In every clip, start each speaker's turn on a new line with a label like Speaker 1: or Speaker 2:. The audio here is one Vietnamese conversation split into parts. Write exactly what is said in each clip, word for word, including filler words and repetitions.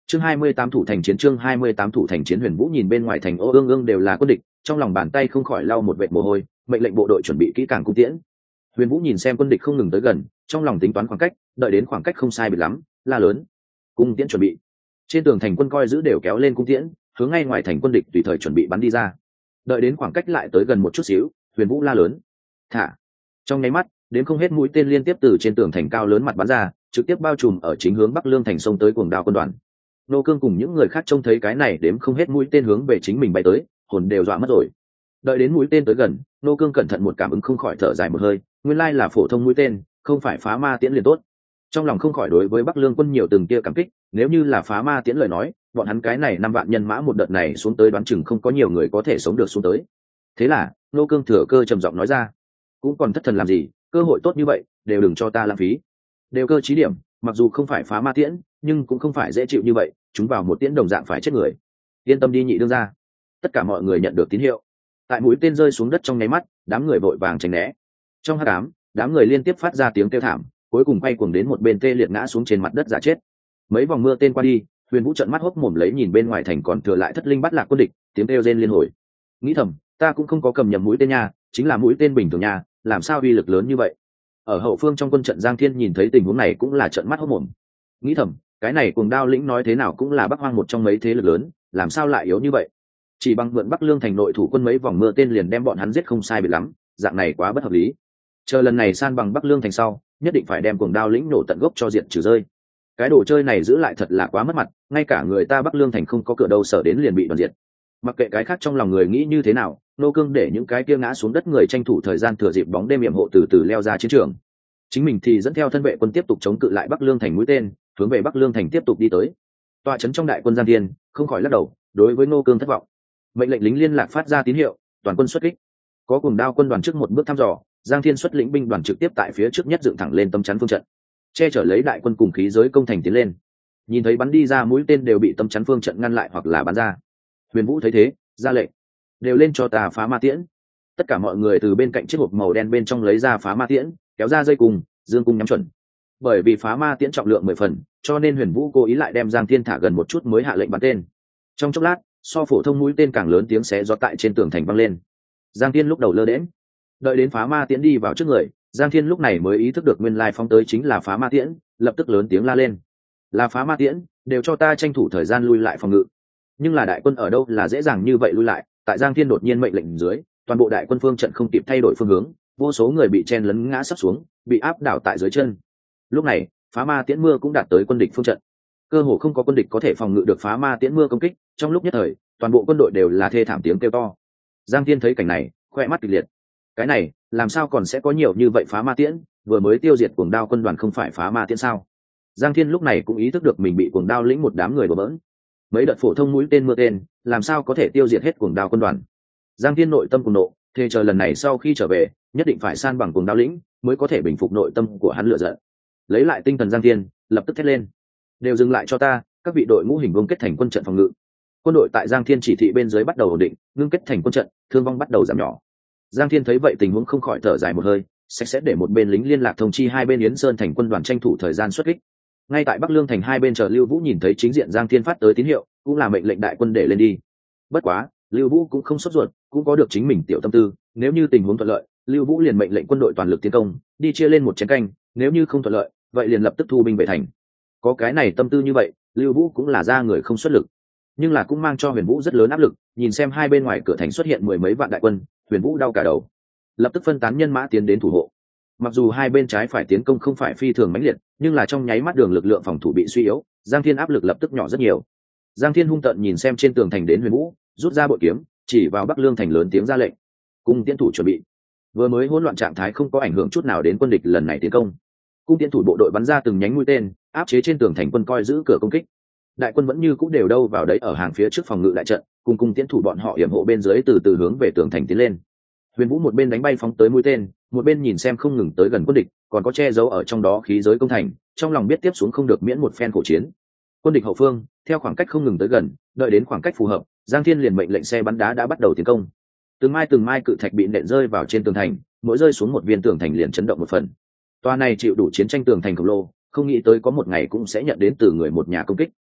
Speaker 1: chương hai mươi tám thủ thành chiến chương hai mươi tám thủ thành chiến. Huyền Vũ nhìn bên ngoài thành ô ương ương đều là quân địch, trong lòng bàn tay không khỏi lau một vệt mồ hôi, mệnh lệnh bộ đội chuẩn bị kỹ càng cung tiễn. Huyền Vũ nhìn xem quân địch không ngừng tới gần, trong lòng tính toán khoảng cách, đợi đến khoảng cách không sai biệt lắm, la lớn: cung tiễn chuẩn bị. Trên tường thành quân coi giữ đều kéo lên cung tiễn, hướng ngay ngoài thành quân địch tùy thời chuẩn bị bắn đi ra. Đợi đến khoảng cách lại tới gần một chút xíu, Huyền Vũ la lớn: thả. Trong nháy mắt, đến không hết mũi tên liên tiếp từ trên tường thành cao lớn mặt bắn ra, trực tiếp bao trùm ở chính hướng Bắc Lương thành sông tới cuồng đao quân đoàn. Nô Cương cùng những người khác trông thấy cái này đếm không hết mũi tên hướng về chính mình bay tới, hồn đều dọa mất rồi. Đợi đến mũi tên tới gần, Nô Cương cẩn thận một cảm ứng không khỏi thở dài một hơi, nguyên lai là phổ thông mũi tên, không phải phá ma tiễn liền tốt. Trong lòng không khỏi đối với Bắc Lương quân nhiều từng kia cảm kích, nếu như là phá ma tiễn lời nói, bọn hắn cái này năm vạn nhân mã một đợt này xuống tới đoán chừng không có nhiều người có thể sống được xuống tới. Thế là, Nô Cương thừa cơ trầm giọng nói ra: cũng còn thất thần làm gì, cơ hội tốt như vậy, đều đừng cho ta lãng phí. Đều cơ chí điểm, mặc dù không phải phá ma tiễn, nhưng cũng không phải dễ chịu như vậy, chúng vào một tiễn đồng dạng phải chết người. Yên tâm đi nhị đương ra. Tất cả mọi người nhận được tín hiệu. Tại mũi tên rơi xuống đất trong nháy mắt, đám người vội vàng tránh né. Trong hắc ám, đám người liên tiếp phát ra tiếng kêu thảm, cuối cùng quay cuồng đến một bên tê liệt ngã xuống trên mặt đất giả chết. Mấy vòng mưa tên qua đi, Huyền Vũ trợn mắt hốc mồm lấy nhìn bên ngoài thành còn thừa lại thất linh bắt lạc quân địch, tiếng kêu rên liên hồi. Nghĩ thầm, ta cũng không có cầm nhầm mũi tên nha, chính là mũi tên bình thường nha, làm sao uy lực lớn như vậy? Ở hậu phương trong quân trận Giang Thiên nhìn thấy tình huống này cũng là trợn mắt hốc mồm. Nghĩ thầm, cái này Cuồng Đao lĩnh nói thế nào cũng là Bắc Hoang một trong mấy thế lực lớn, làm sao lại yếu như vậy? Chỉ bằng mượn Bắc Lương thành nội thủ quân mấy vòng mưa tên liền đem bọn hắn giết không sai biệt lắm, dạng này quá bất hợp lý. Chờ lần này san bằng Bắc Lương thành sau, nhất định phải đem Cuồng Đao lĩnh nổ tận gốc cho diệt trừ rơi. Cái đồ chơi này giữ lại thật là quá mất mặt, ngay cả người ta Bắc Lương thành không có cửa đâu sở đến liền bị đoàn diệt. Mặc kệ cái khác trong lòng người nghĩ như thế nào, Nô Cương để những cái kia ngã xuống đất người tranh thủ thời gian thừa dịp bóng đêm yểm hộ từ từ leo ra chiến trường. Chính mình thì dẫn theo thân vệ quân tiếp tục chống cự lại Bắc Lương thành mũi tên, hướng về Bắc Lương thành tiếp tục đi tới. Tọa trấn trong đại quân Giang Thiên không khỏi lắc đầu, đối với Nô Cương thất vọng. Mệnh lệnh lính liên lạc phát ra tín hiệu, toàn quân xuất kích. Có Cuồng Đao quân đoàn trước một bước thăm dò, Giang Thiên xuất lĩnh binh đoàn trực tiếp tại phía trước nhất dựng thẳng lên tâm chắn phương trận, che chở lấy đại quân cùng khí giới công thành tiến lên. Nhìn thấy bắn đi ra mũi tên đều bị tâm chắn phương trận ngăn lại hoặc là bắn ra. Huyền Vũ thấy thế, ra lệnh: đều lên cho ta phá ma tiễn. Tất cả mọi người từ bên cạnh chiếc hộp màu đen bên trong lấy ra phá ma tiễn, kéo ra dây cùng, dương cung nhắm chuẩn. Bởi vì phá ma tiễn trọng lượng mười phần, cho nên Huyền Vũ cố ý lại đem Giang Thiên thả gần một chút mới hạ lệnh bắn tên. Trong chốc lát, so phổ thông mũi tên càng lớn tiếng xé gió tại trên tường thành vang lên. Giang Thiên lúc đầu lơ đễnh, đợi đến phá ma tiễn đi vào trước người, Giang Thiên lúc này mới ý thức được nguyên lai phóng tới chính là phá ma tiễn, lập tức lớn tiếng la lên: là phá ma tiễn, đều cho ta tranh thủ thời gian lui lại phòng ngự. Nhưng là đại quân ở đâu là dễ dàng như vậy lui lại, tại Giang Thiên đột nhiên mệnh lệnh dưới, toàn bộ đại quân phương trận không kịp thay đổi phương hướng, vô số người bị chen lấn ngã sắp xuống, bị áp đảo tại dưới chân. Lúc này, phá ma tiễn mưa cũng đạt tới quân địch phương trận, cơ hồ không có quân địch có thể phòng ngự được phá ma tiễn mưa công kích. Trong lúc nhất thời, toàn bộ quân đội đều là thê thảm tiếng kêu to. Giang Thiên thấy cảnh này, khoe mắt kịch liệt. Cái này, làm sao còn sẽ có nhiều như vậy phá ma tiễn? Vừa mới tiêu diệt Cuồng Đao quân đoàn không phải phá ma tiễn sao? Giang Thiên lúc này cũng ý thức được mình bị Cuồng Đao lĩnh một đám người đổ bỡn. Mấy đợt phổ thông mũi tên mưa tên, làm sao có thể tiêu diệt hết Cuồng Đao quân đoàn? Giang Thiên nội tâm cuồng nộ, thề chờ lần này sau khi trở về, nhất định phải san bằng Cuồng Đao lĩnh, mới có thể bình phục nội tâm của hắn lửa giận. Lấy lại tinh thần Giang Thiên, lập tức thét lên: đều dừng lại cho ta, các vị đội ngũ hình vuông kết thành quân trận phòng ngự. Quân đội tại Giang Thiên chỉ thị bên dưới bắt đầu ổn định, ngưng kết thành quân trận, thương vong bắt đầu giảm nhỏ. Giang Thiên thấy vậy tình huống không khỏi thở dài một hơi, sạch sẽ để một bên lính liên lạc thông chi hai bên Yến Sơn thành quân đoàn tranh thủ thời gian xuất kích. Ngay tại Bắc Lương thành hai bên chờ Lưu Vũ nhìn thấy chính diện Giang Thiên phát tới tín hiệu, cũng là mệnh lệnh đại quân để lên đi. Bất quá, Lưu Vũ cũng không sốt ruột, cũng có được chính mình tiểu tâm tư, nếu như tình huống thuận lợi, Lưu Vũ liền mệnh lệnh quân đội toàn lực tiến công, đi chia lên một chén canh, nếu như không thuận lợi, vậy liền lập tức thu binh về thành. Có cái này tâm tư như vậy, Lưu Vũ cũng là ra người không xuất lực, nhưng là cũng mang cho Huyền Vũ rất lớn áp lực, nhìn xem hai bên ngoài cửa thành xuất hiện mười mấy vạn đại quân, Huyền Vũ đau cả đầu. Lập tức phân tán nhân mã tiến đến thủ hộ. Mặc dù hai bên trái phải tiến công không phải phi thường mãnh liệt, nhưng là trong nháy mắt đường lực lượng phòng thủ bị suy yếu, Giang Thiên áp lực lập tức nhỏ rất nhiều. Giang Thiên hung tợn nhìn xem trên tường thành đến Huyền Vũ, rút ra bội kiếm, chỉ vào Bắc Lương thành lớn tiếng ra lệnh: cung tiến thủ chuẩn bị. Vừa mới hỗn loạn trạng thái không có ảnh hưởng chút nào đến quân địch lần này tiến công. Cung tiến thủ bộ đội bắn ra từng nhánh mũi tên, áp chế trên tường thành quân coi giữ cửa công kích. Đại quân vẫn như cũ đều đâu vào đấy ở hàng phía trước phòng ngự đại trận, cùng cung tiến thủ bọn họ yểm hộ bên dưới từ từ hướng về tường thành tiến lên. Huyền Vũ một bên đánh bay phóng tới mũi tên, một bên nhìn xem không ngừng tới gần quân địch, còn có che giấu ở trong đó khí giới công thành, trong lòng biết tiếp xuống không được miễn một phen khổ chiến. Quân địch hậu phương, theo khoảng cách không ngừng tới gần, đợi đến khoảng cách phù hợp, Giang Thiên liền mệnh lệnh xe bắn đá đã bắt đầu tiến công. Từng mai từng mai cự thạch bị nện rơi vào trên tường thành, mỗi rơi xuống một viên tường thành liền chấn động một phần. Toa này chịu đủ chiến tranh tường thành khổng lồ, không nghĩ tới có một ngày cũng sẽ nhận đến từ người một nhà công kích.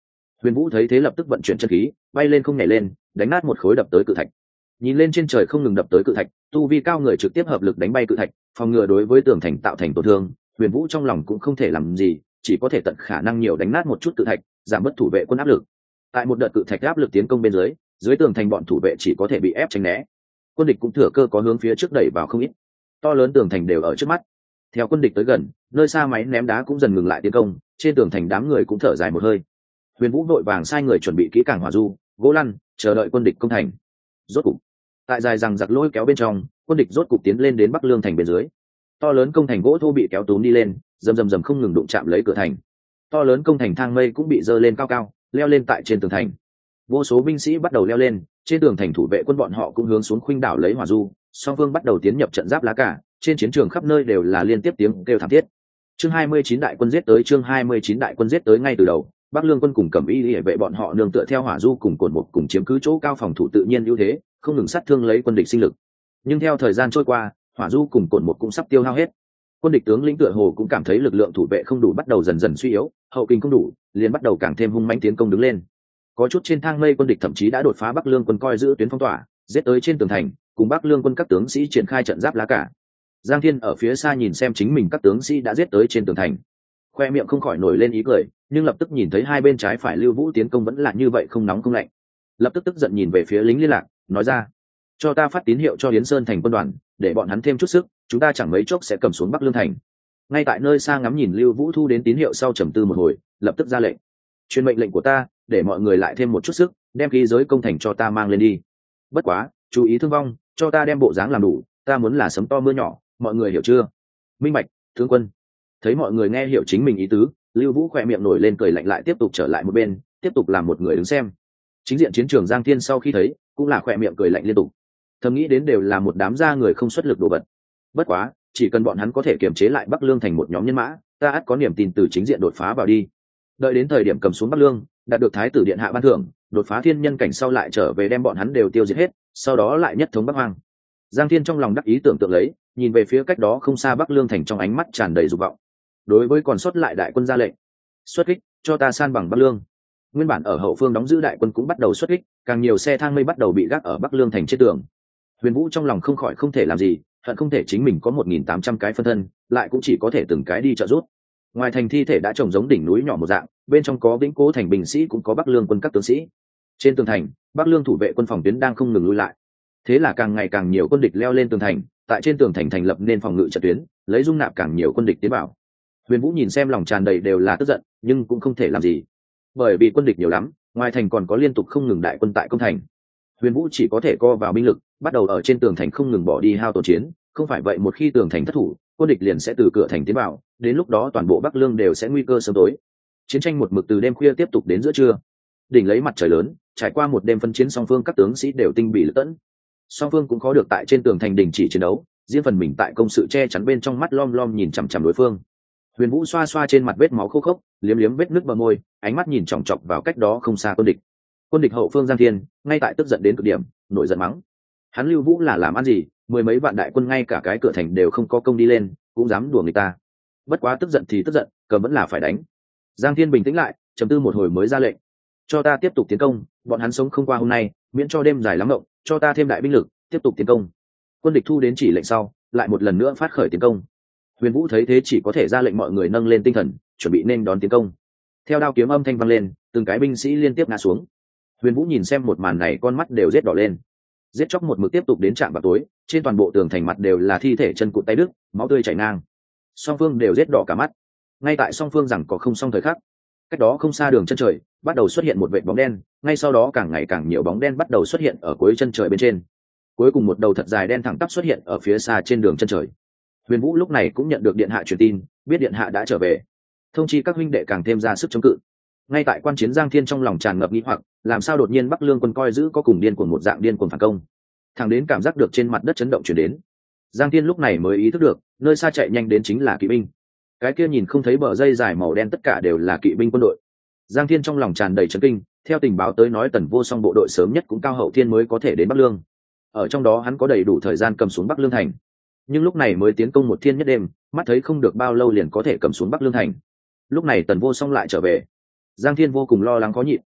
Speaker 1: Huyền Vũ thấy thế lập tức vận chuyển chân khí, bay lên không nhảy lên, đánh nát một khối đập tới cự thạch. Nhìn lên trên trời không ngừng đập tới cự thạch, tu vi cao người trực tiếp hợp lực đánh bay cự thạch, phòng ngừa đối với tường thành tạo thành tổn thương. Huyền Vũ trong lòng cũng không thể làm gì, chỉ có thể tận khả năng nhiều đánh nát một chút cự thạch, giảm bớt thủ vệ quân áp lực. Tại một đợt cự thạch áp lực tiến công bên dưới, dưới tường thành bọn thủ vệ chỉ có thể bị ép tránh né. Quân địch cũng thừa cơ có hướng phía trước đẩy vào không ít. To lớn tường thành đều ở trước mắt. Theo quân địch tới gần, nơi xa máy ném đá cũng dần ngừng lại tiến công, trên tường thành đám người cũng thở dài một hơi. Huyền Vũ vội vàng sai người chuẩn bị kỹ càng hỏa du, gỗ lăn, chờ đợi quân địch công thành. Rốt cục, tại dài rằng giặc lôi kéo bên trong, quân địch rốt cục tiến lên đến Bắc Lương thành bên dưới. To lớn công thành gỗ thô bị kéo túm đi lên, rầm rầm rầm không ngừng đụng chạm lấy cửa thành. To lớn công thành thang mây cũng bị dơ lên cao cao, leo lên tại trên tường thành. Vô số binh sĩ bắt đầu leo lên, trên tường thành thủ vệ quân bọn họ cũng hướng xuống khuynh đảo lấy hỏa du, song phương bắt đầu tiến nhập trận giáp lá cả, trên chiến trường khắp nơi đều là liên tiếp tiếng kêu thảm thiết. Chương hai mươi chín đại quân giết tới, chương hai mươi chín đại quân giết tới ngay từ đầu, Bắc Lương quân cùng Cẩm Y Liễu vệ bọn họ nương tựa theo hỏa du cùng cồn một cùng chiếm cứ chỗ cao phòng thủ tự nhiên ưu thế, không ngừng sát thương lấy quân địch sinh lực. Nhưng theo thời gian trôi qua, hỏa du cùng cồn một cũng sắp tiêu hao hết. Quân địch tướng lĩnh tựa hồ cũng cảm thấy lực lượng thủ vệ không đủ, bắt đầu dần dần suy yếu, hậu kinh không đủ, liền bắt đầu càng thêm hung mãnh tiến công đứng lên. Có chút trên thang mây quân địch thậm chí đã đột phá Bắc Lương quân coi giữ tuyến phong tỏa, giết tới trên tường thành, cùng Bắc Lương quân các tướng sĩ triển khai trận giáp lá cả. Giang Thiên ở phía xa nhìn xem chính mình các tướng sĩ đã giết tới trên tường thành, khoe miệng không khỏi nổi lên ý cười, nhưng lập tức nhìn thấy hai bên trái phải Lưu Vũ tiến công vẫn là như vậy không nóng không lạnh, lập tức tức giận nhìn về phía lính liên lạc, nói ra: cho ta phát tín hiệu cho Yến Sơn thành quân đoàn, để bọn hắn thêm chút sức, chúng ta chẳng mấy chốc sẽ cầm xuống Bắc Lương thành. Ngay tại nơi xa ngắm nhìn Lưu Vũ thu đến tín hiệu sau trầm tư một hồi, lập tức ra lệnh: truyền mệnh lệnh của ta, để mọi người lại thêm một chút sức, đem khí giới công thành cho ta mang lên đi. Bất quá chú ý thương vong, cho ta đem bộ dáng làm đủ, ta muốn là sấm to mưa nhỏ, mọi người hiểu chưa? Minh bạch, tướng quân. Thấy mọi người nghe hiểu chính mình ý tứ, Lưu Vũ khỏe miệng nổi lên cười lạnh, lại tiếp tục trở lại một bên, tiếp tục làm một người đứng xem. Chính diện chiến trường Giang Thiên sau khi thấy, cũng là khỏe miệng cười lạnh liên tục, thầm nghĩ đến đều là một đám da người không xuất lực đồ vật. Bất quá chỉ cần bọn hắn có thể kiềm chế lại Bắc Lương thành một nhóm nhân mã, ta ắt có niềm tin từ chính diện đột phá vào đi. Đợi đến thời điểm cầm xuống Bắc Lương, đạt được thái tử điện hạ ban thưởng, đột phá thiên nhân cảnh sau lại trở về đem bọn hắn đều tiêu diệt hết, sau đó lại nhất thống Bắc Hoang. Giang Thiên trong lòng đắc ý tưởng tượng lấy, nhìn về phía cách đó không xa Bắc Lương thành, trong ánh mắt tràn đầy dục vọng. Đối với còn sót lại đại quân ra lệnh: xuất kích, cho ta san bằng Bắc Lương. Nguyên bản ở hậu phương đóng giữ đại quân cũng bắt đầu xuất kích, càng nhiều xe thang mây bắt đầu bị gác ở Bắc Lương thành trên tường. Huyền Vũ trong lòng không khỏi không thể làm gì, hận không thể chính mình có một nghìn tám trăm cái phân thân, lại cũng chỉ có thể từng cái đi trợ giúp. Ngoài thành thi thể đã trồng giống đỉnh núi nhỏ một dạng, bên trong có Vĩnh Cố thành binh sĩ, cũng có Bắc Lương quân các tướng sĩ. Trên tường thành, Bắc Lương thủ vệ quân phòng tuyến đang không ngừng lui lại. Thế là càng ngày càng nhiều quân địch leo lên tường thành, tại trên tường thành thành lập nên phòng ngự trận tuyến, lấy dung nạp càng nhiều quân địch tiến vào. Huyền Vũ nhìn xem lòng tràn đầy đều là tức giận, nhưng cũng không thể làm gì, bởi vì quân địch nhiều lắm, ngoài thành còn có liên tục không ngừng đại quân tại công thành. Huyền Vũ chỉ có thể co vào binh lực, bắt đầu ở trên tường thành không ngừng bỏ đi hao tổn chiến, không phải vậy một khi tường thành thất thủ, quân địch liền sẽ từ cửa thành tiến vào, đến lúc đó toàn bộ Bắc Lương đều sẽ nguy cơ sớm tối. Chiến tranh một mực từ đêm khuya tiếp tục đến giữa trưa, đỉnh lấy mặt trời lớn, trải qua một đêm phân chiến, song phương các tướng sĩ đều tinh bị lực tẫn. Song phương cũng có được tại trên tường thành đình chỉ chiến đấu, riêng phần mình tại công sự che chắn bên trong, mắt lom lom nhìn chằm chằm đối phương. Huyền Vũ xoa xoa trên mặt vết máu khô khốc, liếm liếm vết nứt bờ môi, ánh mắt nhìn chòng chọc vào cách đó không xa quân địch. Quân địch hậu phương Giang Thiên ngay tại tức giận đến cực điểm, nổi giận mắng: hắn Lưu Vũ là làm ăn gì, mười mấy vạn đại quân ngay cả cái cửa thành đều không có công đi lên, cũng dám đùa người ta. Bất quá tức giận thì tức giận, cầm vẫn là phải đánh. Giang Thiên bình tĩnh lại, trầm tư một hồi mới ra lệnh: cho ta tiếp tục tiến công, bọn hắn sống không qua hôm nay, miễn cho đêm dài lắm mộng, cho ta thêm đại binh lực, tiếp tục tiến công. Quân địch thu đến chỉ lệnh sau, lại một lần nữa phát khởi tiến công. Huyền Vũ thấy thế chỉ có thể ra lệnh mọi người nâng lên tinh thần, chuẩn bị nên đón tiến công. Theo đao kiếm âm thanh vang lên, từng cái binh sĩ liên tiếp ngã xuống. Huyền Vũ nhìn xem một màn này, con mắt đều rết đỏ lên. Giết chóc một mực tiếp tục đến trạm vào tối, trên toàn bộ tường thành mặt đều là thi thể, chân cụt tay đứt, máu tươi chảy ngang. Song phương đều rết đỏ cả mắt. Ngay tại song phương rằng có không xong thời khắc, cách đó không xa đường chân trời bắt đầu xuất hiện một vệt bóng đen, ngay sau đó càng ngày càng nhiều bóng đen bắt đầu xuất hiện ở cuối chân trời bên trên. Cuối cùng một đầu thật dài đen thẳng tắp xuất hiện ở phía xa trên đường chân trời. Huyền Vũ lúc này cũng nhận được điện hạ truyền tin, biết điện hạ đã trở về, thông chi các huynh đệ càng thêm ra sức chống cự. Ngay tại quan chiến Giang Thiên trong lòng tràn ngập nghi hoặc, làm sao đột nhiên Bắc Lương quân coi giữ có cùng điên cuồng một dạng điên cuồng phản công, thẳng đến cảm giác được trên mặt đất chấn động chuyển đến. Giang Thiên lúc này mới ý thức được, nơi xa chạy nhanh đến chính là kỵ binh. Cái kia nhìn không thấy bờ dây dài màu đen tất cả đều là kỵ binh quân đội. Giang Thiên trong lòng tràn đầy chấn kinh, theo tình báo tới nói Tần Vô Song bộ đội sớm nhất cũng cao hậu thiên mới có thể đến Bắc Lương, ở trong đó hắn có đầy đủ thời gian cầm xuống Bắc Lương thành. Nhưng lúc này mới tiến công một thiên nhất đêm, mắt thấy không được bao lâu liền có thể cầm xuống Bắc Lương thành. Lúc này Tần Vô Song lại trở về, Giang Thiên vô cùng lo lắng khó nhịn,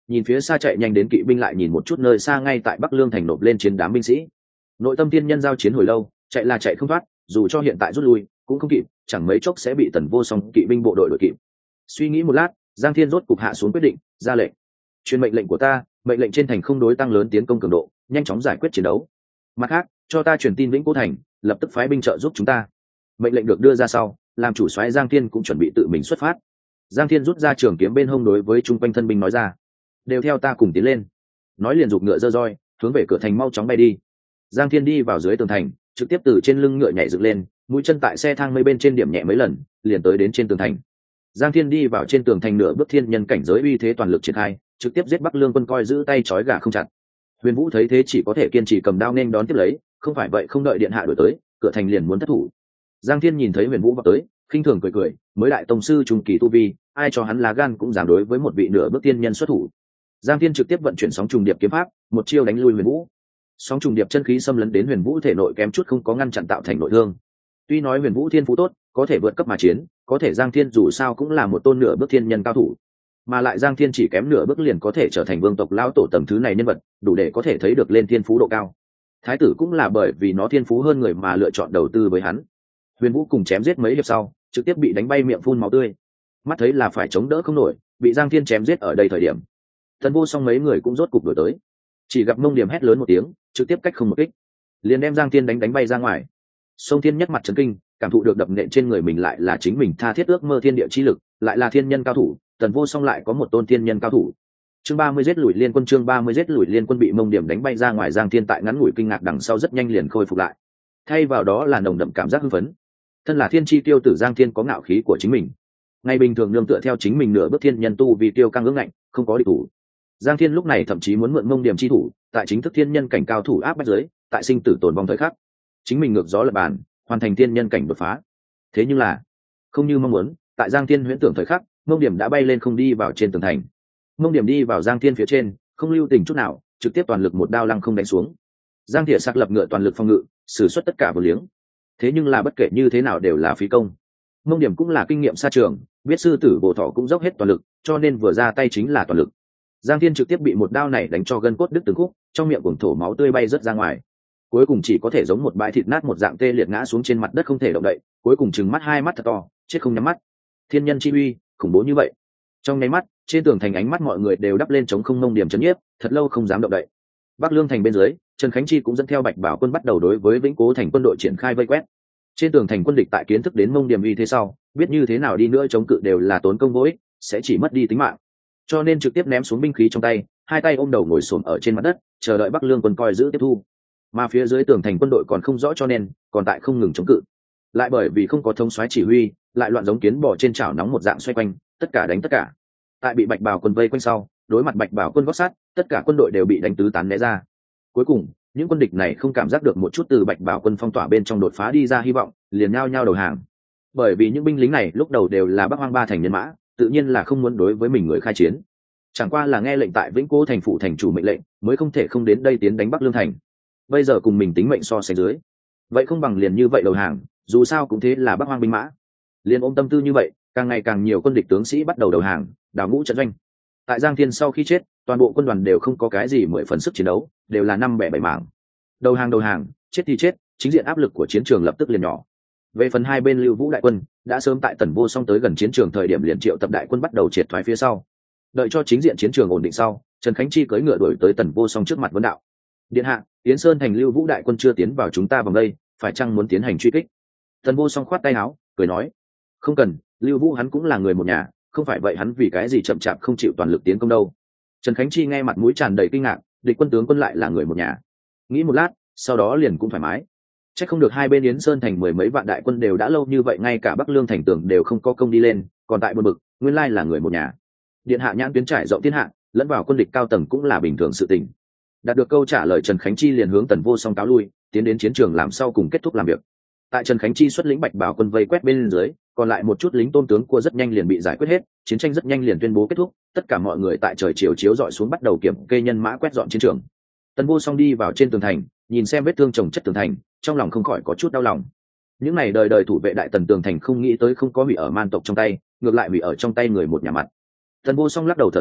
Speaker 1: nhìn phía xa chạy nhanh đến kỵ binh lại nhìn một chút nơi xa ngay tại Bắc Lương thành nộp lên chiến đám binh sĩ. Nội tâm tiên nhân giao chiến hồi lâu, chạy là chạy không thoát, dù cho hiện tại rút lui cũng không kịp, chẳng mấy chốc sẽ bị Tần Vô Song kỵ binh bộ đội đuổi kịp. Suy nghĩ một lát, Giang Thiên rốt cục hạ xuống quyết định, ra lệnh: truyền mệnh lệnh của ta, mệnh lệnh trên thành không đối tăng lớn tiến công cường độ, nhanh chóng giải quyết chiến đấu. Mặt khác, cho ta truyền tin Vĩnh Cố thành, lập tức phái binh trợ giúp chúng ta. Mệnh lệnh được đưa ra sau, làm chủ soái Giang Thiên cũng chuẩn bị tự mình xuất phát. Giang Thiên rút ra trường kiếm bên hông đối với chung quanh thân binh nói ra: đều theo ta cùng tiến lên. Nói liền giục ngựa giơ roi, hướng về cửa thành mau chóng bay đi. Giang Thiên đi vào dưới tường thành, trực tiếp từ trên lưng ngựa nhảy dựng lên, mũi chân tại xe thang mây bên trên điểm nhẹ mấy lần, liền tới đến trên tường thành. Giang Thiên đi vào trên tường thành nửa bước thiên nhân cảnh giới uy thế toàn lực triển khai, trực tiếp giết Bắc Lương quân coi giữ tay trói gà không chặt. Huyền Vũ thấy thế chỉ có thể kiên trì cầm đao nên đón tiếp lấy, không phải vậy không đợi điện hạ đuổi tới, cửa thành liền muốn thất thủ. Giang Thiên nhìn thấy Huyền Vũ vào tới, khinh thường cười cười, mới đại tông sư trung kỳ tu vi, ai cho hắn lá gan cũng dám đối với một vị nửa bước tiên nhân xuất thủ. Giang Thiên trực tiếp vận chuyển sóng trùng điệp kiếm pháp, một chiêu đánh lui Huyền Vũ. Sóng trùng điệp chân khí xâm lấn đến Huyền Vũ thể nội kém chút không có ngăn chặn tạo thành nội thương. Tuy nói Huyền Vũ thiên phú tốt, có thể vượt cấp mà chiến, có thể Giang Thiên dù sao cũng là một tôn nửa bước thiên nhân cao thủ, mà lại Giang Thiên chỉ kém nửa bước liền có thể trở thành vương tộc lão tổ tầm thứ này nhân vật, đủ để có thể thấy được lên thiên phú độ cao. Thái tử cũng là bởi vì nó thiên phú hơn người mà lựa chọn đầu tư với hắn. Huyền Vũ cùng chém giết mấy hiệp sau, trực tiếp bị đánh bay miệng phun máu tươi. Mắt thấy là phải chống đỡ không nổi, bị Giang Thiên chém giết ở đây thời điểm, Tần Vô Song mấy người cũng rốt cục đuổi tới. Chỉ gặp Mông Điểm hét lớn một tiếng, trực tiếp cách không một kích, liền đem Giang Thiên đánh đánh bay ra ngoài. Song Thiên nhất mặt chấn kinh, cảm thụ được đập nện trên người mình lại là chính mình tha thiết ước mơ thiên địa chi lực, lại là thiên nhân cao thủ, Tần Vô Song lại có một tôn thiên nhân cao thủ. Chương ba mươi giết lùi liên quân, chương ba mươi giết lùi liên quân bị Mông Điểm đánh bay ra ngoài. Giang Thiên tại ngắn ngủi kinh ngạc đằng sau rất nhanh liền khôi phục lại, thay vào đó là nồng đậm cảm giác hưng phấn. Thân là thiên chi tiêu tử Giang Thiên có ngạo khí của chính mình, ngày bình thường nương tựa theo chính mình nửa bước thiên nhân tu vì tiêu căng ngưỡng ngạnh, không có địch thủ. Giang Thiên lúc này thậm chí muốn mượn Mông Điểm chi thủ, tại chính thức thiên nhân cảnh cao thủ áp bách giới, tại sinh tử tồn vong thời khắc, chính mình ngược gió lập bàn, hoàn thành thiên nhân cảnh đột phá. Thế nhưng là không như mong muốn, tại Giang Thiên huyễn tưởng thời khắc, Mông Điểm đã bay lên không đi vào trên tường thành. Mông Điểm đi vào Giang Thiên phía trên, không lưu tình chút nào, trực tiếp toàn lực một đao lăng không đánh xuống. Giang Thiện sắc lập ngựa toàn lực phòng ngự, sử xuất tất cả vô liếng. Thế nhưng là bất kể như thế nào đều là phí công. Mông Điểm cũng là kinh nghiệm xa trường, biết sư tử Bổ Thọ cũng dốc hết toàn lực, cho nên vừa ra tay chính là toàn lực. Giang Thiên trực tiếp bị một đao này đánh cho gân cốt đứt từng khúc, trong miệng cuồng thổ máu tươi bay rớt ra ngoài. Cuối cùng chỉ có thể giống một bãi thịt nát một dạng tê liệt ngã xuống trên mặt đất không thể động đậy, cuối cùng trừng mắt hai mắt thật to, chết không nhắm mắt. Thiên nhân chi uy, khủng bố như vậy. Trong nháy mắt, trên tường thành ánh mắt mọi người đều đắp lên chống không Mông Điểm chấn nhiếp, thật lâu không dám động đậy. Bắc Lương thành bên dưới, Trần Khánh Chi cũng dẫn theo Bạch Bảo quân bắt đầu đối với Vĩnh Cố thành quân đội triển khai vây quét. Trên tường thành quân địch tại kiến thức đến Mông Điểm uy thế sau, biết như thế nào đi nữa chống cự đều là tốn công vô ích, sẽ chỉ mất đi tính mạng. Cho nên trực tiếp ném xuống binh khí trong tay, hai tay ôm đầu ngồi xổm ở trên mặt đất, chờ đợi Bắc Lương quân coi giữ tiếp thu. Mà phía dưới tường thành quân đội còn không rõ cho nên, còn tại không ngừng chống cự. Lại bởi vì không có thống soái chỉ huy, lại loạn giống kiến bò trên chảo nóng một dạng xoay quanh, tất cả đánh tất cả. Tại bị Bạch Bảo quân vây quanh sau, đối mặt Bạch Bảo quân gót sát, tất cả quân đội đều bị đánh tứ tán né ra. Cuối cùng, những quân địch này không cảm giác được một chút từ Bạch Bảo quân phong tỏa bên trong đột phá đi ra hy vọng, liền nhao nhao đầu hàng. Bởi vì những binh lính này lúc đầu đều là Bắc Hoang ba thành nhân mã, tự nhiên là không muốn đối với mình người khai chiến. Chẳng qua là nghe lệnh tại Vĩnh Cố thành phụ thành chủ mệnh lệnh, mới không thể không đến đây tiến đánh Bắc Lương thành. Bây giờ cùng mình tính mệnh so sánh dưới, vậy không bằng liền như vậy đầu hàng, dù sao cũng thế là Bắc Hoang binh mã. Liền ôm tâm tư như vậy, càng ngày càng nhiều quân địch tướng sĩ bắt đầu đầu hàng, đào ngũ trận doanh. Tại Giang Thiên sau khi chết, toàn bộ quân đoàn đều không có cái gì mười phần sức chiến đấu, đều là năm bẻ bảy mảng. Đầu hàng đầu hàng, chết thì chết, chính diện áp lực của chiến trường lập tức liền nhỏ. Về phần hai bên Lưu Vũ đại quân, đã sớm tại Tần Vô Song tới gần chiến trường thời điểm liền triệu tập đại quân bắt đầu triệt thoái phía sau. Đợi cho chính diện chiến trường ổn định sau, Trần Khánh Chi cưỡi ngựa đuổi tới Tần Vô Song trước mặt vấn đạo: "Điện hạ, Yến Sơn thành Lưu Vũ đại quân chưa tiến vào chúng ta vòng đây, phải chăng muốn tiến hành truy kích?" Tần Vô Song khoát tay áo, cười nói: "Không cần, Lưu Vũ hắn cũng là người một nhà, không phải vậy hắn vì cái gì chậm chạp không chịu toàn lực tiến công đâu." Trần Khánh Chi nghe mặt mũi tràn đầy kinh ngạc, địch quân tướng quân lại là người một nhà. Nghĩ một lát, sau đó liền cũng thoải mái. Chắc không được hai bên Yến Sơn thành mười mấy vạn đại quân đều đã lâu như vậy ngay cả Bắc Lương thành tường đều không có công đi lên, còn tại buồn bực, nguyên lai là người một nhà. Điện hạ nhãn tuyến trải rộng thiên hạ, lẫn vào quân địch cao tầng cũng là bình thường sự tình. Đạt được câu trả lời, Trần Khánh Chi liền hướng Tần Vô Song cáo lui, tiến đến chiến trường làm sau cùng kết thúc làm việc. Tại Trần Khánh Chi xuất lĩnh Bạch Bảo quân vây quét bên dưới, còn lại một chút lính tôn tướng cua rất nhanh liền bị giải quyết hết, chiến tranh rất nhanh liền tuyên bố kết thúc, tất cả mọi người tại trời chiều chiếu dọi xuống bắt đầu kiểm kê nhân mã quét dọn chiến trường. Tần Vô Song đi vào trên tường thành, nhìn xem vết thương chồng chất tường thành, trong lòng không khỏi có chút đau lòng. Những này đời đời thủ vệ đại tần tường thành không nghĩ tới không có hủy ở man tộc trong tay, ngược lại hủy ở trong tay người một nhà mặt. Tần Vô Song lắc đầu thở dài,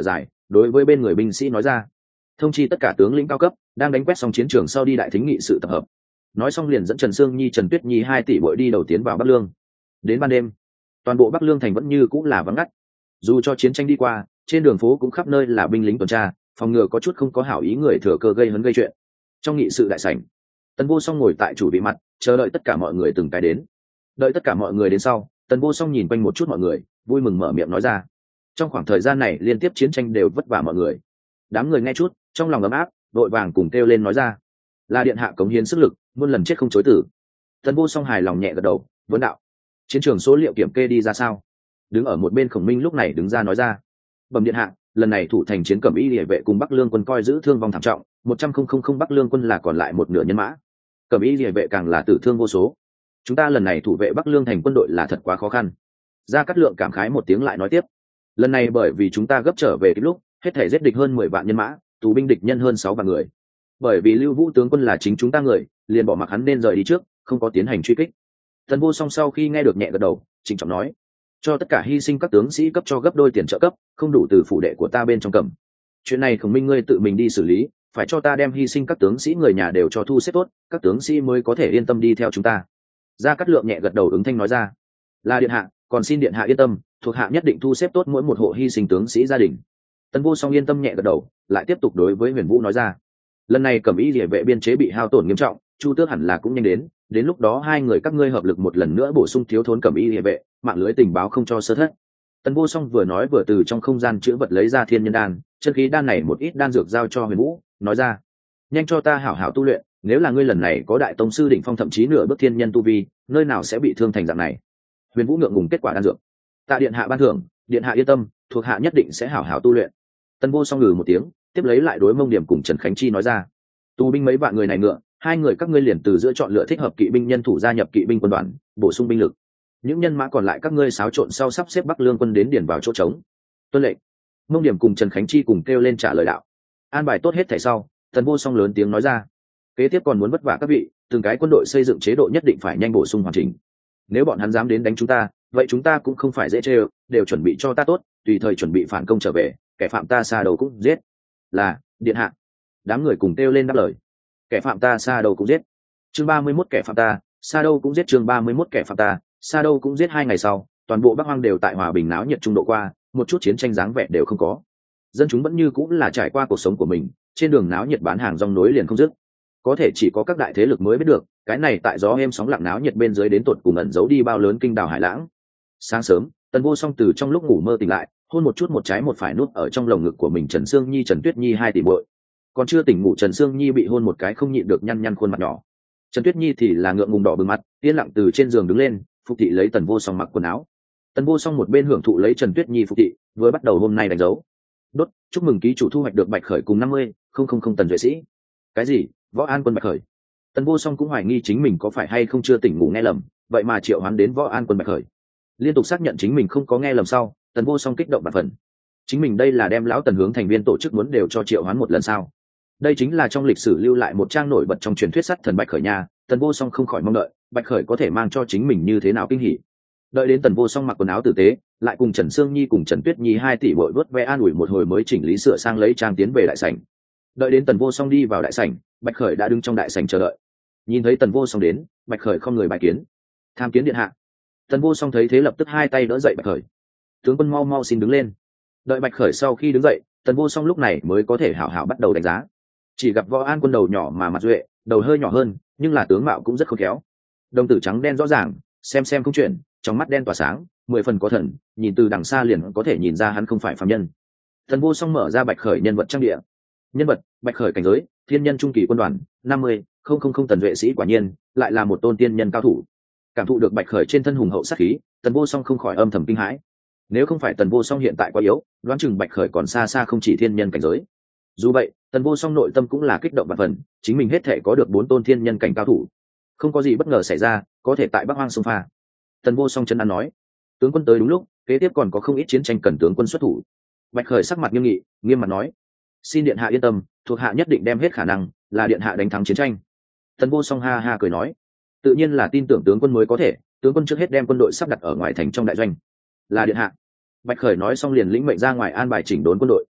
Speaker 1: đối với bên người binh sĩ nói ra, thông chi tất cả tướng lĩnh cao cấp đang đánh quét xong chiến trường sau đi đại thính nghị sự tập hợp. Nói xong liền dẫn Trần Sương Nhi, Trần Tuyết Nhi hai tỷ bội đi đầu tiến vào Bắc Lương. Đến ban đêm, toàn bộ Bắc Lương thành vẫn như cũng là vắng ngắt, dù cho chiến tranh đi qua, trên đường phố cũng khắp nơi là binh lính tuần tra, phòng ngừa có chút không có hảo ý người thừa cơ gây hấn gây chuyện. Trong nghị sự đại sảnh, Tần Vô Song ngồi tại chủ vị mặt, chờ đợi tất cả mọi người từng cái đến. Đợi tất cả mọi người đến sau, Tần Vô Song nhìn quanh một chút mọi người, vui mừng mở miệng nói ra, trong khoảng thời gian này liên tiếp chiến tranh đều vất vả mọi người. Đám người nghe chút, trong lòng ấm áp, đội vàng cùng kêu lên nói ra, là điện hạ cống hiến sức lực, muôn lần chết không chối tử. Tần Vô Song hài lòng nhẹ gật đầu, vấn đạo, chiến trường số liệu kiểm kê đi ra sao? Đứng ở một bên Khổng Minh lúc này đứng ra nói ra, bẩm điện hạ, lần này thủ thành chiến Cẩm Y Liễu vệ cùng Bắc Lương quân coi giữ thương vong thảm trọng, một trăm không không không Bắc Lương quân là còn lại một nửa nhân mã, Cẩm Y Liễu vệ càng là tử thương vô số. Chúng ta lần này thủ vệ Bắc Lương thành quân đội là thật quá khó khăn. Gia Cát Lượng cảm khái một tiếng lại nói tiếp, lần này bởi vì chúng ta gấp trở về kịp lúc, hết thể giết địch hơn mười vạn nhân mã, tù binh địch nhân hơn sáu vạn người. Bởi vì Lưu Vũ tướng quân là chính chúng ta người, liền bỏ mặc hắn nên rời đi trước, không có tiến hành truy kích. Tần Vô Song sau khi nghe được nhẹ gật đầu, trịnh trọng nói, cho tất cả hy sinh các tướng sĩ cấp cho gấp đôi tiền trợ cấp, không đủ từ phủ đệ của ta bên trong cầm. Chuyện này Khổng Minh ngươi tự mình đi xử lý, phải cho ta đem hy sinh các tướng sĩ người nhà đều cho thu xếp tốt, các tướng sĩ mới có thể yên tâm đi theo chúng ta. Gia Cát Lượng nhẹ gật đầu ứng thanh nói ra, là điện hạ, còn xin điện hạ yên tâm, thuộc hạ nhất định thu xếp tốt mỗi một hộ hy sinh tướng sĩ gia đình. Tần Vô Song yên tâm nhẹ gật đầu, lại tiếp tục đối với Huyền Vũ nói ra, lần này Cẩm Y Liễu vệ biên chế bị hao tổn nghiêm trọng, Chu Tước hẳn là cũng nhanh đến, đến lúc đó hai người các ngươi hợp lực một lần nữa bổ sung thiếu thốn Cẩm Y Liễu vệ, mạng lưới tình báo không cho sơ thất. Tần Vô Song vừa nói vừa từ trong không gian chữ vật lấy ra thiên nhân đan, chân khí đan này một ít đan dược giao cho Huyền Vũ, nói ra, nhanh cho ta hảo hảo tu luyện, nếu là ngươi lần này có đại tông sư đỉnh phong thậm chí nửa bước thiên nhân tu vi, nơi nào sẽ bị thương thành dạng này. Huyền Vũ ngượng ngùng kết quả đan dược, tạ điện hạ ban thưởng, điện hạ yên tâm, thuộc hạ nhất định sẽ hảo hảo tu luyện. Tần Vô Song ngừ một tiếng, tiếp lấy lại đối Mông Điểm cùng Trần Khánh Chi nói ra, tù binh mấy vạn người này ngựa, hai người các ngươi liền từ giữa chọn lựa thích hợp kỵ binh nhân thủ gia nhập kỵ binh quân đoàn, bổ sung binh lực. Những nhân mã còn lại các ngươi xáo trộn sau sắp xếp Bắc Lương quân đến điền vào chỗ trống. Tuân lệnh. Mông Điểm cùng Trần Khánh Chi cùng kêu lên trả lời đạo. An bài tốt hết thảy sau, Tần Vô Song lớn tiếng nói ra, kế tiếp còn muốn vất vả các vị, từng cái quân đội xây dựng chế độ nhất định phải nhanh bổ sung hoàn chỉnh. Nếu bọn hắn dám đến đánh chúng ta, vậy chúng ta cũng không phải dễ chơi, đều chuẩn bị cho ta tốt, tùy thời chuẩn bị phản công trở về, kẻ phạm ta xa đầu cũng giết. Là, điện hạ. Đám người cùng kêu lên đáp lời. Kẻ phạm ta xa đầu cũng giết. Chương ba mươi mốt kẻ phạm ta, xa đâu cũng giết. Chương ba mươi mốt kẻ phạm ta, xa đâu cũng giết. Hai ngày sau, toàn bộ Bắc Hoang đều tại hòa bình náo nhiệt trung độ qua, một chút chiến tranh dáng vẻ đều không có. Dân chúng vẫn như cũng là trải qua cuộc sống của mình, trên đường náo nhiệt bán hàng rong nối liền không dứt. Có thể chỉ có các đại thế lực mới biết được, cái này tại gió êm sóng lặng náo nhiệt bên dưới đến tột cùng ẩn giấu đi bao lớn kinh đào hải lãng. Sáng sớm, Tần Vô Song từ trong lúc ngủ mơ tỉnh lại, hôn một chút một trái một phải nuốt ở trong lồng ngực của mình Trần Sương Nhi, Trần Tuyết Nhi hai tỷ muội. Còn chưa tỉnh ngủ Trần Sương Nhi bị hôn một cái không nhịn được nhăn nhăn khuôn mặt nhỏ. Trần Tuyết Nhi thì là ngượng ngùng đỏ bừng mặt, yên lặng từ trên giường đứng lên, phục thị lấy Tần Vô Song mặc quần áo. Tần Vô Song một bên hưởng thụ lấy Trần Tuyết Nhi phục thị, vừa bắt đầu hôm nay đánh dấu. Đốt, chúc mừng ký chủ thu hoạch được Bạch Khởi cùng năm mươi, không không không tần duệ sĩ. Cái gì? Võ An quân Bạch Khởi? Tần Vô Song cũng hoài nghi chính mình có phải hay không chưa tỉnh ngủ nghe lầm, vậy mà triệu hoán đến Võ An quân Bạch Khởi. Liên tục xác nhận chính mình không có nghe lầm sau, Tần Vô Song kích động bạt phần. Chính mình đây là đem lão Tần hướng thành viên tổ chức muốn đều cho triệu hoán một lần sao? Đây chính là trong lịch sử lưu lại một trang nổi bật trong truyền thuyết sắt thần Bạch Khởi nha. Tần Vô Song không khỏi mong đợi, Bạch Khởi có thể mang cho chính mình như thế nào kinh hỉ. Đợi đến Tần Vô Song mặc quần áo tử tế, lại cùng Trần Sương Nhi cùng Trần Tuyết Nhi hai tỷ bội vớt ve an ủi một hồi mới chỉnh lý sửa sang lấy trang tiến về đại sảnh. Đợi đến Tần Vô Song đi vào đại sảnh, Bạch Khởi đã đứng trong đại sảnh chờ đợi. Nhìn thấy Tần Vô Song đến, Bạch Khởi không người bài kiến. Tham kiến điện hạ. Tần Vô Song thấy thế lập tức hai tay đỡ dậy Bạch Khởi. Tướng quân mau mau xin đứng lên. Đợi Bạch Khởi sau khi đứng dậy, Tần Vô Song lúc này mới có thể hảo hảo bắt đầu đánh giá. Chỉ gặp Võ An quân đầu nhỏ mà mặt duệ, đầu hơi nhỏ hơn, nhưng là tướng mạo cũng rất khôn khéo. Đồng tử trắng đen rõ ràng, xem xem không chuyển, trong mắt đen tỏa sáng, mười phần có thần, nhìn từ đằng xa liền có thể nhìn ra hắn không phải phàm nhân. Tần Vô Song mở ra Bạch Khởi nhân vật trang địa. Nhân vật: Bạch Khởi cảnh giới, thiên nhân trung kỳ quân đoàn, năm mươi, không không không tần duệ sĩ, quả nhiên lại là một tôn tiên nhân cao thủ. Cảm thụ được Bạch Khởi trên thân hùng hậu sát khí, Tần Vô Song không khỏi âm thầm kinh hãi. Nếu không phải Tần Vô Song hiện tại quá yếu, đoán chừng Bạch Khởi còn xa xa không chỉ thiên nhân cảnh giới. Dù vậy, Tần Vô Song nội tâm cũng là kích động vạn phần, chính mình hết thể có được bốn tôn thiên nhân cảnh cao thủ, không có gì bất ngờ xảy ra, có thể tại Bắc Hoang xông pha. Tần Vô Song chân ăn nói, tướng quân tới đúng lúc, kế tiếp còn có không ít chiến tranh cần tướng quân xuất thủ. Bạch Khởi sắc mặt nghiêm nghị, nghiêm mặt nói, xin điện hạ yên tâm, thuộc hạ nhất định đem hết khả năng, là điện hạ đánh thắng chiến tranh. Tần Vô Song ha ha cười nói, tự nhiên là tin tưởng tướng quân mới có thể, tướng quân trước hết đem quân đội sắp đặt ở ngoài thành trong đại doanh. Là điện hạ. Bạch Khởi nói xong liền lĩnh mệnh ra ngoài an bài chỉnh đốn quân đội.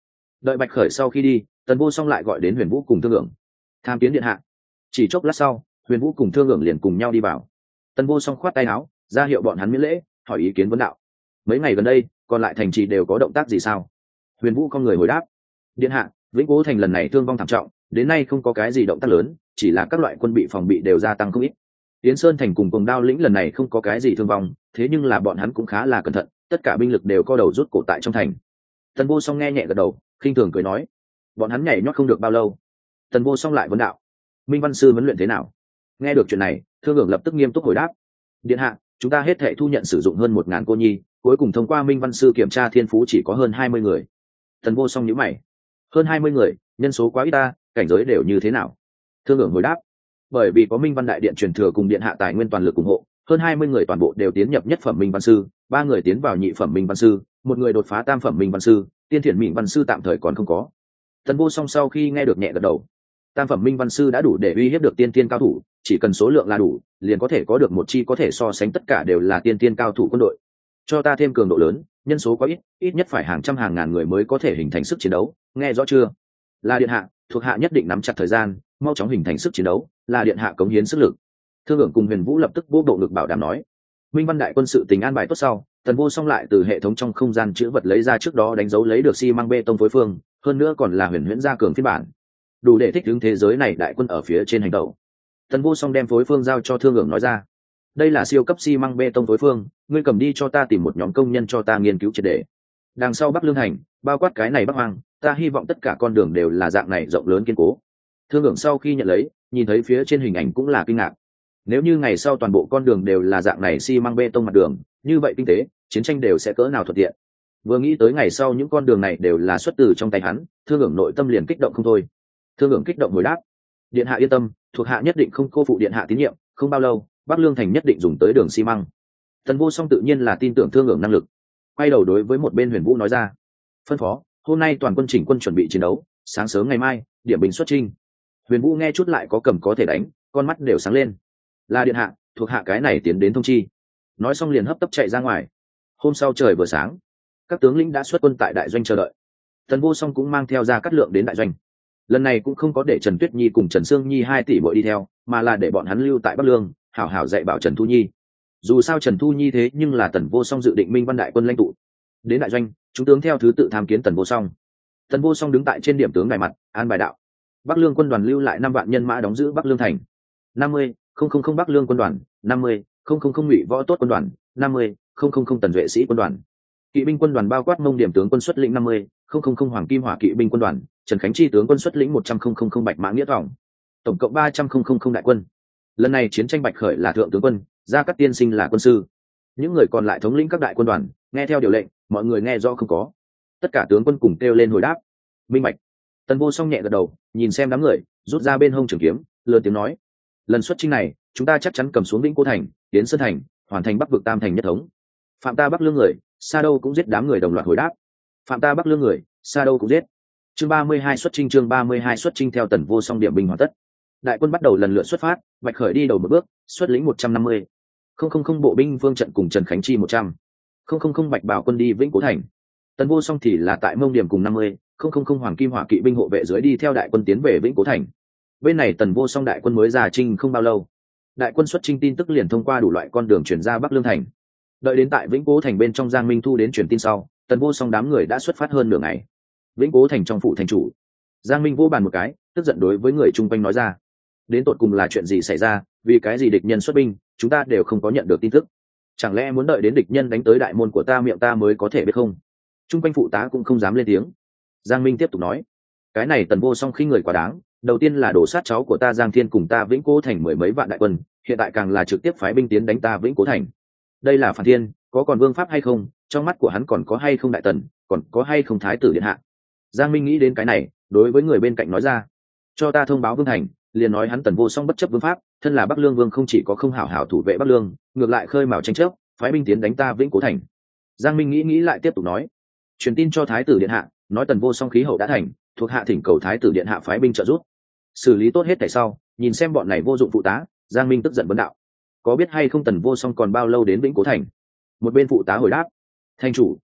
Speaker 1: Đợi bạch khởi sau khi đi, tần vô song lại gọi đến huyền vũ cùng thương ưởng tham kiến điện hạ. Chỉ chốc lát sau, huyền vũ cùng thương ưởng liền cùng nhau đi vào. Tần vô song khoát tay áo ra hiệu bọn hắn miễn lễ, hỏi ý kiến vấn đạo. Mấy ngày gần đây còn lại thành trì đều có động tác gì sao? Huyền vũ con người hồi đáp, điện hạ, vĩnh cố thành lần này thương vong thảm trọng, đến nay không có cái gì động tác lớn, chỉ là các loại quân bị phòng bị đều gia tăng không ít. Yến Sơn thành cùng Cuồng Đao lĩnh lần này không có cái gì thương vong, thế nhưng là bọn hắn cũng khá là cẩn thận, tất cả binh lực đều co đầu rút cổ tại trong thành. Tần vô song nghe nhẹ gật đầu, khinh thường cười nói, bọn hắn nhảy nhót không được bao lâu. Tần vô song lại vấn đạo, Minh Văn sư huấn luyện thế nào? Nghe được chuyện này, Thương Hưởng lập tức nghiêm túc hồi đáp, điện hạ, chúng ta hết thảy thu nhận sử dụng hơn một ngàn cô nhi, cuối cùng thông qua Minh Văn sư kiểm tra thiên phú chỉ có hơn hai mươi người. Tần vô song nhíu mày, hơn hai mươi người, nhân số quá ít ta, cảnh giới đều như thế nào? Thương Hưởng hồi đáp, bởi vì có Minh Văn đại điện truyền thừa cùng điện hạ tài nguyên toàn lực ủng hộ, hơn hai mươi người toàn bộ đều tiến nhập nhất phẩm Minh Văn sư, ba người tiến vào nhị phẩm Minh Văn sư, một người đột phá tam phẩm Minh Văn sư, tiên thiện Minh Văn sư tạm thời còn không có. Tần vô song sau khi nghe được nhẹ gật đầu, tam phẩm Minh Văn sư đã đủ để uy hiếp được tiên tiên cao thủ, chỉ cần số lượng là đủ, liền có thể có được một chi có thể so sánh tất cả đều là tiên tiên cao thủ quân đội. Cho ta thêm cường độ lớn, nhân số quá ít, ít nhất phải hàng trăm hàng ngàn người mới có thể hình thành sức chiến đấu, nghe rõ chưa? Là điện hạ, thuộc hạ nhất định nắm chặt thời gian, mau chóng hình thành sức chiến đấu, là điện hạ cống hiến sức lực. Thương Hưởng cùng Huyền Vũ lập tức vô bộ ngực bảo đảm nói. Minh Văn đại quân sự tình an bài tốt sau, Tần vô song lại từ hệ thống trong không gian chữ vật lấy ra trước đó đánh dấu lấy được xi măng bê tông phối phương, hơn nữa còn là huyền huyễn gia cường phiên bản, đủ để thích ứng thế giới này đại quân ở phía trên hành động. Tần vô song đem phối phương giao cho Thương Hưởng nói ra, đây là siêu cấp xi măng bê tông phối phương, ngươi cầm đi cho ta tìm một nhóm công nhân cho ta nghiên cứu triệt để. Đằng sau Bắc Lương Thành, bao quát cái này Bắc Hoang, ta hy vọng tất cả con đường đều là dạng này rộng lớn kiên cố. Thương Hưởng sau khi nhận lấy, nhìn thấy phía trên hình ảnh cũng là kinh ngạc. Nếu như ngày sau toàn bộ con đường đều là dạng này xi măng bê tông mặt đường, như vậy kinh tế, chiến tranh đều sẽ cỡ nào thuận tiện. Vừa nghĩ tới ngày sau những con đường này đều là xuất từ trong tay hắn, Thương Hưởng nội tâm liền kích động không thôi. Thương Hưởng kích động hồi đáp, điện hạ yên tâm, thuộc hạ nhất định không cô phụ điện hạ tín nhiệm, không bao lâu, Bắc Lương Thành nhất định dùng tới đường xi măng. Tần vô song tự nhiên là tin tưởng Thương Hưởng năng lực, quay đầu đối với một bên Huyền Vũ nói ra, phân phó, hôm nay toàn quân chỉnh quân chuẩn bị chiến đấu, sáng sớm ngày mai, điểm binh xuất chinh. Huyền Vũ nghe chút lại có cầm có thể đánh, con mắt đều sáng lên. Là điện hạ, thuộc hạ cái này tiến đến thông chi. Nói xong liền hấp tấp chạy ra ngoài. Hôm sau trời vừa sáng, các tướng lĩnh đã xuất quân tại đại doanh chờ đợi. Tần vô song cũng mang theo ra cát lượng đến đại doanh. Lần này cũng không có để Trần Tuyết Nhi cùng Trần Sương Nhi hai tỷ muội đi theo, mà là để bọn hắn lưu tại Bắc Lương, hảo hảo dạy bảo Trần Thu Nhi. Dù sao Trần Thu Nhi thế nhưng là Tần vô song dự định Minh Văn đại quân lãnh tụ. Đến đại doanh, chúng tướng theo thứ tự tham kiến Tần vô song. Tần vô song đứng tại trên điểm tướng đài mặt, an bài đạo. Bắc Lương quân đoàn lưu lại năm vạn nhân mã đóng giữ Bắc Lương thành. năm mươi, không không không Bắc Lương quân đoàn, năm mươi, không không không Ngụy Võ Tốt quân đoàn, năm mươi, không không không Tần Duệ sĩ quân đoàn. Kỵ binh quân đoàn bao quát Mông điểm tướng quân xuất lĩnh năm mươi, không không không Hoàng Kim Hỏa kỵ binh quân đoàn, Trần Khánh Chi tướng quân xuất lĩnh một trăm không Bạch Mã Nghĩa Thỏng. Tổng cộng ba trăm không đại quân. Lần này chiến tranh Bạch Khởi là thượng tướng quân, Gia Cát tiên sinh là quân sư. Những người còn lại thống lĩnh các đại quân đoàn, nghe theo điều lệnh, mọi người nghe rõ không có. Tất cả tướng quân cùng kêu lên hồi đáp. Minh bạch. Tần vô song nhẹ gật đầu, nhìn xem đám người, rút ra bên hông trường kiếm, lớn tiếng nói, lần xuất chinh này chúng ta chắc chắn cầm xuống Vĩnh Cố thành, Yến Sơn thành, hoàn thành Bắc vực tam thành nhất thống. Phạm ta Bắc Lương người, xa đâu cũng giết. Đám người đồng loạt hồi đáp. Phạm ta Bắc Lương người, xa đâu cũng giết. Chương ba mươi hai xuất chinh. Chương ba mươi hai xuất chinh. Theo Tần vô song điểm binh hoàn tất, đại quân bắt đầu lần lượt xuất phát. Bạch Khởi đi đầu một bước, xuất lĩnh một trăm năm mươi, không không không bộ binh vương trận cùng Trần Khánh Chi một trăm, không không không Bạch Bảo quân đi Vĩnh Cố thành. Tần vô song thì là tại Mông điểm cùng năm mươi, không không không Hoàng Kim Hỏa kỵ binh hộ vệ dưới đi theo đại quân tiến về Vĩnh Cố thành. Bên này Tần vô song đại quân mới ra chinh không bao lâu, đại quân xuất chinh tin tức liền thông qua đủ loại con đường chuyển ra Bắc Lương thành. Đợi đến tại Vĩnh Cố thành bên trong, Giang Minh Thu đến truyền tin sau, Tần vô song đám người đã xuất phát hơn nửa ngày. Vĩnh Cố thành trong phủ thành chủ, Giang Minh vô bàn một cái, tức giận đối với người chung quanh nói ra, đến tột cùng là chuyện gì xảy ra, vì cái gì địch nhân xuất binh chúng ta đều không có nhận được tin tức, chẳng lẽ muốn đợi đến địch nhân đánh tới đại môn của ta miệng ta mới có thể biết không? Chung quanh phụ tá cũng không dám lên tiếng. Giang Minh tiếp tục nói, cái này Tần vô song khi người quá đáng, đầu tiên là đổ sát cháu của ta Giang Thiên cùng ta Vĩnh Cố thành mười mấy vạn đại quân, hiện tại càng là trực tiếp phái binh tiến đánh ta Vĩnh Cố thành. Đây là phản thiên, có còn vương pháp hay không? Trong mắt của hắn còn có hay không đại tần, còn có hay không thái tử điện hạ? Giang Minh nghĩ đến cái này, đối với người bên cạnh nói ra, cho ta thông báo vương thành, liền nói hắn Tần vô song bất chấp vương pháp, thân là Bắc Lương vương không chỉ có không hảo hảo thủ vệ Bắc Lương, ngược lại khơi mào tranh chấp, phái binh tiến đánh ta Vĩnh Cố thành. Giang Minh nghĩ nghĩ lại tiếp tục nói, truyền tin cho thái tử điện hạ, nói Tần vô song khí hậu đã thành, thuộc hạ thỉnh cầu thái tử điện hạ phái binh trợ giúp xử lý tốt hết tại sau. Nhìn xem bọn này vô dụng phụ tá, Giang Minh tức giận vấn đạo, có biết hay không Tần vô song còn bao lâu đến Vĩnh Cố thành? Một bên phụ tá hồi đáp, thành chủ,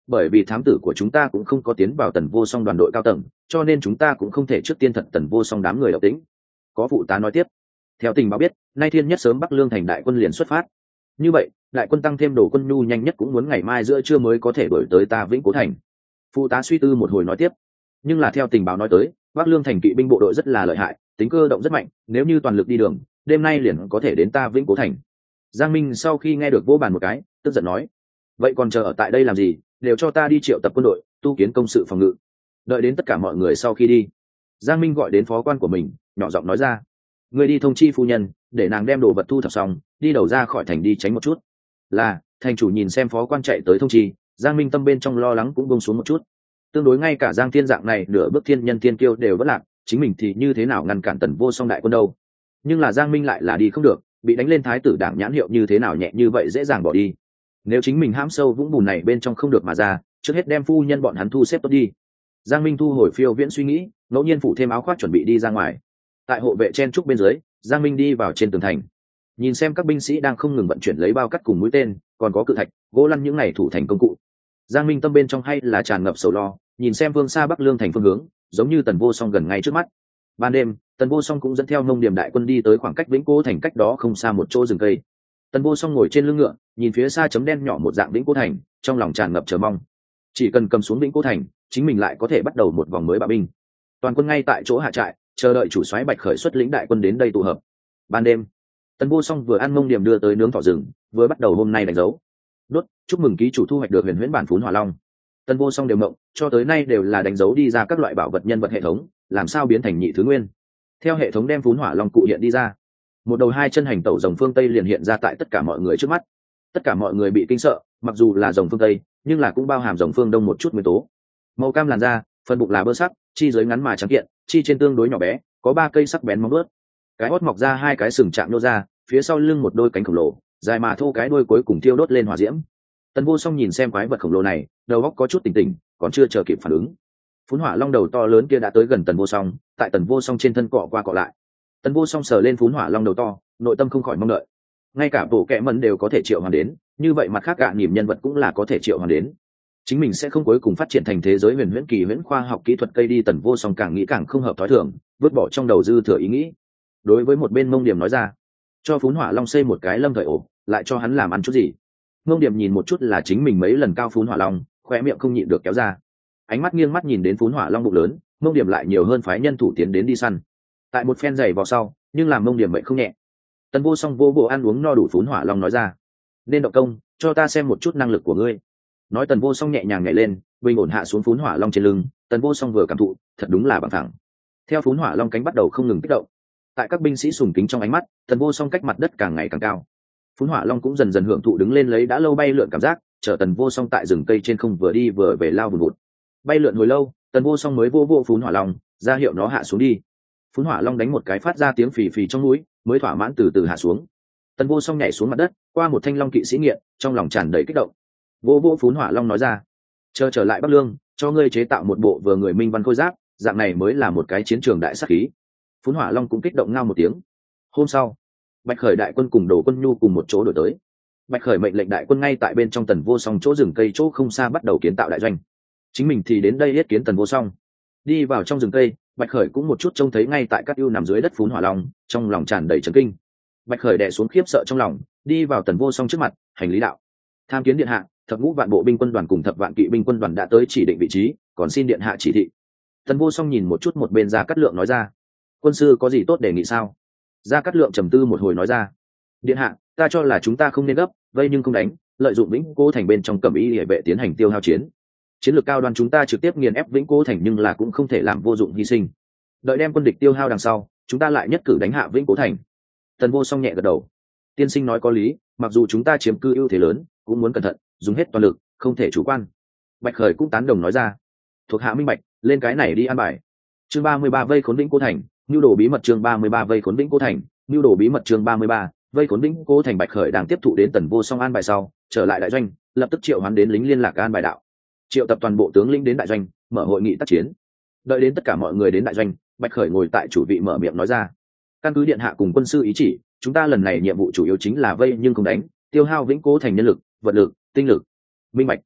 Speaker 1: bởi vì thám tử của chúng ta cũng không có tiến vào Tần Vô Song đoàn đội cao tầng, cho nên chúng ta cũng không thể trước tiên thật Tần Vô Song đám người động tĩnh. Có phụ tá nói tiếp, theo tình báo biết, nay thiên nhất sớm Bắc Lương thành đại quân liền xuất phát. Như vậy, đại quân tăng thêm đồ quân nhu nhanh nhất cũng muốn ngày mai giữa trưa mới có thể đuổi tới ta Vĩnh Cố thành. Phụ tá suy tư một hồi nói tiếp, nhưng là theo tình báo nói tới, Bắc Lương thành kỵ binh bộ đội rất là lợi hại, tính cơ động rất mạnh, nếu như toàn lực đi đường, đêm nay liền có thể đến ta Vĩnh Cố thành. Giang Minh sau khi nghe được vỗ bàn một cái, tức giận nói, vậy còn chờ ở tại đây làm gì, đều cho ta đi triệu tập quân đội, tu kiến công sự phòng ngự. Đợi đến tất cả mọi người sau khi đi, Giang Minh gọi đến phó quan của mình, nhỏ giọng nói ra, người đi thông chi phu nhân, để nàng đem đồ vật thu thập xong, đi đầu ra khỏi thành đi tránh một chút. Là, thành chủ nhìn xem phó quan chạy tới thông chi, Giang Minh tâm bên trong lo lắng cũng buông xuống một chút. Tương đối ngay cả Giang Thiên dạng này nửa bước thiên nhân thiên kiêu đều vất lạc, chính mình thì như thế nào ngăn cản Tần Vô Song đại quân đâu? Nhưng là Giang Minh lại là đi không được, bị đánh lên thái tử đảng nhãn hiệu như thế nào nhẹ như vậy dễ dàng bỏ đi. Nếu chính mình hãm sâu vũng bùn này bên trong không được mà ra, trước hết đem phu nhân bọn hắn thu xếp tốt đi. Giang Minh thu hồi phiêu viễn suy nghĩ, ngẫu nhiên phủ thêm áo khoác chuẩn bị đi ra ngoài. Tại hộ vệ chen trúc bên dưới, Giang Minh đi vào trên tường thành, nhìn xem các binh sĩ đang không ngừng vận chuyển lấy bao cắt cùng mũi tên, còn có cự thạch, gỗ lăn những này thủ thành công cụ. Giang Minh tâm bên trong hay là tràn ngập sầu lo, nhìn xem phương xa Bắc Lương thành phương hướng, giống như Tần Vô Song gần ngay trước mắt. Ban đêm, Tần Vô Song cũng dẫn theo Nông Điểm đại quân đi tới khoảng cách Vĩnh Cố thành cách đó không xa một chỗ rừng cây. Tần Vô Song ngồi trên lưng ngựa, nhìn phía xa chấm đen nhỏ một dạng Vĩnh Cố thành, trong lòng tràn ngập chờ mong. Chỉ cần cầm xuống Vĩnh Cố thành, chính mình lại có thể bắt đầu một vòng mới bạo binh. Toàn quân ngay tại chỗ hạ trại, chờ đợi chủ soái Bạch Khởi xuất lĩnh đại quân đến đây tụ hợp. Ban đêm, Tần Vô Song vừa ăn Nông Điểm đưa tới nướng thỏ rừng, vừa bắt đầu hôm nay đánh dấu. Đốt, chúc mừng ký chủ thu hoạch được Huyền Huyễn bản phún hỏa long. Tần Vô Song đều mộng, cho tới nay đều là đánh dấu đi ra các loại bảo vật nhân vật hệ thống, làm sao biến thành nhị thứ nguyên. Theo hệ thống đem phún hỏa long cụ hiện đi ra, một đầu hai chân hành tẩu rồng phương Tây liền hiện ra tại tất cả mọi người trước mắt. Tất cả mọi người bị kinh sợ, mặc dù là rồng phương Tây, nhưng là cũng bao hàm rồng phương Đông một chút nguyên tố. Màu cam làn da, phần bụng là bơ sắc, chi dưới ngắn mà trắng kiện, chi trên tương đối nhỏ bé, có ba cây sắc bén móng vuốt. Cái hót mọc ra hai cái sừng chạm nô ra, phía sau lưng một đôi cánh khổng lồ, dài mà thô cái đuôi cuối cùng thiêu đốt lên hỏa diễm. Tần Vô Song nhìn xem quái vật khổng lồ này, đầu óc có chút tỉnh tỉnh, còn chưa chờ kịp phản ứng. Phún hỏa long đầu to lớn kia đã tới gần Tần Vô Song, tại Tần Vô Song trên thân cọ qua cọ lại. Tần Vô Song sờ lên phún hỏa long đầu to, nội tâm không khỏi mong đợi. Ngay cả bộ kệ mẩn đều có thể triệu hoàn đến, như vậy mặt khác gạ nhìm nhân vật cũng là có thể triệu hoàn đến. Chính mình sẽ không cuối cùng phát triển thành thế giới huyền huyễn kỳ huyễn khoa học kỹ thuật cây đi. Tần Vô Song càng nghĩ càng không hợp thói thường, vứt bỏ trong đầu dư thừa ý nghĩ. Đối với một bên Mông Điểm nói ra, cho phún hỏa long xây một cái lâm thời ổ, lại cho hắn làm ăn chút gì. Mông Điểm nhìn một chút là chính mình mấy lần cao phún hỏa long, khóe miệng không nhịn được kéo ra. Ánh mắt nghiêng mắt nhìn đến phún hỏa long bụng lớn, Mông Điểm lại nhiều hơn phái nhân thủ tiến đến đi săn. Tại một phen giày vào sau, nhưng làm Mông Điểm mệnh không nhẹ. Tần Vô Song vô bộ ăn uống no đủ phún hỏa long nói ra, nên động công, cho ta xem một chút năng lực của ngươi. Nói Tần Vô Song nhẹ nhàng nhảy lên, bình ổn hạ xuống phún hỏa long trên lưng. Tần Vô Song vừa cảm thụ, thật đúng là bằng thẳng. Theo phún hỏa long cánh bắt đầu không ngừng kích động, tại các binh sĩ sùng kính trong ánh mắt, Tần Vô Song cách mặt đất càng ngày càng cao. Phún hỏa long cũng dần dần hưởng thụ đứng lên lấy đã lâu bay lượn cảm giác, chở Tần Vô Song tại rừng cây trên không vừa đi vừa về lao vùn vụt. Bay lượn hồi lâu, Tần Vô Song mới vô vô phún hỏa long, ra hiệu nó hạ xuống đi. Phún hỏa long đánh một cái phát ra tiếng phì phì trong núi, mới thỏa mãn từ từ hạ xuống. Tần Vô Song nhảy xuống mặt đất, qua một thanh long kỵ sĩ nghiện, trong lòng tràn đầy kích động. Vô vô phún hỏa long nói ra, chờ trở lại Bắc Lương, cho ngươi chế tạo một bộ vừa người minh văn khôi giáp, dạng này mới là một cái chiến trường đại sát khí. Phún hỏa long cũng kích động ngao một tiếng. Hôm sau, Bạch Khởi đại quân cùng Đồ Quân Nhu cùng một chỗ đổi tới. Bạch Khởi mệnh lệnh đại quân ngay tại bên trong Tần Vô Song chỗ rừng cây chỗ không xa bắt đầu kiến tạo đại doanh. Chính mình thì đến đây yết kiến Tần Vô Song. Đi vào trong rừng cây, Bạch Khởi cũng một chút trông thấy ngay tại các ưu nằm dưới đất phún hỏa long, trong lòng tràn đầy chấn kinh. Bạch Khởi đè xuống khiếp sợ trong lòng, đi vào Tần Vô Song trước mặt, hành lý đạo: tham kiến điện hạ, thập ngũ vạn bộ binh quân đoàn cùng thập vạn kỵ binh quân đoàn đã tới chỉ định vị trí, còn xin điện hạ chỉ thị. Tần Vô Song nhìn một chút một bên Gia Cát Lượng nói ra: quân sư có gì tốt đề nghị sao? Gia Cát Lượng trầm tư một hồi nói ra: điện hạ, ta cho là chúng ta không nên gấp, vây nhưng không đánh, lợi dụng Vĩnh Cố thành bên trong Cẩm Y Liễu vệ tiến hành tiêu hao chiến. Chiến lược cao đoàn chúng ta trực tiếp nghiền ép Vĩnh Cố thành nhưng là cũng không thể làm vô dụng hy sinh. Đợi đem quân địch tiêu hao đằng sau, chúng ta lại nhất cử đánh hạ Vĩnh Cố thành. Tần Vô Song nhẹ gật đầu. Tiên sinh nói có lý, mặc dù chúng ta chiếm cư ưu thế lớn, cũng muốn cẩn thận, dùng hết toàn lực, không thể chủ quan. Bạch Khởi cũng tán đồng nói ra: thuộc hạ minh bạch, lên cái này đi an bài. Chương ba mươi ba vây khốn Vĩnh Cố thành, nưu đồ bí mật. Chương ba mươi ba vây khốn Vĩnh Cố thành, nưu đồ bí mật. Chương ba mươi ba vây khốn Vĩnh Cố thành. Bạch Khởi đang tiếp thụ đến Tần Vô Song an bài sau, trở lại đại doanh, lập tức triệu hoán đến lính liên lạc an bài đạo, triệu tập toàn bộ tướng lĩnh đến đại doanh, mở hội nghị tác chiến. Đợi đến tất cả mọi người đến đại doanh, Bạch Khởi ngồi tại chủ vị mở miệng nói ra: căn cứ điện hạ cùng quân sư ý chỉ, chúng ta lần này nhiệm vụ chủ yếu chính là vây nhưng không đánh, tiêu hao Vĩnh Cố thành nhân lực, vật lực, tinh lực. Minh bạch.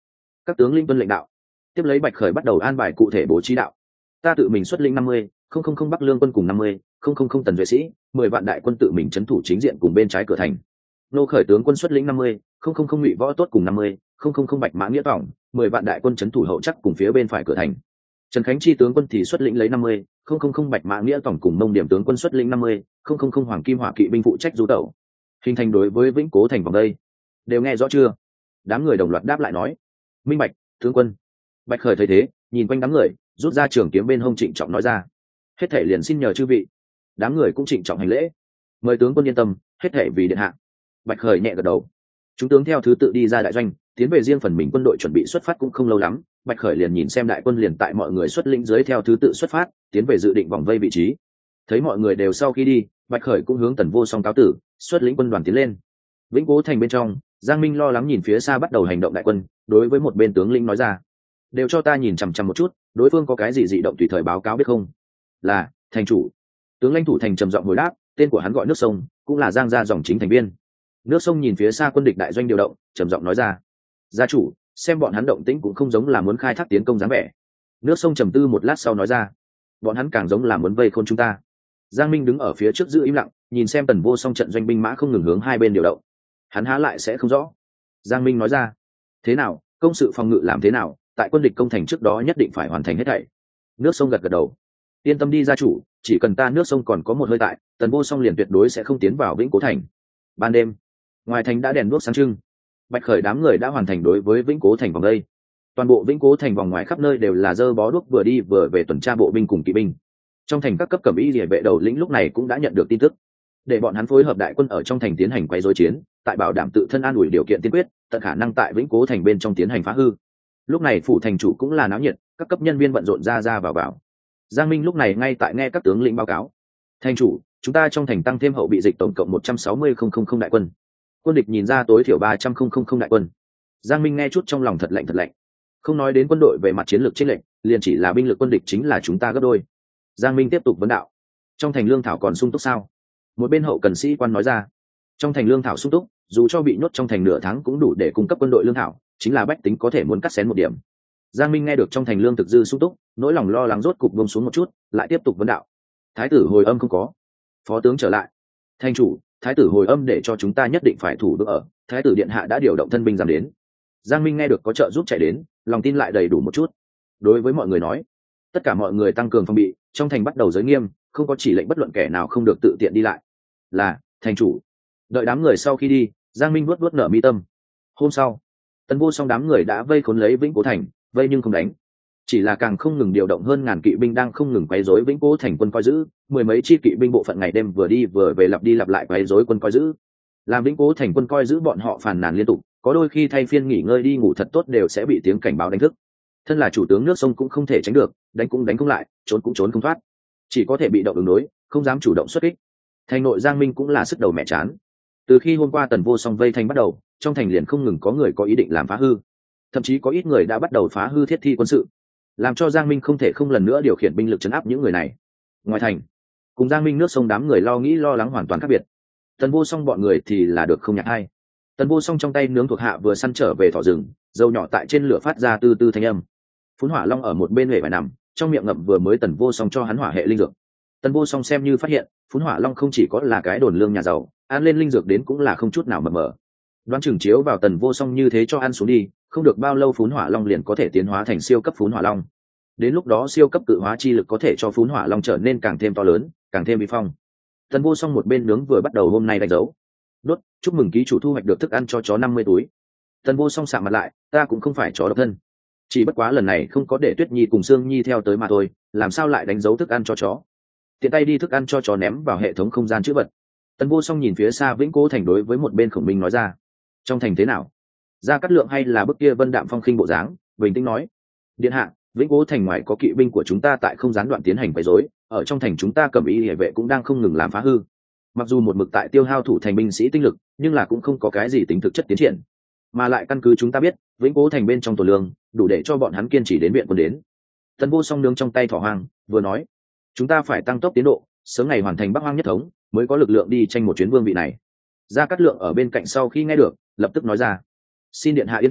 Speaker 1: Các tướng lĩnh tuân lệnh đạo. Tiếp lấy Bạch Khởi bắt đầu an bài cụ thể bố trí đạo. Ta tự mình xuất lĩnh năm mươi không không không Bắc Lương quân cùng năm mươi không không không tần vệ sĩ, mười vạn đại quân tự mình trấn thủ chính diện cùng bên trái cửa thành. Nô Khởi tướng quân xuất lĩnh năm mươi không không không Ngụy Võ Tốt cùng năm mươi không không không Bạch Mã Nghĩa Tỏng, mười vạn đại quân trấn thủ hậu chắc cùng phía bên phải cửa thành. Trần Khánh Chi tướng quân thì xuất lĩnh lấy năm mươi không không không Bạch Mã Nghĩa Tỏng cùng Mông Điểm tướng quân xuất lĩnh năm mươi không không không Hoàng Kim Hỏa kỵ binh phụ trách du tẩu, hình thành đối với Vĩnh Cố thành vòng đây. Đều nghe rõ chưa? Đám người đồng loạt đáp lại nói. Minh bạch, tướng quân. Bạch Khởi thấy thế, nhìn quanh đám người, rút ra trường kiếm bên hông trịnh trọng nói ra. Hết thể liền xin nhờ chư vị. Đám người cũng trịnh trọng hành lễ. Mời tướng quân yên tâm, hết thể vì điện hạ. Bạch Khởi nhẹ gật đầu. Chúng tướng theo thứ tự đi ra đại doanh, tiến về riêng phần mình quân đội chuẩn bị xuất phát cũng không lâu lắm. Bạch Khởi liền nhìn xem đại quân liền tại mọi người xuất lĩnh dưới theo thứ tự xuất phát, tiến về dự định vòng vây vị trí. Thấy mọi người đều sau khi đi, Bạch Khởi cũng hướng Tần Vô Song cáo tử, xuất lĩnh quân đoàn tiến lên. Vĩnh Cố thành bên trong, Giang Minh lo lắng nhìn phía xa bắt đầu hành động đại quân, đối với một bên tướng lĩnh nói ra: đều cho ta nhìn chằm chằm một chút, đối phương có cái gì dị động tùy thời báo cáo biết không? Là, thành chủ. Tướng lãnh thủ thành trầm giọng hồi đáp, tên của hắn gọi Nước Sông, cũng là Giang gia dòng chính thành viên. Nước Sông nhìn phía xa quân địch đại doanh điều động, trầm giọng nói ra: gia chủ, xem bọn hắn động tĩnh cũng không giống là muốn khai thác tiến công dáng vẻ. Nước Sông trầm tư một lát sau nói ra: bọn hắn càng giống là muốn vây khôn chúng ta. Giang Minh đứng ở phía trước giữ im lặng, nhìn xem Tần Vô Song trận doanh binh mã không ngừng hướng hai bên điều động. Hắn há lại sẽ không rõ. Giang Minh nói ra: thế nào, công sự phòng ngự làm thế nào, tại quân địch công thành trước đó nhất định phải hoàn thành hết thảy. Nước Sông gật gật đầu. Yên tâm đi gia chủ, chỉ cần ta Nước Sông còn có một hơi tại, Tần Vô Song liền tuyệt đối sẽ không tiến vào Vĩnh Cố thành. Ban đêm, ngoài thành đã đèn đuốc sáng trưng. Bạch Khởi đám người đã hoàn thành đối với Vĩnh Cố thành vòng đây. Toàn bộ Vĩnh Cố thành vòng ngoài khắp nơi đều là dơ bó đuốc vừa đi vừa về tuần tra bộ binh cùng kỵ binh. Trong thành các cấp cẩm y liề vệ đầu lĩnh lúc này cũng đã nhận được tin tức, để bọn hắn phối hợp đại quân ở trong thành tiến hành quay rối chiến, tại bảo đảm tự thân an ủi điều kiện tiên quyết, tận khả năng tại Vĩnh Cố thành bên trong tiến hành phá hư. Lúc này phủ thành chủ cũng là náo nhiệt, các cấp nhân viên bận rộn ra ra vào vào. Giang Minh lúc này ngay tại nghe các tướng lĩnh báo cáo: thành chủ, chúng ta trong thành tăng thêm hậu bị dịch tổng cộng một trăm sáu mươi nghìn đại quân, quân địch nhìn ra tối thiểu ba trăm nghìn đại quân. Giang Minh nghe chút trong lòng thật lạnh thật lạnh. Không nói đến quân đội về mặt chiến lược chênh lệch, liền chỉ là binh lực quân địch chính là chúng ta gấp đôi. Giang Minh tiếp tục vấn đạo: trong thành lương thảo còn sung túc sao? Một bên hậu cần sĩ quan nói ra: trong thành lương thảo sung túc, dù cho bị nhốt trong thành nửa tháng cũng đủ để cung cấp quân đội lương thảo, chính là bách tính có thể muốn cắt xén một điểm. Giang Minh nghe được trong thành lương thực dư sung túc, nỗi lòng lo lắng rốt cục buông xuống một chút, lại tiếp tục vấn đạo: thái tử hồi âm không có? Phó tướng trở lại: thành chủ, thái tử hồi âm để cho chúng ta nhất định phải thủ vững ở, thái tử điện hạ đã điều động thân binh giảm đến. Giang Minh nghe được có trợ giúp chạy đến, lòng tin lại đầy đủ một chút. Đối với mọi người nói: tất cả mọi người tăng cường phòng bị, trong thành bắt đầu giới nghiêm, không có chỉ lệnh bất luận kẻ nào không được tự tiện đi lại. Là, thành chủ. Đợi đám người sau khi đi, Giang Minh vuốt vuốt nở mi tâm. Hôm sau, Tần Vô Song đám người đã vây khốn lấy Vĩnh Cố thành, vây nhưng không đánh, chỉ là càng không ngừng điều động hơn ngàn kỵ binh đang không ngừng quấy rối Vĩnh Cố thành quân coi giữ, mười mấy chi kỵ binh bộ phận ngày đêm vừa đi vừa về lặp đi lặp lại quấy rối quân coi giữ. Làm Vĩnh Cố thành quân coi giữ bọn họ phàn nàn liên tục, có đôi khi thay phiên nghỉ ngơi đi ngủ thật tốt đều sẽ bị tiếng cảnh báo đánh thức. Thân là chủ tướng Nước Sông cũng không thể tránh được, đánh cũng đánh không lại, trốn cũng trốn không thoát, chỉ có thể bị động ứng đối, không dám chủ động xuất kích. Thành nội Giang Minh cũng là sức đầu mẹ chán. Từ khi hôm qua Tần Vô Song vây thành bắt đầu, trong thành liền không ngừng có người có ý định làm phá hư, thậm chí có ít người đã bắt đầu phá hư thiết thi quân sự, làm cho Giang Minh không thể không lần nữa điều khiển binh lực trấn áp những người này. Ngoài thành, cùng Giang Minh Nước Sông đám người lo nghĩ lo lắng hoàn toàn khác biệt. Tần Vô Song bọn người thì là được không nhạc hay. Tần Vô Song trong tay nướng thuộc hạ vừa săn trở về thỏ rừng, dầu nhỏ tại trên lửa phát ra từ từ thanh âm. Phún Hỏa Long ở một bên hề phải nằm, trong miệng ngậm vừa mới Tần Vô Song cho hắn hỏa hệ linh dược. Tần Vô Song xem như phát hiện, Phún Hỏa Long không chỉ có là cái đồn lương nhà giàu, ăn lên linh dược đến cũng là không chút nào mập mờ. Đoán chừng chiếu vào Tần Vô Song như thế cho ăn xuống đi, không được bao lâu Phún Hỏa Long liền có thể tiến hóa thành siêu cấp Phún Hỏa Long. Đến lúc đó siêu cấp cự hóa chi lực có thể cho Phún Hỏa Long trở nên càng thêm to lớn, càng thêm uy phong. Tần Vô Song một bên nướng vừa bắt đầu hôm nay đánh dấu. Đốt, chúc mừng ký chủ thu hoạch được thức ăn cho chó năm mươi túi. Tần Vô Song sạm mặt lại, ta cũng không phải chó độc thân, chỉ bất quá lần này không có để Tuyết Nhi cùng Sương Nhi theo tới mà thôi, làm sao lại đánh dấu thức ăn cho chó? Tiện tay đi thức ăn cho chó ném vào hệ thống không gian chữ vật. Tần Vô Song nhìn phía xa Vĩnh Cố thành đối với một bên Khổng Minh nói ra: trong thành thế nào? Gia Cát Lượng hay là bức kia Vân Đạm Phong khinh bộ dáng, bình tĩnh nói: điện hạ, Vĩnh Cố thành ngoài có kỵ binh của chúng ta tại không gián đoạn tiến hành quấy rối, ở trong thành chúng ta cẩm y hệ vệ cũng đang không ngừng làm phá hư. Mặc dù một mực tại tiêu hao thủ thành binh sĩ tinh lực, nhưng là cũng không có cái gì tính thực chất tiến triển. Mà lại căn cứ chúng ta biết, Vĩnh Cố thành bên trong tổ lương đủ để cho bọn hắn kiên trì đến viện quân đến. Tần Vô Song nướng trong tay thỏ hoang, vừa nói: chúng ta phải tăng tốc tiến độ, sớm ngày hoàn thành Bắc Hoang nhất thống, mới có lực lượng đi tranh một chuyến vương vị này. Gia Cát Lượng ở bên cạnh sau khi nghe được, lập tức nói ra: xin điện hạ yên tâm,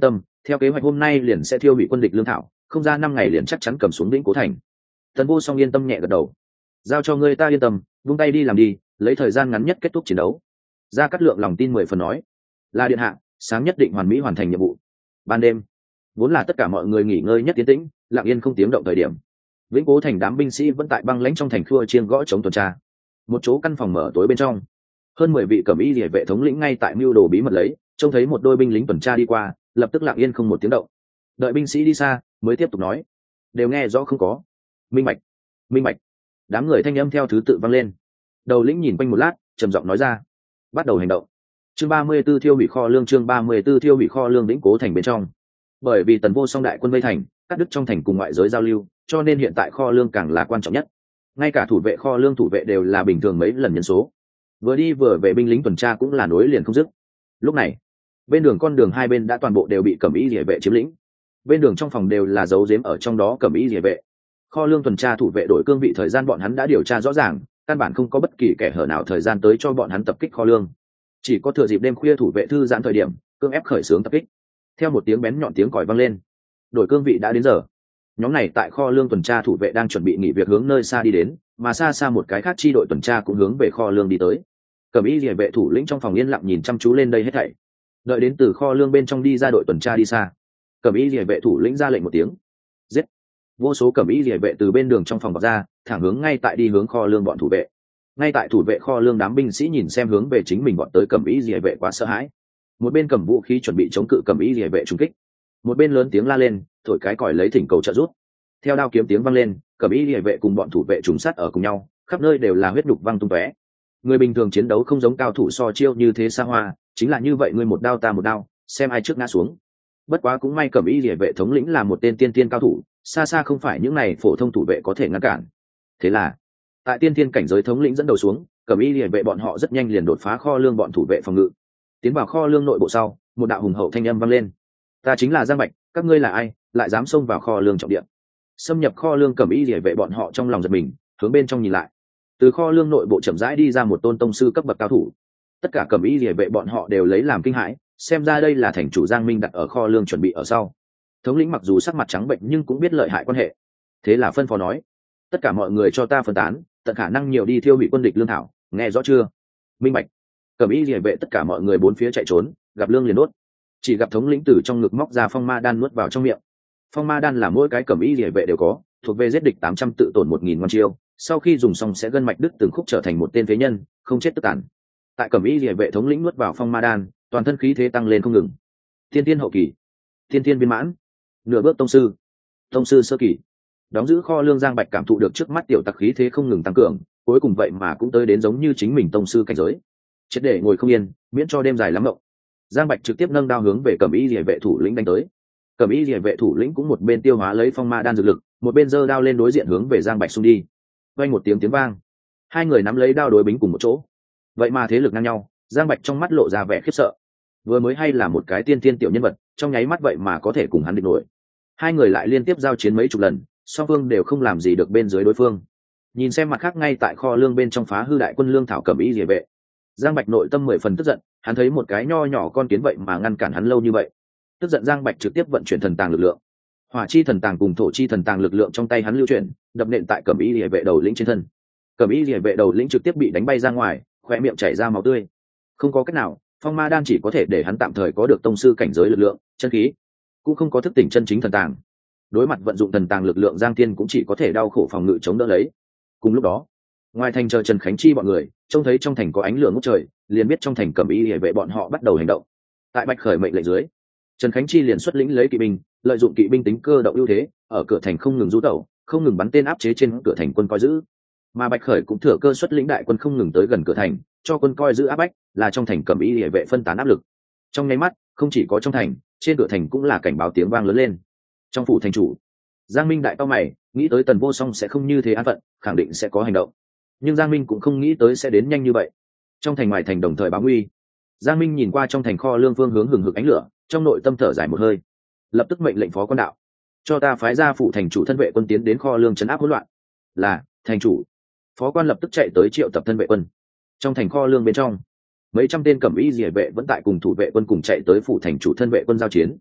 Speaker 1: theo kế hoạch hôm nay liền sẽ thiêu hủy quân địch lương thảo, không ra năm ngày liền chắc chắn cầm xuống lĩnh Cố Thành. Tần Vô Song yên tâm nhẹ gật đầu. Giao cho ngươi ta yên tâm, vung tay đi làm đi, lấy thời gian ngắn nhất kết thúc chiến đấu. Gia Cát Lượng lòng tin mười phần nói. Là điện hạ, sáng nhất định hoàn mỹ hoàn thành nhiệm vụ. Ban đêm, vốn là tất cả mọi người nghỉ ngơi nhất tiến tĩnh, lặng yên không tiếng động thời điểm. Vĩnh Cố Thành đám binh sĩ vẫn tại băng lãnh trong thành khua chiêng gõ chống tuần tra. Một chỗ căn phòng mở tối bên trong, hơn mười vị cẩm y liề vệ thống lĩnh ngay tại mưu đồ bí mật lấy, trông thấy một đôi binh lính tuần tra đi qua, lập tức lặng yên không một tiếng động. Đợi binh sĩ đi xa, mới tiếp tục nói. Đều nghe rõ không có? Minh bạch, minh bạch. Đám người thanh âm theo thứ tự vang lên. Đầu lĩnh nhìn quanh một lát, trầm giọng nói ra. Bắt đầu hành động. Chương ba mươi 34 thiêu hủy kho lương, chương ba mươi 34 thiêu hủy kho lương Vĩnh Cố Thành bên trong. Bởi vì Tần Vô Song đại quân vây thành, cắt đứt trong thành cùng ngoại giới giao lưu, cho nên hiện tại kho lương càng là quan trọng nhất. Ngay cả thủ vệ kho lương thủ vệ đều là bình thường mấy lần nhân số. Vừa đi vừa về binh lính tuần tra cũng là nối liền không dứt. Lúc này, bên đường con đường hai bên đã toàn bộ đều bị cẩm y liề vệ chiếm lĩnh. Bên đường trong phòng đều là dấu giếm ở trong đó cẩm y liề vệ. Kho lương tuần tra thủ vệ đổi cương vị thời gian bọn hắn đã điều tra rõ ràng, căn bản không có bất kỳ kẻ hở nào thời gian tới cho bọn hắn tập kích kho lương. Chỉ có thừa dịp đêm khuya thủ vệ thư giãn thời điểm, cương ép khởi xướng tập kích. Theo một tiếng bén nhọn tiếng còi vang lên, đổi cương vị đã đến giờ. Nhóm này tại kho lương tuần tra thủ vệ đang chuẩn bị nghỉ việc hướng nơi xa đi đến, mà xa xa một cái khác chi đội tuần tra cũng hướng về kho lương đi tới. Cẩm y liề vệ thủ lĩnh trong phòng yên lặng nhìn chăm chú lên đây hết thảy. Đợi đến từ kho lương bên trong đi ra đội tuần tra đi xa, Cẩm y liề vệ thủ lĩnh ra lệnh một tiếng, giết. Vô số cẩm y liề vệ từ bên đường trong phòng bọc ra, thẳng hướng ngay tại đi hướng kho lương bọn thủ vệ. Ngay tại thủ vệ kho lương đám binh sĩ nhìn xem hướng về chính mình bọn tới cẩm y liề vệ quá sợ hãi, một bên cầm vũ khí chuẩn bị chống cự cẩm y liề vệ trúng kích, một bên lớn tiếng la lên, thổi cái còi lấy thỉnh cầu trợ giúp. Theo đao kiếm tiếng vang lên, cẩm y liề vệ cùng bọn thủ vệ trùng sát ở cùng nhau, khắp nơi đều là huyết đục văng tung tóe. Người bình thường chiến đấu không giống cao thủ so chiêu như thế xa hoa, chính là như vậy, ngươi một đao ta một đao, xem ai trước ngã xuống. Bất quá cũng may cẩm y liề vệ thống lĩnh là một tên tiên tiên cao thủ, xa xa không phải những này phổ thông thủ vệ có thể ngăn cản. Thế là tại tiên tiên cảnh giới thống lĩnh dẫn đầu xuống, cẩm y liề vệ bọn họ rất nhanh liền đột phá kho lương bọn thủ vệ phòng ngự, tiến vào kho lương nội bộ sau, một đạo hùng hậu thanh âm vang lên. Ta chính là Giang Bạch, các ngươi là ai, lại dám xông vào kho lương trọng điện? Xâm nhập kho lương cẩm y liề vệ bọn họ trong lòng giật mình, hướng bên trong nhìn lại. Từ kho lương nội bộ chậm rãi đi ra một tôn tông sư cấp bậc cao thủ. Tất cả cẩm y liề vệ bọn họ đều lấy làm kinh hãi, xem ra đây là thành chủ Giang Minh đặt ở kho lương chuẩn bị ở sau. Thống lĩnh mặc dù sắc mặt trắng bệnh nhưng cũng biết lợi hại quan hệ, thế là phân phó nói: tất cả mọi người cho ta phân tán, tận khả năng nhiều đi thiêu hủy quân địch lương thảo, nghe rõ chưa? Minh bạch. Cẩm y liề vệ tất cả mọi người bốn phía chạy trốn, gặp lương liền đốt. Chỉ gặp thống lĩnh từ trong ngực móc ra phong ma đan nuốt vào trong miệng. Phong ma đan là mỗi cái cẩm y liề vệ đều có, thuộc về giết địch tám trăm tự tổn một nghìn ngon chiêu, sau khi dùng xong sẽ gân mạch đứt từng khúc trở thành một tên phế nhân, không chết tức tàn. Tại cẩm y liề vệ thống lĩnh nuốt vào phong ma đan, toàn thân khí thế tăng lên không ngừng. Tiên tiên hậu kỳ, tiên tiên viên mãn, nửa bước tông sư, tông sư sơ kỳ. Đóng giữ kho lương Giang Bạch cảm thụ được trước mắt tiểu tặc khí thế không ngừng tăng cường, cuối cùng vậy mà cũng tới đến giống như chính mình tông sư cảnh giới. Chết để ngồi không yên, miễn cho đêm dài lắm mộng. Giang Bạch trực tiếp nâng đao hướng về cẩm y liề vệ thủ lĩnh đánh tới. Cẩm y liề vệ thủ lĩnh cũng một bên tiêu hóa lấy phong ma đan dược lực, một bên giơ đao lên đối diện hướng về Giang Bạch xung đi. Vang một tiếng tiếng vang, hai người nắm lấy đao đối bính cùng một chỗ. Vậy mà thế lực ngang nhau, Giang Bạch trong mắt lộ ra vẻ khiếp sợ. Vừa mới hay là một cái tiên tiên tiểu nhân vật, trong nháy mắt vậy mà có thể cùng hắn địch nổi. Hai người lại liên tiếp giao chiến mấy chục lần, song phương đều không làm gì được bên dưới đối phương. Nhìn xem mặt khác ngay tại kho lương bên trong phá hư đại quân lương thảo cẩm y liề vệ, Giang Bạch nội tâm mười phần tức giận, hắn thấy một cái nho nhỏ con kiến vậy mà ngăn cản hắn lâu như vậy. Tức giận Giang Bạch trực tiếp vận chuyển thần tàng lực lượng. Hỏa chi thần tàng cùng thổ chi thần tàng lực lượng trong tay hắn lưu chuyển, đập nện tại cẩm y liề vệ đầu lĩnh trên thân. Cẩm y liề vệ đầu lĩnh trực tiếp bị đánh bay ra ngoài, khóe miệng chảy ra máu tươi. Không có cách nào, phong ma đan chỉ có thể để hắn tạm thời có được tông sư cảnh giới lực lượng, chân khí cũng không có thức tỉnh chân chính thần tàng. Đối mặt vận dụng thần tàng lực lượng, Giang Thiên cũng chỉ có thể đau khổ phòng ngự chống đỡ lấy. Cùng lúc đó, ngoài thành chờ Trần Khánh Chi bọn người trông thấy trong thành có ánh lửa ngút trời, liền biết trong thành cẩm y liề vệ bọn họ bắt đầu hành động. Tại Bạch Khởi mệnh lệnh dưới, Trần Khánh Chi liền xuất lĩnh lấy kỵ binh, lợi dụng kỵ binh tính cơ động ưu thế, ở cửa thành không ngừng du tẩu, không ngừng bắn tên áp chế trên cửa thành quân coi giữ. Mà Bạch Khởi cũng thừa cơ xuất lĩnh đại quân không ngừng tới gần cửa thành, cho quân coi giữ áp bách, là trong thành cẩm y liề vệ phân tán áp lực. Trong nháy mắt, không chỉ có trong thành, trên cửa thành cũng là cảnh báo tiếng vang lớn lên. Trong phủ thành chủ, Giang Minh đại cao mày, nghĩ tới Tần Vô Song sẽ không như thế an phận, khẳng định sẽ có hành động. Nhưng Giang Minh cũng không nghĩ tới sẽ đến nhanh như vậy. Trong thành ngoài thành đồng thời báo nguy. Giang Minh nhìn qua trong thành kho lương phương hướng hừng hực ánh lửa, trong nội tâm thở dài một hơi, lập tức mệnh lệnh phó quan đạo, cho ta phái ra phụ thành chủ thân vệ quân tiến đến kho lương trấn áp hỗn loạn. Là thành chủ. Phó quan lập tức chạy tới triệu tập thân vệ quân. Trong thành kho lương bên trong, mấy trăm tên cẩm y liề vệ vẫn tại cùng thủ vệ quân cùng chạy tới phụ thành chủ thân vệ quân giao chiến.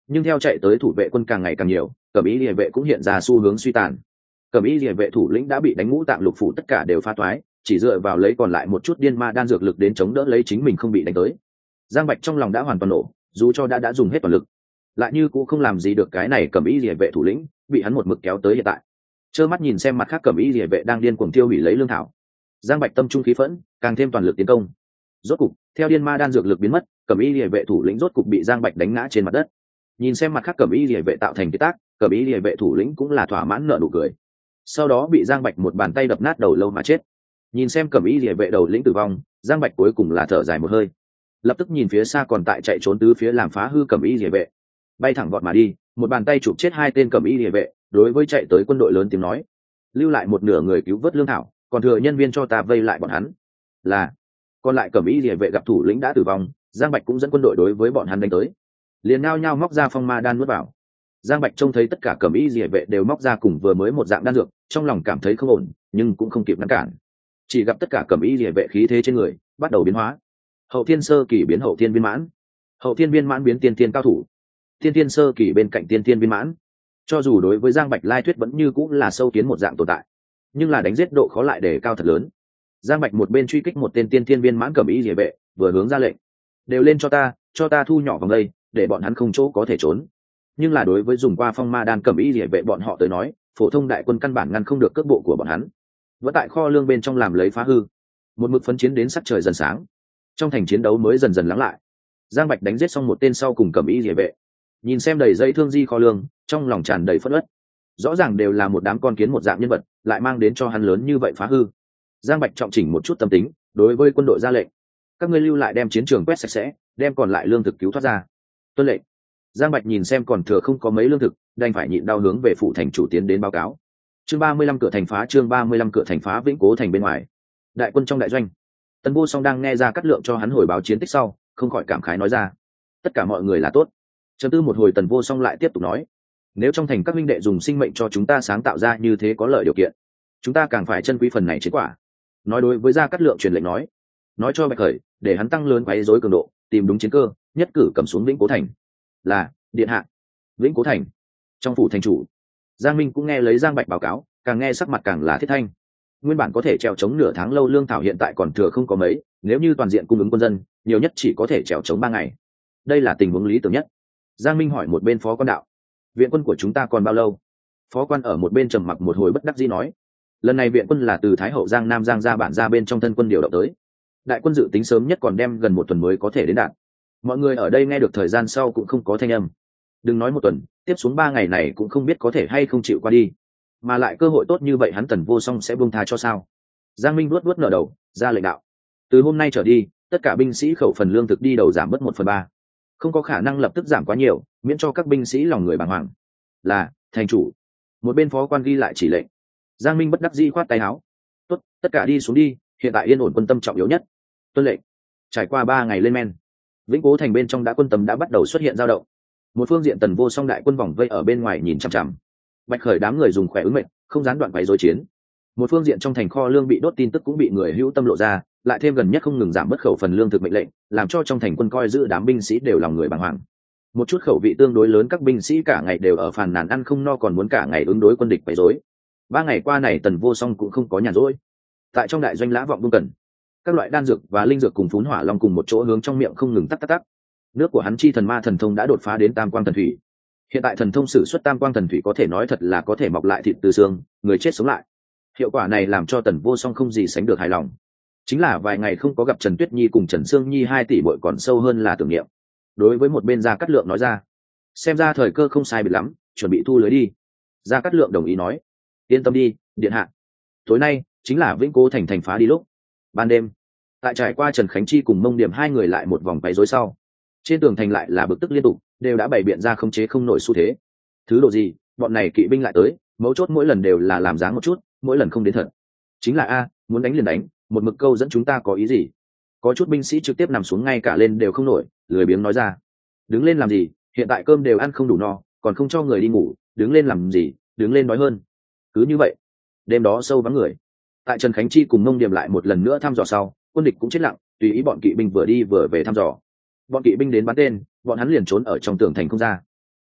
Speaker 1: nhưng theo chạy tới thủ vệ quân càng ngày càng nhiều, cẩm y liề vệ cũng hiện ra xu hướng suy tàn. Cẩm y liề vệ thủ lĩnh đã bị đánh ngũ tạng lục phủ tất cả đều phá toái, chỉ dựa vào lấy còn lại một chút điên ma đan dược lực đến chống đỡ lấy chính mình không bị đánh tới. Giang Bạch trong lòng đã hoàn toàn nổ, dù cho đã đã dùng hết toàn lực, lại như cũng không làm gì được cái này cẩm y liề vệ thủ lĩnh, bị hắn một mực kéo tới hiện tại. Trơ mắt nhìn xem mặt khác cẩm y liề vệ đang điên cuồng tiêu hủy lấy lương thảo, Giang Bạch tâm trung khí phẫn, càng thêm toàn lực tiến công. Rốt cục, theo điên ma đan dược lực biến mất, cẩm y liề vệ thủ lĩnh rốt cục bị Giang Bạch đánh ngã trên mặt đất. Nhìn xem mặt khác cẩm y liề vệ tạo thành cái tác, cẩm y liề vệ thủ lĩnh cũng là thỏa mãn nở nụ cười. Sau đó bị Giang Bạch một bàn tay đập nát đầu lâu mà chết. Nhìn xem cẩm y liề vệ đầu lĩnh tử vong, Giang Bạch cuối cùng là thở dài một hơi, lập tức nhìn phía xa còn tại chạy trốn tứ phía làm phá hư cẩm y liề vệ, bay thẳng vọt mà đi, một bàn tay chụp chết hai tên cẩm y liề vệ, đối với chạy tới quân đội lớn tiếng nói: lưu lại một nửa người cứu vớt lương thảo, còn thừa nhân viên cho ta vây lại bọn hắn. Là. Còn lại cẩm y liề vệ gặp thủ lĩnh đã tử vong, Giang Bạch cũng dẫn quân đội đối với bọn hắn đánh tới, liền nao nhao móc ra phong ma đan nuốt vào. Giang Bạch trông thấy tất cả cẩm y liề vệ đều móc ra cùng vừa mới một dạng đan dược, trong lòng cảm thấy không ổn, nhưng cũng không kịp ngăn cản. Chỉ gặp tất cả cẩm y liề vệ khí thế trên người bắt đầu biến hóa, hậu thiên sơ kỳ biến hậu thiên viên mãn, hậu thiên viên mãn biến tiên thiên cao thủ, tiên thiên sơ kỳ bên cạnh tiên thiên viên mãn. Cho dù đối với Giang Bạch lai thuyết vẫn như cũng là sâu kiến một dạng tồn tại, nhưng là đánh giết độ khó lại đề cao thật lớn. Giang Bạch một bên truy kích một tên tiên thiên viên mãn cẩm y liề vệ, vừa hướng ra lệnh: đều lên cho ta, cho ta thu nhỏ vòng đây, để bọn hắn không chỗ có thể trốn. Nhưng là đối với dùng qua phong ma đan cẩm y liề vệ bọn họ tới nói, phổ thông đại quân căn bản ngăn không được cước bộ của bọn hắn, vẫn tại kho lương bên trong làm lấy phá hư. Một mực phấn chiến đến sắc trời dần sáng, trong thành chiến đấu mới dần dần lắng lại. Giang Bạch đánh giết xong một tên sau cùng cẩm y liề vệ, nhìn xem đầy dây thương di kho lương, trong lòng tràn đầy phẫn uất. Rõ ràng đều là một đám con kiến một dạng nhân vật, lại mang đến cho hắn lớn như vậy phá hư. Giang Bạch trọng chỉnh một chút tâm tính, đối với quân đội ra lệnh: các ngươi lưu lại đem chiến trường quét sạch sẽ, đem còn lại lương thực cứu thoát ra. Tuân lệnh. Giang Bạch nhìn xem còn thừa không có mấy lương thực, đành phải nhịn đau hướng về phủ thành chủ tiến đến báo cáo. Chương ba mươi lăm cửa thành phá, chương ba mươi lăm cửa thành phá. Vĩnh Cố thành bên ngoài, đại quân trong đại doanh, Tần Vô Song đang nghe ra Cát Lượng cho hắn hồi báo chiến tích sau, không khỏi cảm khái nói ra: tất cả mọi người là tốt. Chấm tư một hồi, Tần Vô Song lại tiếp tục nói: nếu trong thành các minh đệ dùng sinh mệnh cho chúng ta sáng tạo ra như thế có lợi điều kiện, chúng ta càng phải trân quý phần này chiến quả. Nói đối với Gia Cát Lượng truyền lệnh nói: nói cho Bạch Khởi, để hắn tăng lớn quấy rối cường độ, tìm đúng chiến cơ, nhất cử cầm xuống Vĩnh Cố thành. Là, điện hạ. Vĩnh Cố thành, trong phủ thành chủ, Giang Minh cũng nghe lấy Giang Bạch báo cáo, càng nghe sắc mặt càng là thiết thanh. Nguyên bản có thể trèo chống nửa tháng lâu lương thảo hiện tại còn thừa không có mấy, nếu như toàn diện cung ứng quân dân, nhiều nhất chỉ có thể trèo chống ba ngày. Đây là tình huống lý tưởng nhất. Giang Minh hỏi một bên phó quan đạo: viện quân của chúng ta còn bao lâu? Phó quan ở một bên trầm mặc một hồi bất đắc dĩ nói: lần này viện quân là từ Thái Hậu Giang Nam Giang ra bản ra bên trong thân quân điều động tới, đại quân dự tính sớm nhất còn đem gần một tuần mới có thể đến đạt. Mọi người ở đây nghe được thời gian sau cũng không có thanh âm. Đừng nói một tuần, tiếp xuống ba ngày này cũng không biết có thể hay không chịu qua đi. Mà lại cơ hội tốt như vậy hắn Tần Vô Song sẽ buông tha cho sao? Giang Minh luốt luốt nở đầu, ra lệnh đạo: từ hôm nay trở đi, tất cả binh sĩ khẩu phần lương thực đi đầu giảm bớt một phần ba, không có khả năng lập tức giảm quá nhiều, miễn cho các binh sĩ lòng người bàng hoàng. Là, thành chủ. Một bên phó quan ghi lại chỉ lệnh. Giang Minh bất đắc dĩ khoát tay áo: tốt, tất cả đi xuống đi, hiện tại yên ổn quân tâm trọng yếu nhất. Tuân lệnh. Trải qua ba ngày lên men, Vĩnh Cố thành bên trong đã quân tâm đã bắt đầu xuất hiện dao động. Một phương diện Tần Vô Song đại quân vòng vây ở bên ngoài nhìn chằm chằm, Bạch Khởi đám người dùng khỏe ứng mệnh, không gián đoạn quấy rối chiến. Một phương diện trong thành kho lương bị đốt tin tức cũng bị người hữu tâm lộ ra, lại thêm gần nhất không ngừng giảm bớt khẩu phần lương thực mệnh lệnh, làm cho trong thành quân coi giữ đám binh sĩ đều lòng người bàng hoàng. Một chút khẩu vị tương đối lớn các binh sĩ cả ngày đều ở phàn nàn ăn không no, còn muốn cả ngày ứng đối quân địch quấy rối. Ba ngày qua này Tần Vô Song cũng không có nhàn rỗi. Tại trong đại doanh lã vọng buông cần, các loại đan dược và linh dược cùng phún hỏa long cùng một chỗ hướng trong miệng không ngừng tắc tắc tắc. Nước của hắn chi thần ma thần thông đã đột phá đến tam quang thần thủy. Hiện tại thần thông sử xuất tam quang thần thủy có thể nói thật là có thể mọc lại thịt từ xương, người chết sống lại. Hiệu quả này làm cho Tần Vô Song không gì sánh được hài lòng. Chính là vài ngày không có gặp Trần Tuyết Nhi cùng Trần Sương Nhi hai tỷ muội còn sâu hơn là tưởng niệm. Đối với một bên Gia Cát Lượng nói ra: xem ra thời cơ không sai biệt lắm, chuẩn bị thu lưới đi. Gia Cát Lượng đồng ý nói: yên tâm đi, điện hạ. Tối nay chính là Vĩnh Cố thành thành phá đi lúc. Ban đêm, tại trải qua Trần Khánh Chi cùng Mông Điểm hai người lại một vòng quấy rối sau, trên tường thành lại là bực tức liên tục, đều đã bày biện ra không chế không nổi xu thế. Thứ độ gì, bọn này kỵ binh lại tới, mấu chốt mỗi lần đều là làm dáng một chút, mỗi lần không đến thật. Chính là a, muốn đánh liền đánh, một mực câu dẫn chúng ta có ý gì? Có chút binh sĩ trực tiếp nằm xuống ngay cả lên đều không nổi, lười biếng nói ra: đứng lên làm gì, hiện tại cơm đều ăn không đủ no, còn không cho người đi ngủ, đứng lên làm gì, đứng lên nói hơn. Cứ như vậy, đêm đó sâu vắng người. Tại Trần Khánh Chi cùng Mông Điểm lại một lần nữa thăm dò sau, quân địch cũng chết lặng, tùy ý bọn kỵ binh vừa đi vừa về thăm dò. Bọn kỵ binh đến bắn tên, bọn hắn liền trốn ở trong tường thành không ra.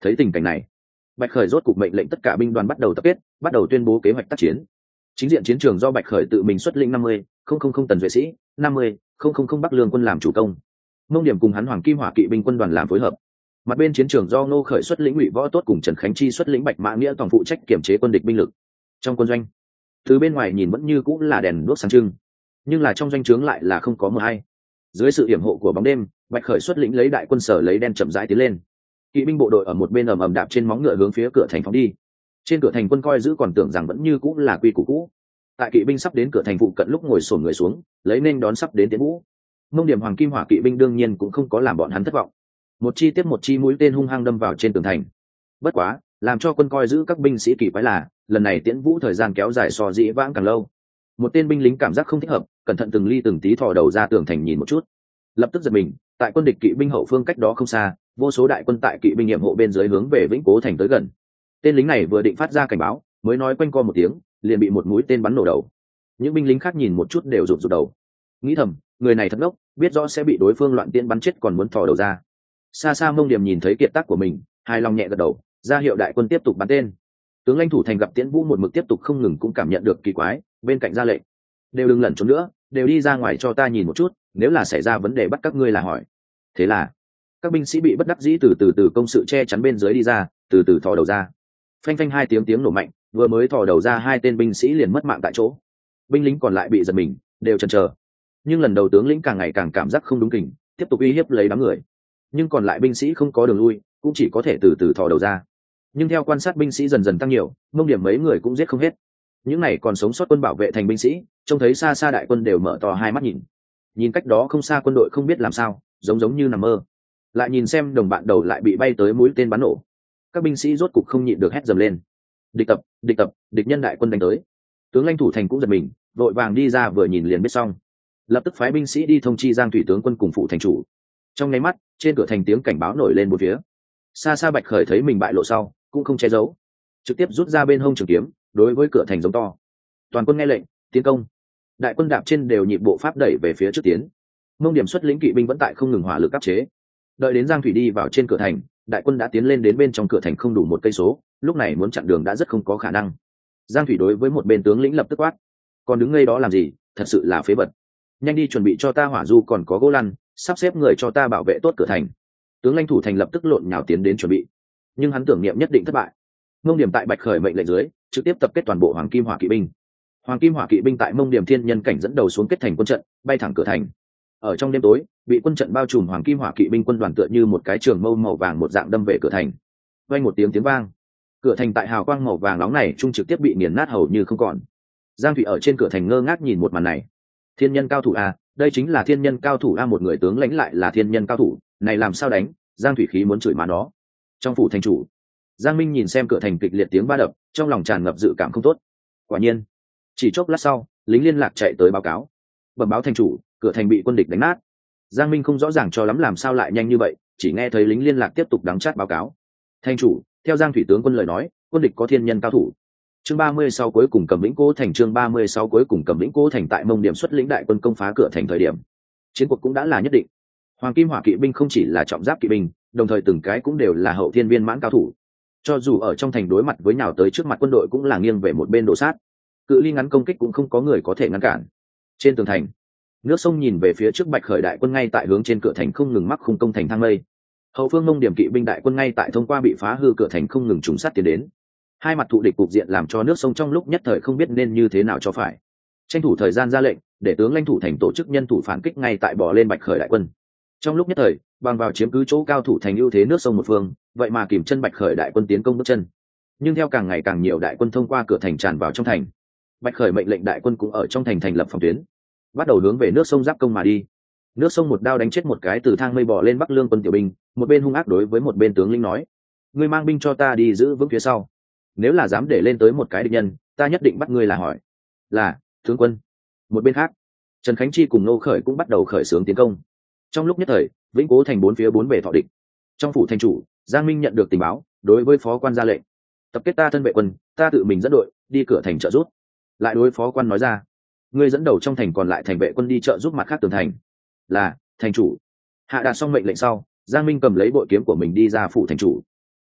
Speaker 1: Thấy tình cảnh này, Bạch Khởi rốt cục mệnh lệnh tất cả binh đoàn bắt đầu tập kết, bắt đầu tuyên bố kế hoạch tác chiến. Chính diện chiến trường do Bạch Khởi tự mình xuất lĩnh năm mươi không không không tần duệ sĩ, năm mươi không không không Bắc Lương quân làm chủ công. Mông Điểm cùng hắn Hoàng Kim Hỏa Kỵ binh quân đoàn làm phối hợp. Mặt bên chiến trường do Ngô Khởi xuất lĩnh Ngụy Võ Tốt cùng Trần Khánh Chi xuất lĩnh Bạch Mã Nghĩa toàn phụ trách kiểm chế quân địch binh lực. Trong quân doanh, từ bên ngoài nhìn vẫn như cũng là đèn đuốc sáng trưng, nhưng là trong doanh trướng lại là không có mờ hay. Dưới sự yểm hộ của bóng đêm, Bạch Khởi xuất lĩnh lấy đại quân sở lấy đen chậm rãi tiến lên. Kỵ binh bộ đội ở một bên ầm ầm đạp trên móng ngựa hướng phía cửa thành phóng đi. Trên cửa thành quân coi giữ còn tưởng rằng vẫn như cũng là quy củ cũ. Tại kỵ binh sắp đến cửa thành phụ cận lúc ngồi xổm người xuống, lấy nên đón sắp đến tiến vũ. Mông Điểm Hoàng Kim Hỏa Kỵ binh đương nhiên cũng không có làm bọn hắn thất vọng. Một chi tiếp một chi mũi tên hung hăng đâm vào trên tường thành. Bất quá, làm cho quân coi giữ các binh sĩ kỳ quái là, lần này tiễn vũ thời gian kéo dài so dĩ vãng càng lâu. Một tên binh lính cảm giác không thích hợp, cẩn thận từng ly từng tí thò đầu ra tường thành nhìn một chút, lập tức giật mình. Tại quân địch kỵ binh hậu phương cách đó không xa, vô số đại quân tại kỵ binh nhiệm hộ bên dưới hướng về Vĩnh Cố thành tới gần. Tên lính này vừa định phát ra cảnh báo, mới nói quanh co một tiếng, liền bị một mũi tên bắn nổ đầu. Những binh lính khác nhìn một chút đều rụt rụt đầu, nghĩ thầm, người này thật ngốc, biết rõ sẽ bị đối phương loạn tiễn bắn chết còn muốn thò đầu ra. Xa xa Mông Điểm nhìn thấy kiệt tác của mình, hài lòng nhẹ gật đầu, ra hiệu đại quân tiếp tục bắn tên. Tướng lãnh thủ thành gặp tiễn vũ một mực tiếp tục không ngừng cũng cảm nhận được kỳ quái, bên cạnh ra lệnh, đều đừng lẩn trốn nữa, đều đi ra ngoài cho ta nhìn một chút, nếu là xảy ra vấn đề bắt các ngươi là hỏi. Thế là các binh sĩ bị bất đắc dĩ từ từ từ công sự che chắn bên dưới đi ra, từ từ thò đầu ra. Phanh phanh hai tiếng tiếng nổ mạnh, vừa mới thò đầu ra hai tên binh sĩ liền mất mạng tại chỗ. Binh lính còn lại bị giật mình, đều chần chờ. Nhưng lần đầu tướng lĩnh càng ngày càng cảm giác không đúng kình, tiếp tục uy hiếp lấy đám người. Nhưng còn lại binh sĩ không có đường lui, cũng chỉ có thể từ từ thò đầu ra. Nhưng theo quan sát binh sĩ dần dần tăng nhiều, Mông Điểm mấy người cũng giết không hết. Những này còn sống sót quân bảo vệ thành binh sĩ, trông thấy xa xa đại quân đều mở to hai mắt nhìn. Nhìn cách đó không xa quân đội không biết làm sao, giống giống như nằm mơ. Lại nhìn xem đồng bạn đầu lại bị bay tới mũi tên bắn nổ. Các binh sĩ rốt cục không nhịn được hét dầm lên. Địch tập, địch tập, địch nhân đại quân đánh tới. Tướng lãnh thủ thành cũng giật mình, vội vàng đi ra vừa nhìn liền biết xong. Lập tức phái binh sĩ đi thông chi Giang thủy tướng quân cùng phụ thành chủ. Trong nháy mắt, trên cửa thành tiếng cảnh báo nổi lên một phía. Xa xa Bạch Khởi thấy mình bại lộ sau, cũng không che giấu, trực tiếp rút ra bên hông trường kiếm, đối với cửa thành giống to. Toàn quân nghe lệnh, tiến công. Đại quân đạp trên đều nhịp bộ pháp đẩy về phía trước tiến. Mông Điểm xuất lĩnh kỵ binh vẫn tại không ngừng hỏa lực áp chế. Đợi đến Giang thủy đi vào trên cửa thành, đại quân đã tiến lên đến bên trong cửa thành không đủ một cây số, lúc này muốn chặn đường đã rất không có khả năng. Giang thủy đối với một bên tướng lĩnh lập tức quát, còn đứng ngây đó làm gì, thật sự là phế vật. Nhanh đi chuẩn bị cho ta hỏa du còn có gỗ lăn, sắp xếp người cho ta bảo vệ tốt cửa thành. Tướng lãnh thủ thành lập tức lộn nhào tiến đến chuẩn bị, nhưng hắn tưởng niệm nhất định thất bại. Mông Điểm tại Bạch Khởi mệnh lệnh dưới, trực tiếp tập kết toàn bộ Hoàng Kim Hỏa Kỵ binh. Hoàng Kim Hỏa Kỵ binh tại Mông Điểm thiên nhân cảnh dẫn đầu xuống kết thành quân trận, bay thẳng cửa thành. Ở trong đêm tối, bị quân trận bao trùm Hoàng Kim Hỏa Kỵ binh quân đoàn tựa như một cái trường mâu màu vàng một dạng đâm về cửa thành. Vang một tiếng tiếng vang, cửa thành tại hào quang màu vàng nóng này trung trực tiếp bị nghiền nát hầu như không còn. Giang thủy ở trên cửa thành ngơ ngác nhìn một màn này. Thiên nhân cao thủ a, đây chính là thiên nhân cao thủ a, một người tướng lãnh lại là thiên nhân cao thủ, này làm sao đánh? Giang thủy khí muốn chửi má nó. Trong phủ thành chủ, Giang Minh nhìn xem cửa thành kịch liệt tiếng ba đập, trong lòng tràn ngập dự cảm không tốt. Quả nhiên, chỉ chốc lát sau, lính liên lạc chạy tới báo cáo. Bẩm báo thành chủ, cửa thành bị quân địch đánh nát. Giang Minh không rõ ràng cho lắm làm sao lại nhanh như vậy, chỉ nghe thấy lính liên lạc tiếp tục đắng chát báo cáo. Thành chủ, theo Giang thủy tướng quân lời nói, quân địch có thiên nhân cao thủ. Chương ba mươi sáu cuối cùng cầm lĩnh Cố thành, chương ba mươi sáu cuối cùng cầm lĩnh Cố thành tại Mông Điểm xuất lĩnh đại quân công phá cửa thành thời điểm, chiến cuộc cũng đã là nhất định. Hoàng Kim Hỏa Kỵ binh không chỉ là trọng giáp kỵ binh, đồng thời từng cái cũng đều là hậu thiên viên mãn cao thủ. Cho dù ở trong thành đối mặt với nhào tới trước mặt quân đội cũng là nghiêng về một bên đổ sát. Cự ly ngắn công kích cũng không có người có thể ngăn cản. Trên tường thành, nước sông nhìn về phía trước Bạch Khởi đại quân ngay tại hướng trên cửa thành không ngừng mắc khung công thành thang lây. Hậu phương Mông Điểm kỵ binh đại quân ngay tại thông qua bị phá hư cửa thành không ngừng trùng sát tiến đến. Hai mặt thụ địch cục diện làm cho nước sông trong lúc nhất thời không biết nên như thế nào cho phải. Tranh thủ thời gian ra lệnh, để tướng lãnh thủ thành tổ chức nhân thủ phản kích ngay tại bỏ lên Bạch Khởi đại quân. Trong lúc nhất thời, bằng vào chiếm cứ chỗ cao thủ thành ưu thế nước sông một phương, vậy mà kìm chân Bạch Khởi đại quân tiến công bước chân. Nhưng theo càng ngày càng nhiều đại quân thông qua cửa thành tràn vào trong thành, Bạch Khởi mệnh lệnh đại quân cũng ở trong thành thành lập phòng tuyến, bắt đầu hướng về nước sông giáp công mà đi. Nước sông một đao đánh chết một cái từ thang mây bò lên Bắc Lương quân tiểu binh, một bên hung ác đối với một bên tướng lĩnh nói: ngươi mang binh cho ta đi giữ vững phía sau, nếu là dám để lên tới một cái địch nhân, ta nhất định bắt ngươi là hỏi. Là tướng quân. Một bên khác, Trần Khánh Chi cùng Nô Khởi cũng bắt đầu khởi xướng tiến công. Trong lúc nhất thời, Vĩnh Cố thành bốn phía bốn bề thọ địch. Trong phủ thành chủ, Giang Minh nhận được tình báo, đối với phó quan ra lệnh: tập kết ta thân vệ quân, ta tự mình dẫn đội đi cửa thành trợ giúp. Lại đối phó quan nói ra: ngươi dẫn đầu trong thành còn lại thành vệ quân đi trợ giúp mặt khác tường thành. Là thành chủ. Hạ đạt xong mệnh lệnh sau, Giang Minh cầm lấy bội kiếm của mình đi ra phủ thành chủ.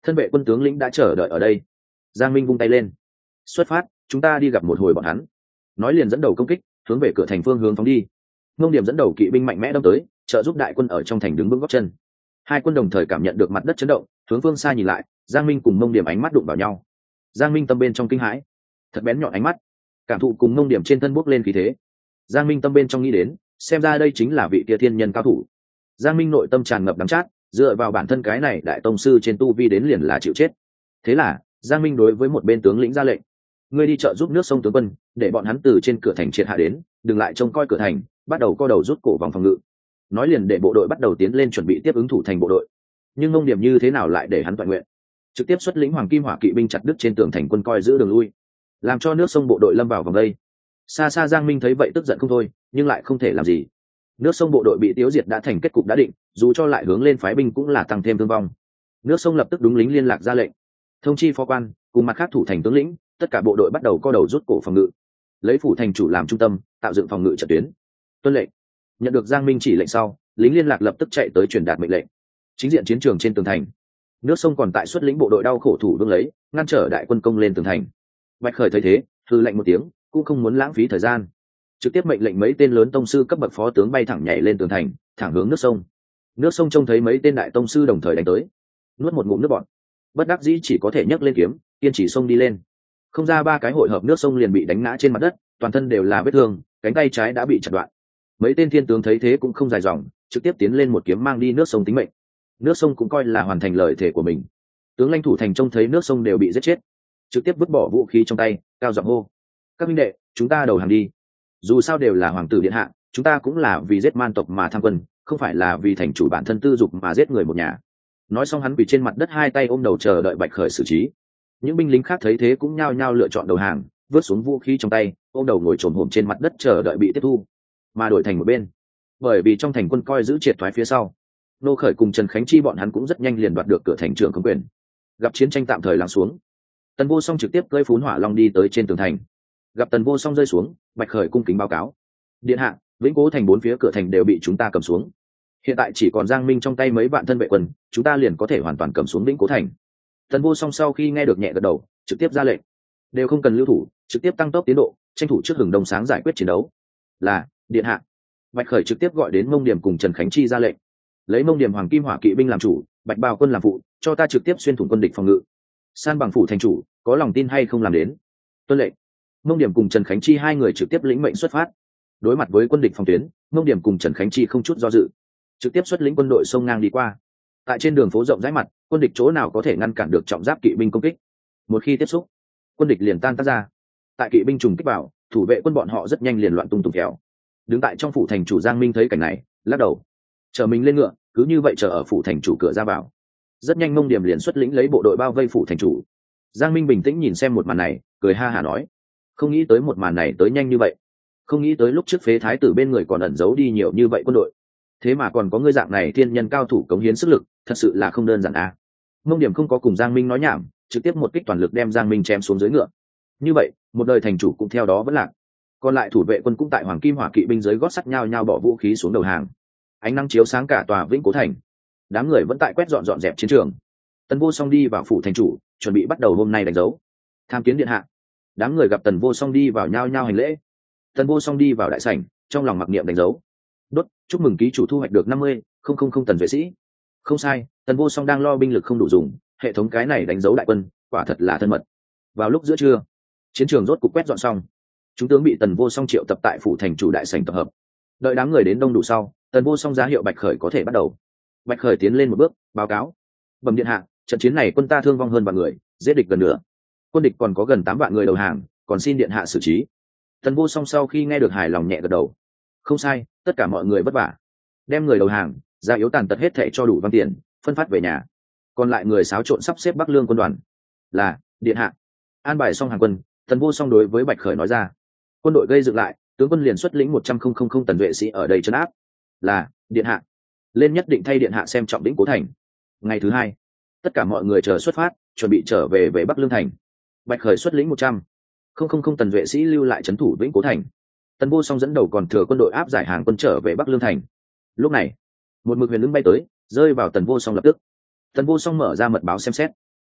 Speaker 1: thân vệ quân tướng lĩnh đã chờ đợi ở đây. Giang Minh vung tay lên, xuất phát, chúng ta đi gặp một hồi bọn hắn. Nói liền dẫn đầu công kích, hướng về cửa thành phương hướng phóng đi. Mông Điểm dẫn đầu kỵ binh mạnh mẽ đâm tới, trợ giúp đại quân ở trong thành đứng vững gót chân. Hai quân đồng thời cảm nhận được mặt đất chấn động, hướng phương xa nhìn lại, Giang Minh cùng Mông Điểm ánh mắt đụng vào nhau. Giang Minh tâm bên trong kinh hãi, thật bén nhọn ánh mắt, cảm thụ cùng Mông Điểm trên thân bốc lên khí thế. Giang Minh tâm bên trong nghĩ đến, xem ra đây chính là vị kia thiên nhân cao thủ. Giang Minh nội tâm tràn ngập đắng chát, dựa vào bản thân cái này đại tông sư trên tu vi đến liền là chịu chết. Thế là Giang Minh đối với một bên tướng lĩnh ra lệnh, ngươi đi trợ giúp nước sông tướng quân, để bọn hắn từ trên cửa thành triệt hạ đến, đừng lại trông coi cửa thành, bắt đầu co đầu rút cổ vòng phòng ngự. Nói liền để bộ đội bắt đầu tiến lên chuẩn bị tiếp ứng thủ thành bộ đội. Nhưng Mông Điểm như thế nào lại để hắn toàn nguyện, trực tiếp xuất lĩnh hoàng kim hỏa kỵ binh chặt đứt trên tường thành quân coi giữ đường lui, làm cho nước sông bộ đội lâm vào vòng đây. Xa xa Giang Minh thấy vậy tức giận không thôi, nhưng lại không thể làm gì. Nước sông bộ đội bị tiêu diệt đã thành kết cục đã định, dù cho lại hướng lên phái binh cũng là tăng thêm thương vong. Nước sông lập tức đúng lính liên lạc ra lệnh, thông chi phó quan cùng mặt khác thủ thành tướng lĩnh, tất cả bộ đội bắt đầu co đầu rút cổ phòng ngự, lấy phủ thành chủ làm trung tâm, tạo dựng phòng ngự trận tuyến. Tuân lệnh. Nhận được Giang Minh chỉ lệnh sau, lính liên lạc lập tức chạy tới truyền đạt mệnh lệnh. Chính diện chiến trường trên tường thành, nước sông còn tại xuất lĩnh bộ đội đau khổ thủ đương lấy, ngăn trở đại quân công lên tường thành. Bạch Khởi thấy thế, hừ lệnh một tiếng, cũng không muốn lãng phí thời gian, trực tiếp mệnh lệnh mấy tên lớn tông sư cấp bậc phó tướng bay thẳng nhảy lên tường thành, thẳng hướng nước sông. Nước sông trông thấy mấy tên đại tông sư đồng thời đánh tới, nuốt một ngụm nước bọt, bất đắc dĩ chỉ có thể nhấc lên kiếm, kiên trì xông đi lên. Không ra ba cái hội hợp, nước sông liền bị đánh ngã trên mặt đất, toàn thân đều là vết thương, cánh tay trái đã bị chặt đoạn. Mấy tên thiên tướng thấy thế cũng không dài dòng, trực tiếp tiến lên một kiếm mang đi nước sông tính mệnh. Nước sông cũng coi là hoàn thành lời thề của mình. Tướng lãnh thủ thành trông thấy nước sông đều bị giết chết, trực tiếp vứt bỏ vũ khí trong tay, cao giọng hô, các minh đệ, chúng ta đầu hàng đi. Dù sao đều là hoàng tử điện hạ, chúng ta cũng là vì giết man tộc mà tham quân, không phải là vì thành chủ bản thân tư dục mà giết người một nhà. Nói xong hắn quỳ trên mặt đất, hai tay ôm đầu chờ đợi Bạch Khởi xử trí. Những binh lính khác thấy thế cũng nhao nhao lựa chọn đầu hàng, vứt xuống vũ khí trong tay, ôm đầu ngồi trồm hổm trên mặt đất chờ đợi bị tiếp thu. Mà đổi thành một bên, bởi vì trong thành quân coi giữ triệt thoái phía sau, Nô Khởi cùng Trần Khánh Chi bọn hắn cũng rất nhanh liền đoạt được cửa thành trưởng công quyền. Gặp chiến tranh tạm thời lắng xuống, Tần Vô Song trực tiếp cưỡi phún hỏa long đi tới trên tường thành. Gặp Tần Vô Song rơi xuống, Bạch Khởi cung kính báo cáo, điện hạ, Vĩnh Cố thành bốn phía cửa thành đều bị chúng ta cầm xuống, hiện tại chỉ còn Giang Minh trong tay mấy vạn thân vệ quân, chúng ta liền có thể hoàn toàn cầm xuống Vĩnh Cố thành. Tần Vô Song sau khi nghe được nhẹ gật đầu, trực tiếp ra lệnh, đều không cần lưu thủ, trực tiếp tăng tốc tiến độ, tranh thủ trước hừng đông sáng giải quyết chiến đấu. Là điện hạ. Bạch Khởi trực tiếp gọi đến Mông Điểm cùng Trần Khánh Chi ra lệnh, lấy Mông Điểm hoàng kim hỏa kỵ binh làm chủ, Bạch Bào quân làm phụ, cho ta trực tiếp xuyên thủng quân địch phòng ngự. San bằng phủ thành chủ, có lòng tin hay không làm đến. Tuân lệnh. Mông Điểm cùng Trần Khánh Chi hai người trực tiếp lĩnh mệnh xuất phát. Đối mặt với quân địch phòng tuyến, Mông Điểm cùng Trần Khánh Chi không chút do dự, trực tiếp xuất lĩnh quân đội sông ngang đi qua. Tại trên đường phố rộng rãi mặt, quân địch chỗ nào có thể ngăn cản được trọng giáp kỵ binh công kích. Một khi tiếp xúc, quân địch liền tan tác ra. Tại kỵ binh trùng kích vào, thủ vệ quân bọn họ rất nhanh liền loạn tung tung kéo. Đứng tại trong phủ thành chủ Giang Minh thấy cảnh này, lắc đầu, chờ mình lên ngựa, cứ như vậy chờ ở phủ thành chủ cửa ra vào. Rất nhanh Mông Điểm liền xuất lĩnh lấy bộ đội bao vây phủ thành chủ. Giang Minh bình tĩnh nhìn xem một màn này, cười ha hả nói, không nghĩ tới một màn này tới nhanh như vậy, không nghĩ tới lúc trước phế thái tử bên người còn ẩn giấu đi nhiều như vậy quân đội, thế mà còn có ngươi dạng này thiên nhân cao thủ cống hiến sức lực, thật sự là không đơn giản à. Mông Điểm không có cùng Giang Minh nói nhảm, trực tiếp một kích toàn lực đem Giang Minh chém xuống dưới ngựa. Như vậy một đời thành chủ cũng theo đó vẫn lạc, còn lại thủ vệ quân cũng tại hoàng kim hỏa kỵ binh dưới gót sắt nhao nhao bỏ vũ khí xuống đầu hàng. Ánh nắng chiếu sáng cả tòa Vĩnh Cố thành, đám người vẫn tại quét dọn dọn dẹp chiến trường. Tần Vô Song đi vào phủ thành chủ, chuẩn bị bắt đầu hôm nay đánh dấu. Tham kiến điện hạ. Đám người gặp Tần Vô Song đi vào nhao nhao hành lễ. Tần Vô Song đi vào đại sảnh, trong lòng mặc niệm đánh dấu. Đốt, chúc mừng ký chủ thu hoạch được năm mươi không không không tần vệ sĩ. Không sai, Tần Vô Song đang lo binh lực không đủ dùng, hệ thống cái này đánh dấu đại quân, quả thật là thân mật. Vào lúc giữa trưa, chiến trường rốt cục quét dọn xong, chúng tướng bị Tần Vô Song triệu tập tại phủ thành chủ đại sảnh tập hợp. Đợi đám người đến đông đủ sau, Tần Vô Song ra hiệu Bạch Khởi có thể bắt đầu. Bạch Khởi tiến lên một bước, báo cáo, bẩm điện hạ, trận chiến này quân ta thương vong hơn vạn người, giết địch gần nửa, quân địch còn có gần tám vạn người đầu hàng, còn xin điện hạ xử trí. Tần Vô Song sau khi nghe được hài lòng nhẹ gật đầu, không sai, tất cả mọi người vất vả, đem người đầu hàng, gia yếu tàn tật hết thệ cho đủ văn tiền, phân phát về nhà, còn lại người xáo trộn sắp xếp Bắc Lương quân đoàn. Là điện hạ. An bài xong hàng quân, Tần Vô Song đối với Bạch Khởi nói ra, quân đội gây dựng lại, tướng quân liền xuất lĩnh một trăm không không không tần vệ sĩ ở đây trấn áp. Là điện hạ. Lên nhất định thay điện hạ xem trọng Vĩnh Cố thành. Ngày thứ hai, tất cả mọi người chờ xuất phát, chuẩn bị trở về về Bắc Lương thành. Bạch Khởi xuất lĩnh một trăm không không không tần vệ sĩ lưu lại trấn thủ Vĩnh Cố thành. Tần Vô Song dẫn đầu còn thừa quân đội áp giải hàng quân trở về Bắc Lương thành. Lúc này, một mực huyền lưng bay tới, rơi vào Tần Vô Song lập tức. Tần Vô Song mở ra mật báo xem xét,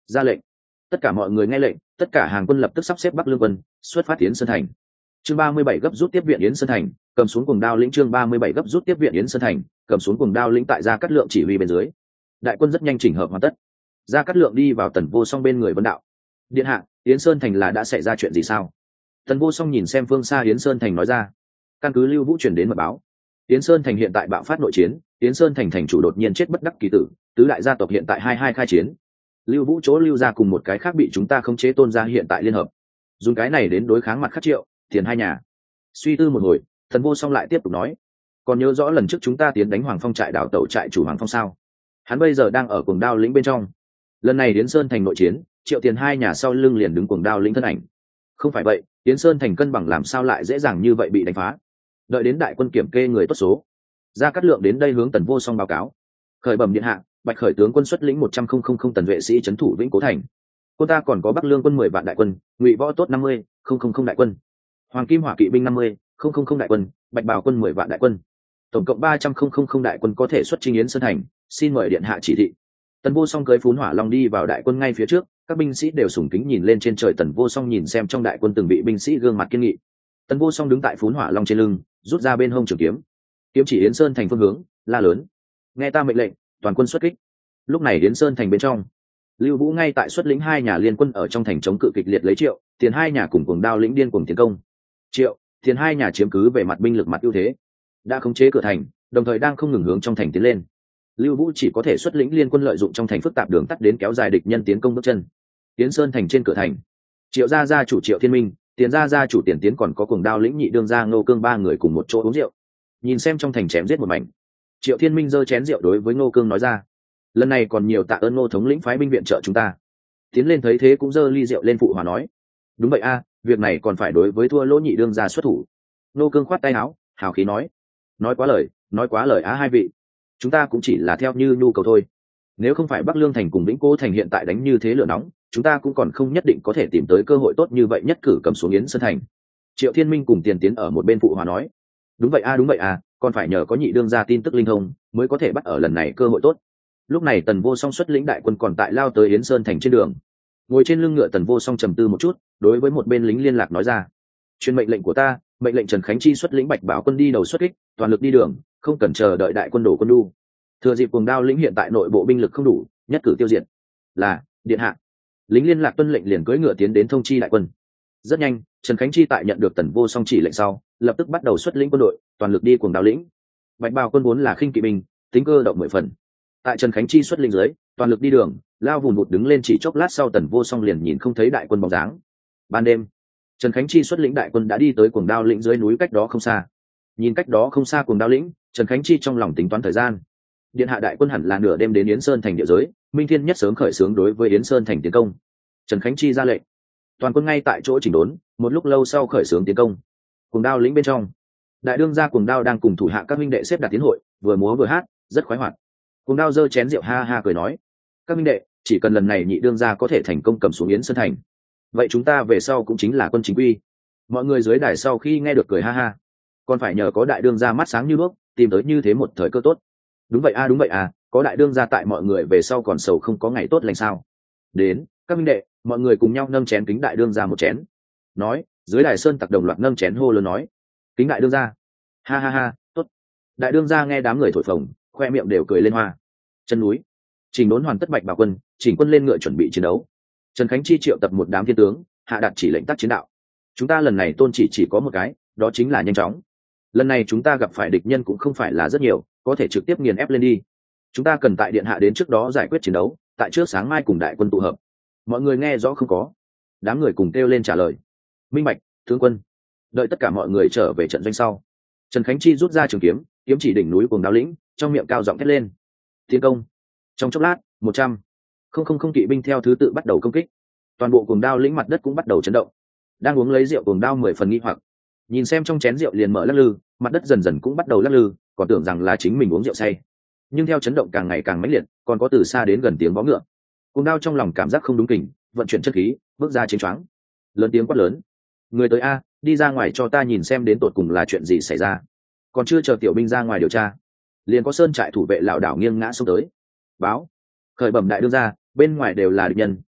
Speaker 1: Ra lệnh. Tất cả mọi người nghe lệnh, tất cả hàng quân lập tức sắp xếp Bắc Lương quân xuất phát Yến Sơn thành. Chương ba mươi bảy gấp rút tiếp viện Yến Sơn thành, cầm xuống cuồng đao lĩnh. Chương ba mươi bảy gấp rút tiếp viện Yến Sơn thành, cầm xuống cuồng đao lĩnh. Tại Gia Cát Lượng chỉ huy bên dưới, đại quân rất nhanh chỉnh hợp hoàn tất. Gia Cát Lượng đi vào Tần Vô Song bên người vấn đạo: điện hạ, Yến Sơn thành là đã xảy ra chuyện gì sao? Tần Vô Song nhìn xem phương xa Yến Sơn thành nói ra: căn cứ Lưu Vũ truyền đến mật báo, Yến Sơn thành hiện tại bạo phát nội chiến, Yến Sơn thành thành chủ đột nhiên chết bất đắc kỳ tử, tứ đại gia tộc hiện tại hai hai khai chiến. Lưu Vũ chỗ Lưu gia cùng một cái khác bị chúng ta khống chế Tôn gia hiện tại liên hợp, dùng cái này đến đối kháng mặt khác Triệu, Tiền hai nhà. Suy tư một hồi, Tần Vô Song lại tiếp tục nói: còn nhớ rõ lần trước chúng ta tiến đánh Hoàng Phong trại đảo tẩu trại chủ Hoàng Phong sao? Hắn bây giờ đang ở cuồng đao lĩnh bên trong. Lần này Yến Sơn thành nội chiến, Triệu Tiền hai nhà sau lưng liền đứng cuồng đao lĩnh thân ảnh. Không phải vậy, Yến Sơn thành cân bằng làm sao lại dễ dàng như vậy bị đánh phá? Đợi đến đại quân kiểm kê người tốt số, Gia Cát Lượng đến đây hướng Tần Vô Song báo cáo: khởi bẩm điện hạ, Bạch Khởi tướng quân xuất lĩnh một trăm không không không tần vệ sĩ trấn thủ Vĩnh Cố thành. Quân ta còn có Bắc Lương quân mười vạn đại quân, Ngụy Võ tốt năm mươi không không không đại quân, Hoàng Kim Hỏa kỵ binh năm mươi không không không đại quân, Bạch Bào quân mười vạn đại quân, tổng cộng ba trăm không không không đại quân có thể xuất chinh Yến Sơn thành, xin mời điện hạ chỉ thị. Tần Vô Song cưỡi Phún Hỏa Long đi vào đại quân ngay phía trước, các binh sĩ đều sùng kính nhìn lên trên trời. Tần Vô Song nhìn xem trong đại quân từng vị binh sĩ gương mặt kiên nghị. Tần Vô Song đứng tại Phún Hỏa Long trên lưng, rút ra bên hông trường kiếm, kiếm chỉ Yến Sơn thành phương hướng, la lớn: nghe ta mệnh lệnh, toàn quân xuất kích. Lúc này Yến Sơn thành bên trong, Lưu Vũ ngay tại xuất lĩnh hai nhà liên quân ở trong thành chống cự kịch liệt lấy Triệu, Tiền hai nhà cùng cuồng đao lĩnh điên cuồng tiến công. Triệu, Tiền hai nhà chiếm cứ về mặt binh lực mặt ưu thế, đã khống chế cửa thành, đồng thời đang không ngừng hướng trong thành tiến lên. Lưu Vũ chỉ có thể xuất lĩnh liên quân lợi dụng trong thành phức tạp đường tắt đến kéo dài địch nhân tiến công bước chân. Yến Sơn thành trên cửa thành, Triệu gia gia chủ Triệu Thiên Minh, Tiền gia gia chủ Tiền Tiến còn có cuồng đao lĩnh nhị đương gia Ngô Cương ba người cùng một chỗ uống rượu. Nhìn xem trong thành chém giết một mảnh, Triệu Thiên Minh giơ chén rượu đối với Ngô Cương nói ra: lần này còn nhiều tạ ơn Ngô thống lĩnh phái binh viện trợ chúng ta. Tiến lên thấy thế cũng giơ ly rượu lên phụ hòa nói: đúng vậy a, việc này còn phải đối với thua lỗ nhị đương gia xuất thủ. Ngô Cương khoát tay áo, hào khí nói: nói quá lời, nói quá lời á hai vị, chúng ta cũng chỉ là theo như nhu cầu thôi. Nếu không phải Bắc Lương thành cùng Vĩnh Cố thành hiện tại đánh như thế lửa nóng, chúng ta cũng còn không nhất định có thể tìm tới cơ hội tốt như vậy nhất cử cầm xuống Yến Sơn thành. Triệu Thiên Minh cùng Tiền Tiến ở một bên phụ hòa nói: đúng vậy a, đúng vậy a, còn phải nhờ có nhị đương gia tin tức linh thông mới có thể bắt ở lần này cơ hội tốt. Lúc này Tần Vô Song xuất lĩnh đại quân còn tại lao tới Yến Sơn thành trên đường. Ngồi trên lưng ngựa Tần Vô Song trầm tư một chút, đối với một bên lính liên lạc nói ra: truyền mệnh lệnh của ta, mệnh lệnh Trần Khánh Chi xuất lĩnh Bạch Bảo quân đi đầu xuất kích, toàn lực đi đường, không cần chờ đợi đại quân đổ quân đu. Thừa dịp cuồng đao lĩnh hiện tại nội bộ binh lực không đủ, nhất cử tiêu diệt. Là, điện hạ. Lính liên lạc tuân lệnh liền cưỡi ngựa tiến đến thông chi đại quân. Rất nhanh, Trần Khánh Chi tại nhận được Tần Vô Song chỉ lệnh sau, lập tức bắt đầu xuất lĩnh quân đội, toàn lực đi cuồng đao lĩnh. Bạch Bào quân vốn là khinh kỵ binh, tính cơ động mười phần. Tại Trần Khánh Chi xuất lĩnh dưới, toàn lực đi đường, lao vùn vụt đứng lên, chỉ chốc lát sau Tần Vô Song liền nhìn không thấy đại quân bóng dáng. Ban đêm, Trần Khánh Chi xuất lĩnh đại quân đã đi tới cuồng đao lĩnh dưới núi cách đó không xa. Nhìn cách đó không xa cuồng đao lĩnh, Trần Khánh Chi trong lòng tính toán thời gian. Điện hạ đại quân hẳn là nửa đêm đến Yến Sơn thành địa giới, Minh Thiên nhất sớm khởi xướng đối với Yến Sơn thành tiến công. Trần Khánh Chi ra lệnh, toàn quân ngay tại chỗ chỉnh đốn, một lúc lâu sau khởi xướng tiến công. Cuồng đao lĩnh bên trong, đại đương gia cuồng đao đang cùng thủ hạ các huynh đệ xếp đặt tiến hội, vừa múa vừa hát, rất khoái hoạt. Cuồng đao giơ chén rượu ha ha cười nói: các huynh đệ, chỉ cần lần này nhị đương gia có thể thành công cầm xuống Yến Sơn thành, vậy chúng ta về sau cũng chính là quân chính quy. Mọi người dưới đài sau khi nghe được cười ha ha. Còn phải nhờ có đại đương gia mắt sáng như đuốc, tìm tới như thế một thời cơ tốt. Đúng vậy a, à, đúng vậy à, có đại đương gia tại mọi người về sau còn sầu không có ngày tốt lành sao. Đến, các huynh đệ, mọi người cùng nhau nâng chén kính đại đương gia một chén. Nói, dưới đài sơn tặc đồng loạt nâng chén hô lớn nói: kính đại đương gia. Ha ha ha, tốt. Đại đương gia nghe đám người thổi phồng, khoe miệng đều cười lên hoa. Chân núi, chỉnh đốn hoàn tất Bạch Bảo quân, chỉnh quân lên ngựa chuẩn bị chiến đấu. Trần Khánh Chi triệu tập một đám thiên tướng, hạ đặt chỉ lệnh tác chiến đạo. Chúng ta lần này tôn chỉ chỉ có một cái, đó chính là nhanh chóng. Lần này chúng ta gặp phải địch nhân cũng không phải là rất nhiều, có thể trực tiếp nghiền ép lên đi. Chúng ta cần tại điện hạ đến trước đó giải quyết chiến đấu, tại trước sáng mai cùng đại quân tụ hợp. Mọi người nghe rõ không có? Đám người cùng kêu lên trả lời: minh bạch, tướng quân. Đợi tất cả mọi người trở về trận doanh sau, Trần Khánh Chi rút ra trường kiếm, kiếm chỉ đỉnh núi cuồng đao lĩnh, trong miệng cao giọng thét lên: tiến công. Trong chốc lát, một trăm không không không kỵ binh theo thứ tự bắt đầu công kích. Toàn bộ cuồng đao lĩnh mặt đất cũng bắt đầu chấn động. Đang uống lấy rượu cuồng đao mười phần nghi hoặc, nhìn xem trong chén rượu liền mở lắc lư, mặt đất dần dần cũng bắt đầu lắc lư, còn tưởng rằng là chính mình uống rượu say. Nhưng theo chấn động càng ngày càng mãnh liệt, còn có từ xa đến gần tiếng vó ngựa. Cuồng đao trong lòng cảm giác không đúng kình, vận chuyển chất khí, bước ra chiến choáng, lớn tiếng quát lớn: người tới a, đi ra ngoài cho ta nhìn xem đến tột cùng là chuyện gì xảy ra. Còn chưa chờ tiểu binh ra ngoài điều tra, liền có sơn trại thủ vệ lảo đảo nghiêng ngã xuống tới. Báo, khởi bẩm đại đương gia, bên ngoài đều là địch nhân,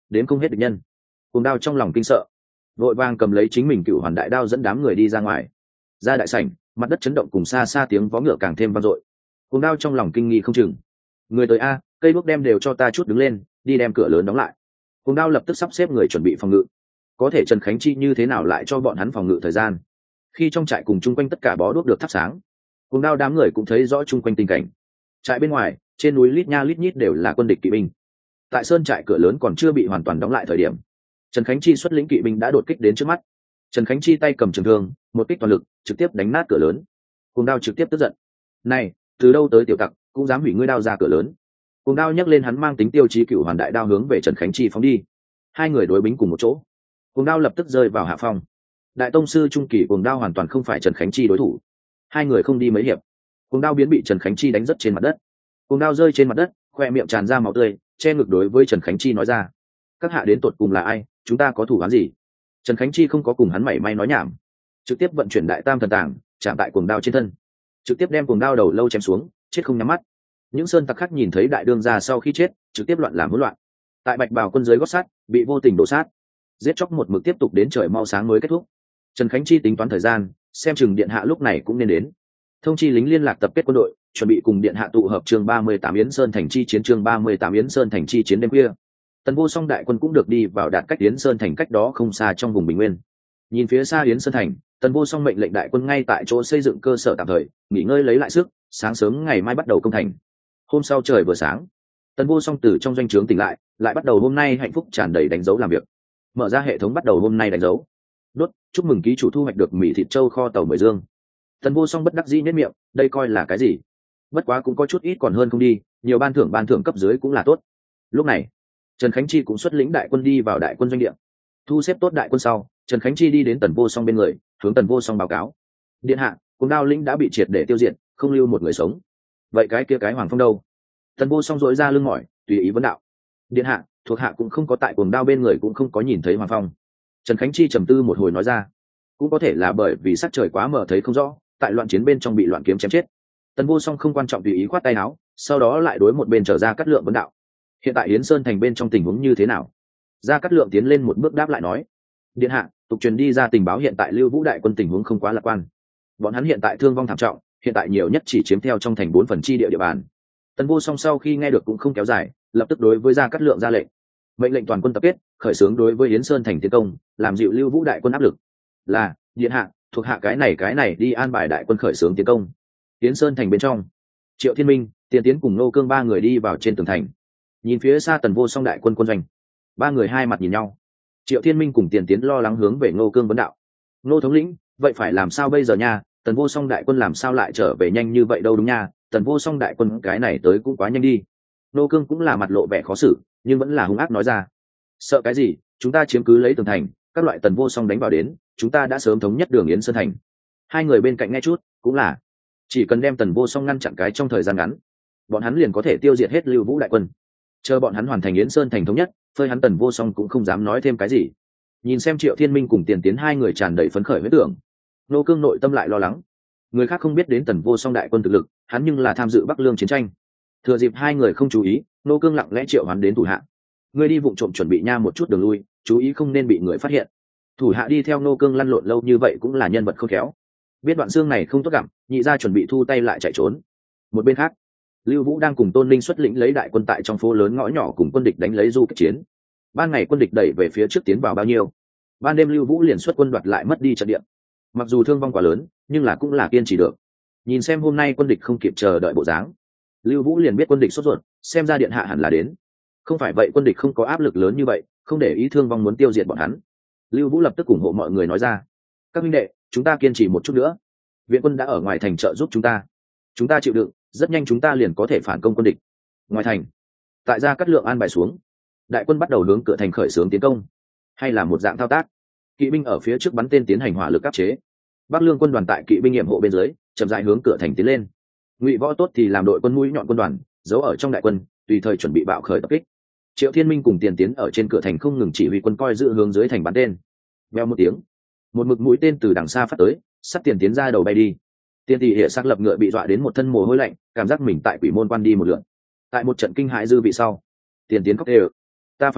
Speaker 1: đến không hết địch nhân. Cuồng Đao trong lòng kinh sợ, vội vàng cầm lấy chính mình cựu hoàn đại đao dẫn đám người đi ra ngoài. Ra đại sảnh, mặt đất chấn động cùng xa xa tiếng vó ngựa càng thêm vang dội. Cuồng Đao trong lòng kinh nghi không chừng. Người tới a, cây đuốc đem đều cho ta chút đứng lên, đi đem cửa lớn đóng lại. Cuồng Đao lập tức sắp xếp người chuẩn bị phòng ngự. Có thể Trần Khánh Chi như thế nào lại cho bọn hắn phòng ngự thời gian? Khi trong trại cùng chung quanh tất cả bó đuốc được thắp sáng, Cuồng Đao đám người cũng thấy rõ chung quanh tình cảnh. Trại bên ngoài, trên núi lít nha lít nhít đều là quân địch kỵ binh. Tại sơn trại cửa lớn còn chưa bị hoàn toàn đóng lại thời điểm, Trần Khánh Chi xuất lĩnh kỵ binh đã đột kích đến trước mắt. Trần Khánh Chi tay cầm trường thương, một kích toàn lực, trực tiếp đánh nát cửa lớn. Cuồng Đao trực tiếp tức giận. Này, từ đâu tới tiểu tặc, cũng dám hủy ngươi đao ra cửa lớn? Cuồng Đao nhấc lên hắn mang tính tiêu chí cựu hoàn đại đao hướng về Trần Khánh Chi phóng đi. Hai người đối bính cùng một chỗ. Cuồng Đao lập tức rơi vào hạ phong. Đại tông sư trung kỳ Cuồng Đao hoàn toàn không phải Trần Khánh Chi đối thủ. Hai người không đi mấy hiệp, Cuồng Đao biến bị Trần Khánh Chi đánh rất trên mặt đất. Cuồng Đao rơi trên mặt đất, khoe miệng tràn ra máu tươi, che ngực đối với Trần Khánh Chi nói ra: các hạ đến tột cùng là ai, chúng ta có thủ án gì? Trần Khánh Chi không có cùng hắn mảy may nói nhảm, trực tiếp vận chuyển đại tam thần tàng, chạm tại Cuồng Đao trên thân, trực tiếp đem Cuồng Đao đầu lâu chém xuống, chết không nhắm mắt. Những sơn tặc khác nhìn thấy đại đương gia sau khi chết, trực tiếp loạn làm hỗn loạn. Tại Bạch Bào quân dưới gót sát, bị vô tình đổ sát, giết chóc một mực tiếp tục đến trời mau sáng mới kết thúc. Trần Khánh Chi tính toán thời gian, xem chừng điện hạ lúc này cũng nên đến. Thông chi lính liên lạc tập kết quân đội, chuẩn bị cùng điện hạ tụ hợp chương ba mươi tám Yến Sơn thành chi chiến chương ba mươi tám Yến Sơn thành chi chiến đêm khuya. Tần Vô Song đại quân cũng được đi vào đạt cách Yến Sơn thành cách đó không xa trong vùng Bình Nguyên. Nhìn phía xa Yến Sơn thành, Tần Vô Song mệnh lệnh đại quân ngay tại chỗ xây dựng cơ sở tạm thời, nghỉ ngơi lấy lại sức, sáng sớm ngày mai bắt đầu công thành. Hôm sau trời vừa sáng, Tần Vô Song từ trong doanh trướng tỉnh lại, lại bắt đầu hôm nay hạnh phúc tràn đầy đánh dấu làm việc. Mở ra hệ thống bắt đầu hôm nay đánh dấu. Đốt, chúc mừng ký chủ thu hoạch được mì thịt trâu kho tàu mười dương. Tần Vô Song bất đắc dĩ nhếch miệng, đây coi là cái gì? Bất quá cũng có chút ít còn hơn không đi, nhiều ban thưởng ban thưởng cấp dưới cũng là tốt. Lúc này, Trần Khánh Chi cũng xuất lĩnh đại quân đi vào đại quân doanh địa. Thu xếp tốt đại quân sau, Trần Khánh Chi đi đến Tần Vô Song bên người, hướng Tần Vô Song báo cáo: điện hạ, Cuồng Đao lĩnh đã bị triệt để tiêu diệt, không lưu một người sống. Vậy cái kia cái Hoàng Phong đâu? Tần Vô Song dội ra lưng mỏi, tùy ý vấn đạo. Điện hạ, thuộc hạ cũng không có tại Cuồng Đao bên người, cũng không có nhìn thấy Hoàng Phong. Trần Khánh Chi trầm tư một hồi nói ra: cũng có thể là bởi vì sắc trời quá mờ thấy không rõ, tại loạn chiến bên trong bị loạn kiếm chém chết. Tần Vô Song không quan trọng tùy ý khoát tay áo, sau đó lại đối một bên trở ra cắt lượng vấn đạo: hiện tại Yến Sơn thành bên trong tình huống như thế nào? Gia Cát Lượng tiến lên một bước đáp lại nói: điện hạ, tục truyền đi ra tình báo hiện tại Lưu Vũ đại quân tình huống không quá lạc quan. Bọn hắn hiện tại thương vong thảm trọng, hiện tại nhiều nhất chỉ chiếm theo trong thành bốn phần chi địa địa bàn. Tần Vô Song sau khi nghe được cũng không kéo dài, lập tức đối với Gia Cát Lượng ra lệnh, mệnh lệnh toàn quân tập kết, khởi xướng đối với Yến Sơn thành tiến công, làm dịu Lưu Vũ đại quân áp lực. Là, điện hạ, thuộc hạ cái này cái này đi an bài đại quân khởi xướng tiến công. Yến Sơn thành bên trong, Triệu Thiên Minh, Tiền Tiến cùng Nô Cương ba người đi vào trên tường thành, nhìn phía xa Tần Vô Song đại quân quân doanh. Ba người hai mặt nhìn nhau. Triệu Thiên Minh cùng Tiền Tiến lo lắng hướng về Ngô Cương vấn đạo: Ngô thống lĩnh, vậy phải làm sao bây giờ nha? Tần Vô Song đại quân làm sao lại trở về nhanh như vậy đâu đúng nha? Tần Vô Song đại quân cái này tới cũng quá nhanh đi. Ngô Cương cũng là mặt lộ vẻ khó xử, nhưng vẫn là hung ác nói ra: sợ cái gì, chúng ta chiếm cứ lấy tường thành, các loại Tần Vô Song đánh vào đến, chúng ta đã sớm thống nhất đường Yến Sơn thành. Hai người bên cạnh nghe chút, cũng là chỉ cần đem Tần Vô Song ngăn chặn cái trong thời gian ngắn, bọn hắn liền có thể tiêu diệt hết Lưu Vũ đại quân. Chờ bọn hắn hoàn thành Yến Sơn thành thống nhất, phơi hắn Tần Vô Song cũng không dám nói thêm cái gì. Nhìn xem Triệu Thiên Minh cùng Tiền Tiến hai người tràn đầy phấn khởi huyết tưởng, Nô Cương nội tâm lại lo lắng. Người khác không biết đến Tần Vô Song đại quân thực lực, hắn nhưng là tham dự Bắc Lương chiến tranh. Thừa dịp hai người không chú ý, Nô Cương lặng lẽ triệu hắn đến thủ hạ. Người đi vụng trộm chuẩn bị nha một chút đường lui, chú ý không nên bị người phát hiện. Thủ hạ đi theo Nô Cương lăn lộn lâu như vậy cũng là nhân vật khôn khéo. Biết đoạn xương này không tốt gặm, nhị ra chuẩn bị thu tay lại chạy trốn. Một bên khác, Lưu Vũ đang cùng Tôn Linh xuất lĩnh lấy đại quân tại trong phố lớn ngõ nhỏ cùng quân địch đánh lấy du kích chiến. Ban ngày quân địch đẩy về phía trước tiến vào bao nhiêu, ban đêm Lưu Vũ liền xuất quân đoạt lại mất đi trận địa. Mặc dù thương vong quá lớn, nhưng là cũng là kiên trì được. Nhìn xem hôm nay quân địch không kịp chờ đợi bộ dáng, Lưu Vũ liền biết quân địch sốt ruột, xem ra điện hạ hẳn là đến. Không phải vậy quân địch không có áp lực lớn như vậy, không để ý thương vong muốn tiêu diệt bọn hắn. Lưu Vũ lập tức ủng hộ mọi người nói ra: các huynh đệ, chúng ta kiên trì một chút nữa. Viện quân đã ở ngoài thành trợ giúp chúng ta, chúng ta chịu đựng, rất nhanh chúng ta liền có thể phản công quân địch. Ngoài thành, tại Gia Cát Lượng an bài xuống, đại quân bắt đầu hướng cửa thành khởi xướng tiến công, hay là một dạng thao tác. Kỵ binh ở phía trước bắn tên tiến hành hỏa lực áp chế. Bắc Lương quân đoàn tại kỵ binh nghiệm hộ bên dưới, chậm rãi hướng cửa thành tiến lên. Ngụy Võ tốt thì làm đội quân mũi nhọn quân đoàn, giấu ở trong đại quân, tùy thời chuẩn bị bạo khởi tập kích. Triệu Thiên Minh cùng Tiền Tiến ở trên cửa thành không ngừng chỉ huy quân coi giữ hướng dưới thành bắn tên. Vèo một tiếng, một mực mũi tên từ đằng xa phát tới, sắp Tiền Tiến ra đầu bay đi. Tiền tỷ hệ xác lập ngựa bị dọa đến một thân mồ hôi lạnh, cảm giác mình tại quỷ môn quan đi một lượt. Tại một trận kinh hãi dư vị sau, Tiền Tiến khóc đều: ta phải chết,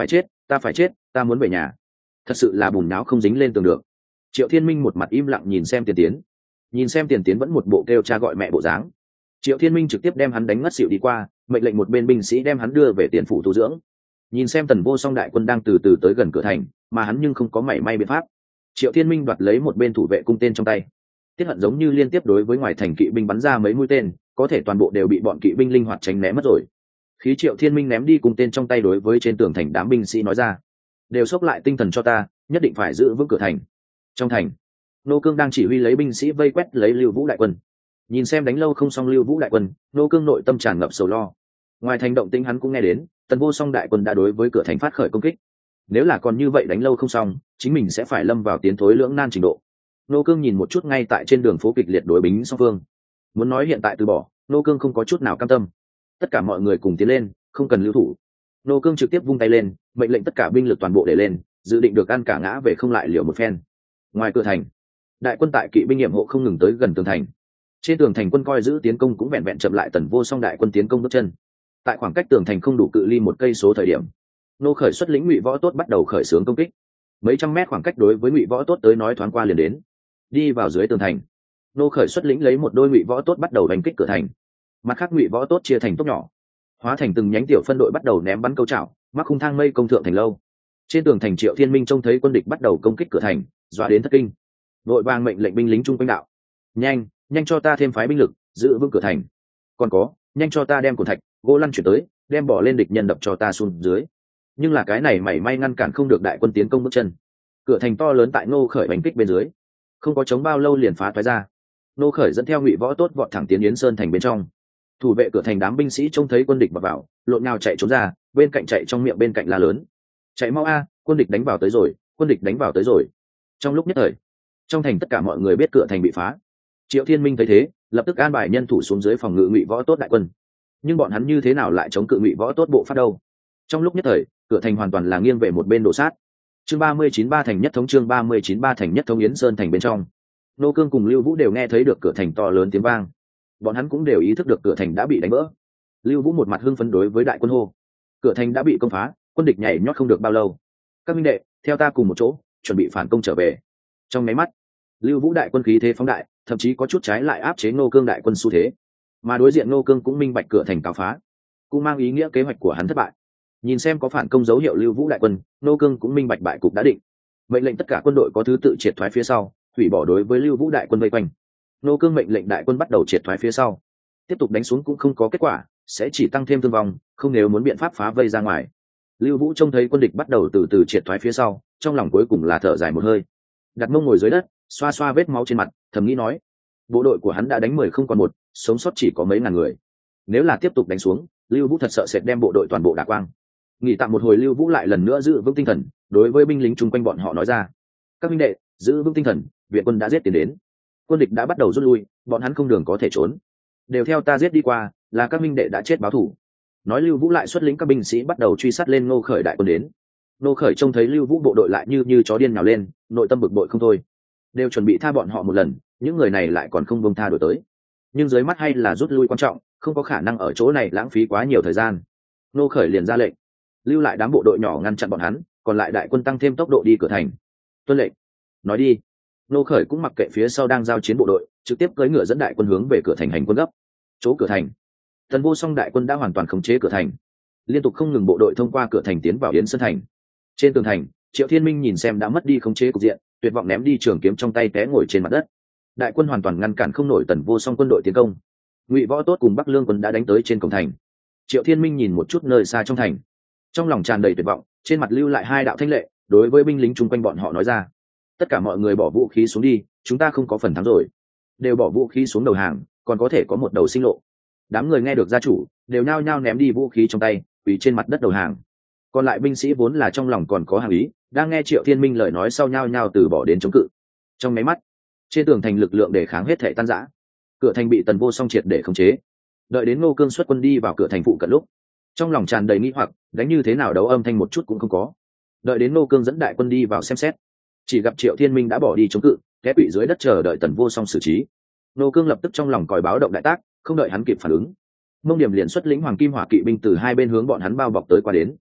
Speaker 1: ta phải chết, ta muốn về nhà. Thật sự là bùn não không dính lên tường được. Triệu Thiên Minh một mặt im lặng nhìn xem Tiền Tiến, nhìn xem Tiền Tiến vẫn một bộ kêu cha gọi mẹ bộ dáng. Triệu Thiên Minh trực tiếp đem hắn đánh ngất xỉu đi qua, mệnh lệnh một bên binh sĩ đem hắn đưa về tiền phủ tu dưỡng. Nhìn xem Tần Vô Song đại quân đang từ từ tới gần cửa thành, mà hắn nhưng không có mảy may biện pháp. Triệu Thiên Minh đoạt lấy một bên thủ vệ cung tên trong tay, tiết hận giống như liên tiếp đối với ngoài thành kỵ binh bắn ra mấy mũi tên, có thể toàn bộ đều bị bọn kỵ binh linh hoạt tránh né mất rồi. Khí Triệu Thiên Minh ném đi cung tên trong tay đối với trên tường thành đám binh sĩ nói ra: đều xốc lại tinh thần cho ta, nhất định phải giữ vững cửa thành. Trong thành, Nô Cương đang chỉ huy lấy binh sĩ vây quét lấy Lưu Vũ đại quân. Nhìn xem đánh lâu không xong Lưu Vũ đại quân, Nô Cương nội tâm tràn ngập sầu lo. Ngoài thành động tĩnh hắn cũng nghe đến, Tần Vô Song đại quân đã đối với cửa thành phát khởi công kích. Nếu là còn như vậy đánh lâu không xong, chính mình sẽ phải lâm vào tiến thối lưỡng nan trình độ. Nô Cương nhìn một chút ngay tại trên đường phố kịch liệt đối bính song phương. Muốn nói hiện tại từ bỏ, Nô Cương không có chút nào cam tâm. Tất cả mọi người cùng tiến lên, không cần lưu thủ. Nô Cương trực tiếp vung tay lên, mệnh lệnh tất cả binh lực toàn bộ để lên, dự định được ăn cả ngã về không lại liều một phen. Ngoài cửa thành, đại quân tại kỵ binh nghiệm hộ không ngừng tới gần tường thành. Trên tường thành quân coi giữ tiến công cũng vẹn vẹn chậm lại Tần Vô Song đại quân tiến công bước chân. Tại khoảng cách tường thành không đủ cự ly một cây số thời điểm, Nô Khởi xuất lĩnh Ngụy Võ Tốt bắt đầu khởi xướng công kích. Mấy trăm mét khoảng cách đối với Ngụy Võ Tốt tới nói thoáng qua liền đến. Đi vào dưới tường thành, Nô Khởi xuất lĩnh lấy một đôi Ngụy Võ Tốt bắt đầu đánh kích cửa thành. Mặt khác Ngụy Võ Tốt chia thành tốt nhỏ, hóa thành từng nhánh tiểu phân đội bắt đầu ném bắn câu chảo, mắc khung thang mây công thượng thành lâu. Trên tường thành Triệu Thiên Minh trông thấy quân địch bắt đầu công kích cửa thành, dọa đến thất kinh, vội vàng mệnh lệnh binh lính chung quanh đạo: nhanh nhanh cho ta thêm phái binh lực, giữ vững cửa thành. Còn có, nhanh cho ta đem cồn thạch gỗ lăn chuyển tới, đem bỏ lên địch nhân đập cho ta xuống dưới. Nhưng là cái này mảy may ngăn cản không được đại quân tiến công bước chân. Cửa thành to lớn tại Nô Khởi bánh kích bên dưới, không có chống bao lâu liền phá toái ra. Nô Khởi dẫn theo Ngụy Võ Tốt vọt thẳng tiến Yến Sơn thành bên trong. Thủ vệ cửa thành đám binh sĩ trông thấy quân địch vào vào, lộn nhào chạy trốn ra, bên cạnh chạy trong miệng bên cạnh la lớn: chạy mau a, quân địch đánh vào tới rồi, quân địch đánh vào tới rồi. Trong lúc nhất thời, trong thành tất cả mọi người biết cửa thành bị phá. Triệu Thiên Minh thấy thế, lập tức an bài nhân thủ xuống dưới phòng ngự Ngụy Võ Tốt đại quân. Nhưng bọn hắn như thế nào lại chống cự Ngụy Võ Tốt bộ phát đâu? Trong lúc nhất thời, cửa thành hoàn toàn là nghiêng về một bên đổ sát. Chương ba mươi chín ba thành nhất thống chương ba mươi chín ba thành nhất thống Yến Sơn thành bên trong. Nô Cương cùng Lưu Vũ đều nghe thấy được cửa thành to lớn tiếng vang. Bọn hắn cũng đều ý thức được cửa thành đã bị đánh vỡ. Lưu Vũ một mặt hưng phấn đối với đại quân hô: cửa thành đã bị công phá, quân địch nhảy nhót không được bao lâu. Các minh đệ, theo ta cùng một chỗ, chuẩn bị phản công trở về. Trong máy mắt, Lưu Vũ đại quân khí thế phóng đại, thậm chí có chút trái lại áp chế Nô Cương đại quân xu thế. Mà đối diện Nô Cương cũng minh bạch cửa thành cáo phá, cũng mang ý nghĩa kế hoạch của hắn thất bại. Nhìn xem có phản công dấu hiệu Lưu Vũ đại quân, Nô Cương cũng minh bạch bại cục đã định, mệnh lệnh tất cả quân đội có thứ tự triệt thoái phía sau, hủy bỏ đối với Lưu Vũ đại quân vây quanh. Nô Cương mệnh lệnh đại quân bắt đầu triệt thoái phía sau, tiếp tục đánh xuống cũng không có kết quả, sẽ chỉ tăng thêm thương vong, không nếu muốn biện pháp phá vây ra ngoài. Lưu Vũ trông thấy quân địch bắt đầu từ từ triệt thoái phía sau, trong lòng cuối cùng là thở dài một hơi, đặt mông ngồi dưới đất, xoa xoa vết máu trên mặt, thầm nghĩ nói: bộ đội của hắn đã đánh mười không còn một, sống sót chỉ có mấy ngàn người. Nếu là tiếp tục đánh xuống, Lưu Vũ thật sợ sẽ đem bộ đội toàn bộ đả quang. Nghỉ tạm một hồi, Lưu Vũ lại lần nữa giữ vững tinh thần, đối với binh lính chung quanh bọn họ nói ra: các minh đệ, giữ vững tinh thần, viện quân đã giết tiến đến, quân địch đã bắt đầu rút lui, bọn hắn không đường có thể trốn, đều theo ta giết đi qua, là các minh đệ đã chết báo thù. Nói Lưu Vũ lại xuất lĩnh các binh sĩ bắt đầu truy sát lên Ngô Khởi đại quân đến. Ngô Khởi trông thấy Lưu Vũ bộ đội lại như như chó điên nhào lên, nội tâm bực bội không thôi, đều chuẩn bị tha bọn họ một lần, những người này lại còn không buông tha đuổi tới. Nhưng dưới mắt hay là rút lui quan trọng, không có khả năng ở chỗ này lãng phí quá nhiều thời gian. Ngô Khởi liền ra lệnh, lưu lại đám bộ đội nhỏ ngăn chặn bọn hắn, còn lại đại quân tăng thêm tốc độ đi cửa thành. Tuân lệnh. Nói đi. Ngô Khởi cũng mặc kệ phía sau đang giao chiến bộ đội, trực tiếp cưỡi ngựa dẫn đại quân hướng về cửa thành hành quân gấp. Chỗ cửa thành, Tần Vô Song đại quân đã hoàn toàn khống chế cửa thành, liên tục không ngừng bộ đội thông qua cửa thành tiến vào Yến Sơn thành. Trên tường thành, Triệu Thiên Minh nhìn xem đã mất đi khống chế cục diện, tuyệt vọng ném đi trường kiếm trong tay té ngồi trên mặt đất. Đại quân hoàn toàn ngăn cản không nổi Tần Vô Song quân đội tiến công. Ngụy Võ Tốt cùng Bắc Lương quân đã đánh tới trên cổng thành. Triệu Thiên Minh nhìn một chút nơi xa trong thành, trong lòng tràn đầy tuyệt vọng, trên mặt lưu lại hai đạo thanh lệ, đối với binh lính chung quanh bọn họ nói ra: tất cả mọi người bỏ vũ khí xuống đi, chúng ta không có phần thắng rồi. Đều bỏ vũ khí xuống đầu hàng, còn có thể có một đầu sinh lộ. Đám người nghe được gia chủ, đều nhao nhao ném đi vũ khí trong tay, quỳ trên mặt đất đầu hàng. Còn lại binh sĩ vốn là trong lòng còn có hàng ý, đang nghe Triệu Thiên Minh lời nói sau nhao nhao từ bỏ đến chống cự. Trong máy mắt, trên tường thành lực lượng để kháng hết thể tan rã, cửa thành bị Tần Vô Song triệt để khống chế. Đợi đến Ngô Cương xuất quân đi vào cửa thành phụ cận lúc, trong lòng tràn đầy nghi hoặc, đánh như thế nào đấu âm thanh một chút cũng không có. Đợi đến Ngô Cương dẫn đại quân đi vào xem xét, chỉ gặp Triệu Thiên Minh đã bỏ đi chống cự, té quỵ dưới đất chờ đợi Tần Vô Song xử trí. Ngô Cương lập tức trong lòng còi báo động đại tác, không đợi hắn kịp phản ứng, Mông Điểm liền xuất lĩnh Hoàng Kim Hỏa kỵ binh từ hai bên hướng bọn hắn bao bọc tới qua đến.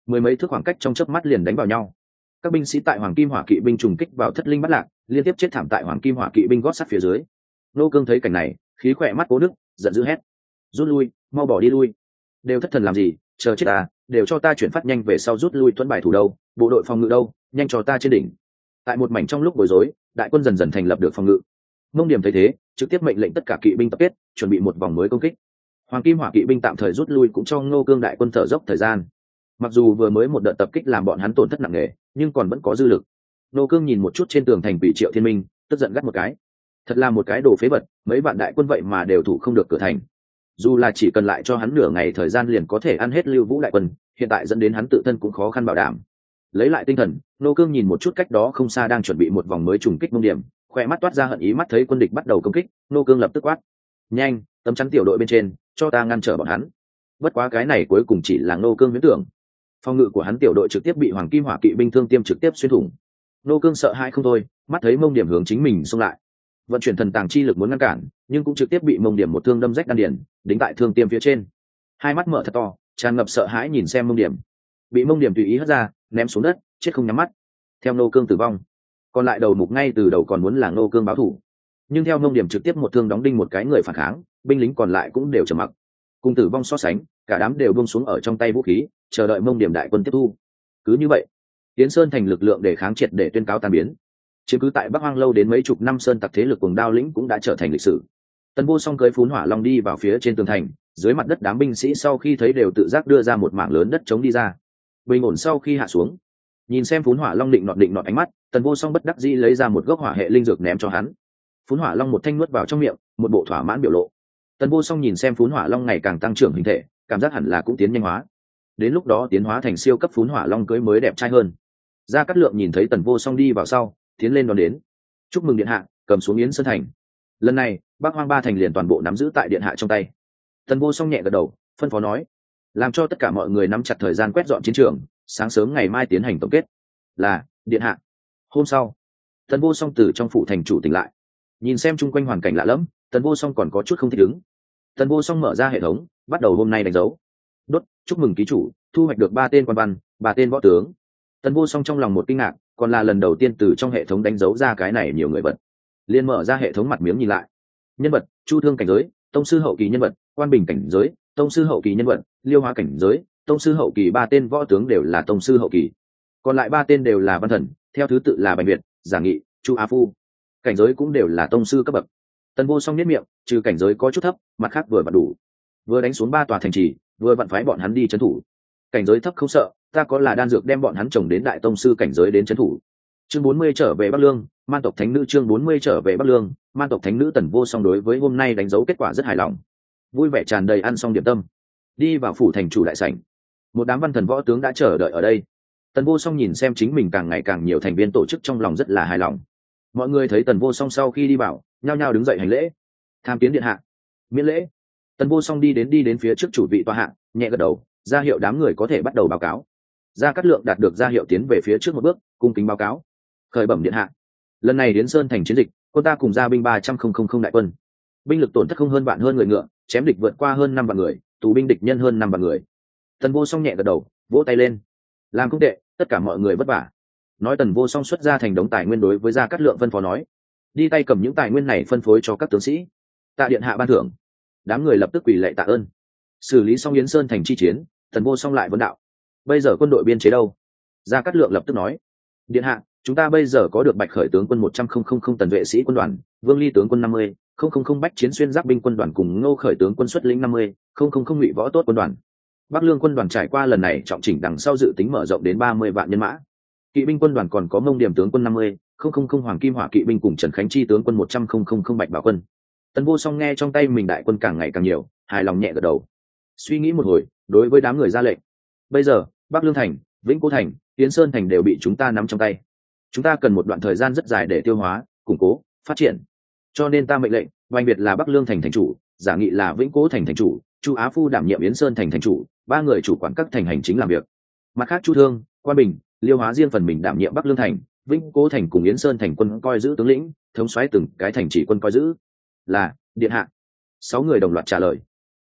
Speaker 1: mười mấy thước khoảng cách trong chớp mắt liền đánh vào nhau. Các binh sĩ tại hoàng kim hỏa kỵ binh trùng kích vào thất linh bắt lạc, liên tiếp chết thảm tại hoàng kim hỏa kỵ binh gót sắt phía dưới. Nô Cương thấy cảnh này, khí khỏe mắt cố nước, giận dữ hét: rút lui, mau bỏ đi lui! Đều thất thần làm gì, chờ chết ta, đều cho ta chuyển phát nhanh về sau rút lui, thuẫn bài thủ đâu, bộ đội phòng ngự đâu, nhanh cho ta trên đỉnh. Tại một mảnh trong lúc bối rối, đại quân dần dần thành lập được phòng ngự. Mông Điểm thấy thế, trực tiếp mệnh lệnh tất cả kỵ binh tập kết, chuẩn bị một vòng mới công kích. Hoàng kim hỏa kỵ binh tạm thời rút lui cũng cho Ngô Cương đại quân thở dốc thời gian. Mặc dù vừa mới một đợt tập kích làm bọn hắn tổn thất nặng nề, nhưng còn vẫn có dư lực. Ngô Cương nhìn một chút trên tường thành bị Triệu Thiên Minh, tức giận gắt một cái. Thật là một cái đồ phế vật, mấy vạn đại quân vậy mà đều thủ không được cửa thành. Dù là chỉ cần lại cho hắn nửa ngày thời gian liền có thể ăn hết Lưu Vũ đại quân, hiện tại dẫn đến hắn tự thân cũng khó khăn bảo đảm. Lấy lại tinh thần, Ngô Cương nhìn một chút cách đó không xa đang chuẩn bị một vòng mới trùng kích Mông Điểm, khỏe mắt toát ra hận ý, mắt thấy quân địch bắt đầu công kích, Ngô Cương lập tức quát: nhanh, tấm chắn tiểu đội bên trên, cho ta ngăn trở bọn hắn. Bất quá cái này cuối cùng chỉ là Ngô Cương huyễn tưởng. Phòng ngự của hắn tiểu đội trực tiếp bị hoàng kim hỏa kỵ binh thương tiêm trực tiếp xuyên thủng. Ngô Cương sợ hãi không thôi, mắt thấy Mông Điểm hướng chính mình xông lại, vận chuyển thần tàng chi lực muốn ngăn cản, nhưng cũng trực tiếp bị Mông Điểm một thương đâm rách đan điền, đính tại thương tiêm phía trên. Hai mắt mở thật to, tràn ngập sợ hãi nhìn xem Mông Điểm. Bị Mông Điểm tùy ý hất ra, ném xuống đất, chết không nhắm mắt. Theo Ngô Cương tử vong, còn lại đầu mục ngay từ đầu còn muốn là Ngô Cương báo thù, nhưng theo Mông Điểm trực tiếp một thương đóng đinh một cái người phản kháng, binh lính còn lại cũng đều trầm mặc. Cùng tử vong so sánh, cả đám đều buông xuống ở trong tay vũ khí, chờ đợi Mông Điểm đại quân tiếp thu. Cứ như vậy, Tiến Sơn thành lực lượng để kháng triệt để tuyên cáo tan biến. Chứ cứ tại Bắc Hoang lâu đến mấy chục năm sơn tặc thế lực cùng đao lĩnh cũng đã trở thành lịch sử. Tần Vô Song cưỡi Phún Hỏa Long đi vào phía trên tường thành, dưới mặt đất đám binh sĩ sau khi thấy đều tự giác đưa ra một mảng lớn đất trống đi ra. Bình ổn sau khi hạ xuống, nhìn xem Phún Hỏa Long định nọt định nọt ánh mắt, Tần Vô Song bất đắc dĩ lấy ra một gốc hỏa hệ linh dược ném cho hắn. Phún Hỏa Long một thanh nuốt vào trong miệng, một bộ thỏa mãn biểu lộ. Tần Vô Song nhìn xem Phún Hỏa Long ngày càng tăng trưởng hình thể, cảm giác hẳn là cũng tiến nhanh hóa. Đến lúc đó tiến hóa thành siêu cấp Phún Hỏa Long cưỡi mới đẹp trai hơn. Gia Cát Lượng nhìn thấy Tần Vô Song đi vào sau, tiến lên đón đến. Chúc mừng điện hạ, cầm xuống Yến Sơn thành. Lần này, Bắc Hoang ba thành liền toàn bộ nắm giữ tại điện hạ trong tay. Tần Vô Song nhẹ gật đầu, phân phó nói: làm cho tất cả mọi người nắm chặt thời gian quét dọn chiến trường, sáng sớm ngày mai tiến hành tổng kết. Là, điện hạ. Hôm sau, Tần Vô Song từ trong phủ thành chủ tỉnh lại, nhìn xem chung quanh hoàn cảnh lạ lẫm, Tần Vô Song còn có chút không thích ứng. Tần Vô Song mở ra hệ thống, bắt đầu hôm nay đánh dấu. Đốt, chúc mừng ký chủ, thu hoạch được ba tên quan văn, ba tên võ tướng. Tần Vô Song trong lòng một kinh ngạc, còn là lần đầu tiên từ trong hệ thống đánh dấu ra cái này nhiều người vật. Liên mở ra hệ thống mặt miếng nhìn lại. Nhân vật: Chu Thương cảnh giới, tông sư hậu kỳ nhân vật; Quan Bình cảnh giới, tông sư hậu kỳ nhân vật; Liêu Hóa cảnh giới, tông sư hậu kỳ. Ba tên võ tướng đều là tông sư hậu kỳ, còn lại ba tên đều là văn thần, theo thứ tự là Bành Việt, Giả Nghị, Chu Á Phu. Cảnh giới cũng đều là tông sư cấp bậc. Tần Vô Song nhếch miệng, trừ cảnh giới có chút thấp, mặt khác vừa vặn đủ. Vừa đánh xuống ba tòa thành trì, vừa vặn phái bọn hắn đi trấn thủ. Cảnh giới thấp không sợ, ta có là đan dược đem bọn hắn trồng đến đại tông sư cảnh giới đến trấn thủ. Chương bốn mươi trở về Bắc Lương, Man tộc thánh nữ. Chương bốn mươi trở về Bắc Lương, Man tộc thánh nữ. Tần Vô Song đối với hôm nay đánh dấu kết quả rất hài lòng, vui vẻ tràn đầy, ăn xong điểm tâm, đi vào phủ thành chủ đại sảnh. Một đám văn thần võ tướng đã chờ đợi ở đây. Tần Vô Song nhìn xem chính mình càng ngày càng nhiều thành viên tổ chức, trong lòng rất là hài lòng. Mọi người thấy Tần Vô Song sau khi đi vào, nhao nhao đứng dậy hành lễ. Tham kiến điện hạ. Miễn lễ. Tần Vô Song đi đến đi đến phía trước chủ vị tòa hạ, nhẹ gật đầu, ra hiệu đám người có thể bắt đầu báo cáo. Gia Cát Lượng đạt được ra hiệu tiến về phía trước một bước, cung kính báo cáo. Khởi bẩm điện hạ, lần này Yến Sơn thành chiến dịch, quân ta cùng gia binh ba trăm không đại quân, binh lực tổn thất không hơn vạn hơn người ngựa, chém địch vượt qua hơn năm vạn người, tù binh địch nhân hơn năm vạn người. Tần Vô Song nhẹ gật đầu, vỗ tay lên. Làm không tệ, tất cả mọi người vất vả. Nói Tần Vô Song xuất ra thành đống tài nguyên đối với Gia Cát Lượng phân phó nói: đi tay cầm những tài nguyên này phân phối cho các tướng sĩ. Tạ điện hạ ban thưởng. Đám người lập tức quỳ lạy tạ ơn. Xử lý xong Yến Sơn thành chi chiến, Tần Vô Song lại vấn đạo: bây giờ quân đội biên chế đâu? Gia Cát Lượng lập tức nói: điện hạ, chúng ta bây giờ có được Bạch Khởi tướng quân một trăm không tần vệ sĩ quân đoàn, Vương Ly tướng quân năm mươi không bách chiến xuyên giáp binh quân đoàn cùng Ngô Khởi tướng quân xuất lĩnh năm mươi không ngụy võ tốt quân đoàn. Bắc Lương quân đoàn trải qua lần này trọng chỉnh đằng sau dự tính mở rộng đến ba mươi vạn nhân mã. Kỵ binh quân đoàn còn có Mông Điểm tướng quân năm mươi không Hoàng Kim Hỏa kỵ binh cùng Trần Khánh Chi tướng quân một trăm không Bạch Bảo quân. Tần Vô Song nghe trong tay mình đại quân càng ngày càng nhiều, hài lòng nhẹ gật đầu. Suy nghĩ một hồi, đối với đám người ra lệnh: bây giờ Bắc Lương thành, Vĩnh Cố thành, Yến Sơn thành đều bị chúng ta nắm trong tay. Chúng ta cần một đoạn thời gian rất dài để tiêu hóa, củng cố, phát triển. Cho nên ta mệnh lệnh, Bành Việt là Bắc Lương thành thành chủ, Giả Nghị là Vĩnh Cố thành thành chủ, Chu Á Phu đảm nhiệm Yến Sơn thành thành chủ, ba người chủ quản các thành hành chính làm việc. Mặt khác Chu Thương, Quan Bình, Liêu Hóa riêng phần mình đảm nhiệm Bắc Lương thành, Vĩnh Cố thành cùng Yến Sơn thành quân coi giữ tướng lĩnh, thống soái từng cái thành chỉ quân coi giữ. Là điện hạ. Sáu người đồng loạt trả lời.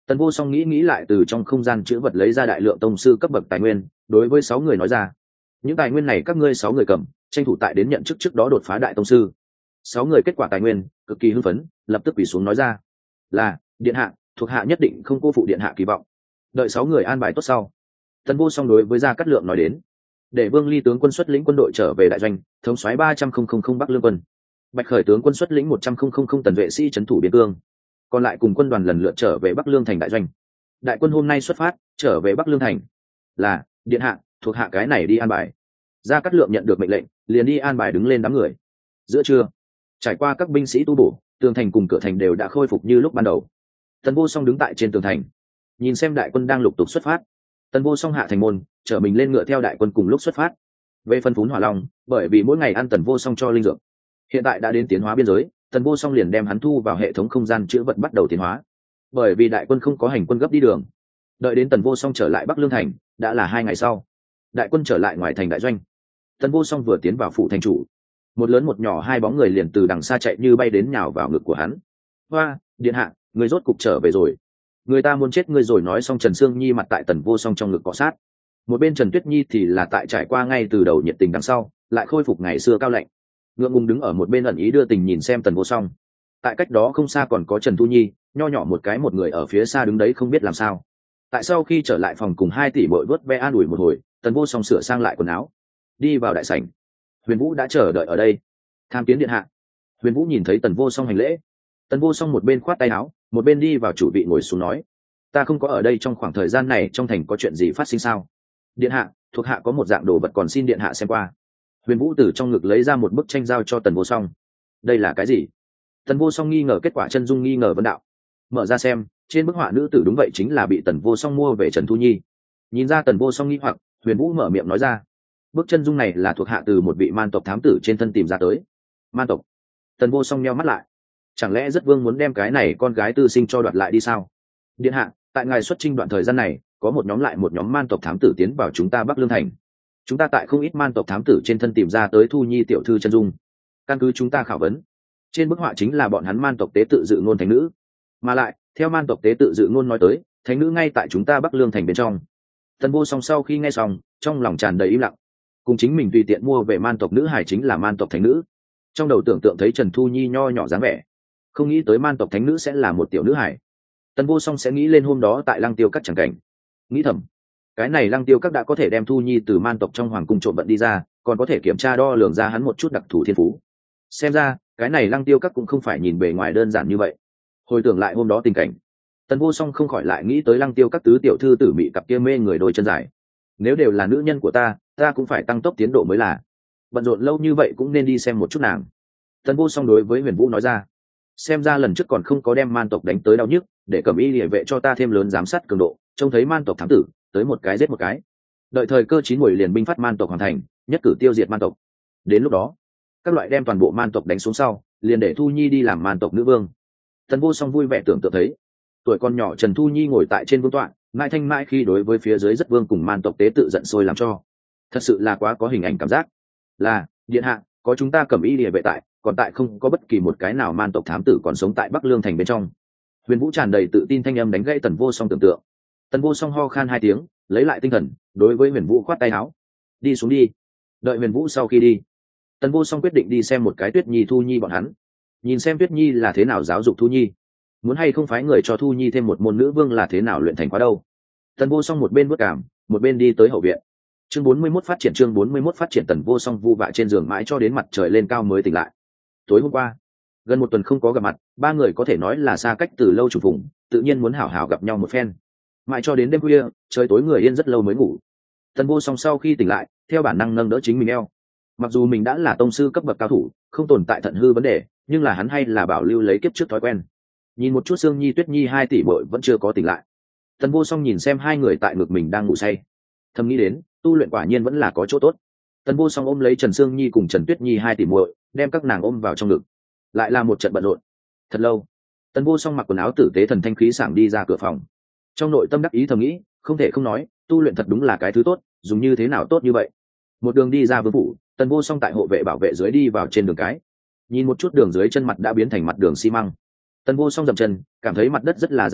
Speaker 1: Tần Vô Song nghĩ nghĩ lại từ trong không gian chữ vật lấy ra đại lượng tông sư cấp bậc tài nguyên, đối với sáu người nói ra: những tài nguyên này các ngươi sáu người cầm, tranh thủ tại đến nhận chức trước đó đột phá đại tông sư. Sáu người kết quả tài nguyên cực kỳ hưng phấn, lập tức quỳ xuống nói ra: là điện hạ, thuộc hạ nhất định không cô phụ điện hạ kỳ vọng. Đợi sáu người an bài tốt sau, Tần Vô Song đối với Gia Cát Lượng nói đến: để Vương Ly tướng quân xuất lĩnh quân đội trở về đại doanh, thống soái ba trăm linh Bắc Lương quân. Bạch Khởi tướng quân xuất lĩnh một trăm linh tần vệ sĩ trấn thủ biên cương, còn lại cùng quân đoàn lần lượt trở về Bắc Lương thành đại doanh. Đại quân hôm nay xuất phát trở về Bắc Lương thành. Là điện hạ, thuộc hạ cái này đi an bài. Gia Cát Lượng nhận được mệnh lệnh, liền đi an bài đứng lên đám người. Giữa trưa, trải qua các binh sĩ tu bổ, tường thành cùng cửa thành đều đã khôi phục như lúc ban đầu. Tần Vô Song đứng tại trên tường thành, nhìn xem đại quân đang lục tục xuất phát. Tần Vô Song hạ thành môn, chở mình lên ngựa theo đại quân cùng lúc xuất phát. Về phân phún hỏa long, bởi vì mỗi ngày ăn Tần Vô Song cho linh dược, hiện tại đã đến tiến hóa biên giới, Tần Vô Song liền đem hắn thu vào hệ thống không gian chữ vật bắt đầu tiến hóa. Bởi vì đại quân không có hành quân gấp đi đường, đợi đến Tần Vô Song trở lại Bắc Lương thành đã là hai ngày sau. Đại quân trở lại ngoài thành đại doanh, Tần Vô Song vừa tiến vào phủ thành chủ, một lớn một nhỏ hai bóng người liền từ đằng xa chạy như bay đến nhào vào ngực của hắn. Hoa, điện hạ, người rốt cục trở về rồi. Người ta muốn chết ngươi rồi. Nói xong, Trần Sương Nhi mặt tại Tần Vô Song trong ngực cọ sát. Một bên Trần Tuyết Nhi thì là tại trải qua ngay từ đầu nhiệt tình đằng sau, lại khôi phục ngày xưa cao lạnh, ngượng ngùng đứng ở một bên ẩn ý đưa tình nhìn xem Tần Vô Song. Tại cách đó không xa còn có Trần Thu Nhi, nho nhỏ một cái một người ở phía xa đứng đấy không biết làm sao. Tại sau khi trở lại phòng cùng hai tỷ bội vớt ve an ủi một hồi, Tần Vô Song sửa sang lại quần áo, đi vào đại sảnh. Huyền Vũ đã chờ đợi ở đây. Tham kiến điện hạ. Huyền Vũ nhìn thấy Tần Vô Song hành lễ. Tần Vô Song một bên khoát tay áo, một bên đi vào chủ vị ngồi xuống nói: ta không có ở đây trong khoảng thời gian này trong thành có chuyện gì phát sinh sao? Điện hạ, thuộc hạ có một dạng đồ vật còn xin điện hạ xem qua. Huyền Vũ từ trong ngực lấy ra một bức tranh giao cho Tần Vô Song. Đây là cái gì? Tần Vô Song nghi ngờ kết quả chân dung nghi ngờ vấn đạo. Mở ra xem, trên bức họa nữ tử đúng vậy chính là bị Tần Vô Song mua về Trần Thu Nhi. Nhìn ra Tần Vô Song nghi hoặc, Huyền Vũ mở miệng nói ra: bức chân dung này là thuộc hạ từ một vị man tộc thám tử trên thân tìm ra tới. Man tộc? Tần Vô Song nheo mắt lại. Chẳng lẽ rất vương muốn đem cái này con gái tư sinh cho đoạt lại đi sao? Điện hạ, tại ngài xuất chinh đoạn thời gian này, có một nhóm lại một nhóm man tộc thám tử tiến vào chúng ta Bắc Lương thành. Chúng ta tại không ít man tộc thám tử trên thân tìm ra tới Thu Nhi tiểu thư chân dung. Căn cứ chúng ta khảo vấn, trên bức họa chính là bọn hắn man tộc tế tự dự ngôn thánh nữ. Mà lại, theo man tộc tế tự dự ngôn nói tới, thánh nữ ngay tại chúng ta Bắc Lương thành bên trong. Tần Vô Song sau khi nghe xong, trong lòng tràn đầy im lặng. Cùng chính mình tùy tiện mua về man tộc nữ hải chính là man tộc thánh nữ. Trong đầu tưởng tượng thấy Trần Thu Nhi nho nhỏ dáng vẻ, không nghĩ tới man tộc thánh nữ sẽ là một tiểu nữ hải. Tần Vô Song sẽ nghĩ lên hôm đó tại Lăng Tiêu Các chẳng cảnh, nghĩ thầm, cái này Lăng Tiêu Các đã có thể đem Thu Nhi từ man tộc trong hoàng cung trộm vận đi ra, còn có thể kiểm tra đo lường ra hắn một chút đặc thù thiên phú. Xem ra cái này Lăng Tiêu Các cũng không phải nhìn bề ngoài đơn giản như vậy. Hồi tưởng lại hôm đó tình cảnh, Tần Vô Song không khỏi lại nghĩ tới Lăng Tiêu Các tứ tiểu thư tử mị cặp kia mê người đôi chân dài. Nếu đều là nữ nhân của ta, ta cũng phải tăng tốc tiến độ mới là. Bận rộn lâu như vậy cũng nên đi xem một chút nàng. Tần Vô Song đối với Huyền Vũ nói ra. Xem ra lần trước còn không có đem man tộc đánh tới đau nhức, để Cẩm Y Liễu vệ cho ta thêm lớn giám sát cường độ, trông thấy man tộc thám tử tới một cái giết một cái. Đợi thời cơ chín muồi liền binh phát man tộc hoàn thành, nhất cử tiêu diệt man tộc. Đến lúc đó, các loại đem toàn bộ man tộc đánh xuống sau, liền để Thu Nhi đi làm man tộc nữ vương. Tần Vô Song vui vẻ tưởng tượng thấy, tuổi con nhỏ Trần Thu Nhi ngồi tại trên vương tọa, mãi thanh mãi khi đối với phía dưới rất vương cùng man tộc tế tự giận sôi làm cho. Thật sự là quá có hình ảnh cảm giác. Là, điện hạ, có chúng ta Cẩm Y Liễu vệ tại, còn tại không có bất kỳ một cái nào man tộc thám tử còn sống tại Bắc Lương thành bên trong. Huyền Vũ tràn đầy tự tin thanh âm đánh gãy Tần Vô Song tưởng tượng. Tần Vô Song ho khan hai tiếng, lấy lại tinh thần, đối với Huyền Vũ khoát tay áo, đi xuống đi. Đợi Huyền Vũ sau khi đi, Tần Vô Song quyết định đi xem một cái Tuyết Nhi Thu Nhi bọn hắn, nhìn xem Tuyết Nhi là thế nào giáo dục Thu Nhi, muốn hay không phái người cho Thu Nhi thêm một môn nữ vương là thế nào luyện thành khóa đâu. Tần Vô Song một bên bước cảm, một bên đi tới hậu viện. Chương bốn mươi mốt phát triển chương bốn mươi mốt phát triển Tần Vô Song vu vạ trên giường mãi cho đến mặt trời lên cao mới tỉnh lại. Tối hôm qua, gần một tuần không có gặp mặt, ba người có thể nói là xa cách từ lâu trùng phùng, tự nhiên muốn hảo hảo gặp nhau một phen. Mãi cho đến đêm khuya, trời tối người yên rất lâu mới ngủ. Tần Vô Song sau khi tỉnh lại, theo bản năng nâng đỡ chính mình eo. Mặc dù mình đã là tông sư cấp bậc cao thủ, không tồn tại thận hư vấn đề, nhưng là hắn hay là bảo lưu lấy kiếp trước thói quen. Nhìn một chút Sương Nhi Tuyết Nhi hai tỷ muội vẫn chưa có tỉnh lại. Tần Vô Song nhìn xem hai người tại ngực mình đang ngủ say, thầm nghĩ đến, tu luyện quả nhiên vẫn là có chỗ tốt. Tần Vô Song ôm lấy Trần Sương Nhi cùng Trần Tuyết Nhi hai tỷ muội, đem các nàng ôm vào trong ngực. Lại là một trận bận rộn. Thật lâu, Tần Vô Song mặc quần áo tử tế thần thanh khí sảng đi ra cửa phòng. Trong nội tâm đắc ý thầm nghĩ, không thể không nói, tu luyện thật đúng là cái thứ tốt, dùng như thế nào tốt như vậy. Một đường đi ra vương phủ, Tần Vô Song tại hộ vệ bảo vệ dưới đi vào trên đường cái. Nhìn một chút đường dưới chân mặt đã biến thành mặt đường xi măng. Tần Vô Song dậm chân, cảm thấy mặt đất rất là dày đặc,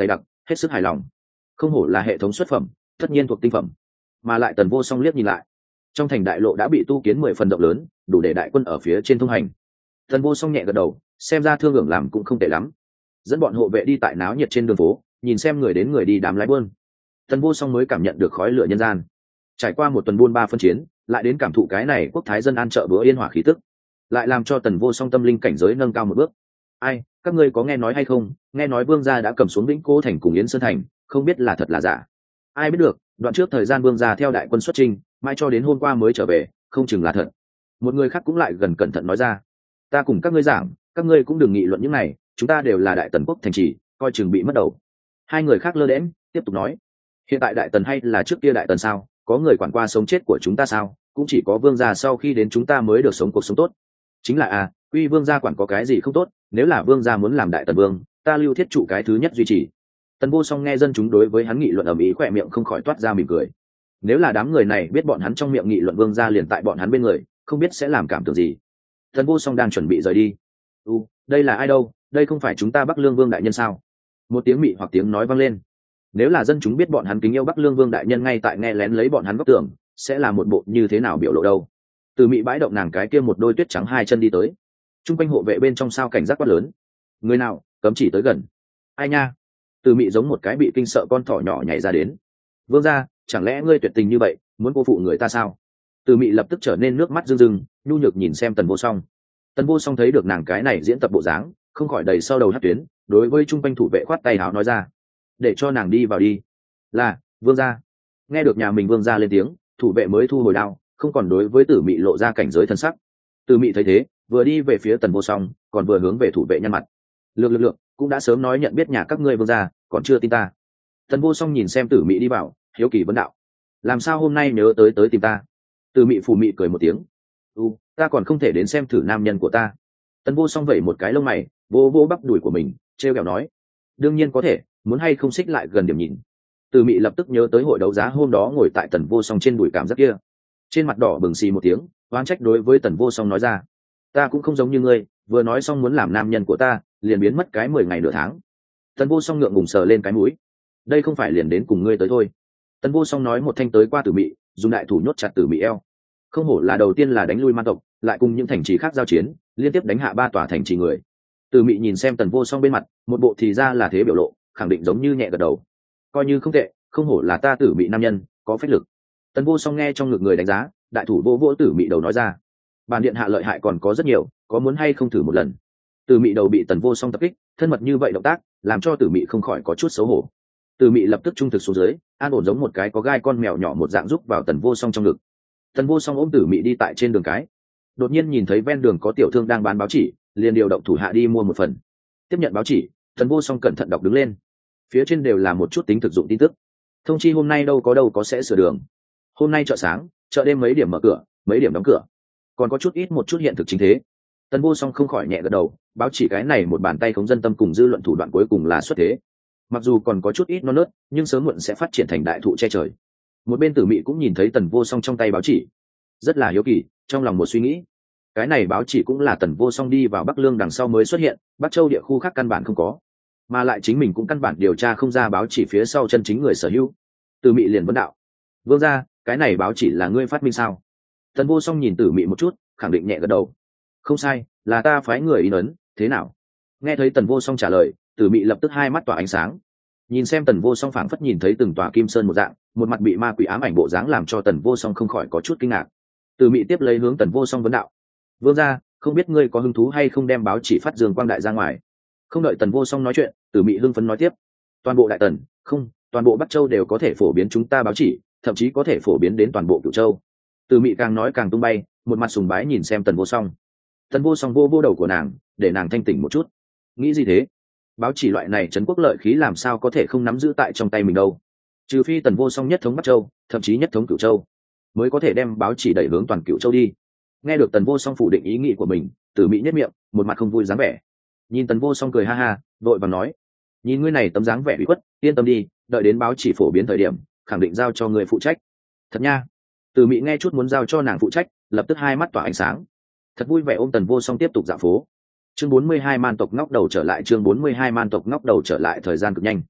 Speaker 1: hết sức hài lòng. Không hổ là hệ thống xuất phẩm, tất nhiên thuộc tinh phẩm. Mà lại Tần Vô Song liếc nhìn lại, trong thành đại lộ đã bị tu kiến mười phần rộng lớn, đủ để đại quân ở phía trên thông hành. Tần Vô Song nhẹ gật đầu, xem ra thương hưởng làm cũng không tệ lắm. Dẫn bọn hộ vệ đi tại náo nhiệt trên đường phố, nhìn xem người đến người đi đám lái buôn. Tần Vô Song mới cảm nhận được khói lửa nhân gian. Trải qua một tuần buôn ba phân chiến, lại đến cảm thụ cái này quốc thái dân an chợ bữa yên hòa khí tức, lại làm cho Tần Vô Song tâm linh cảnh giới nâng cao một bước. Ai, các ngươi có nghe nói hay không? Nghe nói Vương gia đã cầm xuống Vĩnh Cố thành cùng Yến Sơn thành, không biết là thật là giả. Ai biết được, đoạn trước thời gian Vương gia theo đại quân xuất chinh, mai cho đến hôm qua mới trở về, không chừng là thật. Một người khác cũng lại gần cẩn thận nói ra. Ta cùng các ngươi giảng, các ngươi cũng đừng nghị luận những này, chúng ta đều là đại tần quốc thành trì, coi chừng bị mất đầu. Hai người khác lơ đễnh tiếp tục nói. Hiện tại đại tần hay là trước kia đại tần sao? Có người quản qua sống chết của chúng ta sao? Cũng chỉ có Vương gia sau khi đến chúng ta mới được sống cuộc sống tốt. Chính là à, uy Vương gia quản có cái gì không tốt, nếu là Vương gia muốn làm đại tần vương, ta Lưu Thiết trụ cái thứ nhất duy trì. Tần Vô Song nghe dân chúng đối với hắn nghị luận ầm ĩ, khỏe miệng không khỏi toát ra mỉm cười. Nếu là đám người này biết bọn hắn trong miệng nghị luận Vương gia liền tại bọn hắn bên người, không biết sẽ làm cảm tưởng gì. Tần Vô Song đang chuẩn bị rời đi. U, đây là ai đâu? Đây không phải chúng ta Bắc Lương Vương đại nhân sao? Một tiếng mị hoặc tiếng nói vang lên. Nếu là dân chúng biết bọn hắn kính yêu Bắc Lương Vương đại nhân ngay tại nghe lén lấy bọn hắn góc tưởng, sẽ là một bộ như thế nào biểu lộ đâu? Từ mị bãi động nàng cái kia một đôi tuyết trắng hai chân đi tới. Trung quanh hộ vệ bên trong sao cảnh giác quát lớn. Người nào, cấm chỉ tới gần. Ai nha? Từ mị giống một cái bị kinh sợ con thỏ nhỏ nhảy ra đến. Vương gia, chẳng lẽ ngươi tuyệt tình như vậy, muốn cô phụ người ta sao? Từ mị lập tức trở nên nước mắt rưng rưng, nhu nhược nhìn xem Tần Vô Song. Tần Vô Song thấy được nàng cái này diễn tập bộ dáng, không khỏi đầy sau đầu hát tuyến, đối với trung quanh thủ vệ khoát tay áo nói ra. Để cho nàng đi vào đi. Là, vương gia. Nghe được nhà mình vương gia lên tiếng, thủ vệ mới thu hồi đao, không còn đối với Tử Mị lộ ra cảnh giới thân sắc. Tử Mị thấy thế, vừa đi về phía Tần Vô Song, còn vừa hướng về thủ vệ nhăn mặt. Lược lược lược, cũng đã sớm nói nhận biết nhà các ngươi vương gia, còn chưa tin ta. Tần Vô Song nhìn xem Tử Mị đi vào, hiếu kỳ vấn đạo. Làm sao hôm nay nhớ tới tới tìm ta? Tử Mị phù mị cười một tiếng. U, ta còn không thể đến xem thử nam nhân của ta. Tần Vô Song vẩy một cái lông mày, vô vô bắp đùi của mình, trêu ghẹo nói. Đương nhiên có thể, muốn hay không xích lại gần điểm nhìn. Từ Mị lập tức nhớ tới hội đấu giá hôm đó ngồi tại Tần Vô Song trên đùi cảm giác kia, trên mặt đỏ bừng xì một tiếng, oán trách đối với Tần Vô Song nói ra. Ta cũng không giống như ngươi, vừa nói xong muốn làm nam nhân của ta, liền biến mất cái mười ngày nửa tháng. Tần Vô Song ngượng ngùng sờ lên cái mũi. Đây không phải liền đến cùng ngươi tới thôi. Tần Vô Song nói một thanh tới qua Tử Mị, dùng đại thủ nhốt chặt Tử Mị eo. Không hổ là đầu tiên là đánh lui man tộc, lại cùng những thành trì khác giao chiến, liên tiếp đánh hạ ba tòa thành trì người. Tử Mị nhìn xem Tần Vô Song bên mặt, một bộ thì ra là thế biểu lộ, khẳng định giống như nhẹ gật đầu. Coi như không tệ, không hổ là ta Tử Mị nam nhân, có phách lực. Tần Vô Song nghe trong ngực người đánh giá, đại thủ vô vỗ Tử Mị đầu nói ra. Bản điện hạ lợi hại còn có rất nhiều, có muốn hay không thử một lần? Tử Mị đầu bị Tần Vô Song tập kích, thân mật như vậy động tác, làm cho Tử Mị không khỏi có chút xấu hổ. Tử Mị lập tức trung thực xuống dưới, an ổn giống một cái có gai con mèo nhỏ một dạng rúc vào Tần Vô Song trong ngực. Tần Vô Song ôm Tử Mị đi tại trên đường cái, đột nhiên nhìn thấy ven đường có tiểu thương đang bán báo chỉ, liền điều động thủ hạ đi mua một phần. Tiếp nhận báo chỉ, Tần Vô Song cẩn thận đọc đứng lên. Phía trên đều là một chút tính thực dụng tin tức. Thông chi hôm nay đâu có đâu có sẽ sửa đường. Hôm nay chợ sáng, chợ đêm mấy điểm mở cửa, mấy điểm đóng cửa. Còn có chút ít một chút hiện thực chính thế. Tần Vô Song không khỏi nhẹ gật đầu, báo chỉ cái này một bàn tay khống dân tâm cùng dư luận thủ đoạn cuối cùng là xuất thế. Mặc dù còn có chút ít non nớt, nhưng sớm muộn sẽ phát triển thành đại thụ che trời. Một bên Tử Mị cũng nhìn thấy Tần Vô Song trong tay báo chỉ, rất là hiếu kỳ, trong lòng một suy nghĩ. Cái này báo chỉ cũng là Tần Vô Song đi vào Bắc Lương đằng sau mới xuất hiện, Bắc Châu địa khu khác căn bản không có, mà lại chính mình cũng căn bản điều tra không ra báo chỉ phía sau chân chính người sở hữu. Tử Mị liền vấn đạo. Vương gia, cái này báo chỉ là ngươi phát minh sao? Tần Vô Song nhìn Tử Mị một chút, khẳng định nhẹ gật đầu. Không sai, là ta phái người in ấn, thế nào? Nghe thấy Tần Vô Song trả lời, Tử Mị lập tức hai mắt tỏa ánh sáng. Nhìn xem Tần Vô Song phảng phất nhìn thấy từng tòa kim sơn một dạng, một mặt bị ma quỷ ám ảnh bộ dáng làm cho Tần Vô Song không khỏi có chút kinh ngạc. Tử Mị tiếp lấy hướng Tần Vô Song vấn đạo. Vương gia, không biết ngươi có hứng thú hay không đem báo chỉ phát dương quang đại ra ngoài? Không đợi Tần Vô Song nói chuyện, Tử Mị hưng phấn nói tiếp. Toàn bộ đại tần, không, toàn bộ Bắc Châu đều có thể phổ biến chúng ta báo chỉ, thậm chí có thể phổ biến đến toàn bộ Cửu Châu. Tử Mị càng nói càng tung bay, một mặt sùng bái nhìn xem Tần Vô Song. Tần Vô Song vô vô đầu của nàng, để nàng thanh tỉnh một chút. Nghĩ gì thế? Báo chỉ loại này trấn quốc lợi khí làm sao có thể không nắm giữ tại trong tay mình đâu? Trừ phi Tần Vô Song nhất thống Bắc Châu, thậm chí nhất thống Cửu Châu, mới có thể đem báo chỉ đẩy hướng toàn Cửu Châu đi. Nghe được Tần Vô Song phủ định ý nghĩ của mình, Tử Mị nhếch miệng, một mặt không vui dáng vẻ. Nhìn Tần Vô Song cười ha ha, vội vàng nói. Nhìn ngươi này tấm dáng vẻ bị khuất, yên tâm đi, đợi đến báo chỉ phổ biến thời điểm, khẳng định giao cho người phụ trách. Thật nha? Tử Mị nghe chút muốn giao cho nàng phụ trách, lập tức hai mắt tỏa ánh sáng. Thật vui vẻ ôm Tần Vô Song tiếp tục dạo phố. Chương bốn mươi hai man tộc ngóc đầu trở lại, chương bốn mươi hai man tộc ngóc đầu trở lại, thời gian cực nhanh.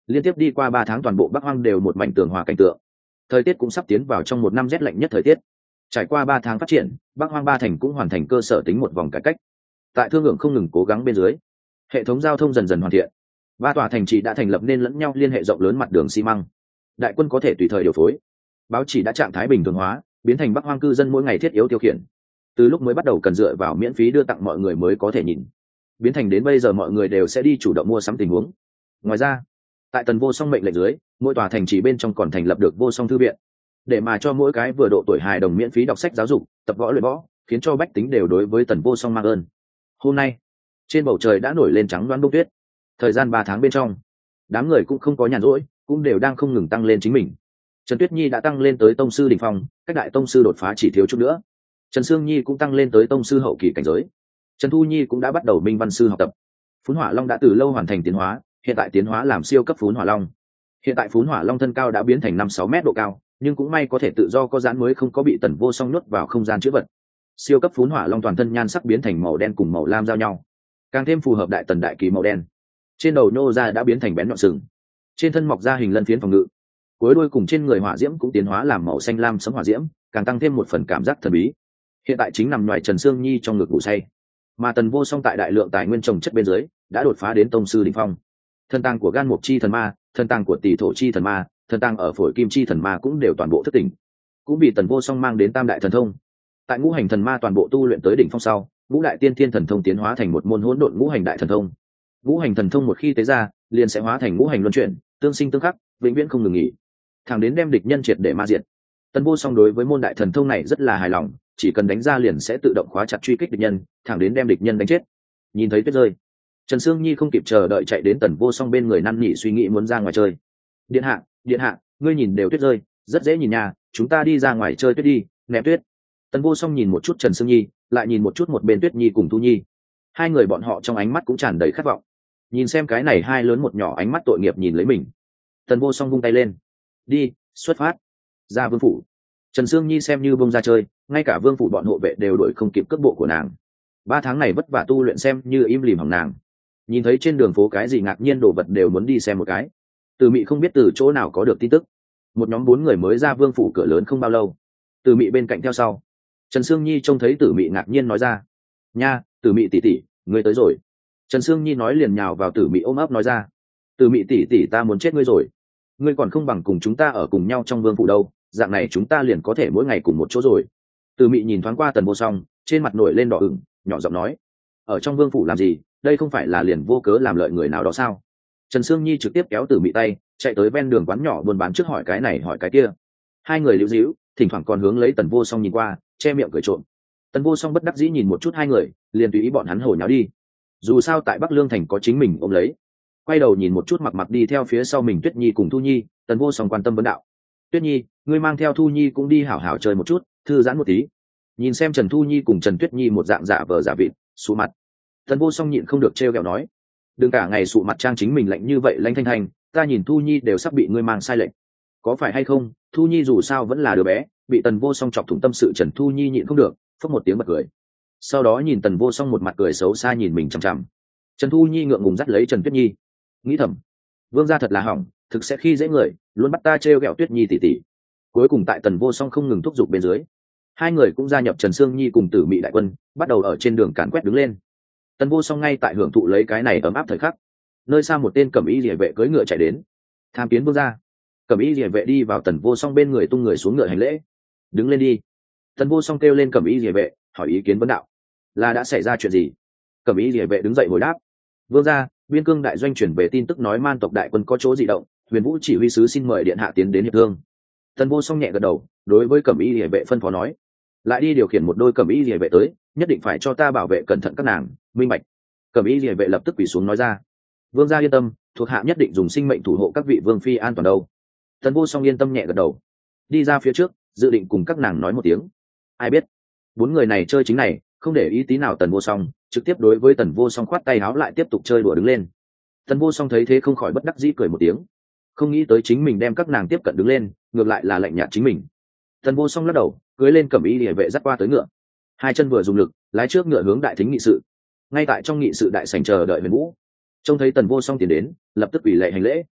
Speaker 1: Liên tiếp đi qua ba tháng toàn bộ Bắc Hoang đều một mảnh tường hòa cảnh tượng. Thời tiết cũng sắp tiến vào trong một năm rét lạnh nhất thời tiết. Trải qua ba tháng phát triển, Bắc Hoang ba thành cũng hoàn thành cơ sở tính một vòng cải cách. Tại thương lượng không ngừng cố gắng bên dưới, hệ thống giao thông dần dần hoàn thiện. Ba tòa thành trì đã thành lập nên lẫn nhau liên hệ rộng lớn mặt đường xi măng. Đại quân có thể tùy thời điều phối. Báo chỉ đã trạng thái bình thường hóa, biến thành Bắc Hoang cư dân mỗi ngày thiết yếu tiêu khiển. Từ lúc mới bắt đầu cần dựa vào miễn phí đưa tặng mọi người mới có thể nhìn, biến thành đến bây giờ mọi người đều sẽ đi chủ động mua sắm tình huống. Ngoài ra, tại Tần Vô Song mệnh lệnh dưới, mỗi tòa thành trì bên trong còn thành lập được Vô Song thư viện, để mà cho mỗi cái vừa độ tuổi hài đồng miễn phí đọc sách giáo dục, tập võ luyện võ, khiến cho bách tính đều đối với Tần Vô Song mang ơn. Hôm nay, trên bầu trời đã nổi lên trắng đoán bông tuyết. Thời gian ba tháng bên trong, đám người cũng không có nhàn rỗi, cũng đều đang không ngừng tăng lên chính mình. Trần Tuyết Nhi đã tăng lên tới tông sư đỉnh phong, cách đại tông sư đột phá chỉ thiếu chút nữa. Trần Sương Nhi cũng tăng lên tới tông sư hậu kỳ cảnh giới. Trần Thu Nhi cũng đã bắt đầu minh văn sư học tập. Phún Hỏa Long đã từ lâu hoàn thành tiến hóa, hiện tại tiến hóa làm siêu cấp Phún Hỏa Long. Hiện tại Phún Hỏa Long thân cao đã biến thành năm sáu mét độ cao, nhưng cũng may có thể tự do có giãn mới không có bị Tần Vô Song nuốt vào không gian chứa vật. Siêu cấp Phún Hỏa Long toàn thân nhan sắc biến thành màu đen cùng màu lam giao nhau, càng thêm phù hợp đại tần đại kỳ màu đen. Trên đầu nô ra đã biến thành bén nhọn sừng, trên thân mọc ra hình lân phiến phòng ngự, cuối đuôi cùng trên người hỏa diễm cũng tiến hóa làm màu xanh lam sấm hỏa diễm, càng tăng thêm một phần cảm giác thần bí. Hiện tại chính nằm ngoài Trần Sương Nhi trong ngực ngủ say, mà Tần Vô Song tại đại lượng tài nguyên trồng chất bên dưới đã đột phá đến tông sư đỉnh phong. Thân tàng của gan mục chi thần ma, thân tàng của tỷ thổ chi thần ma, thân tàng ở phổi kim chi thần ma cũng đều toàn bộ thức tỉnh, cũng bị Tần Vô Song mang đến tam đại thần thông. Tại ngũ hành thần ma toàn bộ tu luyện tới đỉnh phong sau, ngũ đại tiên thiên thần thông tiến hóa thành một môn hỗn độn ngũ hành đại thần thông. Ngũ hành thần thông một khi tế ra, liền sẽ hóa thành ngũ hành luân chuyển, tương sinh tương khắc, vĩnh viễn không ngừng nghỉ, thẳng đến đem địch nhân triệt để ma diệt. Tần Vô Song đối với môn đại thần thông này rất là hài lòng, chỉ cần đánh ra liền sẽ tự động khóa chặt truy kích địch nhân, thẳng đến đem địch nhân đánh chết. Nhìn thấy tuyết rơi, Trần Sương Nhi không kịp chờ đợi chạy đến Tần Vô Song bên người năn nỉ suy nghĩ muốn ra ngoài chơi. Điện hạ, điện hạ, ngươi nhìn đều tuyết rơi, rất dễ nhìn nhà, chúng ta đi ra ngoài chơi tuyết đi, ném tuyết. Tần Vô Song nhìn một chút Trần Sương Nhi, lại nhìn một chút một bên Tuyết Nhi cùng Thu Nhi. Hai người bọn họ trong ánh mắt cũng tràn đầy khát vọng. Nhìn xem cái này hai lớn một nhỏ ánh mắt tội nghiệp nhìn lấy mình. Tần Vô Song vung tay lên, đi, xuất phát, ra vương phủ. Trần Sương Nhi xem như bông ra chơi, ngay cả vương phủ bọn hộ vệ đều đuổi không kịp cước bộ của nàng. Ba tháng này vất vả tu luyện xem như im lìm hỏng nàng. Nhìn thấy trên đường phố cái gì ngạc nhiên đồ vật đều muốn đi xem một cái. Từ Mị không biết từ chỗ nào có được tin tức, một nhóm bốn người mới ra vương phủ cửa lớn không bao lâu. Từ Mị bên cạnh theo sau. Trần Sương Nhi trông thấy Tử Mị ngạc nhiên nói ra, nha, Tử Mị tỷ tỷ, ngươi tới rồi. Trần Sương Nhi nói liền nhào vào Tử Mị ôm ấp nói ra, Tử Mị tỷ tỷ, ta muốn chết ngươi rồi, ngươi còn không bằng cùng chúng ta ở cùng nhau trong vương phủ đâu, dạng này chúng ta liền có thể mỗi ngày cùng một chỗ rồi. Tử Mị nhìn thoáng qua Tần Vô Song, trên mặt nổi lên đỏ ửng, nhỏ giọng nói, ở trong vương phủ làm gì, đây không phải là liền vô cớ làm lợi người nào đó sao? Trần Sương Nhi trực tiếp kéo Tử Mị tay, chạy tới ven đường quán nhỏ buôn bán trước hỏi cái này hỏi cái kia. Hai người líu díu, thỉnh thoảng còn hướng lấy Tần Vô Song nhìn qua, che miệng cười trộm. Tần Vô Song bất đắc dĩ nhìn một chút hai người, liền tùy ý bọn hắn hồi nháo đi. Dù sao tại Bắc Lương thành có chính mình ôm lấy. Quay đầu nhìn một chút mặc mặc đi theo phía sau mình Tuyết Nhi cùng Thu Nhi, Tần Vô Song quan tâm vấn đạo, Tuyết Nhi, ngươi mang theo Thu Nhi cũng đi hảo hảo chơi một chút, thư giãn một tí. Nhìn xem Trần Thu Nhi cùng Trần Tuyết Nhi một dạng dạ vờ giả vịt, sụ mặt. Tần Vô Song nhịn không được trêu ghẹo nói, đừng cả ngày sụ mặt trang chính mình lạnh như vậy lanh thanh thanh, ta nhìn Thu Nhi đều sắp bị ngươi mang sai lệch. Có phải hay không? Thu Nhi dù sao vẫn là đứa bé, bị Tần Vô Song chọc thủng tâm sự. Trần Thu Nhi nhịn không được, phất một tiếng bật cười. Sau đó nhìn Tần Vô Song một mặt cười xấu xa nhìn mình chằm chằm. Trần Thu Nhi ngượng ngùng dắt lấy Trần Tuyết Nhi, nghĩ thầm, vương gia thật là hỏng, thực sẽ khi dễ người, luôn bắt ta trêu ghẹo Tuyết Nhi tỷ tỷ. Cuối cùng tại Tần Vô Song không ngừng thúc giục bên dưới, hai người cũng gia nhập Trần Sương Nhi cùng Tử Mị đại quân, bắt đầu ở trên đường càn quét đứng lên. Tần Vô Song ngay tại hưởng thụ lấy cái này ấm áp thời khắc. Nơi xa một tên cẩm y liễu vệ cưỡi ngựa chạy đến, tham kiến vương gia. Cẩm y liễu vệ đi vào Tần Vô Song bên người tung người xuống ngựa hành lễ, đứng lên đi. Tần Vô Song kêu lên cẩm y liễu vệ, hỏi ý kiến vấn đạo, là đã xảy ra chuyện gì? Cẩm y liễu vệ đứng dậy hồi đáp, vương gia, biên cương đại doanh chuyển về tin tức nói man tộc đại quân có chỗ dị động, Huyền Vũ chỉ huy sứ xin mời điện hạ tiến đến hiệp thương. Tần Vô Song nhẹ gật đầu, đối với cẩm y liễu vệ phân phó nói, lại đi điều khiển một đôi cẩm y liễu vệ tới, nhất định phải cho ta bảo vệ cẩn thận các nàng, minh bạch. Cẩm y liễu vệ lập tức quỳ xuống nói ra, vương gia yên tâm, thuộc hạ nhất định dùng sinh mệnh thủ hộ các vị vương phi an toàn đâu. Tần Vô Song yên tâm nhẹ gật đầu, đi ra phía trước, dự định cùng các nàng nói một tiếng. Ai biết bốn người này chơi chính này, không để ý tí nào Tần Vô Song, trực tiếp đối với Tần Vô Song khoát tay áo lại tiếp tục chơi đùa đứng lên. Tần Vô Song thấy thế không khỏi bất đắc dĩ cười một tiếng, không nghĩ tới chính mình đem các nàng tiếp cận đứng lên, ngược lại là lạnh nhạt chính mình. Tần Vô Song lắc đầu, cưỡi lên cẩm y liễu vệ dắt qua tới ngựa, hai chân vừa dùng lực, lái trước ngựa hướng đại thính nghị sự. Ngay tại trong nghị sự đại sảnh chờ đợi Huyền Vũ, trông thấy Tần Vô Song tiến đến, lập tức quỳ lệ hành lễ.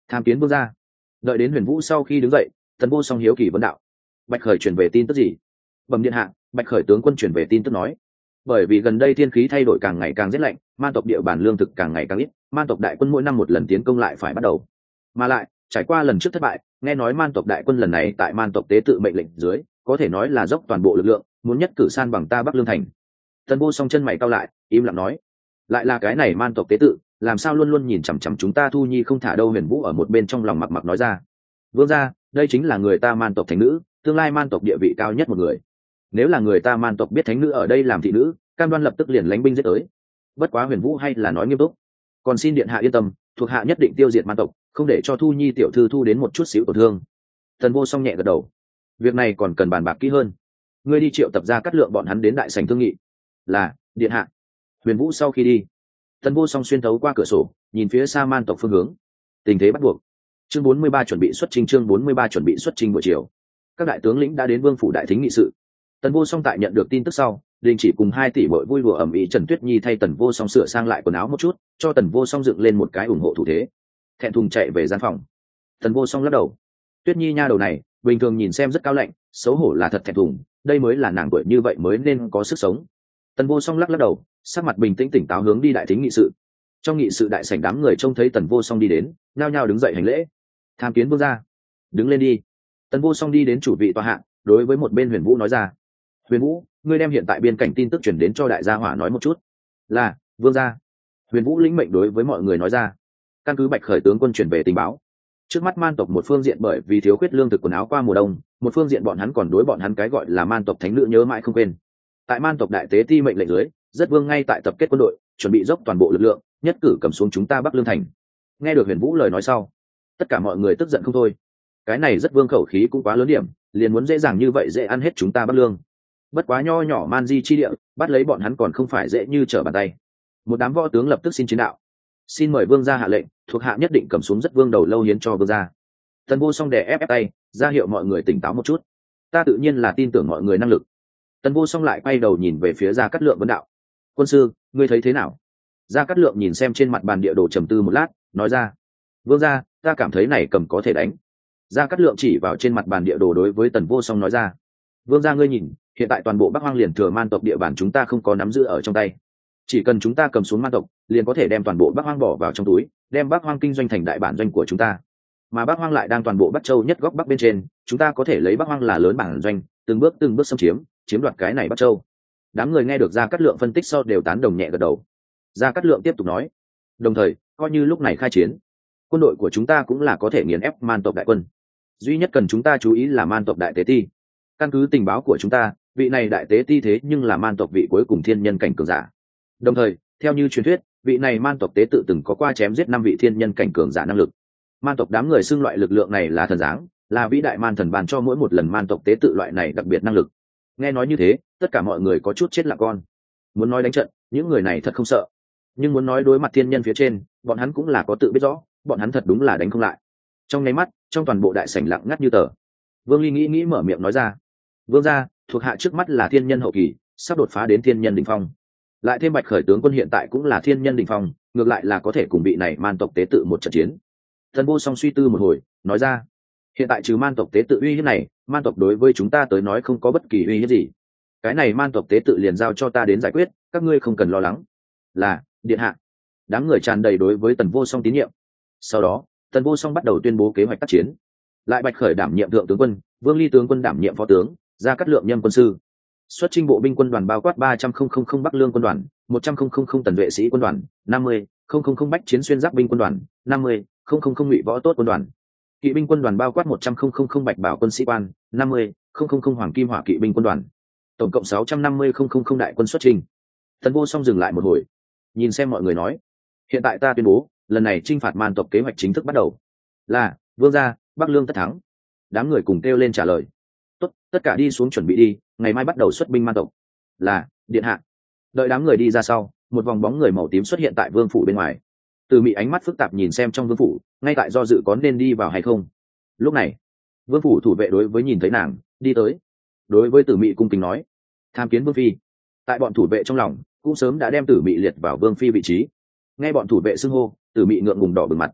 Speaker 1: tham kiến vương gia. Đợi đến Huyền Vũ sau khi đứng dậy, Tần Vô Song hiếu kỳ vấn đạo: Bạch Khởi truyền về tin tức gì? Bẩm điện hạ, Bạch Khởi tướng quân truyền về tin tức nói, bởi vì gần đây thiên khí thay đổi càng ngày càng rét lạnh, man tộc địa bàn lương thực càng ngày càng ít, man tộc đại quân mỗi năm một lần tiến công lại phải bắt đầu. Mà lại, trải qua lần trước thất bại, nghe nói man tộc đại quân lần này tại man tộc tế tự mệnh lệnh dưới, có thể nói là dốc toàn bộ lực lượng, muốn nhất cử san bằng ta Bắc Lương thành. Tần Vô Song chân mày cau lại, im lặng nói: lại là cái này man tộc tế tự, làm sao luôn luôn nhìn chằm chằm chúng ta Thu Nhi không thả đâu? Huyền Vũ ở một bên trong lòng mặc mặc nói ra: vương gia, đây chính là người ta man tộc thánh nữ, tương lai man tộc địa vị cao nhất một người. Nếu là người ta man tộc biết thánh nữ ở đây làm thị nữ, cam đoan lập tức liền lánh binh giết tới. Bất quá Huyền Vũ hay là nói nghiêm túc: còn xin điện hạ yên tâm, thuộc hạ nhất định tiêu diệt man tộc, không để cho Thu Nhi tiểu thư thu đến một chút xíu tổn thương. Tần Vô Song nhẹ gật đầu: việc này còn cần bàn bạc kỹ hơn, ngươi đi triệu tập ra cắt lượng bọn hắn đến đại sảnh thương nghị. Là, điện hạ. Huyền Vũ sau khi đi, Tần Vô Song xuyên thấu qua cửa sổ nhìn phía xa man tộc phương hướng. Tình thế bắt buộc. Chương bốn mươi ba chuẩn bị xuất chinh. Chương bốn mươi ba chuẩn bị xuất chinh buổi chiều, các đại tướng lĩnh đã đến vương phủ đại thính nghị sự. Tần Vô Song tại nhận được tin tức sau, đình chỉ cùng hai tỷ bội vui đùa ẩm ý. Trần Tuyết Nhi thay Tần Vô Song sửa sang lại quần áo một chút, cho Tần Vô Song dựng lên một cái ủng hộ thủ thế, thẹn thùng chạy về gian phòng. Tần Vô Song lắc đầu: Tuyết Nhi nha đầu này bình thường nhìn xem rất cao lạnh, xấu hổ là thật thẹn thùng, đây mới là nàng tuổi như vậy mới nên có sức sống. Tần Vô Song lắc lắc đầu, sắc mặt bình tĩnh tỉnh táo hướng đi đại thính nghị sự. Trong nghị sự đại sảnh, đám người trông thấy Tần Vô Song đi đến, nhao nhao đứng dậy hành lễ: tham kiến vương gia. Đứng lên đi. Tần Vô Song đi đến chủ vị tòa hạ, đối với một bên Huyền Vũ nói ra: Huyền Vũ, ngươi đem hiện tại biên cảnh tin tức chuyển đến cho đại gia hỏa nói một chút. Là, vương gia. Huyền Vũ lĩnh mệnh đối với mọi người nói ra. Căn cứ Bạch Khởi tướng quân chuyển về tình báo, trước mắt man tộc một phương diện bởi vì thiếu khuyết lương thực quần áo qua mùa đông, một phương diện bọn hắn còn đối bọn hắn cái gọi là man tộc thánh nữ nhớ mãi không quên. Tại man tộc đại tế ti mệnh lệnh dưới, rất vương ngay tại tập kết quân đội, chuẩn bị dốc toàn bộ lực lượng, nhất cử cầm xuống chúng ta Bắc Lương thành. Nghe được Huyền Vũ lời nói sau, tất cả mọi người tức giận không thôi. Cái này rất vương khẩu khí cũng quá lớn điểm, liền muốn dễ dàng như vậy dễ ăn hết chúng ta Bắc Lương. Bất quá nho nhỏ man di chi địa, bắt lấy bọn hắn còn không phải dễ như trở bàn tay. Một đám võ tướng lập tức xin chiến đạo: xin mời vương gia hạ lệnh, thuộc hạ nhất định cầm xuống rất vương đầu lâu hiến cho vương gia. Tần Vô Song đè ép ép tay, ra hiệu mọi người tỉnh táo một chút. Ta tự nhiên là tin tưởng mọi người năng lực. Tần Vô Song lại quay đầu nhìn về phía Gia Cát Lượng vấn đạo: quân sư, ngươi thấy thế nào? Gia Cát Lượng nhìn xem trên mặt bàn địa đồ trầm tư một lát, nói ra: vương gia, ta cảm thấy này cầm có thể đánh. Gia Cát Lượng chỉ vào trên mặt bàn địa đồ đối với Tần Vô Song nói ra: vương gia ngươi nhìn, hiện tại toàn bộ Bắc Hoang liền thừa man tộc địa bàn chúng ta không có nắm giữ ở trong tay, chỉ cần chúng ta cầm xuống man tộc, liền có thể đem toàn bộ Bắc Hoang bỏ vào trong túi, đem Bắc Hoang kinh doanh thành đại bản doanh của chúng ta. Mà Bắc Hoang lại đang toàn bộ Bắc Châu nhất góc bắc bên trên, chúng ta có thể lấy Bắc Hoang là lớn bản doanh, từng bước từng bước xâm chiếm, chiếm đoạt cái này Bắc Châu. Đám người nghe được Gia Cát Lượng phân tích sau đều tán đồng nhẹ gật đầu. Gia Cát Lượng tiếp tục nói: đồng thời, coi như lúc này khai chiến, quân đội của chúng ta cũng là có thể nghiền ép man tộc đại quân. Duy nhất cần chúng ta chú ý là man tộc đại tế ti. Căn cứ tình báo của chúng ta, vị này đại tế ti thế nhưng là man tộc vị cuối cùng thiên nhân cảnh cường giả. Đồng thời, theo như truyền thuyết, vị này man tộc tế tự từng có qua chém giết năm vị thiên nhân cảnh cường giả năng lực. Man tộc đám người xưng loại lực lượng này là thần dáng, là vĩ đại man thần ban cho mỗi một lần man tộc tế tự loại này đặc biệt năng lực. Nghe nói như thế, tất cả mọi người có chút chết lặng con. Muốn nói đánh trận, những người này thật không sợ, nhưng muốn nói đối mặt thiên nhân phía trên, bọn hắn cũng là có tự biết rõ, bọn hắn thật đúng là đánh không lại. Trong nháy mắt, trong toàn bộ đại sảnh lặng ngắt như tờ. Vương Ly nghĩ nghĩ mở miệng nói ra: vương gia, thuộc hạ trước mắt là thiên nhân hậu kỳ, sắp đột phá đến thiên nhân đỉnh phong. Lại thêm Bạch Khởi tướng quân hiện tại cũng là thiên nhân đỉnh phong, ngược lại là có thể cùng vị này man tộc tế tự một trận chiến. Tần Vô Song suy tư một hồi, nói ra: hiện tại trừ man tộc tế tự uy hiếp này, man tộc đối với chúng ta tới nói không có bất kỳ uy hiếp gì. Cái này man tộc tế tự liền giao cho ta đến giải quyết, các ngươi không cần lo lắng. Là, điện hạ. Đám người tràn đầy đối với Tần Vô Song tín nhiệm. Sau đó, Tần Vô Song bắt đầu tuyên bố kế hoạch tác chiến. Lại Bạch Khởi đảm nhiệm thượng tướng quân, Vương Ly tướng quân đảm nhiệm phó tướng, Gia Cát Lượng nhâm quân sư. Xuất chinh bộ binh quân đoàn bao quát ba trăm linh Bắc Lương quân đoàn, một trăm linh tần vệ sĩ quân đoàn, năm mươi Bách chiến xuyên giáp binh quân đoàn, năm mươi Ngụy võ tốt quân đoàn. Kỵ binh quân đoàn bao quát một trăm linh Bạch bảo quân sĩ quan, năm mươi Hoàng kim hỏa kỵ binh quân đoàn. Tổng cộng sáu trăm năm mươi đại quân xuất chinh. Tần Vô Song dừng lại một hồi, nhìn xem mọi người nói: hiện tại ta tuyên bố, lần này chinh phạt man tộc kế hoạch chính thức bắt đầu. Là, vương gia, Bắc Lương tất thắng. Đám người cùng kêu lên trả lời: tốt, tất cả đi xuống chuẩn bị đi, ngày mai bắt đầu xuất binh man tộc. Là, điện hạ. Đợi đám người đi ra sau, một vòng bóng người màu tím xuất hiện tại vương phủ bên ngoài. Từ Mị ánh mắt phức tạp nhìn xem trong vương phủ, ngay tại do dự có nên đi vào hay không. Lúc này, vương phủ thủ vệ đối với nhìn thấy nàng đi tới, đối với Tử Mị cung kính nói: tham kiến vương phi. Tại bọn thủ vệ trong lòng cũng sớm đã đem Tử Mị liệt vào vương phi vị trí. Nghe bọn thủ vệ xưng hô, Tử Mị ngượng ngùng đỏ bừng mặt.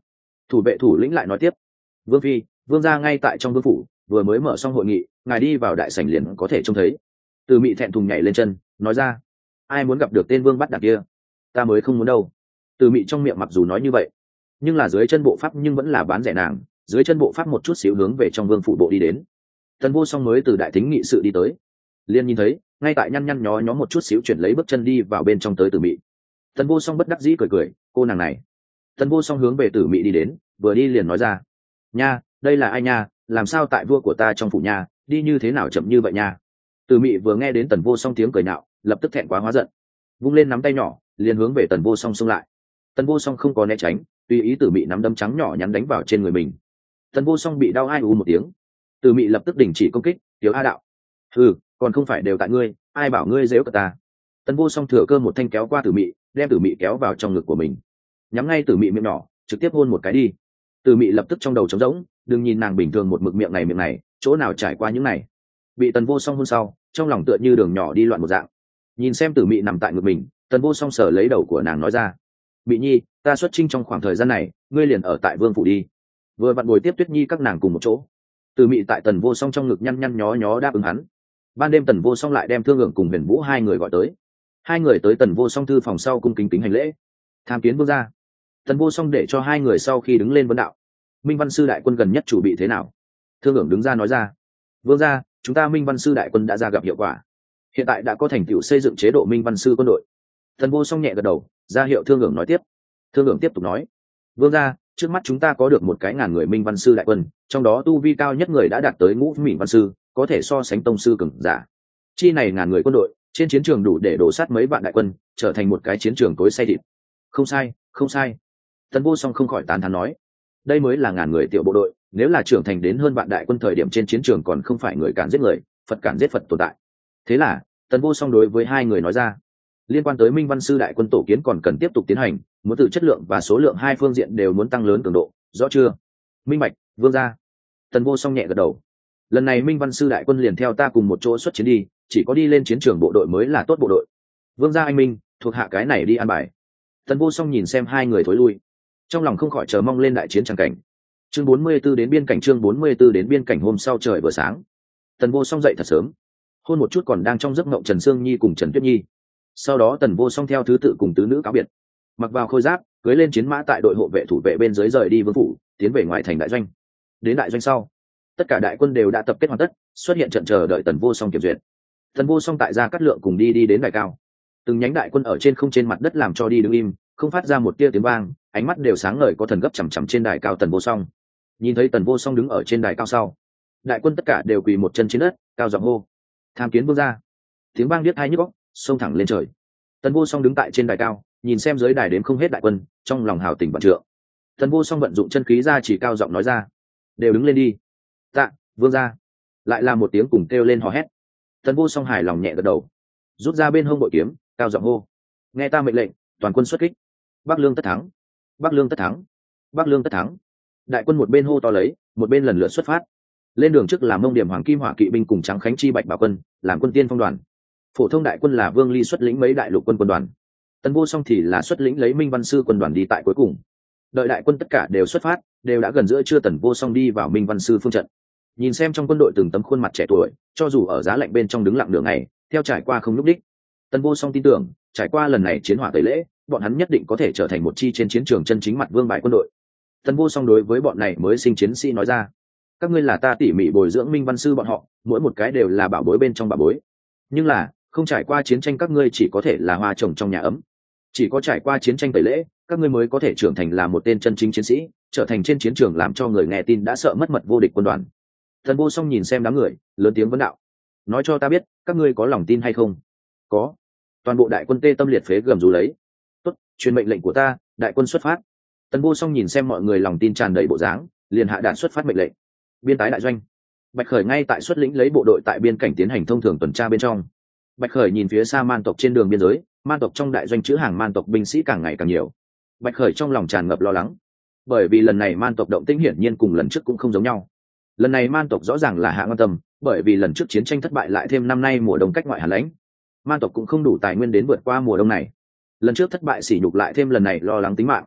Speaker 1: Thủ vệ thủ lĩnh lại nói tiếp: Vương phi, vương gia ngay tại trong vương phủ, vừa mới mở xong hội nghị, ngài đi vào đại sảnh liền có thể trông thấy. Từ Mị thẹn thùng nhảy lên chân, nói ra: ai muốn gặp được tên vương bắt đạc kia? Ta mới không muốn đâu. Từ Mị trong miệng mặc dù nói như vậy, nhưng là dưới chân bộ pháp nhưng vẫn là bán rẻ nàng, dưới chân bộ pháp một chút xíu hướng về trong vương phủ bộ đi đến. Tần Vô Song mới từ đại thính nghị sự đi tới, liền nhìn thấy ngay tại nhăn nhăn nhó nhó một chút xíu chuyển lấy bước chân đi vào bên trong tới Từ Mị. Tần Vô Song bất đắc dĩ cười cười: cô nàng này. Tần Vô Song hướng về Từ Mị đi đến, vừa đi liền nói ra: nha, đây là ai nha, làm sao tại vua của ta trong phủ nha, đi như thế nào chậm như vậy nha. Từ Mị vừa nghe đến Tần Vô Song tiếng cười nhạo, lập tức thẹn quá hóa giận, vung lên nắm tay nhỏ liền hướng về Tần Vô Song xông lại. Tần Vô Song không có né tránh, tùy ý Từ Mị nắm đấm trắng nhỏ nhắn đánh vào trên người mình. Tần Vô Song bị đau ai u một tiếng. Từ Mị lập tức đình chỉ công kích, tiểu a đạo: ừ, còn không phải đều tại ngươi, ai bảo ngươi giễu cả ta. Tần Vô Song thừa cơ một thanh kéo qua Từ Mị, đem Từ Mị kéo vào trong ngực của mình, nhắm ngay Từ Mị miệng nhỏ, trực tiếp hôn một cái đi. Từ Mị lập tức trong đầu trống rỗng, đừng nhìn nàng bình thường một mực miệng này miệng này, chỗ nào trải qua những này. Bị Tần Vô Song hôn sau, trong lòng tựa như đường nhỏ đi loạn một dạng. Nhìn xem Từ Mị nằm tại ngực mình, Tần Vô Song sờ lấy đầu của nàng nói ra: Mị nhi, ta xuất trinh trong khoảng thời gian này, ngươi liền ở tại vương phủ đi, vừa vặn ngồi tiếp Tuyết nhi các nàng cùng một chỗ. Từ Mị tại Tần Vô Song trong ngực nhăn nhăn nhó nhó đáp ứng hắn. Ban đêm Tần Vô Song lại đem Thương Ngưỡng cùng Huyền Vũ hai người gọi tới. Hai người tới Tần Vô Song thư phòng sau cung kính kính hành lễ, tham kiến vương gia. Tần Vô Song để cho hai người sau khi đứng lên vấn đạo: Minh Văn sư đại quân gần nhất chủ bị thế nào? Thương Ngưỡng đứng ra nói ra: vương gia, chúng ta Minh Văn sư đại quân đã ra gặp hiệu quả, hiện tại đã có thành tựu xây dựng chế độ Minh Văn sư quân đội. Tần Vô Song nhẹ gật đầu, ra hiệu Thương Ngưỡng nói tiếp. Thương Ngưỡng tiếp tục nói: vương gia, trước mắt chúng ta có được một cái ngàn người Minh Văn sư đại quân, trong đó tu vi cao nhất người đã đạt tới ngũ Minh Văn sư, có thể so sánh tông sư cường giả. Chi này ngàn người quân đội trên chiến trường đủ để đổ sát mấy vạn đại quân, trở thành một cái chiến trường tối say thịt. Không sai, không sai. Tần Vô Song không khỏi tán thán nói: đây mới là ngàn người tiểu bộ đội, nếu là trưởng thành đến hơn vạn đại quân thời điểm trên chiến trường còn không phải người cản giết người, Phật cản giết Phật tồn tại. Thế là Tần Vô Song đối với hai người nói ra: liên quan tới Minh Văn sư đại quân tổ kiến còn cần tiếp tục tiến hành, muốn từ chất lượng và số lượng hai phương diện đều muốn tăng lớn cường độ, rõ chưa? Minh bạch, vương gia. Tần Vô Song nhẹ gật đầu. Lần này Minh Văn sư đại quân liền theo ta cùng một chỗ xuất chiến đi, chỉ có đi lên chiến trường bộ đội mới là tốt bộ đội. Vương gia anh minh, thuộc hạ cái này đi an bài. Tần Vô Song nhìn xem hai người thối lui, trong lòng không khỏi chờ mong lên đại chiến tràng cảnh. Chương bốn mươi 44 đến biên cảnh, chương bốn mươi 44 đến biên cảnh. Hôm sau trời vừa sáng, Tần Vô Song dậy thật sớm, hôn một chút còn đang trong giấc mộng Trần Sương Nhi cùng Trần Tuyết Nhi. Sau đó Tần Vô Song theo thứ tự cùng tứ nữ cáo biệt, mặc vào khôi giáp, cưỡi lên chiến mã tại đội hộ vệ thủ vệ bên dưới rời đi vương phủ, tiến về ngoại thành đại doanh. Đến đại doanh sau, tất cả đại quân đều đã tập kết hoàn tất, xuất hiện trận chờ đợi Tần Vô Song kiểm duyệt. Tần Vô Song tại Gia Cát Lượng cùng đi đi đến đài cao, từng nhánh đại quân ở trên không trên mặt đất làm cho đi đứng im, không phát ra một tia tiếng vang, ánh mắt đều sáng ngời có thần gấp chằm chằm trên đài cao Tần Vô Song. Nhìn thấy Tần Vô Song đứng ở trên đài cao sau, đại quân tất cả đều quỳ một chân trên đất, cao giọng hô: tham kiến vương gia. Tiếng vang điếc tai nhức óc, xông thẳng lên trời. Tần Vô Song đứng tại trên đài cao, nhìn xem dưới đài đến không hết đại quân, trong lòng hào tình vạn trượng. Tần Vô Song vận dụng chân khí ra chỉ cao giọng nói ra: đều đứng lên đi. Tạ vương gia. Lại là một tiếng cùng kêu lên hò hét. Tần Vô Song hài lòng nhẹ gật đầu, rút ra bên hông bội kiếm, cao giọng hô: nghe ta mệnh lệnh, toàn quân xuất kích. Bắc Lương tất thắng, Bắc Lương tất thắng, Bắc Lương tất thắng. Đại quân một bên hô to lấy, một bên lần lượt xuất phát. Lên đường trước là Mông Điểm Hoàng Kim Hỏa kỵ binh cùng Trắng Khánh Chi Bạch Bảo quân, làm quân tiên phong đoàn. Phổ thông đại quân là Vương Ly xuất lĩnh mấy đại lục quân quân đoàn. Tần Vô Song thì là xuất lĩnh lấy Minh Văn sư quân đoàn đi tại cuối cùng. Đợi đại quân tất cả đều xuất phát, đều đã gần giữa trưa, Tần Vô Song đi vào Minh Văn sư phương trận. Nhìn xem trong quân đội từng tấm khuôn mặt trẻ tuổi, cho dù ở giá lạnh bên trong đứng lặng nửa ngày, theo trải qua không lúc đích. Tần Vô Song tin tưởng, trải qua lần này chiến hỏa tẩy lễ, bọn hắn nhất định có thể trở thành một chi trên chiến trường chân chính mặt vương bại quân đội. Tần Vô Song đối với bọn này mới sinh chiến sĩ nói ra: các ngươi là ta tỉ mỉ bồi dưỡng Minh Văn sư bọn họ, mỗi một cái đều là bảo bối bên trong bảo bối. Nhưng là không trải qua chiến tranh, các ngươi chỉ có thể là hoa trồng trong nhà ấm. Chỉ có trải qua chiến tranh tẩy lễ, các ngươi mới có thể trưởng thành là một tên chân chính chiến sĩ, trở thành trên chiến trường làm cho người nghe tin đã sợ mất mật vô địch quân đoàn. Tần Vô Song nhìn xem đám người, lớn tiếng vấn đạo: nói cho ta biết, các ngươi có lòng tin hay không? Có. Toàn bộ đại quân tê tâm liệt phế gầm rú lấy. Tốt, truyền mệnh lệnh của ta, đại quân xuất phát. Tần Vô Song nhìn xem mọi người lòng tin tràn đầy bộ dáng, liền hạ đạn xuất phát mệnh lệnh. Biên tái đại doanh, Bạch Khởi ngay tại xuất lĩnh lấy bộ đội tại biên cảnh tiến hành thông thường tuần tra bên trong. Bạch Khởi nhìn phía xa man tộc trên đường biên giới, man tộc trong đại doanh chữ hàng man tộc binh sĩ càng ngày càng nhiều. Bạch Khởi trong lòng tràn ngập lo lắng, bởi vì lần này man tộc động tĩnh hiển nhiên cùng lần trước cũng không giống nhau. Lần này man tộc rõ ràng là hạ quan tâm, bởi vì lần trước chiến tranh thất bại, lại thêm năm nay mùa đông cách ngoại hàn lãnh, man tộc cũng không đủ tài nguyên đến vượt qua mùa đông này. Lần trước thất bại sỉ nhục, lại thêm lần này lo lắng tính mạng.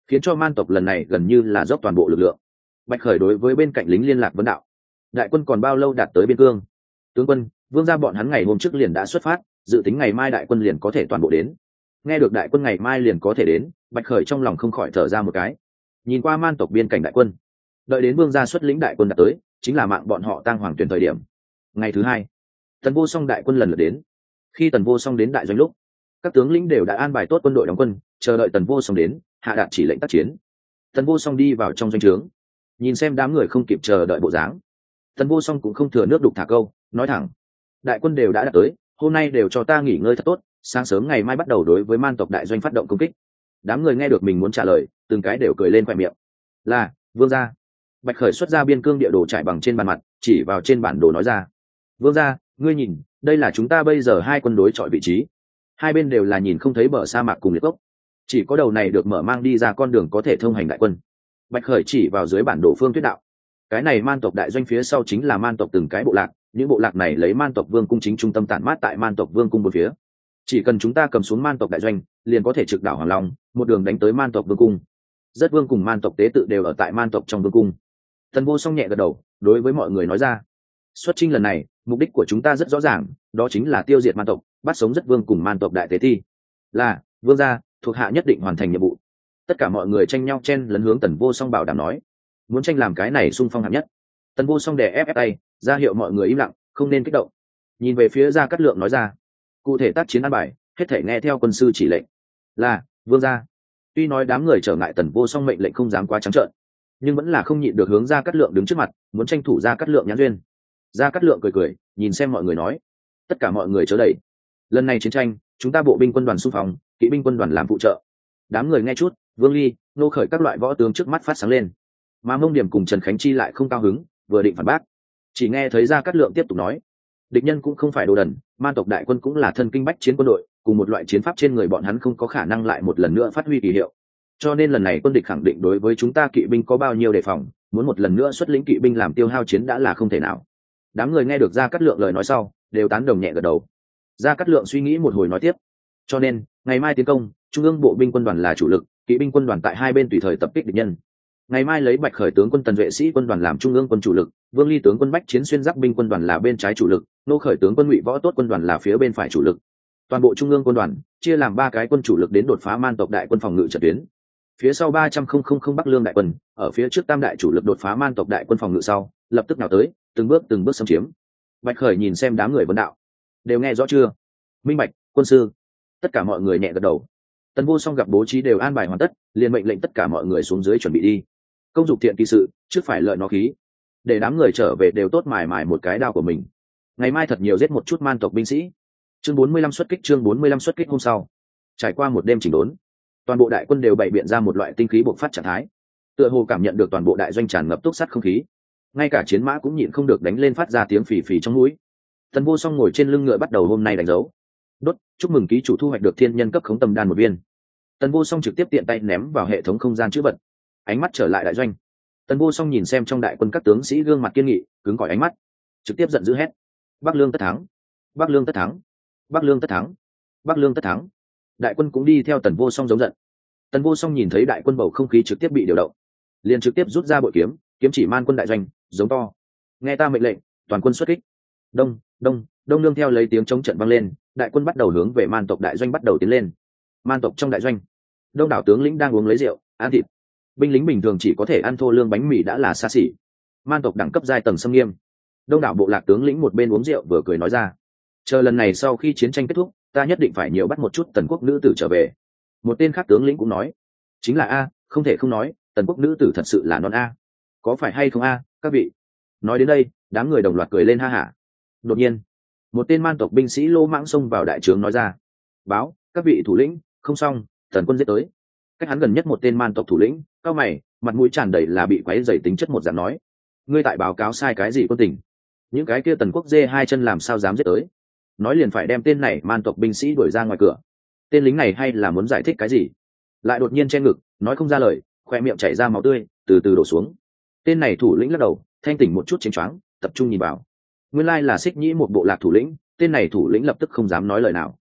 Speaker 1: khiến cho man tộc lần này gần như là dốc toàn bộ lực lượng. Bạch Khởi đối với bên cạnh lính liên lạc vấn đạo: đại quân còn bao lâu đạt tới biên cương? Tướng quân, vương gia bọn hắn ngày hôm trước liền đã xuất phát, dự tính ngày mai đại quân liền có thể toàn bộ đến. Nghe được đại quân ngày mai liền có thể đến, Bạch Khởi trong lòng không khỏi thở ra một cái. Nhìn qua man tộc biên cảnh đại quân, đợi đến vương gia xuất lĩnh đại quân đạt tới, chính là mạng bọn họ tang hoàng tuyển thời điểm. Ngày thứ hai, Tần Vô Song đại quân lần lượt đến. Khi Tần Vô Song đến đại doanh lúc, các tướng lĩnh đều đã an bài tốt quân đội đóng quân, chờ đợi Tần Vô Song đến, hạ đạt chỉ lệnh tác chiến. Tần Vô Song đi vào trong doanh trướng, nhìn xem đám người không kịp chờ đợi bộ dáng, Tần Vô Song cũng không thừa nước đục thả câu, nói thẳng: đại quân đều đã đạt tới, hôm nay đều cho ta nghỉ ngơi thật tốt, sáng sớm ngày mai bắt đầu đối với man tộc đại doanh phát động công kích. Đám người nghe được mình muốn trả lời, từng cái đều cười lên khoe miệng. Là, vương gia. Bạch Khởi xuất ra biên cương địa đồ trải bằng trên bàn mặt, chỉ vào trên bản đồ nói ra: vương gia, ngươi nhìn, đây là chúng ta bây giờ hai quân đối chọi vị trí. Hai bên đều là nhìn không thấy bờ sa mạc cùng liệt gốc, chỉ có đầu này được mở mang đi ra con đường có thể thông hành đại quân. Bạch Khởi chỉ vào dưới bản đồ phương thuyết đạo: cái này man tộc đại doanh phía sau chính là man tộc từng cái bộ lạc, những bộ lạc này lấy man tộc vương cung chính trung tâm tản mát tại man tộc vương cung một phía. Chỉ cần chúng ta cầm xuống man tộc đại doanh, liền có thể trực đảo Hoàng Long, một đường đánh tới man tộc vương cung. Rất vương cùng man tộc tế tự đều ở tại man tộc trong vương cung. Tần Vô Song nhẹ gật đầu, đối với mọi người nói ra: xuất chinh lần này, mục đích của chúng ta rất rõ ràng, đó chính là tiêu diệt man tộc, bắt sống rất vương cùng man tộc đại tế thi. Là, vương gia, thuộc hạ nhất định hoàn thành nhiệm vụ. Tất cả mọi người tranh nhau chen lấn hướng Tần Vô Song bảo đảm nói, muốn tranh làm cái này xung phong hạng nhất. Tần Vô Song đè ép ép tay, ra hiệu mọi người im lặng, không nên kích động. Nhìn về phía Gia Cát Lượng nói ra: cụ thể tác chiến an bài, hết thể nghe theo quân sư chỉ lệnh. Là, vương gia. Tuy nói đám người trở ngại Tần Vô Song mệnh lệnh không dám quá trắng trợn, nhưng vẫn là không nhịn được hướng Gia Cát Lượng đứng trước mặt, muốn tranh thủ Gia Cát Lượng nhãn duyên. Gia Cát Lượng cười cười, nhìn xem mọi người nói: tất cả mọi người chớ đẩy. Lần này chiến tranh, chúng ta bộ binh quân đoàn xung phong, kỵ binh quân đoàn làm phụ trợ. Đám người nghe chút, Vương Ly, Nô Khởi các loại võ tướng trước mắt phát sáng lên. Mà Mông Điểm cùng Trần Khánh Chi lại không cao hứng, vừa định phản bác, chỉ nghe thấy Gia Cát Lượng tiếp tục nói: địch nhân cũng không phải đồ đần, man tộc đại quân cũng là thân kinh bách chiến quân đội, cùng một loại chiến pháp trên người bọn hắn không có khả năng lại một lần nữa phát huy kỳ hiệu. Cho nên lần này quân địch khẳng định đối với chúng ta kỵ binh có bao nhiêu đề phòng, muốn một lần nữa xuất lĩnh kỵ binh làm tiêu hao chiến đã là không thể nào. Đám người nghe được Gia Cát Lượng lời nói sau, đều tán đồng nhẹ gật đầu. Gia Cát Lượng suy nghĩ một hồi nói tiếp: cho nên ngày mai tiến công, trung ương bộ binh quân đoàn là chủ lực, kỵ binh quân đoàn tại hai bên tùy thời tập kích địch nhân. Ngày mai lấy Bạch Khởi tướng quân Tần Vệ Sĩ quân đoàn làm trung ương quân chủ lực, Vương Ly tướng quân Bách Chiến Xuyên Giáp binh quân đoàn là bên trái chủ lực, Nô Khởi tướng quân Ngụy Võ Tốt quân đoàn là phía bên phải chủ lực. Toàn bộ trung ương quân đoàn chia làm ba cái quân chủ lực đến đột phá man tộc đại quân phòng ngự trận tuyến. Phía sau ba trăm không Bắc Lương đại quân, ở phía trước tam đại chủ lực đột phá man tộc đại quân phòng ngự sau, lập tức nào tới, từng bước từng bước xâm chiếm. Bạch Khởi nhìn xem đám người vấn đạo: đều nghe rõ chưa? Minh bạch, quân sư. Tất cả mọi người nhẹ gật đầu. Tần Vô Song gặp bố trí đều an bài hoàn tất, liền mệnh lệnh tất cả mọi người xuống dưới chuẩn bị đi. Công dục thiện kỳ sự, trước phải lợi nó khí, để đám người trở về đều tốt mài mài một cái đao của mình. Ngày mai thật nhiều giết một chút man tộc binh sĩ. Chương bốn mươi lăm xuất kích, chương bốn mươi lăm xuất kích hôm sau. Trải qua một đêm chỉnh đốn, toàn bộ đại quân đều bày biện ra một loại tinh khí bộc phát trạng thái, tựa hồ cảm nhận được toàn bộ đại doanh tràn ngập túc sắt không khí, ngay cả chiến mã cũng nhịn không được đánh lên phát ra tiếng phì phì trong núi. Tần Vô Song ngồi trên lưng ngựa bắt đầu hôm nay đánh dấu. Đốt, chúc mừng ký chủ thu hoạch được thiên nhân cấp khống tâm đan một viên. Tần Vô Song trực tiếp tiện tay ném vào hệ thống không gian chữ vật. Ánh mắt trở lại đại doanh. Tần Vô Song nhìn xem trong đại quân các tướng sĩ gương mặt kiên nghị, cứng cỏi ánh mắt, trực tiếp giận dữ hét: Bắc Lương tất thắng! Bắc Lương tất thắng! Bắc Lương tất thắng! Bắc Lương tất thắng! Đại quân cũng đi theo Tần Vô Song giống giận. Tần Vô Song nhìn thấy đại quân bầu không khí trực tiếp bị điều động, liền trực tiếp rút ra bội kiếm, kiếm chỉ man quân đại doanh, giống to: nghe ta mệnh lệnh, toàn quân xuất kích! Đông, đông, đông nương theo lấy tiếng chống trận vang lên, đại quân bắt đầu hướng về man tộc đại doanh bắt đầu tiến lên. Man tộc trong đại doanh, đông đảo tướng lĩnh đang uống lấy rượu, ăn thịt. Binh lính bình thường chỉ có thể ăn thô lương bánh mì đã là xa xỉ. Man tộc đẳng cấp giai tầng xâm nghiêm. Đông đảo bộ lạc tướng lĩnh một bên uống rượu vừa cười nói ra: chờ lần này sau khi chiến tranh kết thúc, ta nhất định phải nhiều bắt một chút tần quốc nữ tử trở về. Một tên khác tướng lĩnh cũng nói: chính là a, không thể không nói, tần quốc nữ tử thật sự là non a. Có phải hay không a, các vị? Nói đến đây, đám người đồng loạt cười lên ha hả. Đột nhiên, một tên man tộc binh sĩ lô mãng xông vào đại trướng nói ra: báo, các vị thủ lĩnh, không xong, tần quân giết tới. Cách hắn gần nhất một tên man tộc thủ lĩnh cao mày, mặt mũi tràn đầy là bị quấy dày tính chất một dạng nói: ngươi tại báo cáo sai cái gì quân tình? Những cái kia tần quốc dê hai chân làm sao dám giết tới? Nói liền phải đem tên này man tộc binh sĩ đuổi ra ngoài cửa. Tên lính này hay là muốn giải thích cái gì, lại đột nhiên che ngực, nói không ra lời, khoe miệng chảy ra máu tươi, từ từ đổ xuống. Tên này thủ lĩnh lắc đầu, thanh tỉnh một chút chênh choáng, tập trung nhìn vào. Nguyên lai là Xích Nhĩ một bộ lạc thủ lĩnh. Tên này thủ lĩnh lập tức không dám nói lời nào.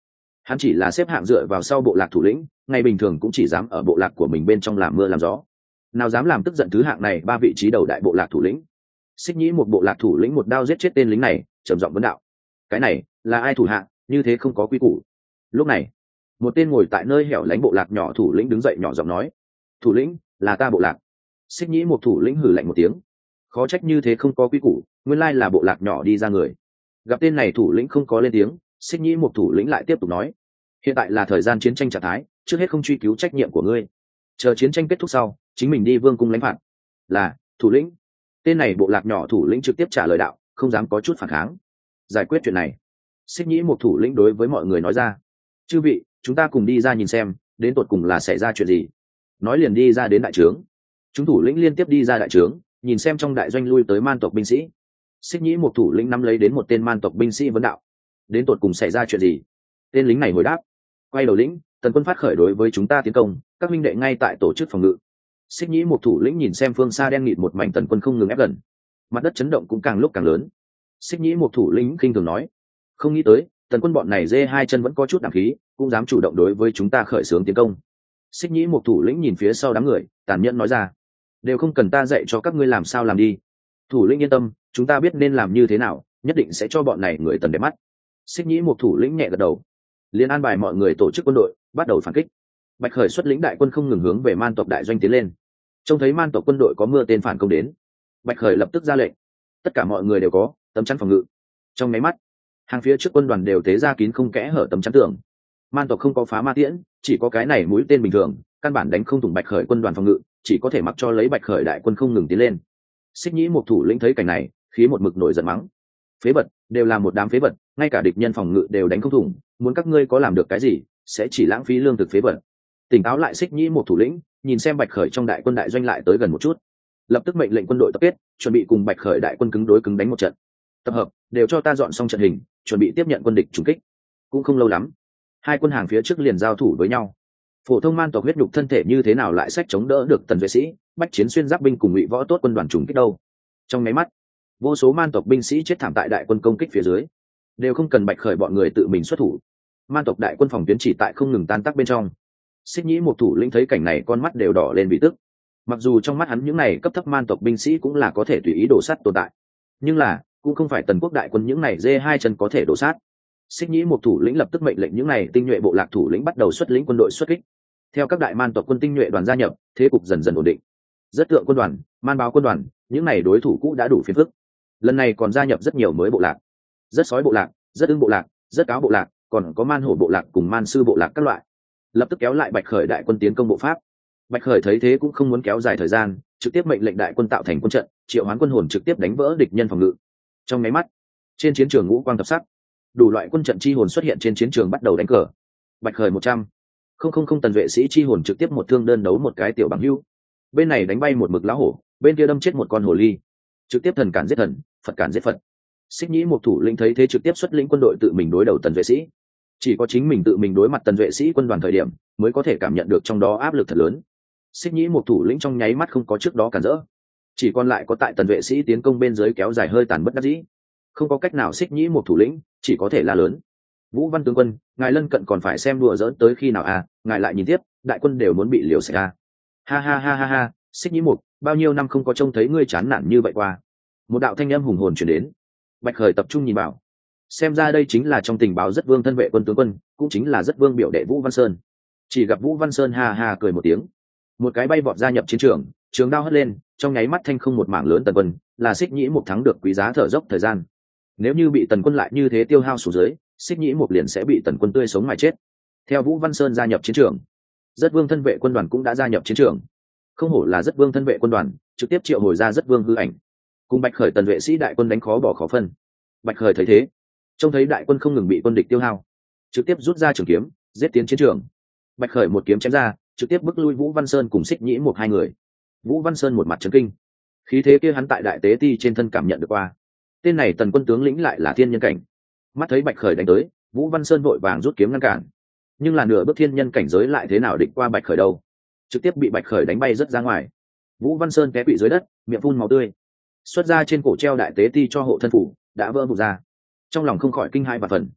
Speaker 1: Hắn chỉ là xếp hạng dựa vào sau bộ lạc thủ lĩnh, ngày bình thường cũng chỉ dám ở bộ lạc của mình bên trong làm mưa làm gió, nào dám làm tức giận thứ hạng này ba vị trí đầu đại bộ lạc thủ lĩnh. Xích Nhĩ một bộ lạc thủ lĩnh một đao giết chết tên lính này, trầm giọng vấn đạo: cái này là ai thủ hạng, như thế không có quy củ? Lúc này, một tên ngồi tại nơi hẻo lánh bộ lạc nhỏ thủ lĩnh đứng dậy nhỏ giọng nói: thủ lĩnh, là ta bộ lạc. Xích Nhĩ một thủ lĩnh hừ lạnh một tiếng: khó trách như thế không có quy củ, nguyên lai là bộ lạc nhỏ đi ra người. Gặp tên này thủ lĩnh không có lên tiếng, Xích Nhĩ một thủ lĩnh lại tiếp tục nói: hiện tại là thời gian chiến tranh trạng thái, trước hết không truy cứu trách nhiệm của ngươi, chờ chiến tranh kết thúc sau chính mình đi vương cung lãnh phạt. Là, thủ lĩnh. Tên này bộ lạc nhỏ thủ lĩnh trực tiếp trả lời đạo, không dám có chút phản kháng. Giải quyết chuyện này, Xích Nhĩ một thủ lĩnh đối với mọi người nói ra: chư vị, chúng ta cùng đi ra nhìn xem đến tột cùng là xảy ra chuyện gì. Nói liền đi ra đến đại trướng. Chúng thủ lĩnh liên tiếp đi ra đại trướng, nhìn xem trong đại doanh lui tới man tộc binh sĩ. Xích Nhĩ một thủ lĩnh nắm lấy đến một tên man tộc binh sĩ vấn đạo: đến tột cùng xảy ra chuyện gì? Tên lính này hồi đáp: quay đầu lĩnh, tần quân phát khởi đối với chúng ta tiến công, các huynh đệ ngay tại tổ chức phòng ngự. Xích Nhĩ một thủ lĩnh nhìn xem phương xa đen nghịt một mảnh tần quân không ngừng ép gần, mặt đất chấn động cũng càng lúc càng lớn. Xích Nhĩ một thủ lĩnh khinh thường nói: không nghĩ tới tần quân bọn này dê hai chân vẫn có chút đẳng khí, cũng dám chủ động đối với chúng ta khởi xướng tiến công. Xích Nhĩ một thủ lĩnh nhìn phía sau đám người, tàn nhẫn nói ra: đều không cần ta dạy cho các ngươi làm sao làm đi. Thủ lĩnh yên tâm, chúng ta biết nên làm như thế nào, nhất định sẽ cho bọn này người tần đẹp mắt. Xích Nhĩ một thủ lĩnh nhẹ gật đầu, liền an bài mọi người tổ chức quân đội, bắt đầu phản kích. Bạch Khởi xuất lĩnh đại quân không ngừng hướng về man tộc đại doanh tiến lên. Trông thấy man tộc quân đội có mưa tên phản công đến, Bạch Khởi lập tức ra lệnh, tất cả mọi người đều có tấm chắn phòng ngự. Trong máy mắt, hàng phía trước quân đoàn đều tế ra kín không kẽ hở tấm chắn tường. Man tộc không có phá ma tiễn, chỉ có cái này mũi tên bình thường, căn bản đánh không thủng Bạch Khởi quân đoàn phòng ngự, chỉ có thể mặc cho lấy Bạch Khởi đại quân không ngừng tiến lên. Xích Nhĩ một thủ lĩnh thấy cảnh này, khí một mực nổi giận mắng: phế vật, đều là một đám phế vật, ngay cả địch nhân phòng ngự đều đánh không thủng, muốn các ngươi có làm được cái gì, sẽ chỉ lãng phí lương thực phế vật. Tỉnh táo lại Xích Nhĩ một thủ lĩnh, nhìn xem Bạch Khởi trong đại quân đại doanh lại tới gần một chút, lập tức mệnh lệnh quân đội tập kết, chuẩn bị cùng Bạch Khởi đại quân cứng đối cứng đánh một trận. Tập hợp, đều cho ta dọn xong trận hình, chuẩn bị tiếp nhận quân địch trùng kích. Cũng không lâu lắm, hai quân hàng phía trước liền giao thủ với nhau. Phổ thông man tộc huyết nhục thân thể như thế nào lại sách chống đỡ được tần vệ sĩ, bách chiến xuyên giáp binh cùng ngụy võ tốt quân đoàn trùng kích đâu? Trong máy mắt, vô số man tộc binh sĩ chết thảm tại đại quân công kích phía dưới, đều không cần Bạch Khởi bọn người tự mình xuất thủ. Man tộc đại quân phòng tuyến chỉ tại không ngừng tan tác bên trong. Xích Nhĩ một thủ lĩnh thấy cảnh này con mắt đều đỏ lên vì tức. Mặc dù trong mắt hắn những này cấp thấp man tộc binh sĩ cũng là có thể tùy ý đổ sát tồn tại, nhưng là cũng không phải tần quốc đại quân những này dê hai chân có thể đổ sát. Xích Nhĩ một thủ lĩnh lập tức mệnh lệnh những này tinh nhuệ bộ lạc thủ lĩnh bắt đầu xuất lĩnh quân đội xuất kích. Theo các đại man tộc quân tinh nhuệ đoàn gia nhập, thế cục dần dần ổn định. Rất tượng quân đoàn, man báo quân đoàn, những này đối thủ cũ đã đủ phiền phức. Lần này còn gia nhập rất nhiều mới bộ lạc, rất sói bộ lạc, rất ưng bộ lạc, rất cáo bộ lạc, còn có man hổ bộ lạc cùng man sư bộ lạc các loại. Lập tức kéo lại Bạch Khởi đại quân tiến công bộ pháp. Bạch Khởi thấy thế cũng không muốn kéo dài thời gian, trực tiếp mệnh lệnh đại quân tạo thành quân trận, triệu hoán quân hồn trực tiếp đánh vỡ địch nhân phòng ngự. Trong nháy mắt, trên chiến trường ngũ quang thập sắc, đủ loại quân trận chi hồn xuất hiện trên chiến trường bắt đầu đánh cờ. Bạch Khởi một trăm, không không không tần vệ sĩ chi hồn trực tiếp một thương đơn đấu một cái tiểu bằng hưu. Bên này đánh bay một mực lá hổ, bên kia đâm chết một con hồ ly. Trực tiếp thần cản giết thần, Phật cản giết Phật. Xích Nhĩ một thủ lĩnh thấy thế trực tiếp xuất lĩnh quân đội tự mình đối đầu tần vệ sĩ. Chỉ có chính mình tự mình đối mặt tần vệ sĩ quân đoàn thời điểm, mới có thể cảm nhận được trong đó áp lực thật lớn. Xích Nhĩ một thủ lĩnh trong nháy mắt không có trước đó cản rỡ, chỉ còn lại có tại tần vệ sĩ tiến công bên dưới kéo dài hơi tàn bất đắc dĩ. Không có cách nào, Xích Nhĩ một thủ lĩnh chỉ có thể la lớn: Vũ Văn tướng quân, ngài lân cận còn phải xem đùa dỡn tới khi nào à? Ngài lại nhìn tiếp, đại quân đều muốn bị liều sạch à? Ha ha ha ha ha, Xích Nhĩ một, bao nhiêu năm không có trông thấy ngươi chán nản như vậy qua. Một đạo thanh âm hùng hồn truyền đến. Bạch Khởi tập trung nhìn bảo, xem ra đây chính là trong tình báo rất vương thân vệ quân tướng quân, cũng chính là rất vương biểu đệ Vũ Văn Sơn. Chỉ gặp Vũ Văn Sơn ha ha cười một tiếng, một cái bay vọt gia nhập chiến trường, trường đao hất lên, trong nháy mắt thanh không một mảng lớn tần quân, là Xích Nhĩ một thắng được quý giá thở dốc thời gian. Nếu như bị tần quân lại như thế tiêu hao xuống dưới, Xích Nhĩ một liền sẽ bị tần quân tươi sống mà chết. Theo Vũ Văn Sơn gia nhập chiến trường, rất vương thân vệ quân đoàn cũng đã gia nhập chiến trường. Không hổ là rất vương thân vệ quân đoàn, trực tiếp triệu hồi ra rất vương hư ảnh, cùng Bạch Khởi tần vệ sĩ đại quân đánh khó bỏ khó phân. Bạch Khởi thấy thế, trông thấy đại quân không ngừng bị quân địch tiêu hao, trực tiếp rút ra trường kiếm giết tiến chiến trường. Bạch Khởi một kiếm chém ra, trực tiếp bức lui Vũ Văn Sơn cùng Xích Nhĩ một hai người. Vũ Văn Sơn một mặt chấn kinh, khí thế kia hắn tại đại tế ti trên thân cảm nhận được qua. Tên này tần quân tướng lĩnh lại là thiên nhân cảnh. Mắt thấy Bạch Khởi đánh tới, Vũ Văn Sơn vội vàng rút kiếm ngăn cản, nhưng là nửa bước thiên nhân cảnh giới lại thế nào địch qua Bạch Khởi đâu, trực tiếp bị Bạch Khởi đánh bay rất ra ngoài. Vũ Văn Sơn té quỵ dưới đất, miệng phun máu tươi, xuất ra trên cổ treo đại tế ti cho hộ thân phủ đã vỡ vụn ra, trong lòng không khỏi kinh hai và phần.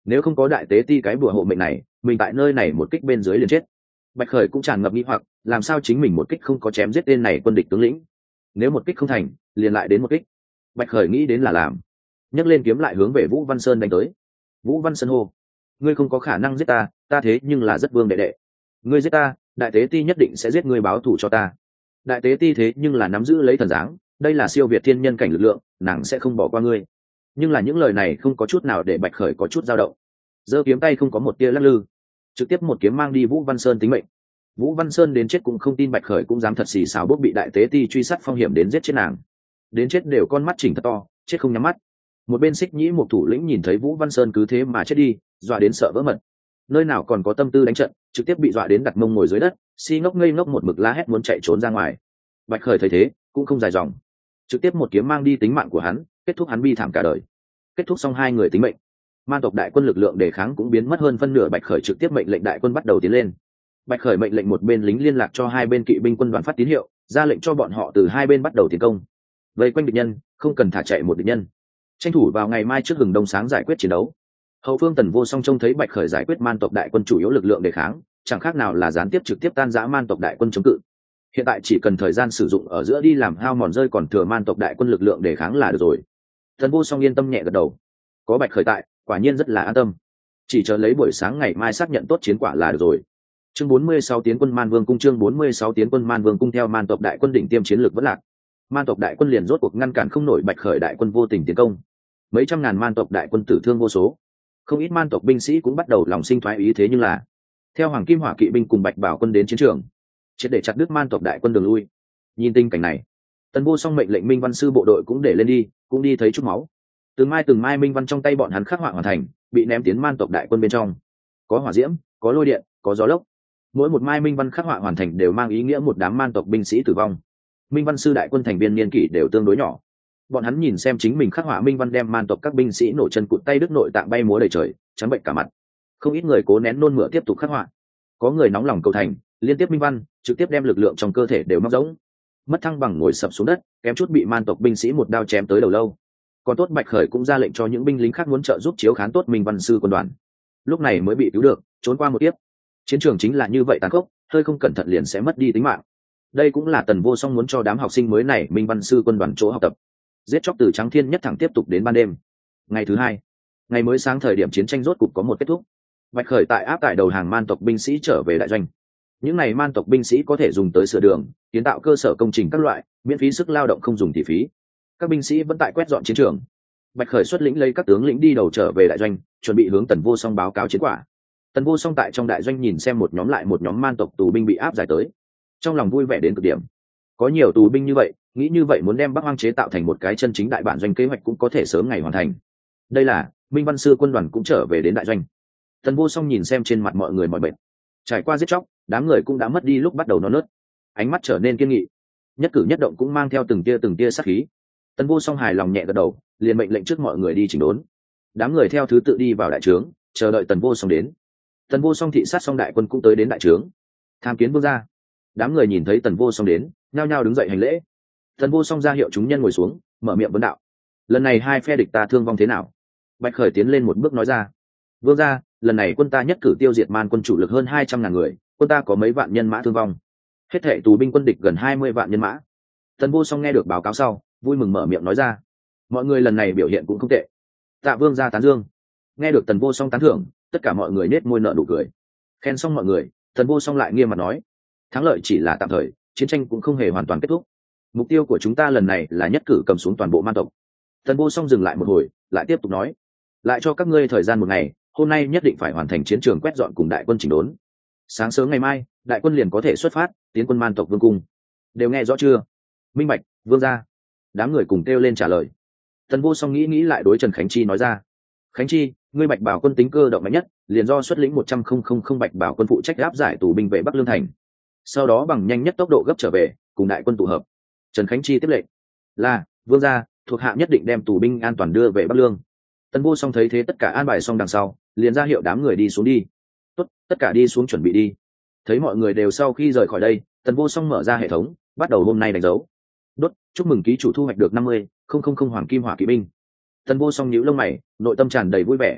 Speaker 1: nếu không có đại tế ti cái bùa hộ mệnh này mình tại nơi này một kích bên dưới liền chết. Bạch Khởi cũng tràn ngập nghi hoặc, làm sao chính mình một kích không có chém giết tên này quân địch tướng lĩnh, nếu một kích không thành liền lại đến một kích. Bạch Khởi nghĩ đến là làm, nhấc lên kiếm lại hướng về Vũ Văn Sơn đánh tới. Vũ Văn Sơn hô: ngươi không có khả năng giết ta, ta thế nhưng là rất vương đệ đệ, ngươi giết ta đại tế ti nhất định sẽ giết ngươi báo thù cho ta. Đại tế ti thế nhưng là nắm giữ lấy thần dáng, đây là siêu việt thiên nhân cảnh lực lượng, nàng sẽ không bỏ qua ngươi. Nhưng là những lời này không có chút nào để Bạch Khởi có chút dao động, giơ kiếm tay không có một tia lắc lư, trực tiếp một kiếm mang đi Vũ Văn Sơn tính mệnh. Vũ Văn Sơn đến chết cũng không tin Bạch Khởi cũng dám thật xì xào bốc bị đại tế ti truy sát phong hiểm đến giết chết nàng, đến chết đều con mắt chỉnh thật to, chết không nhắm mắt. Một bên Xích Nhĩ một thủ lĩnh nhìn thấy Vũ Văn Sơn cứ thế mà chết đi, dọa đến sợ vỡ mật, nơi nào còn có tâm tư đánh trận, trực tiếp bị dọa đến đặt mông ngồi dưới đất, si ngốc ngây ngốc một mực la hét muốn chạy trốn ra ngoài. Bạch Khởi thấy thế cũng không dài dòng, trực tiếp một kiếm mang đi tính mạng của hắn, kết thúc hắn bi thảm cả đời. Kết thúc xong hai người tính mệnh, man tộc đại quân lực lượng đề kháng cũng biến mất hơn phân nửa. Bạch Khởi trực tiếp mệnh lệnh đại quân bắt đầu tiến lên. Bạch Khởi mệnh lệnh một bên lính liên lạc cho hai bên kỵ binh quân đoàn phát tín hiệu, ra lệnh cho bọn họ từ hai bên bắt đầu tiến công, vây quanh địch nhân, không cần thả chạy một địch nhân, tranh thủ vào ngày mai trước hừng đông sáng giải quyết chiến đấu. Hậu phương Tần Vô Song trông thấy Bạch Khởi giải quyết man tộc đại quân chủ yếu lực lượng đề kháng, chẳng khác nào là gián tiếp trực tiếp tan rã man tộc đại quân chống cự. Hiện tại chỉ cần thời gian sử dụng ở giữa đi làm hao mòn rơi còn thừa man tộc đại quân lực lượng đề kháng là được rồi. Tần Vô Song yên tâm nhẹ gật đầu, có Bạch Khởi tại, quả nhiên rất là an tâm, chỉ chờ lấy buổi sáng ngày mai xác nhận tốt chiến quả là được rồi. Chương bốn mươi sáu tiến quân Man Vương cung. Chương bốn mươi sáu tiến quân Man Vương cung. Theo man tộc đại quân đỉnh tiêm chiến lược vẫn lạc, man tộc đại quân liền rốt cuộc ngăn cản không nổi Bạch Khởi đại quân vô tình tiến công. Mấy trăm ngàn man tộc đại quân tử thương vô số, không ít man tộc binh sĩ cũng bắt đầu lòng sinh thoái ý. Thế nhưng là theo Hoàng Kim Hỏa kỵ binh cùng Bạch Bảo quân đến chiến trường, triệt để chặt đứt man tộc đại quân đường lui. Nhìn tình cảnh này, Tần Vô Song mệnh lệnh Minh Văn sư bộ đội cũng để lên đi, cũng đi thấy chút máu. Từng mai từng mai minh văn trong tay bọn hắn khắc họa hoàn thành, bị ném tiến man tộc đại quân bên trong. Có hỏa diễm, có lôi điện, có gió lốc. Mỗi một mai minh văn khắc họa hoàn thành đều mang ý nghĩa một đám man tộc binh sĩ tử vong. Minh văn sư đại quân thành viên niên kỷ đều tương đối nhỏ. Bọn hắn nhìn xem chính mình khắc họa minh văn đem man tộc các binh sĩ nổ chân cụt tay đứt nội tạng bay múa đầy trời, trắng bệnh cả mặt. Không ít người cố nén nôn mửa tiếp tục khắc họa. Có người nóng lòng cầu thành, liên tiếp minh văn trực tiếp đem lực lượng trong cơ thể đều móc rỗng. Mất thăng bằng ngồi sập xuống đất, kém chút bị man tộc binh sĩ một đao chém tới đầu lâu. Còn tốt Bạch Khởi cũng ra lệnh cho những binh lính khác muốn trợ giúp chiếu khán tốt minh văn sư quân đoàn, lúc này mới bị cứu được, trốn qua một tiếp. Chiến trường chính là như vậy tàn khốc, hơi không cẩn thận liền sẽ mất đi tính mạng. Đây cũng là Tần Vô Song muốn cho đám học sinh mới này minh văn sư quân đoàn chỗ học tập. Giết chóc từ trắng thiên nhất thẳng tiếp tục đến ban đêm. Ngày thứ hai, ngày mới sáng, thời điểm chiến tranh rốt cục có một kết thúc. Bạch Khởi tại áp tải đầu hàng man tộc binh sĩ trở về đại doanh. Những này man tộc binh sĩ có thể dùng tới sửa đường, kiến tạo cơ sở công trình các loại, miễn phí sức lao động không dùng thị phí. Các binh sĩ vẫn tại quét dọn chiến trường. Bạch Khởi xuất lĩnh lấy các tướng lĩnh đi đầu trở về đại doanh, chuẩn bị hướng Tần Vô Song báo cáo chiến quả. Tần Vô Song tại trong đại doanh nhìn xem một nhóm lại một nhóm man tộc tù binh bị áp giải tới, trong lòng vui vẻ đến cực điểm. Có nhiều tù binh như vậy, nghĩ như vậy muốn đem Bắc Hoang chế tạo thành một cái chân chính đại bản doanh kế hoạch cũng có thể sớm ngày hoàn thành. Đây là Minh Văn sư quân đoàn cũng trở về đến đại doanh. Tần Vô Song nhìn xem trên mặt mọi người mỏi mệt, trải qua giết chóc, đám người cũng đã mất đi lúc bắt đầu non nớt, ánh mắt trở nên kiên nghị, nhất cử nhất động cũng mang theo từng tia từng tia sát khí. Tần Vô Song hài lòng nhẹ gật đầu, liền mệnh lệnh trước mọi người đi chỉnh đốn. Đám người theo thứ tự đi vào đại trướng, chờ đợi Tần Vô Song đến. Tần Vô Song thị sát xong đại quân cũng tới đến đại trướng, tham kiến vương gia. Đám người nhìn thấy Tần Vô Song đến, nhao nhao đứng dậy hành lễ. Tần Vô Song ra hiệu chúng nhân ngồi xuống, mở miệng vấn đạo: lần này hai phe địch ta thương vong thế nào? Bạch Khởi tiến lên một bước nói ra: vương gia, lần này quân ta nhất cử tiêu diệt man quân chủ lực hơn hai trăm ngàn người, quân ta có mấy vạn nhân mã thương vong, hết thảy tù binh quân địch gần hai mươi vạn nhân mã. Tần Vô Song nghe được báo cáo sau, vui mừng mở miệng nói ra: mọi người lần này biểu hiện cũng không tệ, tạ vương gia tán dương. Nghe được Tần Vô Song tán thưởng, tất cả mọi người nết môi nở nụ cười. Khen xong mọi người, Tần Vô Song lại nghiêm mặt nói: thắng lợi chỉ là tạm thời, chiến tranh cũng không hề hoàn toàn kết thúc. Mục tiêu của chúng ta lần này là nhất cử cầm xuống toàn bộ man tộc. Tần Vô Song dừng lại một hồi, lại tiếp tục nói: lại cho các ngươi thời gian một ngày, hôm nay nhất định phải hoàn thành chiến trường quét dọn cùng đại quân chỉnh đốn. Sáng sớm ngày mai, đại quân liền có thể xuất phát, tiến quân man tộc vương cung. Đều nghe rõ chưa? Minh bạch, vương gia. Đám người cùng kêu lên trả lời. Tần Vô Song nghĩ nghĩ lại đối Trần Khánh Chi nói ra: Khánh Chi, ngươi Bạch Bảo quân tính cơ động mạnh nhất, liền do xuất lĩnh một trăm không không không Bạch Bảo quân phụ trách áp giải tù binh về Bắc Lương thành, sau đó bằng nhanh nhất tốc độ gấp trở về, cùng đại quân tụ hợp. Trần Khánh Chi tiếp lệnh: là vương gia, thuộc hạ nhất định đem tù binh an toàn đưa về Bắc Lương. Tần Vô Song thấy thế tất cả an bài xong đằng sau, liền ra hiệu đám người đi xuống đi. Tốt, tất cả đi xuống chuẩn bị đi. Thấy mọi người đều sau khi rời khỏi đây, Tần Vô Song mở ra hệ thống, bắt đầu hôm nay đánh dấu. Đốt, chúc mừng ký chủ thu hoạch được năm mươi không không không Hoàng Kim Hỏa kỵ binh. Tần Vô Song nhíu lông mày, nội tâm tràn đầy vui vẻ.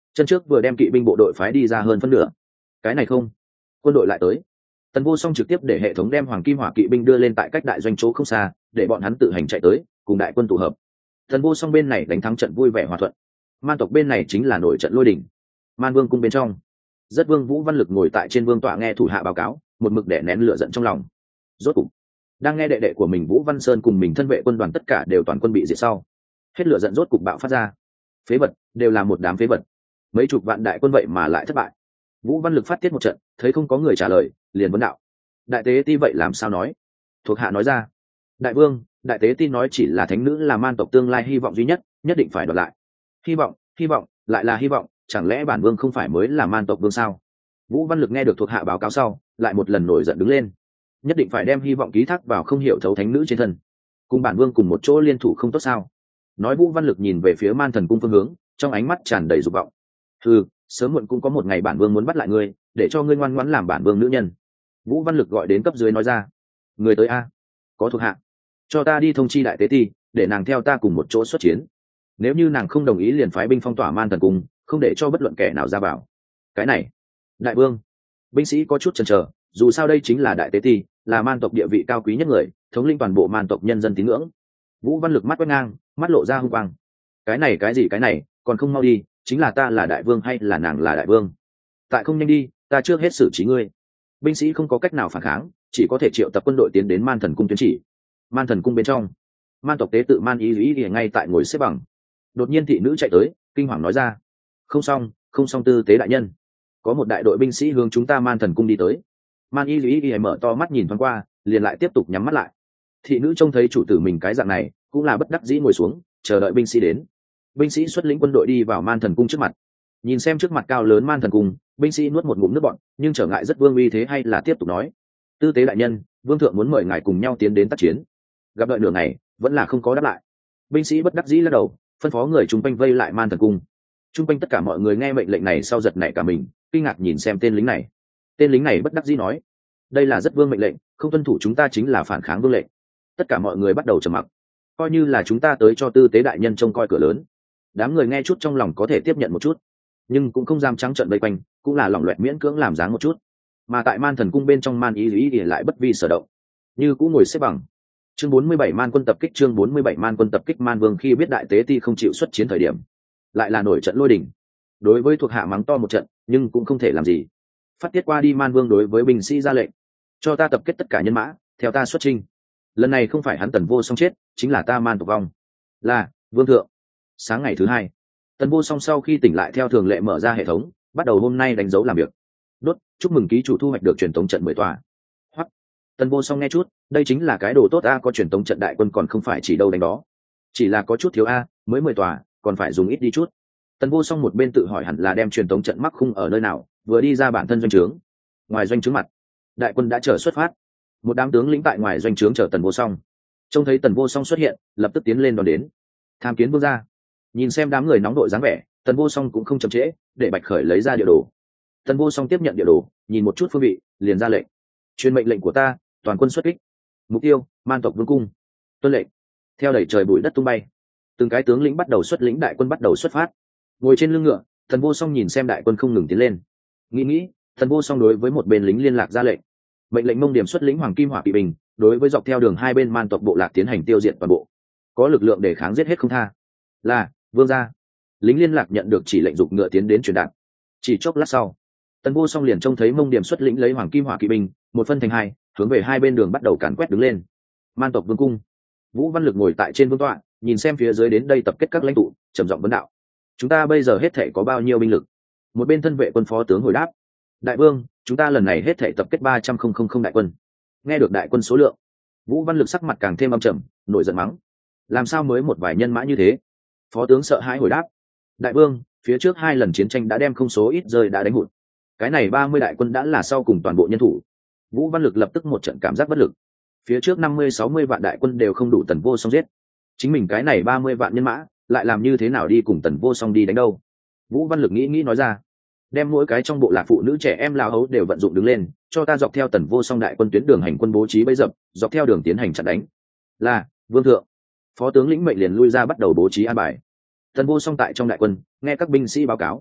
Speaker 1: chân trước vừa đem kỵ binh bộ đội phái đi ra hơn phân nửa. Cái này không, quân đội lại tới. Tần Vô Song trực tiếp để hệ thống đem hoàng kim hỏa kỵ binh đưa lên tại cách đại doanh chỗ không xa, để bọn hắn tự hành chạy tới cùng đại quân tụ hợp. Tần Vô Song bên này đánh thắng trận vui vẻ hòa thuận, man tộc bên này chính là nổi trận lôi đình. Man vương cung bên trong, rất vương Vũ Văn Lực ngồi tại trên vương tọa nghe thủ hạ báo cáo, một mực đè nén lửa giận trong lòng. Rốt cục đang nghe đệ đệ của mình Vũ Văn Sơn cùng mình thân vệ quân đoàn tất cả đều toàn quân bị diệt sau, hết lửa giận rốt cục bạo phát ra. Phế vật, đều là một đám phế vật. Mấy chục vạn đại quân vậy mà lại thất bại. Vũ Văn Lực phát tiết một trận, thấy không có người trả lời, liền vấn đạo: đại tế ti vậy làm sao nói? Thuộc hạ nói ra: đại vương, đại tế ti nói chỉ là thánh nữ là man tộc tương lai hy vọng duy nhất, nhất định phải đoạt lại. Hy vọng, hy vọng, lại là hy vọng, chẳng lẽ bản vương không phải mới là man tộc vương sao? Vũ Văn Lực nghe được thuộc hạ báo cáo sau, lại một lần nổi giận đứng lên, nhất định phải đem hy vọng ký thác vào không hiểu thấu thánh nữ trên thân, cùng bản vương cùng một chỗ liên thủ không tốt sao? Nói Vũ Văn Lực nhìn về phía man thần cung phương hướng, trong ánh mắt tràn đầy dục vọng. Ừ, sớm muộn cũng có một ngày bản vương muốn bắt lại ngươi, để cho ngươi ngoan ngoãn làm bản vương nữ nhân. Vũ Văn Lực gọi đến cấp dưới nói ra: người tới a, có thuộc hạ, cho ta đi thông chi đại tế ti, để nàng theo ta cùng một chỗ xuất chiến. Nếu như nàng không đồng ý liền phái binh phong tỏa man thần cung, không để cho bất luận kẻ nào ra vào. Cái này, đại vương, binh sĩ có chút chần chờ, dù sao đây chính là đại tế ti, là man tộc địa vị cao quý nhất người, thống lĩnh toàn bộ man tộc nhân dân tín ngưỡng. Vũ Văn Lực mắt quét ngang, mắt lộ ra hung quang. Cái này cái gì cái này, còn không mau đi, chính là ta là đại vương hay là nàng là đại vương? Tại không nhanh đi, ta trước hết xử trí ngươi. Binh sĩ không có cách nào phản kháng, chỉ có thể triệu tập quân đội tiến đến man thần cung tuyến chỉ. Man thần cung bên trong, man tộc tế tự man ý ý ý ngay tại ngồi xếp bằng. Đột nhiên thị nữ chạy tới, kinh hoàng nói ra: không xong, không xong tư tế đại nhân, có một đại đội binh sĩ hướng chúng ta man thần cung đi tới. Man ý ý ý mở to mắt nhìn thoáng qua, liền lại tiếp tục nhắm mắt lại. Thị nữ trông thấy chủ tử mình cái dạng này, cũng là bất đắc dĩ ngồi xuống, chờ đợi binh sĩ đến. Binh sĩ xuất lĩnh quân đội đi vào man thần cung trước mặt, nhìn xem trước mặt cao lớn man thần cung, binh sĩ nuốt một ngụm nước bọt, nhưng trở ngại rất vương uy thế hay là tiếp tục nói: tư tế đại nhân, vương thượng muốn mời ngài cùng nhau tiến đến tác chiến. Gặp đợi nửa ngày vẫn là không có đáp lại. Binh sĩ bất đắc dĩ lắc đầu, phân phó người chung quanh vây lại man thần cung. Chung quanh tất cả mọi người nghe mệnh lệnh này sau giật nảy cả mình, kinh ngạc nhìn xem tên lính này. Tên lính này bất đắc dĩ nói: đây là rất vương mệnh lệnh, không tuân thủ chúng ta chính là phản kháng vương lệnh. Tất cả mọi người bắt đầu trầm mặc, coi như là chúng ta tới cho tư tế đại nhân trông coi cửa lớn. Đám người nghe chút trong lòng có thể tiếp nhận một chút, nhưng cũng không dám trắng trợn vây quanh, cũng là lỏng loẹt miễn cưỡng làm dáng một chút. Mà tại man thần cung bên trong, man ý ý lại bất vi sở động, như cũng ngồi xếp bằng. Chương bốn mươi bảy man quân tập kích. Chương bốn mươi bảy man quân tập kích. Man vương khi biết đại tế ti không chịu xuất chiến thời điểm, lại là nổi trận lôi đình. Đối với thuộc hạ mắng to một trận, nhưng cũng không thể làm gì. Phát tiết qua đi, man vương đối với binh sĩ ra lệnh: cho ta tập kết tất cả nhân mã, theo ta xuất chinh. Lần này không phải hắn Tần Vô Song chết, chính là ta man tộc vong. Là vương thượng. Sáng ngày thứ hai, Tần Vô Song sau khi tỉnh lại theo thường lệ mở ra hệ thống, bắt đầu hôm nay đánh dấu làm việc. Đốt, chúc mừng ký chủ thu hoạch được truyền tống trận mười tòa. Hoặc, Tần Vô Song nghe chút, đây chính là cái đồ tốt a, có truyền tống trận đại quân còn không phải chỉ đâu đánh đó. Chỉ là có chút thiếu a, mới mười tòa, còn phải dùng ít đi chút. Tần Vô Song một bên tự hỏi hẳn là đem truyền tống trận mắc khung ở nơi nào, vừa đi ra bản thân doanh trướng. Ngoài doanh trướng mặt, đại quân đã chờ xuất phát. Một đám tướng lĩnh tại ngoài doanh trướng chờ Tần Vô Song. Trông thấy Tần Vô Song xuất hiện, lập tức tiến lên đón đến. Tham kiến vương gia. Nhìn xem đám người nóng đội dáng vẻ, Tần Vô Song cũng không chậm trễ, để Bạch Khởi lấy ra địa đồ. Tần Vô Song tiếp nhận địa đồ, nhìn một chút phương vị, liền ra lệnh: truyền mệnh lệnh của ta, toàn quân xuất kích. Mục tiêu: man tộc vương cung. Tuân lệnh. Theo đẩy trời bụi đất tung bay, từng cái tướng lĩnh bắt đầu xuất lĩnh đại quân bắt đầu xuất phát. Ngồi trên lưng ngựa, Tần Vô Song nhìn xem đại quân không ngừng tiến lên, nghĩ nghĩ, Tần Vô Song đối với một bên lính liên lạc ra lệnh: mệnh lệnh Mông Điểm xuất lĩnh hoàng kim hỏa kỵ binh, đối với dọc theo đường hai bên man tộc bộ lạc tiến hành tiêu diệt toàn bộ, có lực lượng để kháng giết hết không tha. Là vương gia. Lính liên lạc nhận được chỉ lệnh giục ngựa tiến đến truyền đạt. Chỉ chốc lát sau, Tần Vô Song liền trông thấy Mông Điểm xuất lĩnh lấy hoàng kim hỏa kỵ binh, một phân thành hai, hướng về hai bên đường bắt đầu càn quét đứng lên. Man tộc vương cung, Vũ Văn Lực ngồi tại trên vương tọa, nhìn xem phía dưới đến đây tập kết các lãnh tụ, trầm giọng vấn đạo: chúng ta bây giờ hết thể có bao nhiêu binh lực? Một bên thân vệ quân phó tướng hồi đáp: đại vương, chúng ta lần này hết thể tập kết ba trăm không không không đại quân. Nghe được đại quân số lượng, Vũ Văn Lực sắc mặt càng thêm âm trầm, nổi giận mắng: làm sao mới một vài nhân mã như thế? Phó tướng sợ hãi hồi đáp: đại vương, phía trước hai lần chiến tranh đã đem không số ít rơi đã đánh hụt, cái này ba mươi đại quân đã là sau cùng toàn bộ nhân thủ. Vũ Văn Lực lập tức một trận cảm giác bất lực. Phía trước năm mươi sáu mươi vạn đại quân đều không đủ Tần Vô Song giết, chính mình cái này ba mươi vạn nhân mã lại làm như thế nào đi cùng Tần Vô Song đi đánh đâu? Vũ Văn Lực nghĩ nghĩ nói ra: đem mỗi cái trong bộ lạc phụ nữ trẻ em lao hấu đều vận dụng đứng lên, cho ta dọc theo Tần Vô Song đại quân tuyến đường hành quân bố trí bẫy dập, dọc theo đường tiến hành chặn đánh. Là vương thượng. Phó tướng lĩnh mệnh liền lui ra bắt đầu bố trí an bài. Tần Vô Song tại trong đại quân nghe các binh sĩ báo cáo,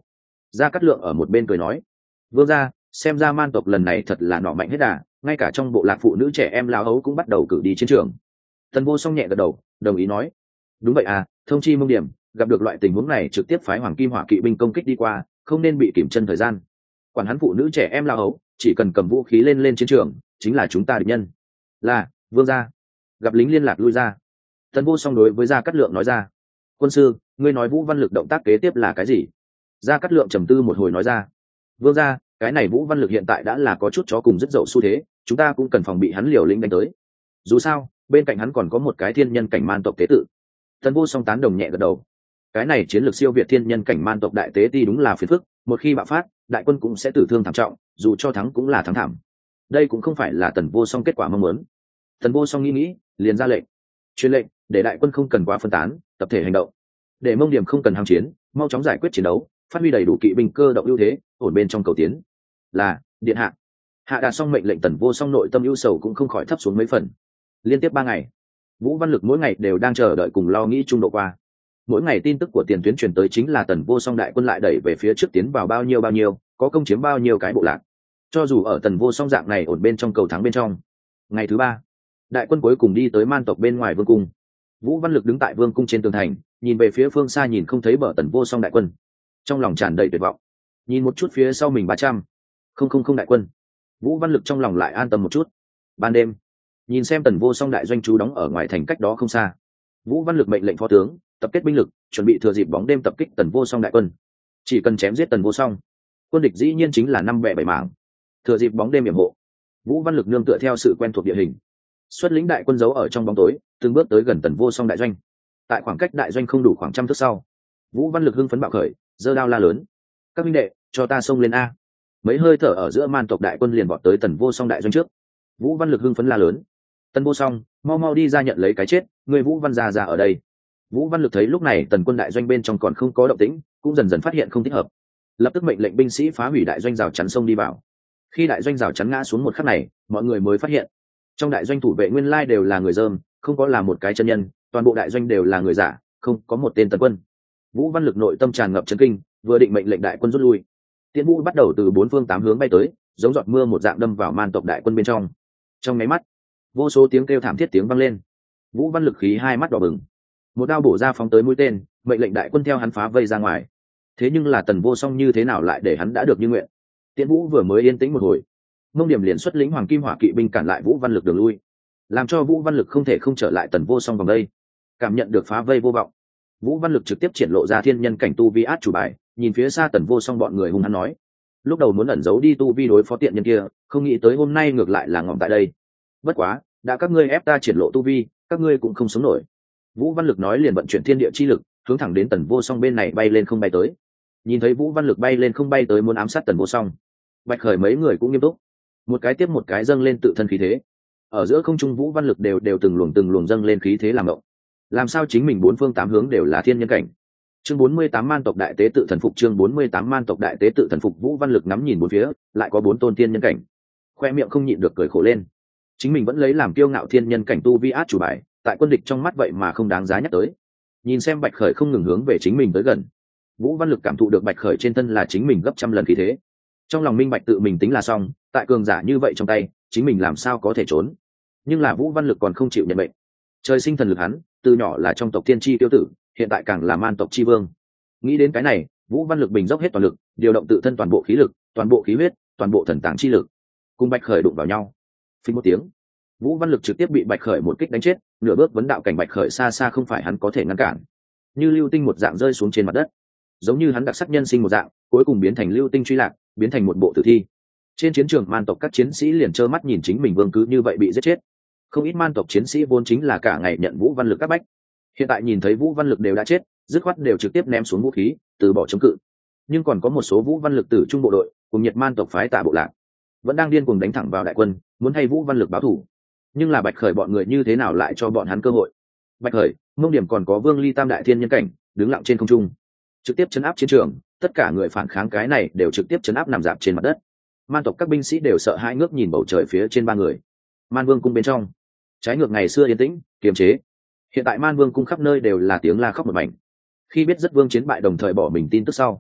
Speaker 1: Gia Cát Lượng ở một bên cười nói, vương gia, xem ra man tộc lần này thật là nọ mạnh hết đà, ngay cả trong bộ lạc phụ nữ trẻ em lao hấu cũng bắt đầu cử đi chiến trường. Tần Vô Song nhẹ gật đầu, đồng ý nói, đúng vậy à, thông chi Mông Điểm, gặp được loại tình huống này trực tiếp phái Hoàng Kim Hỏa kỵ binh công kích đi qua, không nên bị kiểm chân thời gian. Quản hắn phụ nữ trẻ em lao hấu, chỉ cần cầm vũ khí lên lên chiến trường, chính là chúng ta địch nhân. Là, vương gia. Gặp lính liên lạc lui ra. Tần Vô Song đối với Gia Cát Lượng nói ra, quân sư, ngươi nói Vũ Văn Lực động tác kế tiếp là cái gì? Gia Cát Lượng trầm tư một hồi nói ra, vương gia, cái này Vũ Văn Lực hiện tại đã là có chút chó cùng rất dậu xu thế, chúng ta cũng cần phòng bị hắn liều lĩnh đánh tới. Dù sao, bên cạnh hắn còn có một cái thiên nhân cảnh man tộc tế tự. Tần Vô Song tán đồng nhẹ gật đầu. Cái này chiến lược siêu việt thiên nhân cảnh man tộc đại tế ti đúng là phiền phức, một khi bạo phát, đại quân cũng sẽ tử thương thảm trọng, dù cho thắng cũng là thắng thảm. Đây cũng không phải là Tần Vô Song kết quả mong muốn. Tần Vô Song nghĩ nghĩ, liền ra lệnh, truyền lệnh để đại quân không cần quá phân tán, tập thể hành động, để Mông Điểm không cần ham chiến, mau chóng giải quyết chiến đấu, phát huy đầy đủ kỵ binh cơ động ưu thế, ổn bên trong cầu tiến. Là, điện hạ. Hạ đạt xong mệnh lệnh, Tần Vô Song nội tâm ưu sầu cũng không khỏi thấp xuống mấy phần. Liên tiếp ba ngày, Vũ Văn Lực mỗi ngày đều đang chờ đợi cùng lo nghĩ trung độ qua. Mỗi ngày tin tức của tiền tuyến truyền tới chính là Tần Vô Song đại quân lại đẩy về phía trước tiến vào bao nhiêu bao nhiêu, có công chiếm bao nhiêu cái bộ lạc. Cho dù ở Tần Vô Song dạng này ổn bên trong cầu thắng bên trong. Ngày thứ ba, đại quân cuối cùng đi tới man tộc bên ngoài vương cung. Vũ Văn Lực đứng tại vương cung trên tường thành, nhìn về phía phương xa, nhìn không thấy bờ Tần Vô Song đại quân, trong lòng tràn đầy tuyệt vọng. Nhìn một chút phía sau mình ba trăm không không không đại quân, Vũ Văn Lực trong lòng lại an tâm một chút. Ban đêm, nhìn xem Tần Vô Song đại doanh trú đóng ở ngoài thành cách đó không xa, Vũ Văn Lực mệnh lệnh phó tướng tập kết binh lực, chuẩn bị thừa dịp bóng đêm tập kích Tần Vô Song đại quân. Chỉ cần chém giết Tần Vô Song, quân địch dĩ nhiên chính là năm bẻ bảy mảng. Thừa dịp bóng đêm yểm hộ, Vũ Văn Lực nương tựa theo sự quen thuộc địa hình, xuất lĩnh đại quân giấu ở trong bóng tối, từng bước tới gần Tần Vô Song đại doanh. Tại khoảng cách đại doanh không đủ khoảng trăm thước sau, Vũ Văn Lực hưng phấn bạo khởi, giơ đao la lớn, các minh đệ, cho ta xông lên a! Mấy hơi thở ở giữa, man tộc đại quân liền vọt tới Tần Vô Song đại doanh trước. Vũ Văn Lực hưng phấn la lớn, Tần Vô Song, mau mau đi ra nhận lấy cái chết, người Vũ Văn gia già ở đây. Vũ Văn Lực thấy lúc này tần quân đại doanh bên trong còn không có động tĩnh, cũng dần dần phát hiện không thích hợp, lập tức mệnh lệnh binh sĩ phá hủy đại doanh rào chắn sông đi vào. Khi đại doanh rào chắn ngã xuống một khắc này, mọi người mới phát hiện trong đại doanh thủ vệ nguyên lai đều là người dơm, không có là một cái chân nhân, toàn bộ đại doanh đều là người giả, không có một tên tần quân. Vũ Văn Lực nội tâm tràn ngập chấn kinh, vừa định mệnh lệnh đại quân rút lui, tiễn vũ bắt đầu từ bốn phương tám hướng bay tới, giống giọt mưa một dạng đâm vào man tộc đại quân bên trong. Trong máy mắt, vô số tiếng kêu thảm thiết tiếng vang lên. Vũ Văn Lực khí hai mắt đỏ bừng, một đao bổ ra phóng tới mũi tên, mệnh lệnh đại quân theo hắn phá vây ra ngoài. Thế nhưng là Tần Vô Song như thế nào lại để hắn đã được như nguyện? Tiễn vũ vừa mới yên tĩnh một hồi, Mông Điểm liền xuất lĩnh Hoàng Kim Hỏa kỵ binh cản lại Vũ Văn Lực đường lui, làm cho Vũ Văn Lực không thể không trở lại Tần Vô Song vòng đây. Cảm nhận được phá vây vô vọng, Vũ Văn Lực trực tiếp triển lộ ra thiên nhân cảnh tu vi át chủ bài, nhìn phía xa Tần Vô Song bọn người hung hăng nói, lúc đầu muốn ẩn giấu đi tu vi đối phó tiện nhân kia, không nghĩ tới hôm nay ngược lại là ngỏm tại đây. Bất quá, đã các ngươi ép ta triển lộ tu vi, các ngươi cũng không sống nổi. Vũ Văn Lực nói liền vận chuyển thiên địa chi lực, hướng thẳng đến Tần Vô Song bên này bay lên không bay tới. Nhìn thấy Vũ Văn Lực bay lên không bay tới muốn ám sát Tần Vô Song, Bạch Khởi mấy người cũng nghiêm túc, một cái tiếp một cái dâng lên tự thân khí thế. Ở giữa không trung Vũ Văn Lực đều đều từng luồng từng luồng dâng lên khí thế làm động. Làm sao chính mình bốn phương tám hướng đều là thiên nhân cảnh. Chương bốn mươi tám man tộc đại tế tự thần phục, chương bốn mươi tám man tộc đại tế tự thần phục. Vũ Văn Lực ngắm nhìn bốn phía, lại có bốn tôn thiên nhân cảnh, khoe miệng không nhịn được cười khổ lên. Chính mình vẫn lấy làm kiêu ngạo thiên nhân cảnh tu vi át chủ bài, tại quân địch trong mắt vậy mà không đáng giá nhắc tới. Nhìn xem Bạch Khởi không ngừng hướng về chính mình tới gần, Vũ Văn Lực cảm thụ được Bạch Khởi trên thân là chính mình gấp trăm lần khí thế, trong lòng minh bạch tự mình tính là xong, tại cường giả như vậy trong tay, chính mình làm sao có thể trốn. Nhưng là Vũ Văn Lực còn không chịu nhận mệnh. Trời sinh thần lực hắn, từ nhỏ là trong tộc thiên chi tiêu tử, hiện tại càng là man tộc chi vương. Nghĩ đến cái này, Vũ Văn Lực bình dốc hết toàn lực, điều động tự thân toàn bộ khí lực, toàn bộ khí huyết, toàn bộ thần tàng chi lực, cùng Bạch Khởi đụng vào nhau. Phình một tiếng, Vũ Văn Lực trực tiếp bị Bạch Khởi một kích đánh chết, nửa bước vấn đạo cảnh Bạch Khởi xa xa không phải hắn có thể ngăn cản, như lưu tinh một dạng rơi xuống trên mặt đất, giống như hắn đặc sắc nhân sinh một dạng, cuối cùng biến thành lưu tinh truy lạc, biến thành một bộ tử thi. Trên chiến trường man tộc các chiến sĩ liền trơ mắt nhìn chính mình vương cứ như vậy bị giết chết. Không ít man tộc chiến sĩ vốn chính là cả ngày nhận Vũ Văn Lực các bách, hiện tại nhìn thấy Vũ Văn Lực đều đã chết, dứt khoát đều trực tiếp ném xuống vũ khí, từ bỏ chống cự. Nhưng còn có một số Vũ Văn Lực tử trung bộ đội cùng Nhật man tộc phái Tả bộ lạc vẫn đang điên cuồng đánh thẳng vào đại quân, muốn hay Vũ Văn Lực báo thù. Nhưng là Bạch Khởi bọn người như thế nào lại cho bọn hắn cơ hội? Bạch Khởi, Mông Điểm còn có Vương Ly tam đại thiên nhân cảnh đứng lặng trên không trung, trực tiếp chấn áp chiến trường. Tất cả người phản kháng cái này đều trực tiếp chấn áp nằm dạp trên mặt đất. Man tộc các binh sĩ đều sợ hãi ngước nhìn bầu trời phía trên ba người. Man Vương cung bên trong, trái ngược ngày xưa yên tĩnh kiềm chế, hiện tại Man Vương cung khắp nơi đều là tiếng la khóc một mảnh. Khi biết rất vương chiến bại đồng thời bỏ mình tin tức sau,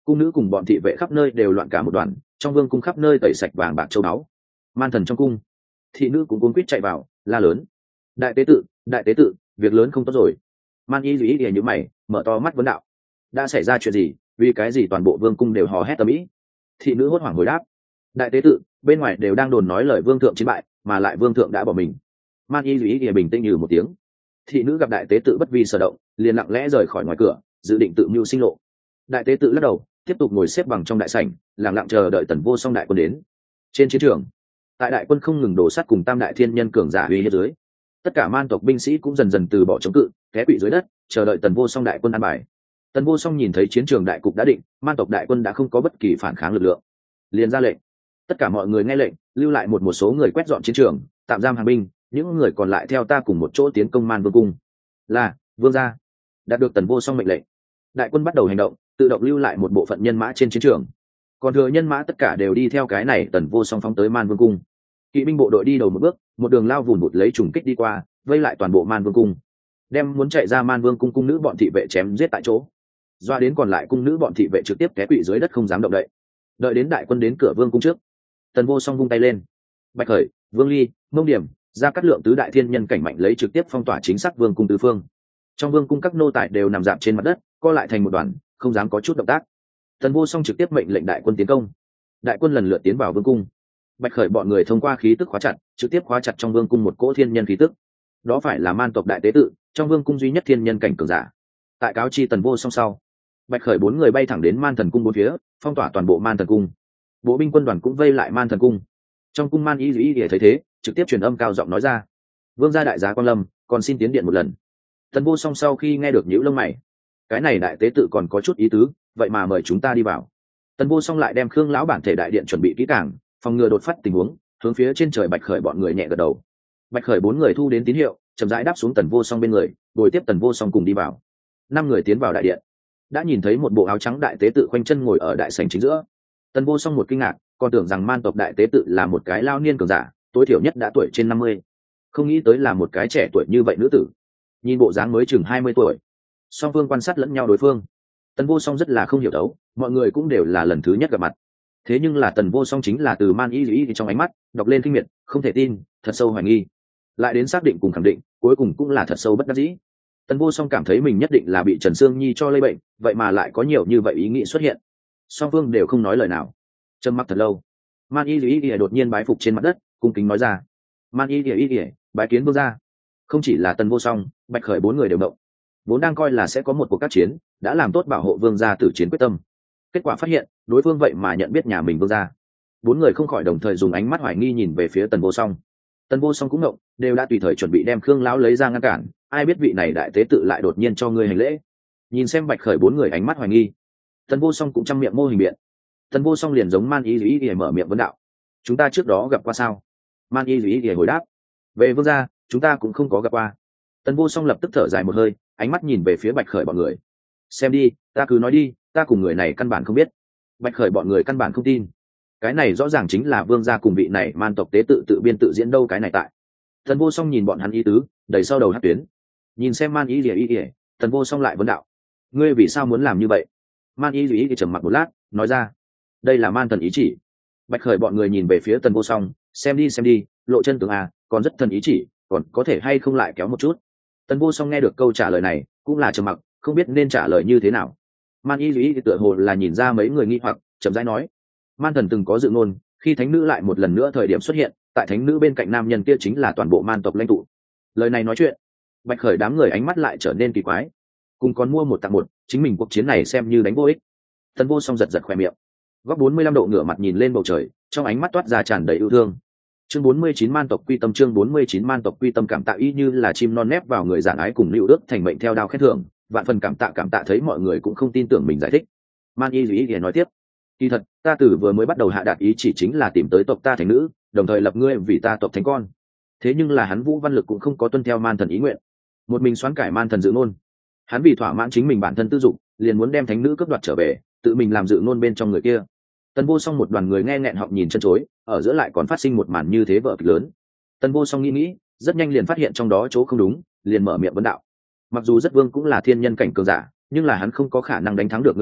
Speaker 1: cung nữ cùng bọn thị vệ khắp nơi đều loạn cả một đoàn, trong vương cung khắp nơi tẩy sạch vàng bạc châu báu. Man thần trong cung, thị nữ cũng cuống quýt chạy vào la lớn: đại tế tự, đại tế tự, việc lớn không tốt rồi. Man y dù ý ỉa như mày mở to mắt vấn đạo: đã xảy ra chuyện gì? Vì cái gì toàn bộ vương cung đều hò hét tầm ĩ? Thị nữ hốt hoảng hồi đáp: đại tế tự, bên ngoài đều đang đồn nói lời vương thượng chiến bại, mà lại vương thượng đã bỏ mình. Man y dù ý ỉa bình tĩnh như một tiếng. Thị nữ gặp đại tế tự bất vi sở động, liền lặng lẽ rời khỏi ngoài cửa, dự định tự mưu sinh lộ. Đại tế tự lắc đầu, tiếp tục ngồi xếp bằng trong đại sảnh, lặng lặng chờ đợi Tần Vô Song đại quân đến. Trên chiến trường, tại đại quân không ngừng đổ sát cùng tam đại thiên nhân cường giả uy hiếp dưới, tất cả man tộc binh sĩ cũng dần dần từ bỏ chống cự, té quỵ dưới đất, chờ đợi Tần Vô Song đại quân an bài. Tần Vô Song nhìn thấy chiến trường đại cục đã định, man tộc đại quân đã không có bất kỳ phản kháng lực lượng, liền ra lệnh, tất cả mọi người nghe lệnh, lưu lại một một số người quét dọn chiến trường, tạm giam hàng binh, những người còn lại theo ta cùng một chỗ tiến công Man Vương cung. Là, vương gia. Đạt được Tần Vô Song mệnh lệnh, đại quân bắt đầu hành động, tự động lưu lại một bộ phận nhân mã trên chiến trường, còn thừa nhân mã tất cả đều đi theo cái này Tần Vô Song phóng tới Man Vương cung. Kỵ binh bộ đội đi đầu một bước, một đường lao vùn vụt lấy trùng kích đi qua, vây lại toàn bộ Man Vương cung, đem muốn chạy ra Man Vương cung cung nữ bọn thị vệ chém giết tại chỗ. Doa đến còn lại cung nữ bọn thị vệ trực tiếp té quỵ dưới đất không dám động đậy. Đợi đến đại quân đến cửa vương cung trước, Tần Vô Song vung tay lên, Bạch Khởi, Vương Ly, Mông Điểm, ra cắt lượng tứ đại thiên nhân cảnh mạnh lấy trực tiếp phong tỏa chính xác vương cung tứ phương. Trong vương cung các nô tài đều nằm dạp trên mặt đất, co lại thành một đoàn, không dám có chút động tác. Tần Vô Song trực tiếp mệnh lệnh đại quân tiến công. Đại quân lần lượt tiến vào vương cung. Bạch Khởi bọn người thông qua khí tức khóa chặt, trực tiếp khóa chặt trong vương cung một cỗ thiên nhân khí tức. Đó phải là man tộc đại tế tự, trong vương cung duy nhất thiên nhân cảnh cường giả. Tại cáo chi Tần Vô Song sau, Bạch Khởi bốn người bay thẳng đến Man Thần cung bốn phía, phong tỏa toàn bộ Man Thần cung. Bộ binh quân đoàn cũng vây lại Man Thần cung. Trong cung Man Y Dĩ thấy thế, trực tiếp truyền âm cao giọng nói ra: vương gia đại giá quan lâm, còn xin tiến điện một lần. Tần Vô Song sau khi nghe được nhíu lông mày, cái này đại tế tự còn có chút ý tứ, vậy mà mời chúng ta đi vào. Tần Vô Song lại đem Khương lão bản thể đại điện chuẩn bị kỹ càng, phòng ngừa đột phát tình huống, hướng phía trên trời Bạch Khởi bọn người nhẹ gật đầu. Bạch Khởi bốn người thu đến tín hiệu, chậm rãi đáp xuống Tần Vô Song bên người, ngồi tiếp Tần Vô Song cùng đi vào. Năm người tiến vào đại điện, đã nhìn thấy một bộ áo trắng đại tế tự khoanh chân ngồi ở đại sảnh chính giữa. Tần Vô Song một kinh ngạc, còn tưởng rằng man tộc đại tế tự là một cái lao niên cường giả, tối thiểu nhất đã tuổi trên năm mươi, không nghĩ tới là một cái trẻ tuổi như vậy nữ tử, nhìn bộ dáng mới chừng hai mươi tuổi. Song phương quan sát lẫn nhau đối phương, Tần Vô Song rất là không hiểu đấu, mọi người cũng đều là lần thứ nhất gặp mặt. Thế nhưng là Tần Vô Song chính là từ Man Y Dĩ trong ánh mắt đọc lên kinh miệt, không thể tin, thật sâu hoài nghi, lại đến xác định cùng khẳng định, cuối cùng cũng là thật sâu bất đắc dĩ. Tần Vô Song cảm thấy mình nhất định là bị Trần Sương Nhi cho lây bệnh, vậy mà lại có nhiều như vậy ý nghĩ xuất hiện. Song phương đều không nói lời nào, trầm mặc thật lâu. Man Y Dĩ đột nhiên bái phục trên mặt đất, cung kính nói ra: Man Y Dĩ bái kiến vương gia. Không chỉ là Tần Vô Song, Bạch Khởi bốn người đều động, vốn đang coi là sẽ có một cuộc các chiến, đã làm tốt bảo hộ vương gia tử chiến quyết tâm. Kết quả phát hiện, đối phương vậy mà nhận biết nhà mình vương gia. Bốn người không khỏi đồng thời dùng ánh mắt hoài nghi nhìn về phía Tần Vô Song. Tần Vô Song cũng động, đều đã tùy thời chuẩn bị đem Khương lão lấy ra ngăn cản, ai biết vị này đại tế tự lại đột nhiên cho ngươi hành lễ. Nhìn xem Bạch Khởi bốn người ánh mắt hoài nghi, Tần Vô Song cũng trăm miệng mô hình biện. Tần Vô Song liền giống Man Y Dĩ để mở miệng vấn đạo: chúng ta trước đó gặp qua sao? Man Y Dĩ để hồi đáp: về vương gia, chúng ta cũng không có gặp qua. Tần Vô Song lập tức thở dài một hơi, ánh mắt nhìn về phía Bạch Khởi bọn người: xem đi, ta cứ nói đi, ta cùng người này căn bản không biết. Bạch Khởi bọn người căn bản không tin, cái này rõ ràng chính là vương gia cùng vị này man tộc tế tự tự biên tự diễn đâu cái này tại. Tần Vô Song nhìn bọn hắn ý tứ, đầy sau đầu hát tuyến. Nhìn xem Man Y Dĩ Y, Tần Vô Song lại vấn đạo: ngươi vì sao muốn làm như vậy? Man Y Dĩ trầm mặc một lát, nói ra: đây là man thần ý chỉ. Bạch Khởi bọn người nhìn về phía Tần Vô Song: xem đi xem đi, lộ chân tướng à, còn rất thần ý chỉ, còn có thể hay không lại kéo một chút. Tần Vô Song nghe được câu trả lời này, cũng là trầm mặc, không biết nên trả lời như thế nào. Man Y Dĩ tựa hồ là nhìn ra mấy người nghi hoặc, chậm rãi nói: man thần từng có dự ngôn, khi thánh nữ lại một lần nữa thời điểm xuất hiện, tại thánh nữ bên cạnh nam nhân kia chính là toàn bộ man tộc lãnh tụ. Lời này nói chuyện, Bạch Khởi đám người ánh mắt lại trở nên kỳ quái, cùng còn mua một tặng một, chính mình cuộc chiến này xem như đánh vô ích. Tần Vô Song giật giật khóe miệng, góc bốn mươi lăm độ ngửa mặt nhìn lên bầu trời, trong ánh mắt toát ra tràn đầy yêu thương. Chương bốn mươi chín man tộc quy tâm, chương bốn mươi chín man tộc quy tâm. Cảm tạ y như là chim non nép vào người giản ái cùng lưu ước thành mệnh theo đao khen thưởng, vạn phần cảm tạ cảm tạ. Thấy mọi người cũng không tin tưởng mình giải thích, Man Y Dĩ thì nói tiếp: kỳ thật, ta từ vừa mới bắt đầu hạ đạt ý chỉ chính là tìm tới tộc ta thành nữ, đồng thời lập ngươi vì ta tộc thánh con. Thế nhưng là hắn Vũ Văn Lực cũng không có tuân theo man thần ý nguyện, một mình xoán cải man thần dự ngôn. Hắn vì thỏa mãn chính mình bản thân tư dục, liền muốn đem thánh nữ cướp đoạt trở về, tự mình làm dự ngôn bên trong người kia. Tần Vô Song một đoàn người nghe nghẹn họng nhìn chân chối, ở giữa lại còn phát sinh một màn như thế vở kịch lớn. Tần Vô Song nghĩ nghĩ, rất nhanh liền phát hiện trong đó chỗ không đúng, liền mở miệng vấn đạo: mặc dù rất vương cũng là thiên nhân cảnh cường giả, nhưng là hắn không có khả năng đánh thắng được ngươi nha,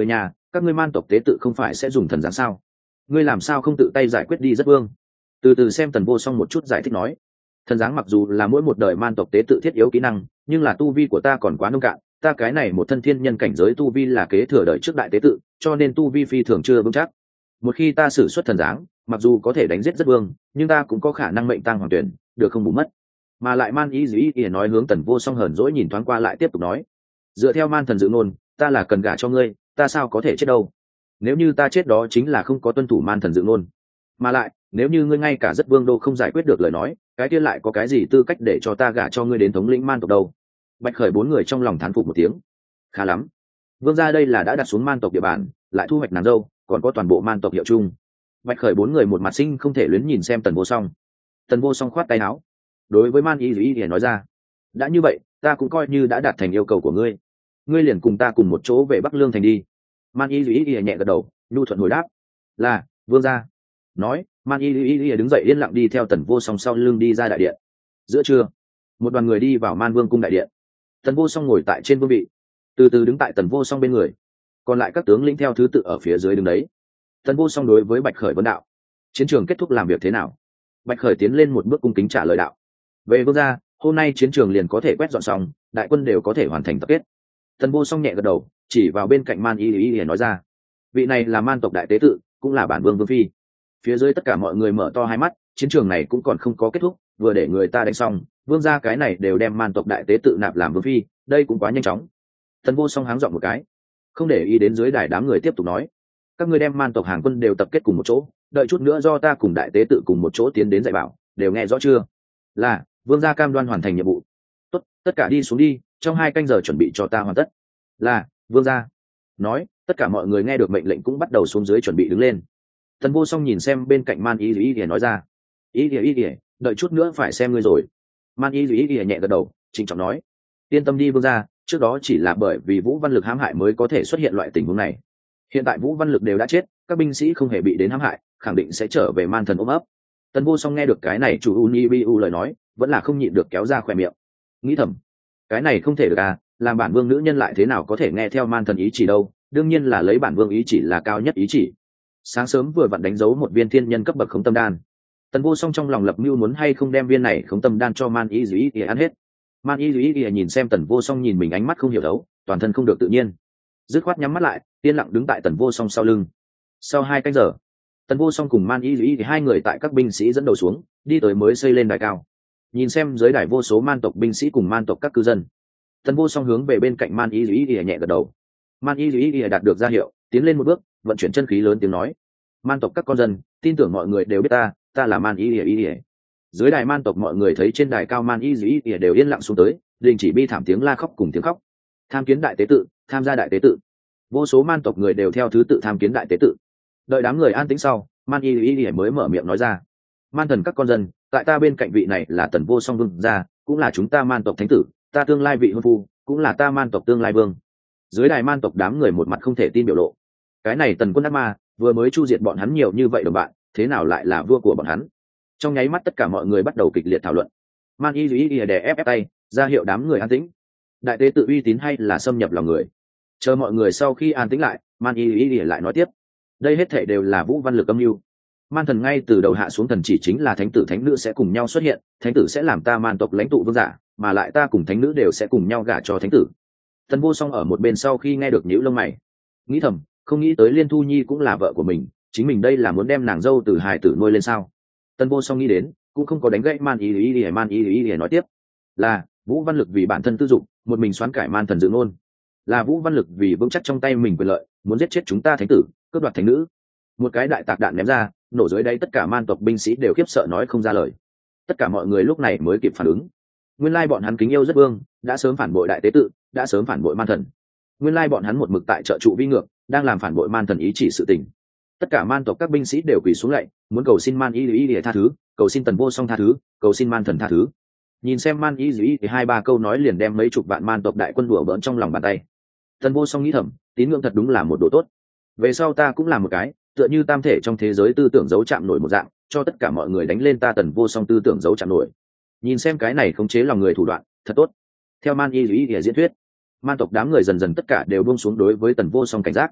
Speaker 1: các ngươi man tộc tế tự không phải sẽ dùng thần giáng sao? Ngươi làm sao không tự tay giải quyết đi rất vương? Từ từ xem Tần Vô Song một chút giải thích nói, thần giáng mặc dù là mỗi một đời man tộc tế tự thiết yếu kỹ năng, nhưng là tu vi của ta còn quá nông cạn, ta cái này một thân thiên nhân cảnh giới tu vi là kế thừa đời trước đại tế tự, cho nên tu vi phi thường chưa vững chắc. Một khi ta sử xuất thần giáng, mặc dù có thể đánh giết rất vương, nhưng ta cũng có khả năng mệnh tăng hoàng tuyển, được không bù mất. Mà lại man ý dĩ ý nói hướng Tần Vô Song hờn dỗi nhìn thoáng qua lại tiếp tục nói, dựa theo man thần dự ngôn, ta là cần gả cho ngươi, ta sao có thể chết đâu? Nếu như ta chết đó chính là không có tuân thủ man thần dự ngôn. Mà lại, nếu như ngươi ngay cả rất vương đô không giải quyết được lời nói, cái kia lại có cái gì tư cách để cho ta gả cho ngươi đến thống lĩnh man tộc đâu? Bạch Khởi bốn người trong lòng thán phục một tiếng. Khá lắm, vương gia đây là đã đặt xuống man tộc địa bàn, lại thu hoạch nàng dâu, còn có toàn bộ man tộc hiệu chung. Bạch Khởi bốn người một mặt sinh không thể luyến nhìn xem Tần Vô Song. Tần Vô Song khoát tay áo, đối với man y ý ý nói ra, đã như vậy, ta cũng coi như đã đạt thành yêu cầu của ngươi, ngươi liền cùng ta cùng một chỗ về Bắc Lương thành đi. Man y ý ý nhẹ gật đầu, nhu thuận hồi đáp, là vương gia. Nói, man y ý ý đứng dậy yên lặng đi theo Tần Vô Song sau lưng đi ra đại điện. Giữa trưa, một đoàn người đi vào Man Vương cung đại điện. Tần Vô Song ngồi tại trên vương vị, từ từ đứng tại Tần Vô Song bên người, còn lại các tướng lĩnh theo thứ tự ở phía dưới đứng đấy. Tần Vô Song đối với Bạch Khởi vấn đạo, chiến trường kết thúc làm việc thế nào? Bạch Khởi tiến lên một bước cung kính trả lời đạo, về vương gia, hôm nay chiến trường liền có thể quét dọn xong, đại quân đều có thể hoàn thành tập kết. Tần Vô Song nhẹ gật đầu, chỉ vào bên cạnh Man y ý ý nói ra, vị này là man tộc đại tế tự, cũng là bản vương vương phi. Phía dưới tất cả mọi người mở to hai mắt, chiến trường này cũng còn không có kết thúc, vừa để người ta đánh xong, vương gia cái này đều đem man tộc đại tế tự nạp làm vương phi, đây cũng quá nhanh chóng. Tần Vô Song háng giọng một cái, không để ý đến dưới đài đám người tiếp tục nói, các ngươi đem man tộc hàng quân đều tập kết cùng một chỗ, đợi chút nữa do ta cùng đại tế tự cùng một chỗ tiến đến dạy bảo, đều nghe rõ chưa? Là, vương gia cam đoan hoàn thành nhiệm vụ. Tốt, tất cả đi xuống đi, trong hai canh giờ chuẩn bị cho ta hoàn tất. Là, vương gia. Nói, tất cả mọi người nghe được mệnh lệnh cũng bắt đầu xuống dưới chuẩn bị đứng lên. Tần Vô Song nhìn xem bên cạnh Man y ý ý nói ra, ý ý ý ý, đợi chút nữa phải xem ngươi rồi. Man y ý ý nhẹ gật đầu, trịnh trọng nói, yên tâm đi vương gia, trước đó chỉ là bởi vì Vũ Văn Lực hãm hại mới có thể xuất hiện loại tình huống này. Hiện tại Vũ Văn Lực đều đã chết, các binh sĩ không hề bị đến hãm hại, khẳng định sẽ trở về man thần ôm ấp. Tần Vô Song nghe được cái này chủ Unibu lời nói, vẫn là không nhịn được kéo ra khỏe miệng, nghĩ thầm, cái này không thể được à, làm bản vương nữ nhân lại thế nào có thể nghe theo man thần ý chỉ đâu, đương nhiên là lấy bản vương ý chỉ là cao nhất ý chỉ. Sáng sớm vừa vặn đánh dấu một viên thiên nhân cấp bậc khống tâm đan. Tần Vô Song trong lòng lập mưu muốn hay không đem viên này khống tâm đan cho Man Y Dĩ Ý ăn hết. Man Y Dĩ Ý nhìn xem Tần Vô Song nhìn mình ánh mắt không hiểu đấu, toàn thân không được tự nhiên, dứt khoát nhắm mắt lại, yên lặng đứng tại Tần Vô Song sau lưng. Sau hai canh giờ, Tần Vô Song cùng Man Y Dĩ Ý hai người tại các binh sĩ dẫn đầu xuống, đi tới mới xây lên đài cao. Nhìn xem dưới đài vô số man tộc binh sĩ cùng man tộc các cư dân, Tần Vô Song hướng về bên cạnh Man Y Dĩ Ý nhẹ gật đầu. Man Y Dĩ Ý đạt được ra hiệu, tiến lên một bước, vận chuyển chân khí lớn tiếng nói, man tộc các con dân, tin tưởng mọi người đều biết ta, ta là Man Y Dĩ Ý. Dưới đài man tộc mọi người thấy trên đài cao Man Y Dĩ Ý đều yên lặng xuống tới, đình chỉ bi thảm tiếng la khóc cùng tiếng khóc. Tham kiến đại tế tự, tham gia đại tế tự. Vô số man tộc người đều theo thứ tự tham kiến đại tế tự. Đợi đám người an tĩnh sau, Man Y Dĩ Ý mới mở miệng nói ra, man thần các con dân, tại ta bên cạnh vị này là Tần Vô Song vương gia, cũng là chúng ta man tộc thánh tử, ta tương lai vị hôn phu, cũng là ta man tộc tương lai vương. Dưới đài man tộc đám người một mặt không thể tin biểu lộ, cái này Tần Quân ác ma vừa mới chu diệt bọn hắn nhiều như vậy đồng bạn, thế nào lại là vua của bọn hắn? Trong nháy mắt tất cả mọi người bắt đầu kịch liệt thảo luận. Man Y Dĩ Ý đè ép ép tay, ra hiệu đám người an tĩnh. Đại tế tự uy tín hay là xâm nhập lòng người? Chờ mọi người sau khi an tĩnh lại, Man Y Dĩ Ý lại nói tiếp, đây hết thảy đều là Vũ Văn Lực âm mưu. Man thần ngay từ đầu hạ xuống thần chỉ chính là thánh tử thánh nữ sẽ cùng nhau xuất hiện, thánh tử sẽ làm ta man tộc lãnh tụ vương giả, mà lại ta cùng thánh nữ đều sẽ cùng nhau gả cho thánh tử. Tần Vô Song ở một bên sau khi nghe được nhíu lông mày, nghĩ thầm, không nghĩ tới Liên Thu Nhi cũng là vợ của mình, chính mình đây là muốn đem nàng dâu từ hài tử nuôi lên sao? Tần Vô Song nghĩ đến, cũng không có đánh gãy Man Y Ý Ý, Man Y Ý Ý nói tiếp, là Vũ Văn Lực vì bản thân tư dục, một mình xoán cải man thần dự ngôn, là Vũ Văn Lực vì vững chắc trong tay mình quyền lợi, muốn giết chết chúng ta thánh tử, cướp đoạt thánh nữ. Một cái đại tạc đạn ném ra, nổ dưới đây tất cả man tộc binh sĩ đều khiếp sợ nói không ra lời. Tất cả mọi người lúc này mới kịp phản ứng, nguyên lai bọn hắn kính yêu rất vương đã sớm phản bội đại tế tự, đã sớm phản bội man thần. Nguyên lai bọn hắn một mực tại trợ trụ vi ngược, đang làm phản bội man thần ý chỉ sự tình. Tất cả man tộc các binh sĩ đều quỳ xuống lạy, muốn cầu xin Man Y Dĩ Ý tha thứ, cầu xin Tần Vô Song tha thứ, cầu xin man thần tha thứ. Nhìn xem Man Y Dĩ Ý hai ba câu nói liền đem mấy chục vạn man tộc đại quân đùa bỡn trong lòng bàn tay. Tần Vô Song nghĩ thầm, tín ngưỡng thật đúng là một đồ tốt. Về sau ta cũng làm một cái, tựa như tam thể trong thế giới tư tưởng dấu chạm nổi một dạng, cho tất cả mọi người đánh lên ta Tần Vô Song tư tưởng dấu chạm nổi. Nhìn xem cái này khống chế lòng người thủ đoạn, thật tốt. Theo Man Y Dĩ Ý diễn thuyết, man tộc đám người dần dần tất cả đều buông xuống đối với Tần Vô Song cảnh giác.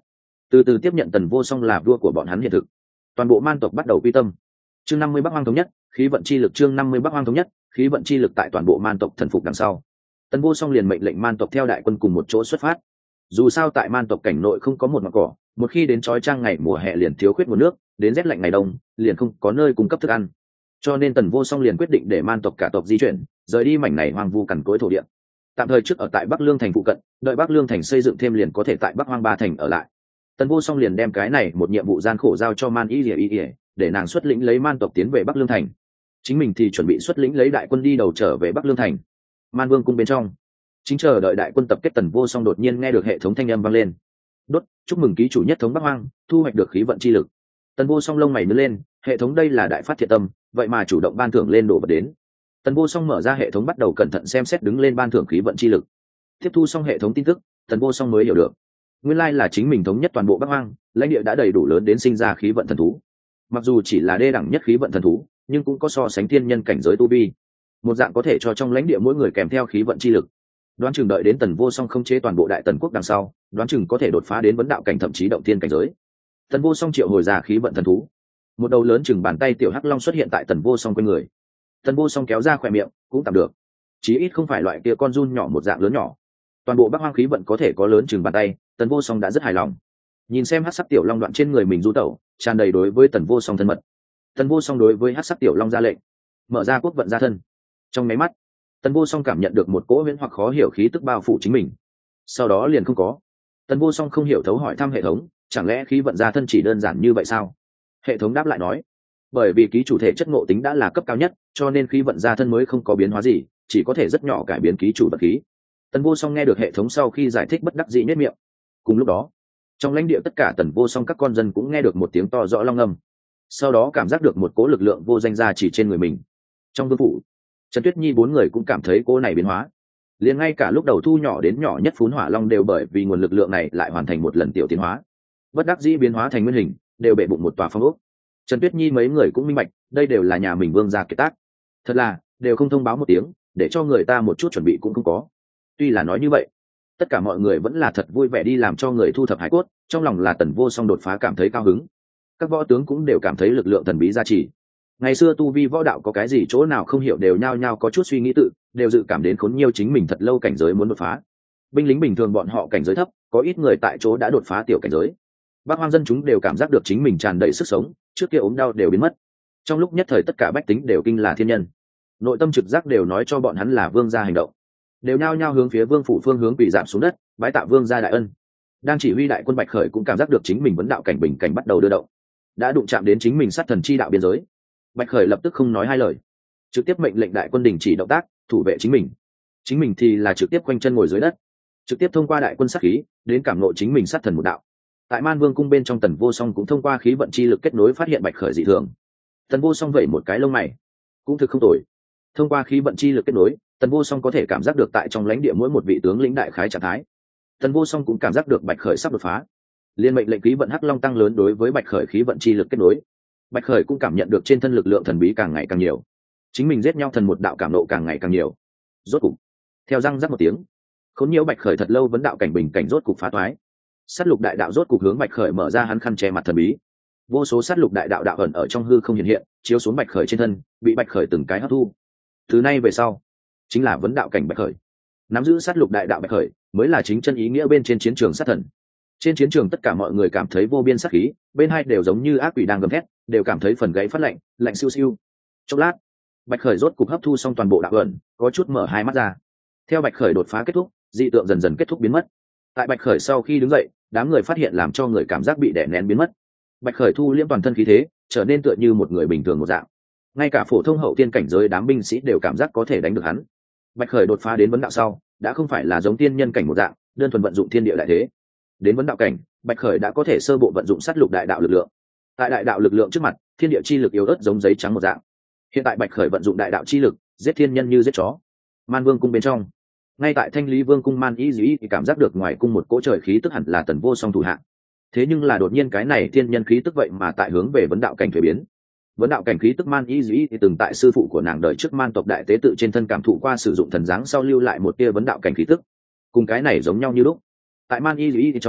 Speaker 1: từ từ tiếp nhận Tần Vô Song là vua của bọn hắn hiện thực. Toàn bộ man tộc bắt đầu quy tâm. Chương năm mươi Bắc Hoang thống nhất, khí vận chi lực. Chương năm mươi Bắc Hoang thống nhất, khí vận chi lực. Tại toàn bộ man tộc thần phục đằng sau, Tần Vô Song liền mệnh lệnh man tộc theo đại quân cùng một chỗ xuất phát. Dù sao tại man tộc cảnh nội không có một ngọn cỏ, một khi đến chói chang ngày mùa hè liền thiếu khuyết nguồn nước, đến rét lạnh ngày đông liền không có nơi cung cấp thức ăn. Cho nên Tần Vô Song liền quyết định để man tộc cả tộc di chuyển, rời đi mảnh này hoang vu cằn cỗi thổ địa. Tạm thời trước ở tại Bắc Lương thành phụ cận, đợi Bắc Lương thành xây dựng thêm liền có thể tại Bắc Hoang ba thành ở lại. Tần Vô Song liền đem cái này một nhiệm vụ gian khổ giao cho Man Y Lìa Y Lìa, để nàng xuất lĩnh lấy man tộc tiến về Bắc Lương thành. Chính mình thì chuẩn bị xuất lĩnh lấy đại quân đi đầu trở về Bắc Lương thành. Man Vương cung bên trong, chính chờ đợi đại quân tập kết, Tần Vô Song đột nhiên nghe được hệ thống thanh âm vang lên. Đốt, chúc mừng ký chủ nhất thống Bắc Hoang, thu hoạch được khí vận chi lực. Tần Vô Song lông mày nhướng lên, hệ thống đây là đại phát thiện tâm, vậy mà chủ động ban thưởng lên đồ vật đến. Tần Vô Song mở ra hệ thống bắt đầu cẩn thận xem xét đứng lên ban thưởng khí vận chi lực. Tiếp thu xong hệ thống tin tức, Tần Vô Song mới hiểu được, nguyên lai là chính mình thống nhất toàn bộ Bắc Hoang, lãnh địa đã đầy đủ lớn đến sinh ra khí vận thần thú. Mặc dù chỉ là đê đẳng nhất khí vận thần thú, nhưng cũng có so sánh thiên nhân cảnh giới tu vi, một dạng có thể cho trong lãnh địa mỗi người kèm theo khí vận chi lực. Đoán chừng đợi đến Tần Vô Song không chế toàn bộ đại tần quốc đằng sau, đoán chừng có thể đột phá đến vấn đạo cảnh, thậm chí động thiên cảnh giới. Tần Vô Song triệu hồi ra khí vận thần thú, một đầu lớn chừng bàn tay tiểu hắc long xuất hiện tại Tần Vô Song quanh người. Tần Vô Song kéo ra khỏe miệng, cũng tạm được, chí ít không phải loại kia con giun nhỏ một dạng lớn nhỏ. Toàn bộ Bắc Hoang khí vận có thể có lớn chừng bàn tay, Tần Vô Song đã rất hài lòng. Nhìn xem hắc sắc tiểu long đoạn trên người mình du tẩu, tràn đầy đối với Tần Vô Song thân mật. Tần Vô Song đối với hắc sắc tiểu long ra lệnh, mở ra quốc vận gia thân. Trong máy mắt, Tần Vô Song cảm nhận được một cỗ huyễn hoặc khó hiểu khí tức bao phủ chính mình, sau đó liền không có. Tần Vô Song không hiểu thấu hỏi thăm hệ thống, chẳng lẽ khí vận gia thân chỉ đơn giản như vậy sao? Hệ thống đáp lại nói, bởi vì ký chủ thể chất ngộ tính đã là cấp cao nhất, cho nên khí vận gia thân mới không có biến hóa gì, chỉ có thể rất nhỏ cải biến ký chủ vật khí. Tần Vô Song nghe được hệ thống sau khi giải thích bất đắc dĩ nhếch miệng. Cùng lúc đó, trong lãnh địa tất cả Tần Vô Song các con dân cũng nghe được một tiếng to rõ long ngâm, sau đó cảm giác được một cỗ lực lượng vô danh ra chỉ trên người mình. Trong vương phủ, Trần Tuyết Nhi bốn người cũng cảm thấy cỗ này biến hóa, liền ngay cả lúc đầu thu nhỏ đến nhỏ nhất phún hỏa long đều bởi vì nguồn lực lượng này lại hoàn thành một lần tiểu tiến hóa, bất đắc dĩ biến hóa thành nguyên hình, đều bệ bụng một tòa phong ốc. Trần Tuyết Nhi mấy người cũng minh bạch, đây đều là nhà mình vương gia kiệt tác, thật là đều không thông báo một tiếng, để cho người ta một chút chuẩn bị cũng không có. Tuy là nói như vậy, tất cả mọi người vẫn là thật vui vẻ đi làm cho người thu thập hải cốt, trong lòng là Tần Vô Song đột phá cảm thấy cao hứng. Các võ tướng cũng đều cảm thấy lực lượng thần bí gia trì. Ngày xưa tu vi võ đạo có cái gì chỗ nào không hiểu, đều nhao nhao có chút suy nghĩ tự, đều dự cảm đến khốn nhiều chính mình thật lâu cảnh giới muốn đột phá. Binh lính bình thường bọn họ cảnh giới thấp, có ít người tại chỗ đã đột phá tiểu cảnh giới. Bác hoang dân chúng đều cảm giác được chính mình tràn đầy sức sống, trước kia ốm đau đều biến mất. Trong lúc nhất thời tất cả bách tính đều kinh là thiên nhân, nội tâm trực giác đều nói cho bọn hắn là vương gia hành động, đều nhao nhao hướng phía vương phủ phương hướng quỳ giảm xuống đất, bái tạ vương gia đại ân. Đang chỉ huy đại quân Bạch Khởi cũng cảm giác được chính mình vấn đạo cảnh bình cảnh bắt đầu đưa động, đã đụng chạm đến chính mình sát thần chi đạo biên giới. Bạch Khởi lập tức không nói hai lời, trực tiếp mệnh lệnh đại quân đình chỉ động tác, thủ vệ chính mình. Chính mình thì là trực tiếp quanh chân ngồi dưới đất, trực tiếp thông qua đại quân sát khí đến cảm ngộ chính mình sát thần một đạo. Tại Man Vương cung bên trong, Tần Vô Song cũng thông qua khí vận chi lực kết nối phát hiện Bạch Khởi dị thường. Tần Vô Song vẩy một cái lông mày, cũng thực không tồi. Thông qua khí vận chi lực kết nối, Tần Vô Song có thể cảm giác được tại trong lãnh địa mỗi một vị tướng lĩnh đại khái trạng thái. Tần Vô Song cũng cảm giác được Bạch Khởi sắp đột phá, liên mệnh lệnh khí vận hắc long tăng lớn đối với Bạch Khởi khí vận chi lực kết nối. Bạch Khởi cũng cảm nhận được trên thân lực lượng thần bí càng ngày càng nhiều, chính mình giết nhau thần một đạo cảm nộ càng ngày càng nhiều. Rốt cục, theo răng rắc một tiếng, khốn nhiễu Bạch Khởi thật lâu vấn đạo cảnh bình cảnh rốt cục phá toái. Sát lục đại đạo rốt cục hướng Bạch Khởi mở ra hắn khăn che mặt thần bí. Vô số sát lục đại đạo đạo ẩn ở trong hư không hiện hiện, chiếu xuống Bạch Khởi trên thân, bị Bạch Khởi từng cái hấp thu. Từ nay về sau, chính là vấn đạo cảnh Bạch Khởi. Nắm giữ sát lục đại đạo Bạch Khởi, mới là chính chân ý nghĩa bên trên chiến trường sát thần. Trên chiến trường tất cả mọi người cảm thấy vô biên sát khí, bên hai đều giống như ác quỷ đang gầm thét, đều cảm thấy phần gáy phát lạnh, lạnh siêu siêu. Chốc lát, Bạch Khởi rốt cục hấp thu xong toàn bộ đạo ẩn, có chút mở hai mắt ra. Theo Bạch Khởi đột phá kết thúc, dị tượng dần dần kết thúc biến mất. Tại Bạch Khởi sau khi đứng dậy, đám người phát hiện làm cho người cảm giác bị đè nén biến mất. Bạch Khởi thu liễm toàn thân khí thế, trở nên tựa như một người bình thường một dạng. Ngay cả phổ thông hậu tiên cảnh giới đám binh sĩ đều cảm giác có thể đánh được hắn. Bạch Khởi đột phá đến vấn đạo sau, đã không phải là giống tiên nhân cảnh một dạng, đơn thuần vận dụng thiên địa đại thế. Đến vấn đạo cảnh, Bạch Khởi đã có thể sơ bộ vận dụng sát lục đại đạo lực lượng. Tại đại đạo lực lượng trước mặt, thiên địa chi lực yếu ớt giống giấy trắng một dạng. Hiện tại Bạch Khởi vận dụng đại đạo chi lực, giết thiên nhân như giết chó. Man Vương cung bên trong, ngay tại Thanh Lý Vương cung Man Y Dĩ thì cảm giác được ngoài cung một cỗ trời khí tức hẳn là Tần Vô Song thủ hạ. Thế nhưng là đột nhiên cái này thiên nhân khí tức vậy mà tại hướng về vấn đạo cảnh thuế biến. Vấn đạo cảnh khí tức Man Y Dĩ thì từng tại sư phụ của nàng đời trước Man tộc đại tế tự trên thân cảm thụ qua sử dụng thần dáng sau lưu lại một tia vấn đạo cảnh khí tức, cùng cái này giống nhau như lúc. Tại Man Y Dĩ thì trong cảm giác,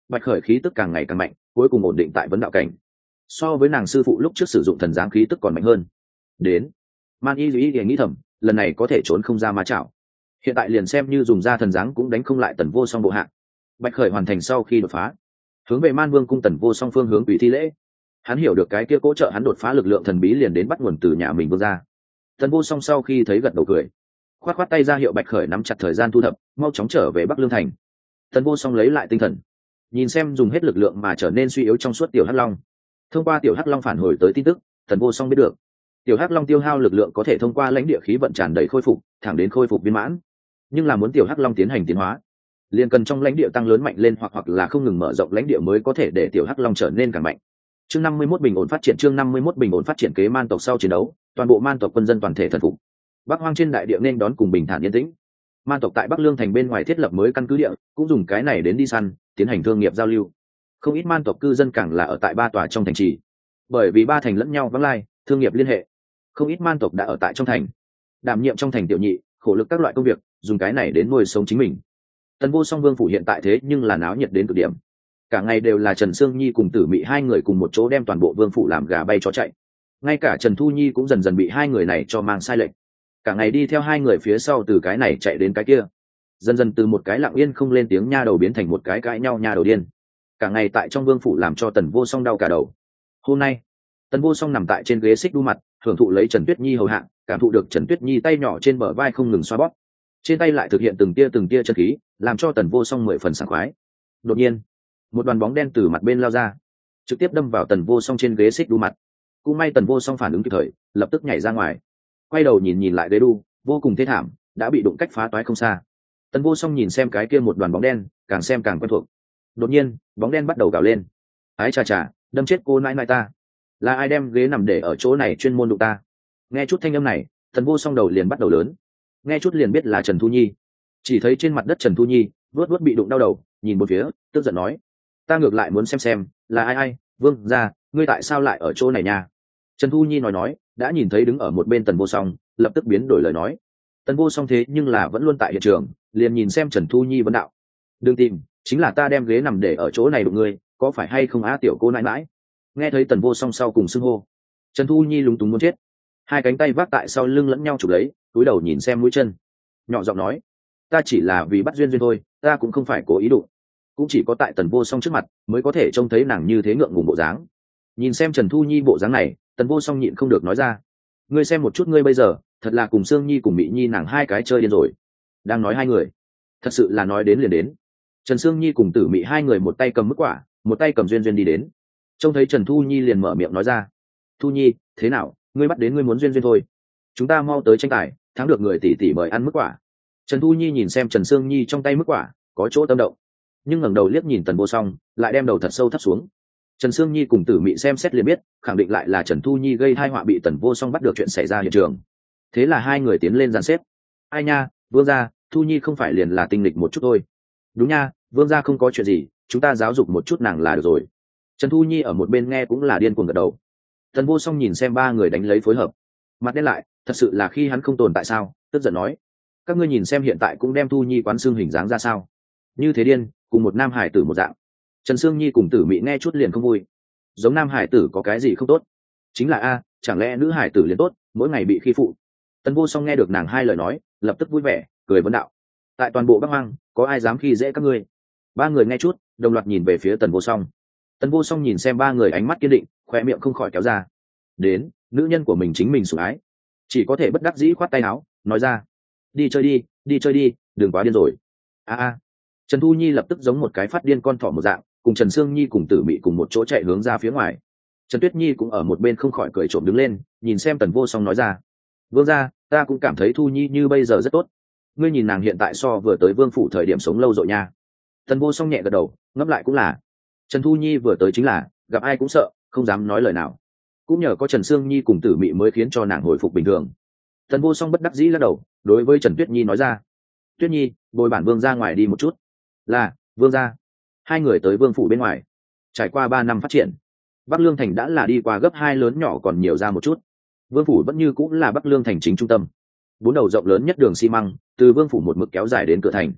Speaker 1: Bạch Khởi khí tức càng ngày càng mạnh, cuối cùng ổn định tại vấn đạo cảnh. So với nàng sư phụ lúc trước sử dụng thần giáng khí tức còn mạnh hơn. Đến, Man Y Duy nghĩ thầm, lần này có thể trốn không ra ma chảo. Hiện tại liền xem như dùng ra thần giáng cũng đánh không lại Tần Vô Song bộ hạ. Bạch Khởi hoàn thành sau khi đột phá, hướng về Man Vương cung Tần Vô Song phương hướng ủy thi lễ. Hắn hiểu được cái kia cố trợ hắn đột phá lực lượng thần bí liền đến bắt nguồn từ nhà mình vương gia. Tần Vô Song sau khi thấy gật đầu cười, khoát khoát tay ra hiệu Bạch Khởi nắm chặt thời gian thu thập, mau chóng trở về Bắc Lương thành. Tần Vô Song lấy lại tinh thần, nhìn xem dùng hết lực lượng mà trở nên suy yếu trong suốt tiểu hắc long. Thông qua tiểu hắc long phản hồi tới tin tức, Tần Vô Song biết được tiểu hắc long tiêu hao lực lượng có thể thông qua lãnh địa khí vận tràn đầy khôi phục, thẳng đến khôi phục viên mãn. Nhưng là muốn tiểu hắc long tiến hành tiến hóa, liền cần trong lãnh địa tăng lớn mạnh lên hoặc hoặc là không ngừng mở rộng lãnh địa mới có thể để tiểu hắc long trở nên càng mạnh. Chương năm mươi mốt bình ổn phát triển chương năm mươi mốt bình ổn phát triển kế man tộc sau chiến đấu, toàn bộ man tộc quân dân toàn thể thần phục. Bắc Hoang trên đại địa nên đón cùng bình thản yên tĩnh. Man tộc tại Bắc Lương thành bên ngoài thiết lập mới căn cứ địa, cũng dùng cái này đến đi săn, tiến hành thương nghiệp giao lưu. Không ít man tộc cư dân càng là ở tại ba tòa trong thành trì, bởi vì ba thành lẫn nhau vắng lai, thương nghiệp liên hệ. Không ít man tộc đã ở tại trong thành, đảm nhiệm trong thành tiểu nhị, khổ lực các loại công việc, dùng cái này đến nuôi sống chính mình. Tần Vô Song vương phủ hiện tại thế nhưng là náo nhiệt đến cực điểm, cả ngày đều là Trần Sương Nhi cùng Tử Mị hai người cùng một chỗ đem toàn bộ vương phủ làm gà bay chó chạy. Ngay cả Trần Thu Nhi cũng dần dần bị hai người này cho mang sai lệch, cả ngày đi theo hai người phía sau từ cái này chạy đến cái kia, dần dần từ một cái lặng yên không lên tiếng nha đầu biến thành một cái cãi nhau nha đầu điên, cả ngày tại trong vương phủ làm cho Tần Vô Song đau cả đầu. Hôm nay Tần Vô Song nằm tại trên ghế xích đu mặt, hưởng thụ lấy Trần Tuyết Nhi hầu hạ, cảm thụ được Trần Tuyết Nhi tay nhỏ trên bờ vai không ngừng xoa bóp, trên tay lại thực hiện từng tia từng tia chân khí, làm cho Tần Vô Song mười phần sảng khoái. Đột nhiên, một đoàn bóng đen từ mặt bên lao ra, trực tiếp đâm vào Tần Vô Song trên ghế xích đu mặt. Cũng may Tần Vô Song phản ứng kịp thời, lập tức nhảy ra ngoài, quay đầu nhìn nhìn lại ghế đu, vô cùng thê thảm, đã bị đụng cách phá toái không xa. Tần Vô Song nhìn xem cái kia một đoàn bóng đen, càng xem càng quen thuộc. Đột nhiên, bóng đen bắt đầu gào lên: "Ái chà chà, đâm chết cô nãi nãi ta! Là ai đem ghế nằm để ở chỗ này chuyên môn đụng ta?" Nghe chút thanh âm này, Tần Vô Song đầu liền bắt đầu lớn, nghe chút liền biết là Trần Thu Nhi. Chỉ thấy trên mặt đất Trần Thu Nhi vuốt vuốt bị đụng đau đầu, nhìn một phía, tức giận nói: "Ta ngược lại muốn xem xem là ai ai, Vương gia, ngươi tại sao lại ở chỗ này nha?" Trần Thu Nhi nói nói, đã nhìn thấy đứng ở một bên Tần Vô Song, lập tức biến đổi lời nói. Tần Vô Song thế nhưng là vẫn luôn tại hiện trường, liền nhìn xem Trần Thu Nhi vấn đạo: "Đừng tìm, chính là ta đem ghế nằm để ở chỗ này đụng ngươi, có phải hay không á tiểu cô nãi nãi?" Nghe thấy Tần Vô Song sau cùng xưng hô, Trần Thu Nhi lúng túng muốn chết, hai cánh tay vác tại sau lưng lẫn nhau chụp lấy, cúi đầu nhìn xem mũi chân, nhỏ giọng nói: "Ta chỉ là vì bắt duyên duyên thôi, ta cũng không phải cố ý đụng." Cũng chỉ có tại Tần Vô Song trước mặt mới có thể trông thấy nàng như thế ngượng ngùng bộ dáng. Nhìn xem Trần Thu Nhi bộ dáng này, Tần Vô Song nhịn không được nói ra: "Ngươi xem một chút ngươi bây giờ, thật là cùng Sương Nhi cùng Mị Nhi nàng hai cái chơi điên rồi." Đang nói hai người, thật sự là nói đến liền đến. Trần Sương Nhi cùng Tử Mị hai người một tay cầm mức quả, một tay cầm duyên duyên đi đến. Trông thấy Trần Thu Nhi liền mở miệng nói ra: "Thu Nhi, thế nào, ngươi bắt đến ngươi muốn duyên duyên thôi, chúng ta mau tới tranh tài, thắng được người tỷ tỷ mời ăn mức quả." Trần Thu Nhi nhìn xem Trần Sương Nhi trong tay mức quả, có chỗ tâm động, nhưng ngẩng đầu liếc nhìn Tần Vô Song, lại đem đầu thật sâu thấp xuống. Trần Sương Nhi cùng Tử Mị xem xét liền biết, khẳng định lại là Trần Thu Nhi gây tai họa bị Tần Vô Song bắt được chuyện xảy ra hiện trường. Thế là hai người tiến lên dàn xếp. "Ai nha, Vương gia, Thu Nhi không phải liền là tinh lịch một chút thôi." "Đúng nha, Vương gia không có chuyện gì, chúng ta giáo dục một chút nàng là được rồi." Trần Thu Nhi ở một bên nghe cũng là điên cuồng gật đầu. Tần Vô Song nhìn xem ba người đánh lấy phối hợp, mặt đen lại, thật sự là khi hắn không tồn tại sao, tức giận nói: "Các ngươi nhìn xem hiện tại cũng đem Thu Nhi quán xương hình dáng ra sao, như thế điên, cùng một nam hải tử một dạng." Trần Sương Nhi cùng Tử Mị nghe chút liền không vui. Giống nam hải tử có cái gì không tốt? Chính là a, chẳng lẽ nữ hải tử liền tốt, mỗi ngày bị khi phụ? Tần Vô Song nghe được nàng hai lời nói, lập tức vui vẻ, cười vấn đạo: "Tại toàn bộ Bắc Hoang, có ai dám khi dễ các ngươi?" Ba người nghe chút, đồng loạt nhìn về phía Tần Vô Song. Tần Vô Song nhìn xem ba người ánh mắt kiên định, khoe miệng không khỏi kéo ra. Đến, nữ nhân của mình chính mình sủng ái, chỉ có thể bất đắc dĩ khoát tay áo, nói ra: "Đi chơi đi, đi chơi đi, đừng quá điên rồi." A a. Trần Thu Nhi lập tức giống một cái phát điên con thỏ một dạng, cùng Trần Sương Nhi cùng Tử Mị cùng một chỗ chạy hướng ra phía ngoài. Trần Tuyết Nhi cũng ở một bên không khỏi cười trộm đứng lên, nhìn xem Tần Vô Song nói ra: "Vương gia, ta cũng cảm thấy Thu Nhi như bây giờ rất tốt. Ngươi nhìn nàng hiện tại so vừa tới vương phủ thời điểm sống lâu rồi nha." Tần Vô Song nhẹ gật đầu, ngẫm lại cũng là. Trần Thu Nhi vừa tới chính là gặp ai cũng sợ, không dám nói lời nào. Cũng nhờ có Trần Sương Nhi cùng Tử Mị mới khiến cho nàng hồi phục bình thường. Tần Vô Song bất đắc dĩ lắc đầu, đối với Trần Tuyết Nhi nói ra: "Tuyết Nhi, bồi bản vương ra ngoài đi một chút." "Là, vương gia." Hai người tới vương phủ bên ngoài. Trải qua ba năm phát triển, Bắc Lương thành đã là đi qua gấp hai lớn nhỏ còn nhiều ra một chút. Vương phủ vẫn như cũng là Bắc Lương thành chính trung tâm. Bốn đầu rộng lớn nhất đường xi măng, từ vương phủ một mực kéo dài đến cửa thành.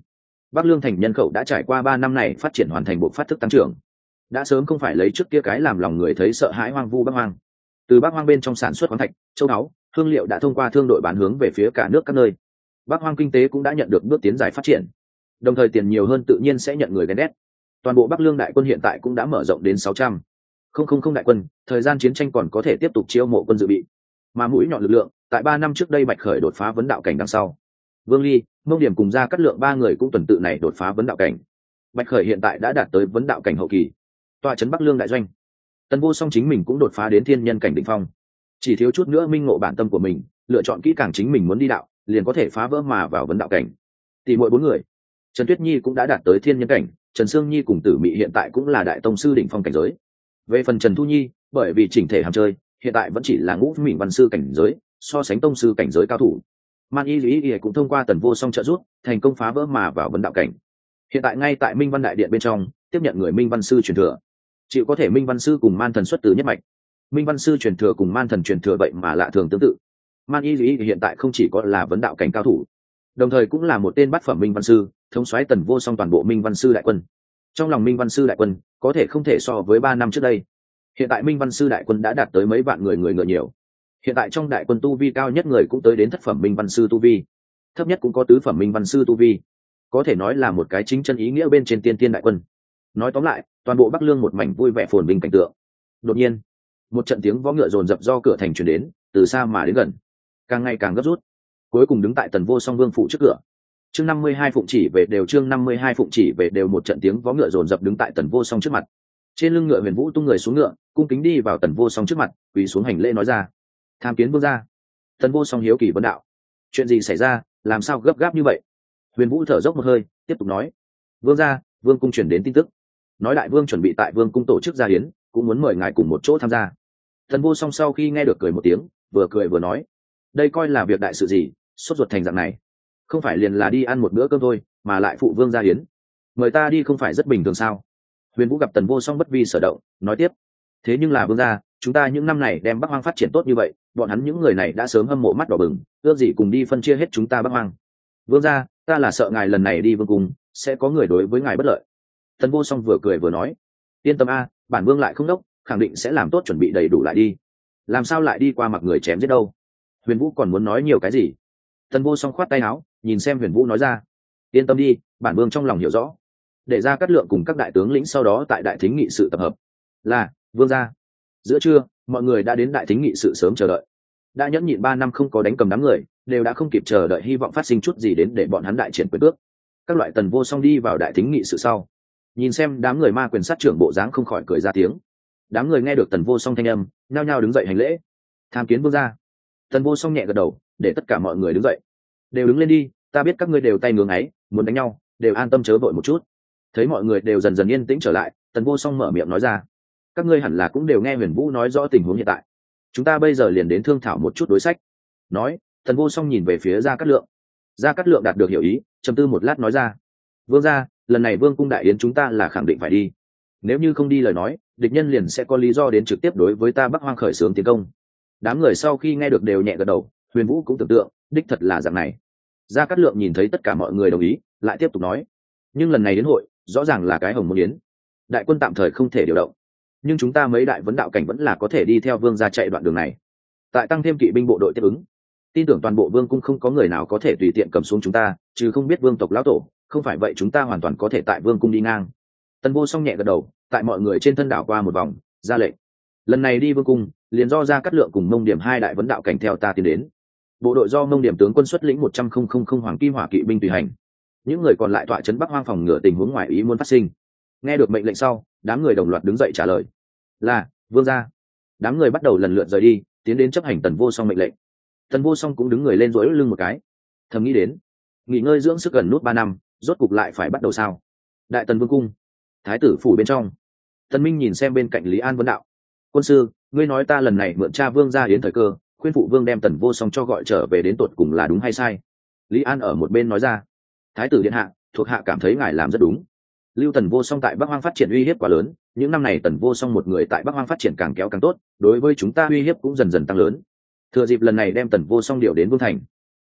Speaker 1: Bắc Lương thành nhân khẩu đã trải qua ba năm này phát triển hoàn thành bộ phát thức tăng trưởng, đã sớm không phải lấy trước kia cái làm lòng người thấy sợ hãi hoang vu Bắc Hoang. Từ Bắc Hoang bên trong sản xuất khoáng thạch, châu báu, hương liệu đã thông qua thương đội bán hướng về phía cả nước các nơi. Bắc Hoang kinh tế cũng đã nhận được bước tiến dài phát triển, đồng thời tiền nhiều hơn tự nhiên sẽ nhận người ghen ghét. Toàn bộ Bắc Lương đại quân hiện tại cũng đã mở rộng đến sáu trăm không không không đại quân, thời gian chiến tranh còn có thể tiếp tục chiêu mộ quân dự bị. Mà mũi nhọn lực lượng, tại ba năm trước đây Bạch Khởi đột phá vấn đạo cảnh đằng sau, Vương Ly, Mông Điểm cùng Gia Cát Lượng ba người cũng tuần tự này đột phá vấn đạo cảnh. Bạch Khởi hiện tại đã đạt tới vấn đạo cảnh hậu kỳ, tọa trấn Bắc Lương đại doanh. Tần Vô Song chính mình cũng đột phá đến thiên nhân cảnh đỉnh phong, chỉ thiếu chút nữa minh ngộ bản tâm của mình, lựa chọn kỹ càng chính mình muốn đi đạo, liền có thể phá vỡ mà vào vấn đạo cảnh. Tỷ muội bốn người, Trần Tuyết Nhi cũng đã đạt tới thiên nhân cảnh, Trần Sương Nhi cùng Tử Mị hiện tại cũng là đại tông sư đỉnh phong cảnh giới. Về phần Trần Thu Nhi, bởi vì chỉnh thể hàm chơi, hiện tại vẫn chỉ là ngũ mịn văn sư cảnh giới, so sánh tông sư cảnh giới cao thủ. Man Y Lý Y cũng thông qua Tần Vô Song trợ giúp, thành công phá vỡ mà vào vấn đạo cảnh. Hiện tại ngay tại Minh Văn đại điện bên trong, tiếp nhận người Minh Văn sư truyền thừa. Chịu có thể Minh Văn sư cùng Man thần xuất từ nhất mạch. Minh Văn sư truyền thừa cùng Man thần truyền thừa vậy mà lạ thường tương tự. Man Y Lý hiện tại không chỉ có là vấn đạo cảnh cao thủ, đồng thời cũng là một tên bát phẩm Minh Văn sư, thống soái Tần Vô Song toàn bộ Minh Văn sư đại quân. Trong lòng Minh Văn sư đại quân, có thể không thể so với ba năm trước đây. Hiện tại Minh Văn sư đại quân đã đạt tới mấy vạn người người ngựa nhiều. Hiện tại trong đại quân tu vi cao nhất người cũng tới đến thất phẩm Minh Văn sư tu vi, thấp nhất cũng có tứ phẩm Minh Văn sư tu vi, có thể nói là một cái chính chân ý nghĩa bên trên tiên tiên đại quân. Nói tóm lại, toàn bộ Bắc Lương một mảnh vui vẻ phồn vinh cảnh tượng. Đột nhiên, một trận tiếng vó ngựa rồn rập do cửa thành truyền đến, từ xa mà đến gần, càng ngày càng gấp rút, cuối cùng đứng tại Tần Vô Song vương phủ trước cửa. Chương năm mươi hai phụng chỉ về đều chương năm mươi hai phụng chỉ về đều một trận tiếng vó ngựa rồn rập đứng tại Tần Vô Song trước mặt. Trên lưng ngựa Huyền Vũ tung người xuống ngựa, cung kính đi vào Tần Vô Song trước mặt, quỳ xuống hành lễ nói ra: "Tham kiến vương gia." Tần Vô Song hiếu kỳ vấn đạo: "Chuyện gì xảy ra, làm sao gấp gáp như vậy?" Huyền Vũ thở dốc một hơi, tiếp tục nói: "Vương gia, vương cung truyền đến tin tức, nói đại vương chuẩn bị tại vương cung tổ chức gia hiến, cũng muốn mời ngài cùng một chỗ tham gia." Tần Vô Song sau khi nghe được cười một tiếng, vừa cười vừa nói: "Đây coi là việc đại sự gì, sốt ruột thành dạng này, không phải liền là đi ăn một bữa cơm thôi, mà lại phụ vương gia hiến, mời ta đi không phải rất bình thường sao?" Huyền Vũ gặp Tần Vô Song bất vi sở động, nói tiếp: "Thế nhưng là vương gia, chúng ta những năm này đem Bắc Hoang phát triển tốt như vậy, bọn hắn những người này đã sớm hâm mộ mắt đỏ bừng, ước gì cùng đi phân chia hết chúng ta Bắc Hoang. Vương gia, ta là sợ ngài lần này đi vương cung sẽ có người đối với ngài bất lợi." Tần Vô Song vừa cười vừa nói: "Yên tâm a, bản vương lại không đốc, khẳng định sẽ làm tốt chuẩn bị đầy đủ lại đi. Làm sao lại đi qua mặc người chém giết đâu?" Huyền Vũ còn muốn nói nhiều cái gì, Tần Vô Song khoát tay áo, nhìn xem Huyền Vũ nói ra: "Yên tâm đi, bản vương trong lòng hiểu rõ, để ra cát lượng cùng các đại tướng lĩnh sau đó tại đại thính nghị sự tập hợp." "Là, vương gia." Giữa trưa, mọi người đã đến đại thính nghị sự sớm chờ đợi. Đã nhẫn nhịn ba năm không có đánh cầm đám người, đều đã không kịp chờ đợi hy vọng phát sinh chút gì đến để bọn hắn đại triển quyền bước. Các loại Tần Vô Song đi vào đại thính nghị sự sau, nhìn xem đám người ma quyền sát trưởng bộ dáng không khỏi cười ra tiếng. Đám người nghe được Tần Vô Song thanh âm, nhao nhao đứng dậy hành lễ: "Tham kiến vương gia." Tần Vô Song nhẹ gật đầu, để tất cả mọi người đứng dậy: "Đều đứng lên đi, ta biết các ngươi đều tay ngưỡng ấy, muốn đánh nhau, đều an tâm chớ vội một chút." Thấy mọi người đều dần dần yên tĩnh trở lại, Tần Vô Song mở miệng nói ra: "Các ngươi hẳn là cũng đều nghe Huyền Vũ nói rõ tình huống hiện tại, chúng ta bây giờ liền đến thương thảo một chút đối sách." Nói, Tần Vô Song nhìn về phía Gia Cát Lượng. Gia Cát Lượng đạt được hiểu ý, trầm tư một lát nói ra: "Vương gia, lần này vương cung đại yến chúng ta là khẳng định phải đi. Nếu như không đi lời nói, địch nhân liền sẽ có lý do đến trực tiếp đối với ta Bắc Hoang khởi xướng tiến công." Đám người sau khi nghe được đều nhẹ gật đầu, Huyền Vũ cũng tưởng tượng, đích thật là dạng này. Gia Cát Lượng nhìn thấy tất cả mọi người đồng ý, lại tiếp tục nói: "Nhưng lần này đến hội, rõ ràng là cái hồng môn yến, đại quân tạm thời không thể điều động, nhưng chúng ta mấy đại vấn đạo cảnh vẫn là có thể đi theo vương gia chạy đoạn đường này, tại tăng thêm kỵ binh bộ đội tiếp ứng, tin tưởng toàn bộ vương cung không có người nào có thể tùy tiện cầm xuống chúng ta, trừ không biết vương tộc lão tổ, không phải vậy chúng ta hoàn toàn có thể tại vương cung đi ngang." Tần Vô Song nhẹ gật đầu, tại mọi người trên thân đảo qua một vòng, ra lệnh: "Lần này đi vương cung, liền do Gia Cát Lượng cùng Mông Điểm hai đại vấn đạo cảnh theo ta tiến đến. Bộ đội do Mông Điểm tướng quân xuất lĩnh một trăm không không không hoàng kim hỏa kỵ binh tùy hành, những người còn lại tọa trấn Bắc Hoang phòng ngừa tình huống ngoài ý muốn phát sinh." Nghe được mệnh lệnh sau, đám người đồng loạt đứng dậy trả lời: "Là, vương gia." Đám người bắt đầu lần lượt rời đi, tiến đến chấp hành Tần Vô Song mệnh lệnh. Tần Vô Song cũng đứng người lên duỗi lưng một cái, thầm nghĩ đến, nghỉ ngơi dưỡng sức gần nút ba năm, rốt cục lại phải bắt đầu sao? Đại Tần vương cung, thái tử phủ bên trong, Tần Minh nhìn xem bên cạnh Lý An vấn đạo: "Quân sư, ngươi nói ta lần này mượn cha vương gia yến thời cơ, khuyên phụ vương đem Tần Vô Song cho gọi trở về đến tột cùng là đúng hay sai?" Lý An ở một bên nói ra: "Thái tử điện hạ, thuộc hạ cảm thấy ngài làm rất đúng. Lưu Tần Vô Song tại Bắc Hoang phát triển uy hiếp quá lớn, những năm này Tần Vô Song một người tại Bắc Hoang phát triển càng kéo càng tốt, đối với chúng ta uy hiếp cũng dần dần tăng lớn. Thừa dịp lần này đem Tần Vô Song điều đến vương thành,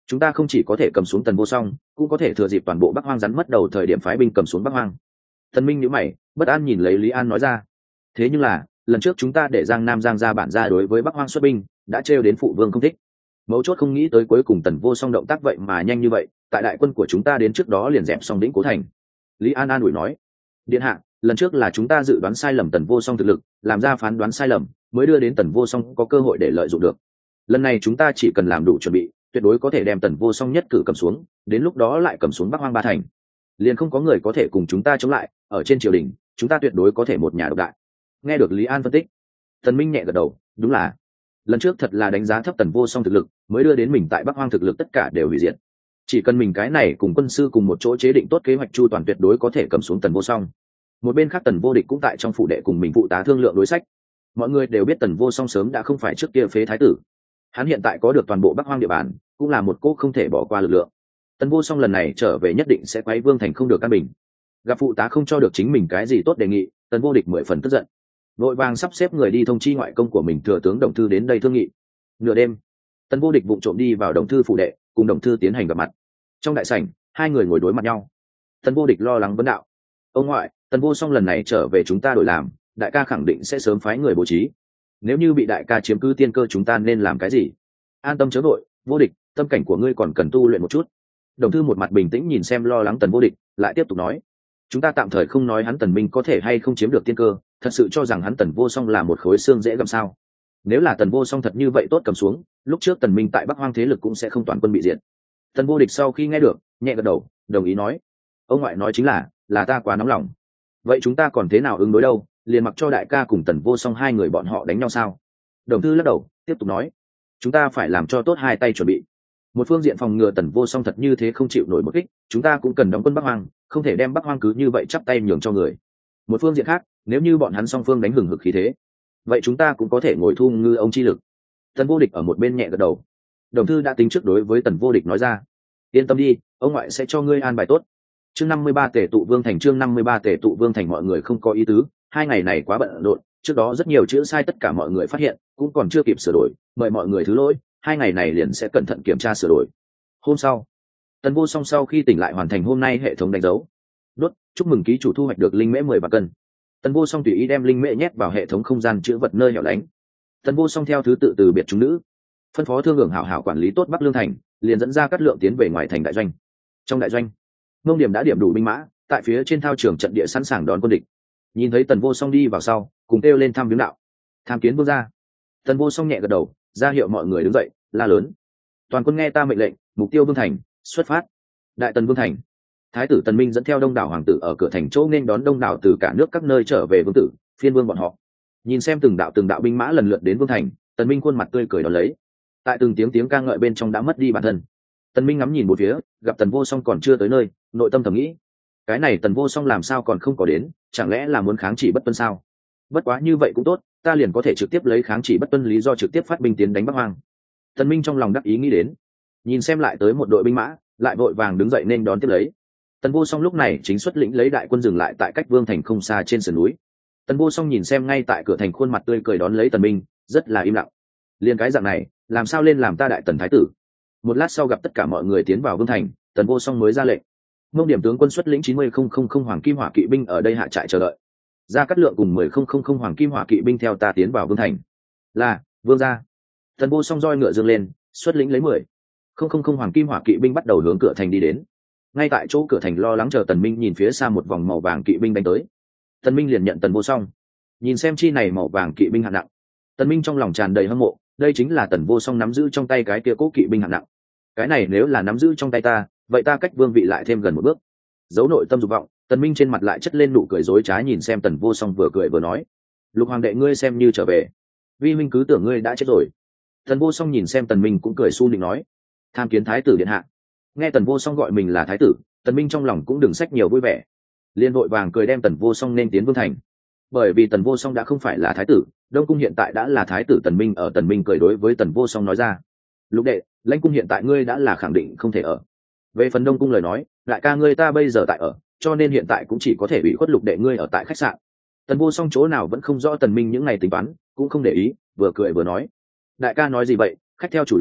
Speaker 1: chúng ta không chỉ có thể cầm xuống Tần Vô Song, cũng có thể thừa dịp toàn bộ Bắc Hoang rắn mất đầu thời điểm phái binh cầm xuống Bắc Hoang. Tần Minh nhíu mày, bất an nhìn lấy Lý An nói ra. Thế nhưng là, lần trước chúng ta để Giang Nam Giang gia bản ra đối với Bắc Hoang xuất binh, đã trêu đến phụ vương không thích. Mấu chốt không nghĩ tới cuối cùng Tần Vô Song động tác vậy mà nhanh như vậy, tại đại quân của chúng ta đến trước đó liền dẹp xong đỉnh Cố Thành. Lý An an ủi nói, điện hạ, lần trước là chúng ta dự đoán sai lầm Tần Vô Song thực lực, làm ra phán đoán sai lầm, mới đưa đến Tần Vô Song có cơ hội để lợi dụng được. Lần này chúng ta chỉ cần làm đủ chuẩn bị, tuyệt đối có thể đem Tần Vô Song nhất cử cầm xuống, đến lúc đó lại cầm xuống Bắc Hoang ba thành, liền không có người có thể cùng chúng ta chống lại. Ở trên triều đình, chúng ta tuyệt đối có thể một nhà độc đại. Nghe được Lý An phân tích, Tần Minh nhẹ gật đầu, đúng là lần trước thật là đánh giá thấp Tần Vô Song thực lực, mới đưa đến mình tại Bắc Hoang thực lực tất cả đều hủy diệt. Chỉ cần mình cái này cùng quân sư cùng một chỗ chế định tốt kế hoạch chu toàn, tuyệt đối có thể cầm xuống Tần Vô Song. Một bên khác Tần Vô Địch cũng tại trong phủ đệ cùng mình phụ tá thương lượng đối sách. Mọi người đều biết Tần Vô Song sớm đã không phải trước kia phế thái tử, hắn hiện tại có được toàn bộ Bắc Hoang địa bàn, cũng là một cỗ không thể bỏ qua lực lượng. Tần Vô Song lần này trở về nhất định sẽ quấy Vương Thành không được căn bình. Gặp phụ tá không cho được chính mình cái gì tốt đề nghị, Tần Vô Địch mười phần tức giận, vội vàng sắp xếp người đi thông chi ngoại công của mình thừa tướng Đồng Thư đến đây thương nghị. Nửa đêm, Tần Vô Địch vụng trộm đi vào Đồng Thư phủ đệ, cùng Đồng Thư tiến hành gặp mặt. Trong đại sảnh, hai người ngồi đối mặt nhau. Tần Vô Địch lo lắng vấn đạo: ông ngoại, Tần Vô Song lần này trở về chúng ta đổi làm, đại ca khẳng định sẽ sớm phái người bố trí. Nếu như bị đại ca chiếm cứ tiên cơ, chúng ta nên làm cái gì? An tâm chớ vội, Vô Địch, tâm cảnh của ngươi còn cần tu luyện một chút. Đồng Thư một mặt bình tĩnh nhìn xem lo lắng Tần Vô Địch, lại tiếp tục nói: chúng ta tạm thời không nói hắn Tần Minh có thể hay không chiếm được tiên cơ, thật sự cho rằng hắn Tần Vô Song là một khối xương dễ gặm sao? Nếu là Tần Vô Song thật như vậy tốt cầm xuống, lúc trước Tần Minh tại Bắc Hoang thế lực cũng sẽ không toàn quân bị diệt. Tần Vô Địch sau khi nghe được, nhẹ gật đầu, đồng ý nói: ông ngoại nói chính là, là ta quá nóng lòng. Vậy chúng ta còn thế nào ứng đối đâu? Liền mặc cho đại ca cùng Tần Vô Song hai người bọn họ đánh nhau sao? Đồng Thư lắc đầu, tiếp tục nói: chúng ta phải làm cho tốt hai tay chuẩn bị. Một phương diện phòng ngừa Tần Vô Song thật như thế không chịu nổi một kích, chúng ta cũng cần đóng quân Bắc Hoang, không thể đem Bắc Hoang cứ như vậy chắp tay nhường cho người. Một phương diện khác, nếu như bọn hắn song phương đánh hừng hực khí thế, vậy chúng ta cũng có thể ngồi thu ngư ông chi lực. Tần Vô Địch ở một bên nhẹ gật đầu. Đồng Thư đã tính trước đối với Tần Vô Địch nói ra: yên tâm đi, ông ngoại sẽ cho ngươi an bài tốt. Chương năm mươi ba tề tụ Vương Thành, chương năm mươi ba tề tụ Vương Thành. Mọi người không có ý tứ, hai ngày này quá bận rộn, trước đó rất nhiều chữ sai tất cả mọi người phát hiện, cũng còn chưa kịp sửa đổi, mời mọi người thứ lỗi, hai ngày này liền sẽ cẩn thận kiểm tra sửa đổi. Hôm sau, Tần Vô Song sau khi tỉnh lại hoàn thành hôm nay hệ thống đánh dấu. Đốt, chúc mừng ký chủ thu hoạch được linh mễ mười bạc cân. Tần Vô Song tùy ý đem linh mễ nhét vào hệ thống không gian chữ vật nơi hẻo lánh. Tần Vô Song theo thứ tự từ biệt chúng nữ, phân phó thương hưởng hảo hảo quản lý tốt Bắc Lương Thành, liền dẫn ra cát lượng tiến về ngoài thành đại doanh. Trong đại doanh, Mông Điểm đã điểm đủ binh mã, tại phía trên thao trường trận địa sẵn sàng đón quân địch. Nhìn thấy Tần Vô Song đi vào sau, cùng kêu lên thăm viếng đạo: tham kiến vương gia. Tần Vô Song nhẹ gật đầu, ra hiệu mọi người đứng dậy, la lớn: toàn quân nghe ta mệnh lệnh, mục tiêu Vương Thành, xuất phát. Đại Tần Vương Thành, Thái tử Tần Minh dẫn theo đông đảo hoàng tử ở cửa thành chỗ nên đón đông đảo từ cả nước các nơi trở về vương tử, phiên vương bọn họ. Nhìn xem từng đạo từng đạo binh mã lần lượt đến Vương Thành, Tần Minh khuôn mặt tươi cười đón lấy. Tại từng tiếng tiếng ca ngợi bên trong đã mất đi bản thân. Tần Minh ngắm nhìn một phía, gặp Tần Vô Song còn chưa tới nơi, nội tâm thầm nghĩ: cái này Tần Vô Song làm sao còn không có đến, chẳng lẽ là muốn kháng chỉ bất tuân sao? Bất quá như vậy cũng tốt, ta liền có thể trực tiếp lấy kháng chỉ bất tuân lý do trực tiếp phát binh tiến đánh Bắc Hoang. Tần Minh trong lòng đắc ý nghĩ đến. Nhìn xem lại tới một đội binh mã, lại vội vàng đứng dậy nên đón tiếp lấy. Tần Vô Song lúc này chính xuất lĩnh lấy đại quân dừng lại tại cách Vương Thành không xa trên sườn núi. Tần Vô Song nhìn xem ngay tại cửa thành khuôn mặt tươi cười đón lấy Tần Minh, rất là im lặng. Liên cái dạng này, làm sao lên làm ta đại tần thái tử? Một lát sau gặp tất cả mọi người tiến vào Vương Thành, Tần Vô Song mới ra lệnh: Mông Điểm tướng quân xuất lĩnh chín mươi không không không hoàng kim hỏa kỵ binh ở đây hạ trại chờ đợi. Ra Cát Lượng cùng mười không không không hoàng kim hỏa kỵ binh theo ta tiến vào Vương Thành. Là, vương gia. Tần Vô Song roi ngựa dương lên, xuất lĩnh lấy mười không không không hoàng kim hỏa kỵ binh bắt đầu hướng cửa thành đi đến. Ngay tại chỗ cửa thành lo lắng chờ Tần Minh nhìn phía xa một vòng màu vàng kỵ binh đánh tới. Tần Minh liền nhận Tần Vô Song. Nhìn xem chi này màu vàng kỵ binh hạng nặng, Tần Minh trong lòng tràn đầy hâm mộ, đây chính là Tần Vô Song nắm giữ trong tay cái kia cố kỵ binh hạng nặng. Cái này nếu là nắm giữ trong tay ta, vậy ta cách vương vị lại thêm gần một bước. Giấu nội tâm dục vọng, Tần Minh trên mặt lại chất lên nụ cười dối trá nhìn xem Tần Vô Song vừa cười vừa nói: Lục hoàng đệ ngươi xem như trở về, vi minh cứ tưởng ngươi đã chết rồi. Tần Vô Song nhìn xem Tần Minh cũng cười su nịnh nói: tham kiến thái tử điện hạ. Nghe Tần Vô Song gọi mình là thái tử, Tần Minh trong lòng cũng đừng sách nhiều vui vẻ, liên vội vàng cười đem Tần Vô Song nên tiến Vương Thành. Bởi vì Tần Vô Song đã không phải là thái tử, Đông cung hiện tại đã là thái tử. Tần Minh ở Tần Minh cười đối với Tần Vô Song nói ra: Lục đệ, lãnh cung hiện tại ngươi đã là khẳng định không thể ở. Về phần Đông cung lời nói, đại ca ngươi ta bây giờ tại ở, cho nên hiện tại cũng chỉ có thể bị khuất Lục đệ ngươi ở tại khách sạn. Tần Vô Song chỗ nào vẫn không rõ Tần Minh những ngày tính toán, cũng không để ý, vừa cười vừa nói: đại ca nói gì vậy, khách theo chủ liền,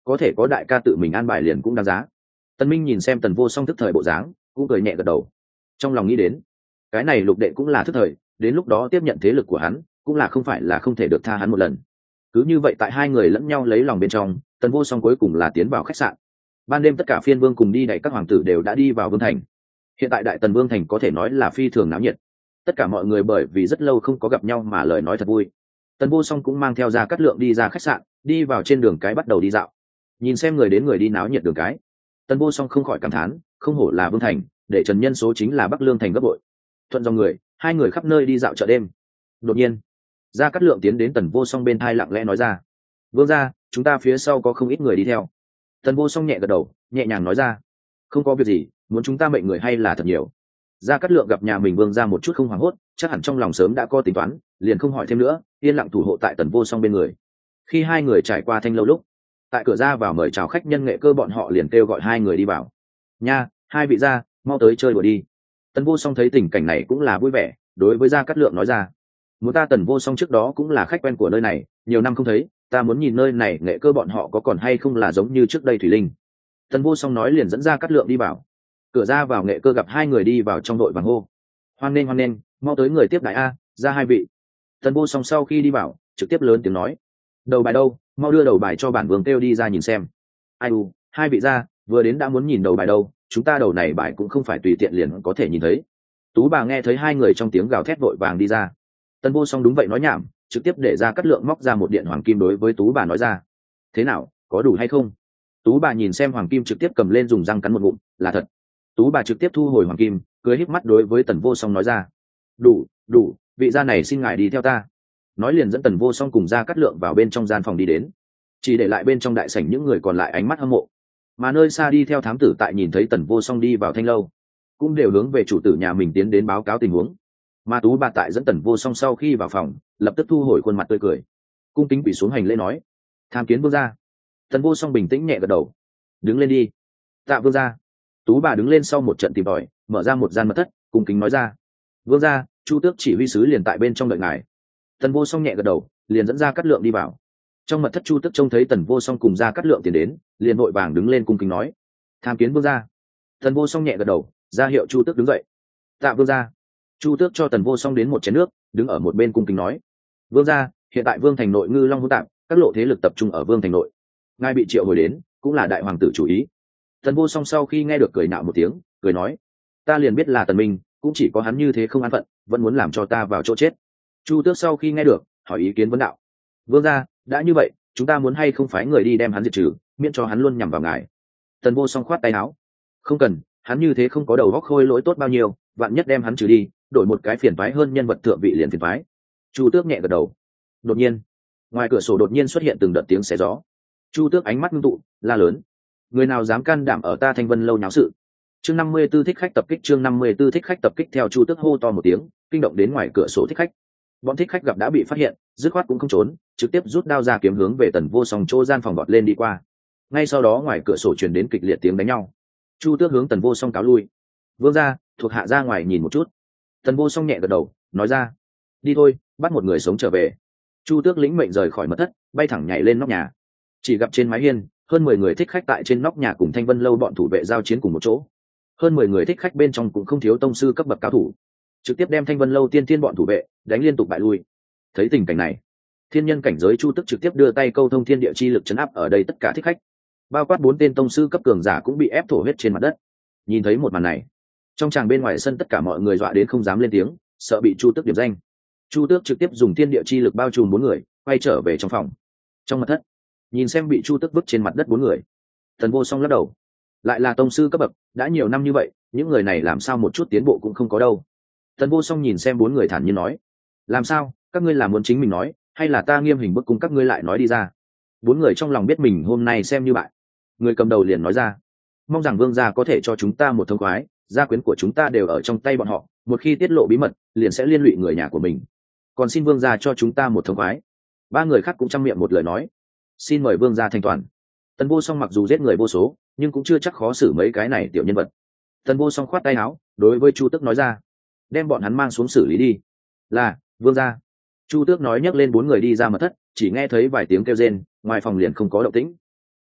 Speaker 1: có thể có đại ca tự mình an bài liền cũng đáng giá. Tần Minh nhìn xem Tần Vô Song thức thời bộ dáng, cũng cười nhẹ gật đầu. Trong lòng nghĩ đến, cái này lục đệ cũng là thức thời, đến lúc đó tiếp nhận thế lực của hắn, cũng là không phải là không thể được tha hắn một lần. Cứ như vậy tại hai người lẫn nhau lấy lòng bên trong, Tần Vô Song cuối cùng là tiến vào khách sạn. Ban đêm tất cả phiên vương cùng đi đẩy các hoàng tử đều đã đi vào vương thành. Hiện tại đại Tần Vương thành có thể nói là phi thường náo nhiệt. Tất cả mọi người bởi vì rất lâu không có gặp nhau mà lời nói thật vui. Tần Vô Song cũng mang theo Gia Cát Lượng đi ra khách sạn, đi vào trên đường cái bắt đầu đi dạo. Nhìn xem người đến người đi náo nhiệt đường cái, Tần Vô Song không khỏi cảm thán, không hổ là vương thành, để trần nhân số chính là Bắc Lương thành gấp bội. Thuận dòng người, hai người khắp nơi đi dạo chợ đêm. Đột nhiên, Gia Cát Lượng tiến đến Tần Vô Song bên thai lặng lẽ nói ra: "Vương gia, chúng ta phía sau có không ít người đi theo." Tần Vô Song nhẹ gật đầu, nhẹ nhàng nói ra: "Không có việc gì, muốn chúng ta mệnh người hay là thật nhiều." Gia Cát Lượng gặp nhà mình Vương gia một chút không hoảng hốt, chắc hẳn trong lòng sớm đã có tính toán, liền không hỏi thêm nữa, yên lặng thủ hộ tại Tần Vô Song bên người. Khi hai người trải qua thanh lâu lúc, tại cửa ra vào mời chào khách nhân nghệ cơ bọn họ liền kêu gọi hai người đi vào. "Nha, hai vị gia, mau tới chơi đùa đi." Tần Vô Song thấy tình cảnh này cũng là vui vẻ, đối với Gia Cát Lượng nói ra: "Muốn ta Tần Vô Song trước đó cũng là khách quen của nơi này, nhiều năm không thấy, ta muốn nhìn nơi này nghệ cơ bọn họ có còn hay không là giống như trước đây thủy linh." Tần Vô Song nói liền dẫn Gia Cát Lượng đi vào. Cửa ra vào nghệ cơ gặp hai người đi vào trong đội vàng hô: "Hoan nghênh hoan nghênh, mau tới người tiếp đại a, ra hai vị." Tần Vô Song sau khi đi vào, trực tiếp lớn tiếng nói: "Đầu bài đâu, mau đưa đầu bài cho bản vương kêu đi ra nhìn xem." "Ai u, hai vị ra, vừa đến đã muốn nhìn đầu bài đâu, chúng ta đầu này bài cũng không phải tùy tiện liền có thể nhìn thấy." Tú bà nghe thấy hai người trong tiếng gào thét vội vàng đi ra. Tần Vô Song đúng vậy nói nhảm, trực tiếp để Ra Cát Lượng móc ra một điện hoàng kim đối với Tú bà nói ra: "Thế nào, có đủ hay không?" Tú bà nhìn xem hoàng kim trực tiếp cầm lên dùng răng cắn một ngụm, là thật. Tú bà trực tiếp thu hồi hoàng kim, cười híp mắt đối với Tần Vô Song nói ra: "Đủ, đủ, vị gia này xin ngài đi theo ta." Nói liền dẫn Tần Vô Song cùng Ra Cát Lượng vào bên trong gian phòng đi đến, chỉ để lại bên trong đại sảnh những người còn lại ánh mắt hâm mộ. Mà nơi xa đi theo thám tử tại nhìn thấy Tần Vô Song đi vào thanh lâu, cũng đều hướng về chủ tử nhà mình tiến đến báo cáo tình huống. Mà Tú bà tại dẫn Tần Vô Song sau khi vào phòng, lập tức thu hồi khuôn mặt tươi cười, cung kính quỳ xuống hành lễ nói: "Tham kiến vương gia." Tần Vô Song bình tĩnh nhẹ gật đầu: "Đứng lên đi." "Tạ vương gia." Tú bà đứng lên sau một trận tìm tòi, mở ra một gian mật thất, cung kính nói ra: "Vương gia, Chu Tước chỉ huy sứ liền tại bên trong đợi ngài." Tần Vô Song nhẹ gật đầu, liền dẫn Ra Cát Lượng đi vào. Trong mật thất Chu Tước trông thấy Tần Vô Song cùng Ra Cát Lượng tiến đến, liền vội vàng đứng lên cung kính nói: "Tham kiến vương gia." Tần Vô Song nhẹ gật đầu, ra hiệu Chu Tước đứng dậy. "Tạ vương gia." Chu Tước cho Tần Vô Song đến một chén nước, đứng ở một bên cung kính nói: "Vương gia, hiện tại vương thành nội ngư long hỗn tạp, các lộ thế lực tập trung ở vương thành nội, ngài bị triệu hồi đến, cũng là đại hoàng tử chủ ý." Tần Vô Song sau khi nghe được cười nạo một tiếng, cười nói: "Ta liền biết là Tần Minh, cũng chỉ có hắn như thế không an phận, vẫn muốn làm cho ta vào chỗ chết." Chu Tước sau khi nghe được, hỏi ý kiến vấn đạo: "Vương gia, đã như vậy, chúng ta muốn hay không phái người đi đem hắn diệt trừ, miễn cho hắn luôn nhằm vào ngài?" Tần Vô Song khoát tay áo: "Không cần, hắn như thế không có đầu óc khôi lỗi tốt bao nhiêu, vạn nhất đem hắn trừ đi, đổi một cái phiền phái hơn nhân vật thượng vị liền phiền phái." Chu Tước nhẹ gật đầu. Đột nhiên, ngoài cửa sổ đột nhiên xuất hiện từng đợt tiếng xé gió. Chu Tước ánh mắt ngưng tụ, la lớn: "Người nào dám can đảm ở ta Thanh Vân lâu nháo sự?" Chương năm mươi tư thích khách tập kích. Chương năm mươi tư thích khách tập kích. Theo Chu Tước hô to một tiếng, kinh động đến ngoài cửa sổ thích khách. Bọn thích khách gặp đã bị phát hiện, dứt khoát cũng không trốn, trực tiếp rút đao ra kiếm hướng về Tần Vô Song chỗ gian phòng bọt lên đi qua. Ngay sau đó ngoài cửa sổ truyền đến kịch liệt tiếng đánh nhau. Chu Tước hướng Tần Vô Song cáo lui: "Vương gia, thuộc hạ ra ngoài nhìn một chút." Tần Vô Song nhẹ gật đầu, nói ra: "Đi thôi, bắt một người sống trở về." Chu Tước lĩnh mệnh rời khỏi mật thất, bay thẳng nhảy lên nóc nhà. Chỉ gặp trên mái hiên, hơn mười người thích khách tại trên nóc nhà cùng Thanh Vân lâu bọn thủ vệ giao chiến cùng một chỗ. Hơn mười người thích khách bên trong cũng không thiếu tông sư cấp bậc cao thủ, trực tiếp đem Thanh Vân lâu tiên tiên bọn thủ vệ đánh liên tục bại lui. Thấy tình cảnh này, thiên nhân cảnh giới Chu Tước trực tiếp đưa tay câu thông thiên địa chi lực chấn áp ở đây tất cả thích khách, bao quát bốn tên tông sư cấp cường giả cũng bị ép thổ huyết trên mặt đất. Nhìn thấy một màn này, trong tràng bên ngoài sân tất cả mọi người dọa đến không dám lên tiếng, sợ bị Chu Tước điểm danh. Chu Tước trực tiếp dùng thiên địa chi lực bao trùm bốn người, quay trở về trong phòng. Trong mật thất, nhìn xem bị Chu Tước vứt trên mặt đất bốn người, Tần Vô Song lắc đầu: lại là tông sư cấp bậc, đã nhiều năm như vậy, những người này làm sao một chút tiến bộ cũng không có đâu. Tần Vô Song nhìn xem bốn người thản nhiên nói: làm sao, các ngươi là muốn chính mình nói, hay là ta nghiêm hình bức cung các ngươi lại nói đi ra? Bốn người trong lòng biết mình hôm nay xem như bại. Người cầm đầu liền nói ra: mong rằng vương gia có thể cho chúng ta một thông khoái, gia quyến của chúng ta đều ở trong tay bọn họ, một khi tiết lộ bí mật liền sẽ liên lụy người nhà của mình, còn xin vương gia cho chúng ta một thông khoái. Ba người khác cũng chăm miệng một lời nói: xin mời vương gia thanh toàn. Tần Vô Song mặc dù giết người vô số, nhưng cũng chưa chắc khó xử mấy cái này tiểu nhân vật. Tần Vô Song khoát tay áo, đối với Chu Tước nói ra: đem bọn hắn mang xuống xử lý đi. Là, vương gia. Chu Tước nói nhấc lên bốn người đi ra mật thất, chỉ nghe thấy vài tiếng kêu rên, ngoài phòng liền không có động tĩnh.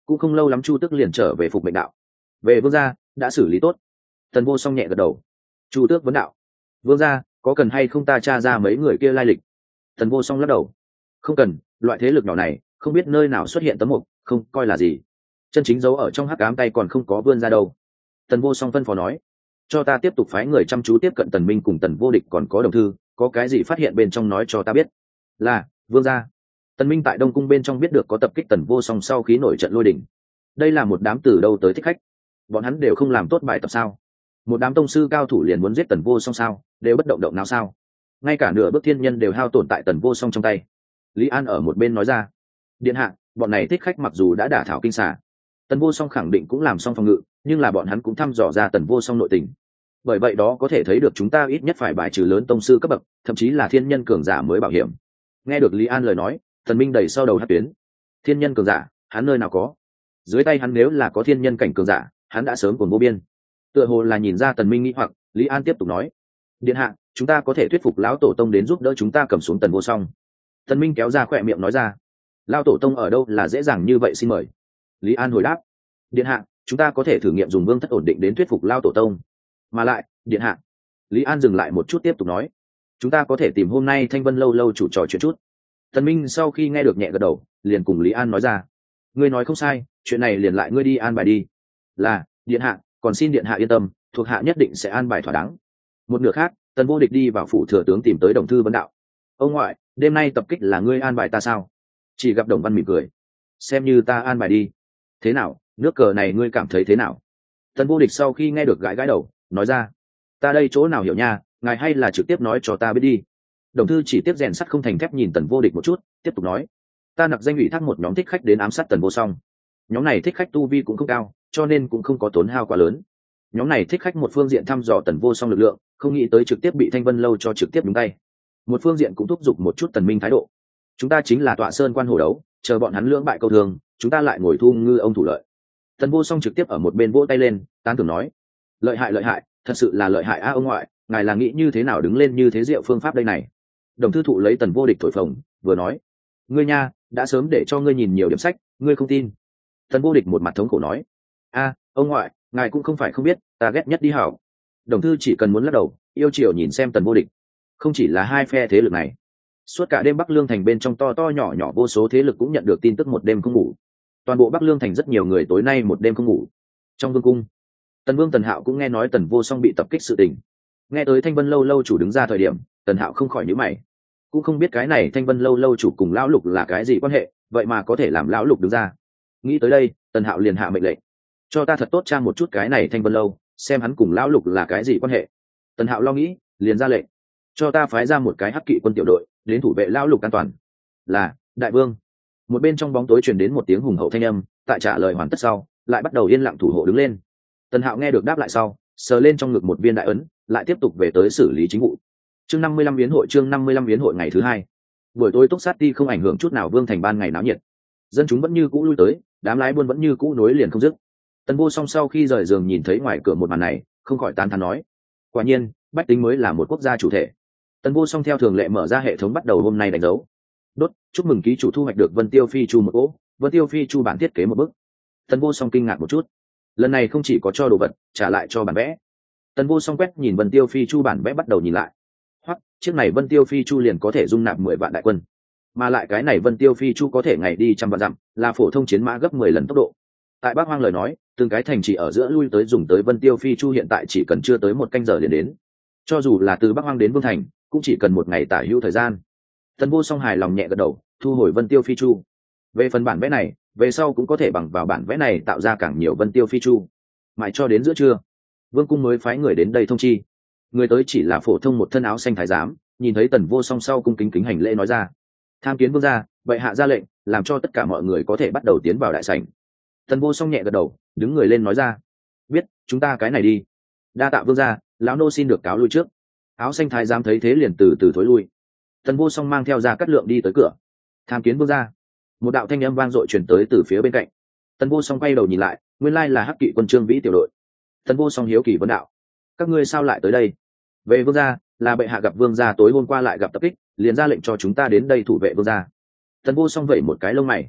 Speaker 1: cũng không lâu lắm chu tước liền trở về phục mệnh đạo. Về vương gia đã xử lý tốt. Tần Vô Song nhẹ gật đầu. Chu tước vấn đạo, vương gia có cần hay không ta tra ra mấy người kia lai lịch? Tần Vô Song lắc đầu. Không cần, loại thế lực nhỏ này không biết nơi nào xuất hiện tấm mục, không coi là gì. Chân chính giấu ở trong hắc ám tay còn không có vươn ra đâu. Tần Vô Song phân phó nói, cho ta tiếp tục phái người chăm chú tiếp cận Tần Minh cùng Tần Vô Địch còn có Đồng Thư, có cái gì phát hiện bên trong nói cho ta biết. Là vương gia. Tần Minh tại Đông Cung bên trong biết được có tập kích Tần Vô Song sau khí nổi trận lôi đình. Đây là một đám từ đâu tới thích khách, bọn hắn đều không làm tốt bài tập sao? Một đám tông sư cao thủ liền muốn giết Tần Vô Song sao? Đều bất động động nào sao? Ngay cả nửa bước thiên nhân đều hao tổn tại Tần Vô Song trong tay. Lý An ở một bên nói ra, điện hạ, bọn này thích khách mặc dù đã đả thảo kinh xà, Tần Vô Song khẳng định cũng làm xong phòng ngự, nhưng là bọn hắn cũng thăm dò ra Tần Vô Song nội tình. Bởi vậy đó có thể thấy được chúng ta ít nhất phải bài trừ lớn tông sư cấp bậc, thậm chí là thiên nhân cường giả mới bảo hiểm. Nghe được Lý An lời nói, Tần Minh đầy sau đầu hát tuyến. Thiên nhân cường giả, hắn nơi nào có? Dưới tay hắn nếu là có thiên nhân cảnh cường giả, hắn đã sớm cuồng vô biên. Tựa hồ là nhìn ra Tần Minh nghĩ hoặc, Lý An tiếp tục nói, điện hạ, chúng ta có thể thuyết phục lão tổ tông đến giúp đỡ chúng ta cầm xuống Tần Vô Song. Tần Minh kéo ra khỏe miệng nói ra, lão tổ tông ở đâu là dễ dàng như vậy, xin mời. Lý An hồi đáp, điện hạ, chúng ta có thể thử nghiệm dùng vương thất ổn định đến thuyết phục lão tổ tông. Mà lại, điện hạ. Lý An dừng lại một chút tiếp tục nói, chúng ta có thể tìm hôm nay Thanh Vân lâu lâu chủ trò chuyện chút. Tần Minh sau khi nghe được nhẹ gật đầu, liền cùng Lý An nói ra, ngươi nói không sai, chuyện này liền lại ngươi đi an bài đi. Là điện hạ, còn xin điện hạ yên tâm, thuộc hạ nhất định sẽ an bài thỏa đáng. Một nửa khác, Tần Vô Địch đi vào phủ thừa tướng tìm tới Đồng Thư vấn đạo, ông ngoại, đêm nay tập kích là ngươi an bài ta sao? Chỉ gặp Đồng Văn mỉm cười, xem như ta an bài đi. Thế nào, nước cờ này ngươi cảm thấy thế nào? Tần Vô Địch sau khi nghe được gãi gãi đầu, nói ra, ta đây chỗ nào hiểu nha, ngài hay là trực tiếp nói cho ta biết đi. Đồng Thư chỉ tiếp rèn sắt không thành thép nhìn Tần Vô Địch một chút, tiếp tục nói, ta nặc danh ủy thác một nhóm thích khách đến ám sát Tần Vô Song. Nhóm này thích khách tu vi cũng không cao, cho nên cũng không có tốn hao quá lớn. Nhóm này thích khách một phương diện thăm dò Tần Vô Song lực lượng, không nghĩ tới trực tiếp bị Thanh Vân lâu cho trực tiếp đúng tay. Một phương diện cũng thúc giục một chút Tần Minh thái độ. Chúng ta chính là tọa sơn quan hổ đấu, chờ bọn hắn lưỡng bại câu thường, chúng ta lại ngồi thu ngư ông thủ lợi. Tần Vô Song trực tiếp ở một bên vỗ tay lên, tán thưởng nói, lợi hại lợi hại, thật sự là lợi hại a ông ngoại, ngài là nghĩ như thế nào đứng lên như thế diệu phương pháp đây này. Đồng Thư thụ lấy Tần Vô Địch thổi phồng, vừa nói, ngươi nha, đã sớm để cho ngươi nhìn nhiều điểm sách, ngươi không tin. Tần Vô Địch một mặt thống khổ nói, a ông ngoại, ngài cũng không phải không biết, ta ghét nhất đi hảo. Đồng Thư chỉ cần muốn lắc đầu, yêu chiều nhìn xem Tần Vô Địch. Không chỉ là hai phe thế lực này, suốt cả đêm Bắc Lương thành bên trong to to nhỏ nhỏ vô số thế lực cũng nhận được tin tức một đêm không ngủ. Toàn bộ Bắc Lương thành rất nhiều người tối nay một đêm không ngủ. Trong vương cung, Tần Vương Tần Hạo cũng nghe nói Tần Vô Song bị tập kích sự tình. Nghe tới Thanh Vân lâu lâu chủ đứng ra thời điểm, Tần Hạo không khỏi nhíu mày. Cũng không biết cái này Thanh Vân lâu lâu chủ cùng lão Lục là cái gì quan hệ, vậy mà có thể làm lão Lục đứng ra. Nghĩ tới đây, Tần Hạo liền hạ mệnh lệnh, cho ta thật tốt tra một chút cái này Thanh Vân lâu, xem hắn cùng lão Lục là cái gì quan hệ. Tần Hạo lo nghĩ, liền ra lệnh, cho ta phái ra một cái hắc kỵ quân tiểu đội đến thủ vệ lão Lục an toàn. Là đại vương. Một bên trong bóng tối truyền đến một tiếng hùng hậu thanh âm, tại trả lời hoàn tất sau, lại bắt đầu yên lặng thủ hộ đứng lên. Tần Hạo nghe được đáp lại sau, sờ lên trong ngực một viên đại ấn, lại tiếp tục về tới xử lý chính vụ. Chương năm mươi lăm viếng hội chương năm mươi lăm viếng hội ngày thứ hai. Buổi tối túc sát ti không ảnh hưởng chút nào Vương thành ban ngày náo nhiệt. Dân chúng vẫn như cũ lui tới, đám lái buôn vẫn như cũ nối liền không dứt. Tần Vô Song sau khi rời giường nhìn thấy ngoài cửa một màn này, không khỏi tán thán nói, quả nhiên, bách tính mới là một quốc gia chủ thể. Tần Vô Song theo thường lệ mở ra hệ thống bắt đầu hôm nay đánh dấu. Đốt, chúc mừng ký chủ thu hoạch được Vân Tiêu Phi Chu một cỗ, Vân Tiêu Phi Chu bản thiết kế một bức. Tần Vô Song kinh ngạc một chút. Lần này không chỉ có cho đồ vật, trả lại cho bản vẽ. Tần Vô Song quét nhìn Vân Tiêu Phi Chu bản vẽ bắt đầu nhìn lại. Hoặc, chiếc này Vân Tiêu Phi Chu liền có thể dung nạp mười vạn đại quân. Mà lại cái này Vân Tiêu Phi Chu có thể ngày đi trăm vạn dặm, là phổ thông chiến mã gấp mười lần tốc độ. Tại Bắc Hoang lời nói, từng cái thành trì ở giữa lui tới dùng tới Vân Tiêu Phi Chu hiện tại chỉ cần chưa tới một canh giờ liền đến. Cho dù là từ Bắc Hoang đến Vương thành, cũng chỉ cần một ngày tả hữu thời gian. Tần Vô Song hài lòng nhẹ gật đầu, thu hồi Vân Tiêu Phi Chu. Về phần bản vẽ này, về sau cũng có thể bằng vào bản vẽ này tạo ra càng nhiều Vân Tiêu Phi Chu. Mãi cho đến giữa trưa, Vương cung mới phái người đến đây thông chi. Người tới chỉ là phổ thông một thân áo xanh thái giám, nhìn thấy Tần Vô Song sau cung kính kính hành lễ nói ra, tham kiến vương gia, vậy hạ ra lệnh, làm cho tất cả mọi người có thể bắt đầu tiến vào đại sảnh. Tần Vô Song nhẹ gật đầu, đứng người lên nói ra, biết, chúng ta cái này đi. Đa tạ vương gia, lão nô xin được cáo lui trước. Áo xanh thái giám thấy thế liền từ từ thối lui. Tần Vô Song mang theo Gia Cát Lượng đi tới cửa. Tham kiến vương gia. Một đạo thanh âm vang dội truyền tới từ phía bên cạnh. Tần Vô Song quay đầu nhìn lại, nguyên lai là hắc kỵ quân Trương Vĩ tiểu đội. Tần Vô Song hiếu kỳ vấn đạo, các ngươi sao lại tới đây? Về vương gia, là bệ hạ gặp vương gia tối hôm qua lại gặp tập kích, liền ra lệnh cho chúng ta đến đây thủ vệ vương gia. Tần Vô Song vẩy một cái lông mày.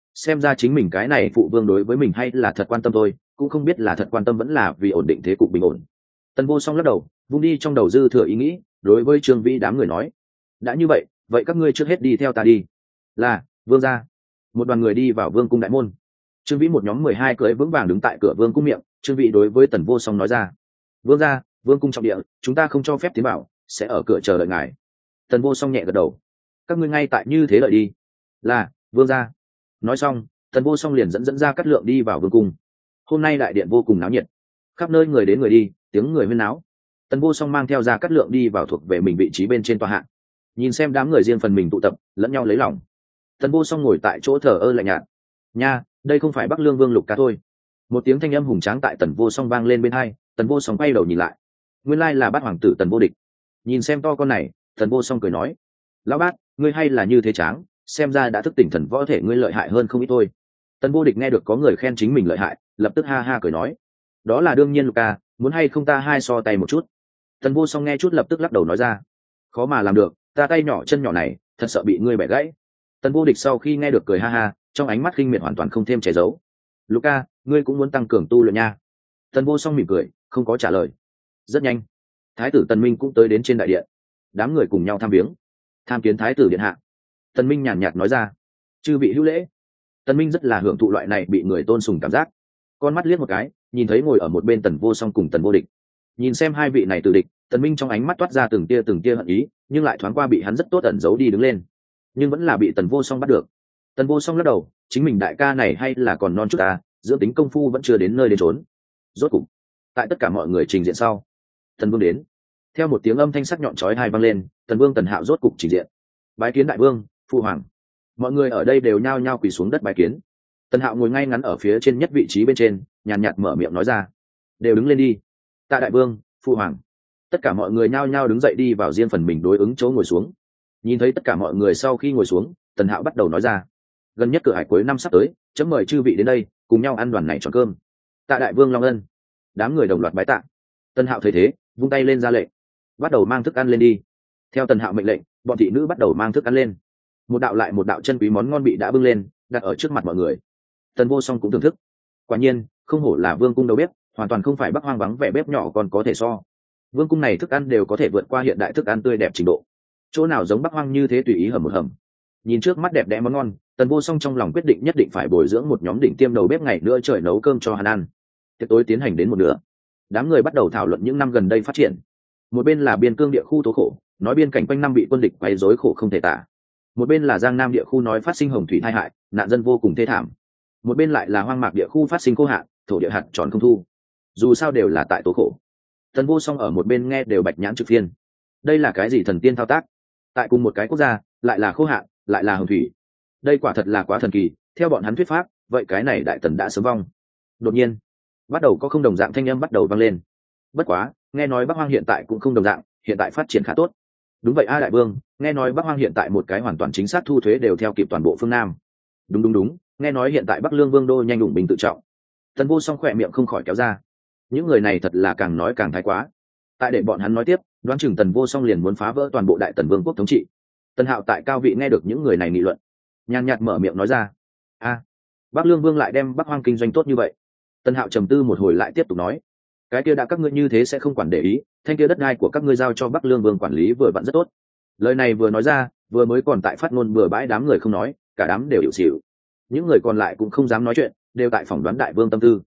Speaker 1: xem ra chính mình cái này phụ vương đối với mình hay là thật quan tâm thôi, cũng không biết là thật quan tâm vẫn là vì ổn định thế cục bình ổn. Tần Vô Song lắc đầu, vung đi trong đầu dư thừa ý nghĩ, đối với Trương Vĩ đám người nói: đã như vậy, vậy các ngươi trước hết đi theo ta đi. Là, vương gia. Một đoàn người đi vào vương cung đại môn. Trương Vĩ một nhóm mười hai cưỡi vững vàng đứng tại cửa vương cung miệng. Trương Vĩ đối với Tần Vô Song nói ra: vương gia, vương cung trọng địa, chúng ta không cho phép tiến vào, sẽ ở cửa chờ đợi ngài. Tần Vô Song nhẹ gật đầu: các ngươi ngay tại như thế đợi đi. Là, vương gia. Nói xong, Tần Vô Song liền dẫn dẫn ra Cát Lượng đi vào vương cung. Hôm nay đại điện vô cùng náo nhiệt, khắp nơi người đến người đi, tiếng người huyên náo. Tần Vô Song mang theo ra Cát Lượng đi vào thuộc về mình vị trí bên trên tòa hạng, nhìn xem đám người riêng phần mình tụ tập, lẫn nhau lấy lòng. Tần Vô Song ngồi tại chỗ thờ ơ lạnh nhạt. Nha, đây không phải Bắc Lương Vương Lục Ca thôi. Một tiếng thanh âm hùng tráng tại Tần Vô Song vang lên bên hai. Tần Vô Song quay đầu nhìn lại, nguyên lai là Bát hoàng tử Tần Vô Địch. Nhìn xem to con này, Tần Vô Song cười nói: lão Bát, ngươi hay là như thế tráng, xem ra đã thức tỉnh thần võ thể ngươi lợi hại hơn không ít thôi. Tần Vô Địch nghe được có người khen chính mình lợi hại, lập tức ha ha cười nói: đó là đương nhiên Lục Ca, muốn hay không ta hai so tay một chút. Tần Vô Song nghe chút lập tức lắc đầu nói ra: khó mà làm được, ta tay nhỏ chân nhỏ này thật sợ bị ngươi bẻ gãy. Tần Vô Địch sau khi nghe được cười ha ha, trong ánh mắt khinh miệt hoàn toàn không thêm che giấu. Lục Ca, ngươi cũng muốn tăng cường tu luyện nha. Tần Vô Song mỉm cười, không có trả lời. Rất nhanh, thái tử Tần Minh cũng tới đến trên đại điện, đám người cùng nhau tham viếng, tham kiến thái tử điện hạ. Tần Minh nhàn nhạt nói ra: chư vị hữu lễ. Tần Minh rất là hưởng thụ loại này bị người tôn sùng cảm giác, con mắt liếc một cái, nhìn thấy ngồi ở một bên Tần Vô Song cùng Tần Vô Địch. Nhìn xem hai vị này từ địch, Tần Minh trong ánh mắt toát ra từng tia từng tia hận ý, nhưng lại thoáng qua bị hắn rất tốt ẩn giấu đi đứng lên, nhưng vẫn là bị Tần Vô Song bắt được. Tần Vô Song lắc đầu, chính mình đại ca này hay là còn non chút à, dưỡng tính công phu vẫn chưa đến nơi đến chốn. Rốt cục, tại tất cả mọi người trình diện sau, Tần Vương đến. Theo một tiếng âm thanh sắc nhọn chói tai vang lên, Tần Vương Tần Hạo rốt cục trình diện. Bái kiến đại vương, phụ hoàng. Mọi người ở đây đều nhao nhao quỳ xuống đất bái kiến. Tần Hạo ngồi ngay ngắn ở phía trên nhất vị trí bên trên, nhàn nhạt mở miệng nói ra: đều đứng lên đi. Tạ đại vương, phụ hoàng. Tất cả mọi người nhao nhao đứng dậy đi vào riêng phần mình đối ứng chỗ ngồi xuống. Nhìn thấy tất cả mọi người sau khi ngồi xuống, Tần Hạo bắt đầu nói ra: gần nhất cửa hải cuối năm sắp tới, chấm mời chư vị đến đây cùng nhau ăn đoàn này tròn cơm. Tạ đại vương long ân. Đám người đồng loạt bái tạ. Tần Hạo thấy thế, vung tay lên ra lệnh: bắt đầu mang thức ăn lên đi. Theo Tần Hạo mệnh lệnh, bọn thị nữ bắt đầu mang thức ăn lên. Một đạo lại một đạo chân quý món ngon bị đã bưng lên, đặt ở trước mặt mọi người. Tần Vô Song cũng thưởng thức. Quả nhiên, không hổ là vương cung đầu bếp, hoàn toàn không phải Bắc Hoang vắng vẻ bếp nhỏ còn có thể so. Vương cung này thức ăn đều có thể vượt qua hiện đại thức ăn tươi đẹp trình độ. Chỗ nào giống Bắc Hoang như thế tùy ý hầm một hầm. Nhìn trước mắt đẹp đẽ món ngon, Tần Vô Song trong lòng quyết định nhất định phải bồi dưỡng một nhóm đỉnh tiêm đầu bếp ngày nữa trời nấu cơm cho hắn ăn. Tiệc tối tiến hành đến một nửa, đám người bắt đầu thảo luận những năm gần đây phát triển. Một bên là biên cương địa khu tố khổ, nói biên cảnh quanh năm bị quân địch quấy rối khổ không thể tả. Một bên là Giang Nam địa khu nói phát sinh hồng thủy tai hại, nạn dân vô cùng thê thảm. Một bên lại là hoang mạc địa khu phát sinh khô hạn, thổ địa hạt tròn không thu. Dù sao đều là tại tố khổ. Tần Vô Song ở một bên nghe đều bạch nhãn trực phiên. Đây là cái gì thần tiên thao tác? Tại cùng một cái quốc gia, lại là khô hạn, lại là hồng thủy. Đây quả thật là quá thần kỳ, theo bọn hắn thuyết pháp, vậy cái này đại tần đã sớm vong. Đột nhiên, bắt đầu có không đồng dạng thanh âm bắt đầu vang lên. Bất quá, nghe nói Bắc Hoang hiện tại cũng không đồng dạng, hiện tại phát triển khá tốt. Đúng vậy a đại vương, nghe nói Bắc Hoang hiện tại một cái hoàn toàn chính xác thu thuế đều theo kịp toàn bộ phương Nam. Đúng đúng đúng, nghe nói hiện tại Bắc Lương Vương đô nhanh đủng bình tự trọng. Tần Vô Song khỏe miệng không khỏi kéo ra. Những người này thật là càng nói càng thái quá. Tại để bọn hắn nói tiếp, đoán chừng Tần Vô Song liền muốn phá vỡ toàn bộ đại tần vương quốc thống trị. Tần Hạo tại cao vị nghe được những người này nghị luận, nhàn nhạt mở miệng nói ra: a, Bắc Lương Vương lại đem Bắc Hoang kinh doanh tốt như vậy. Tần Hạo trầm tư một hồi lại tiếp tục nói: cái kia đã các ngươi như thế sẽ không quản để ý, thanh kia đất đai của các ngươi giao cho Bắc Lương Vương quản lý vừa vặn rất tốt. Lời này vừa nói ra, vừa mới còn tại phát ngôn bừa bãi đám người không nói, cả đám đều hiểu xỉu. Những người còn lại cũng không dám nói chuyện, đều tại phỏng đoán đại vương tâm tư.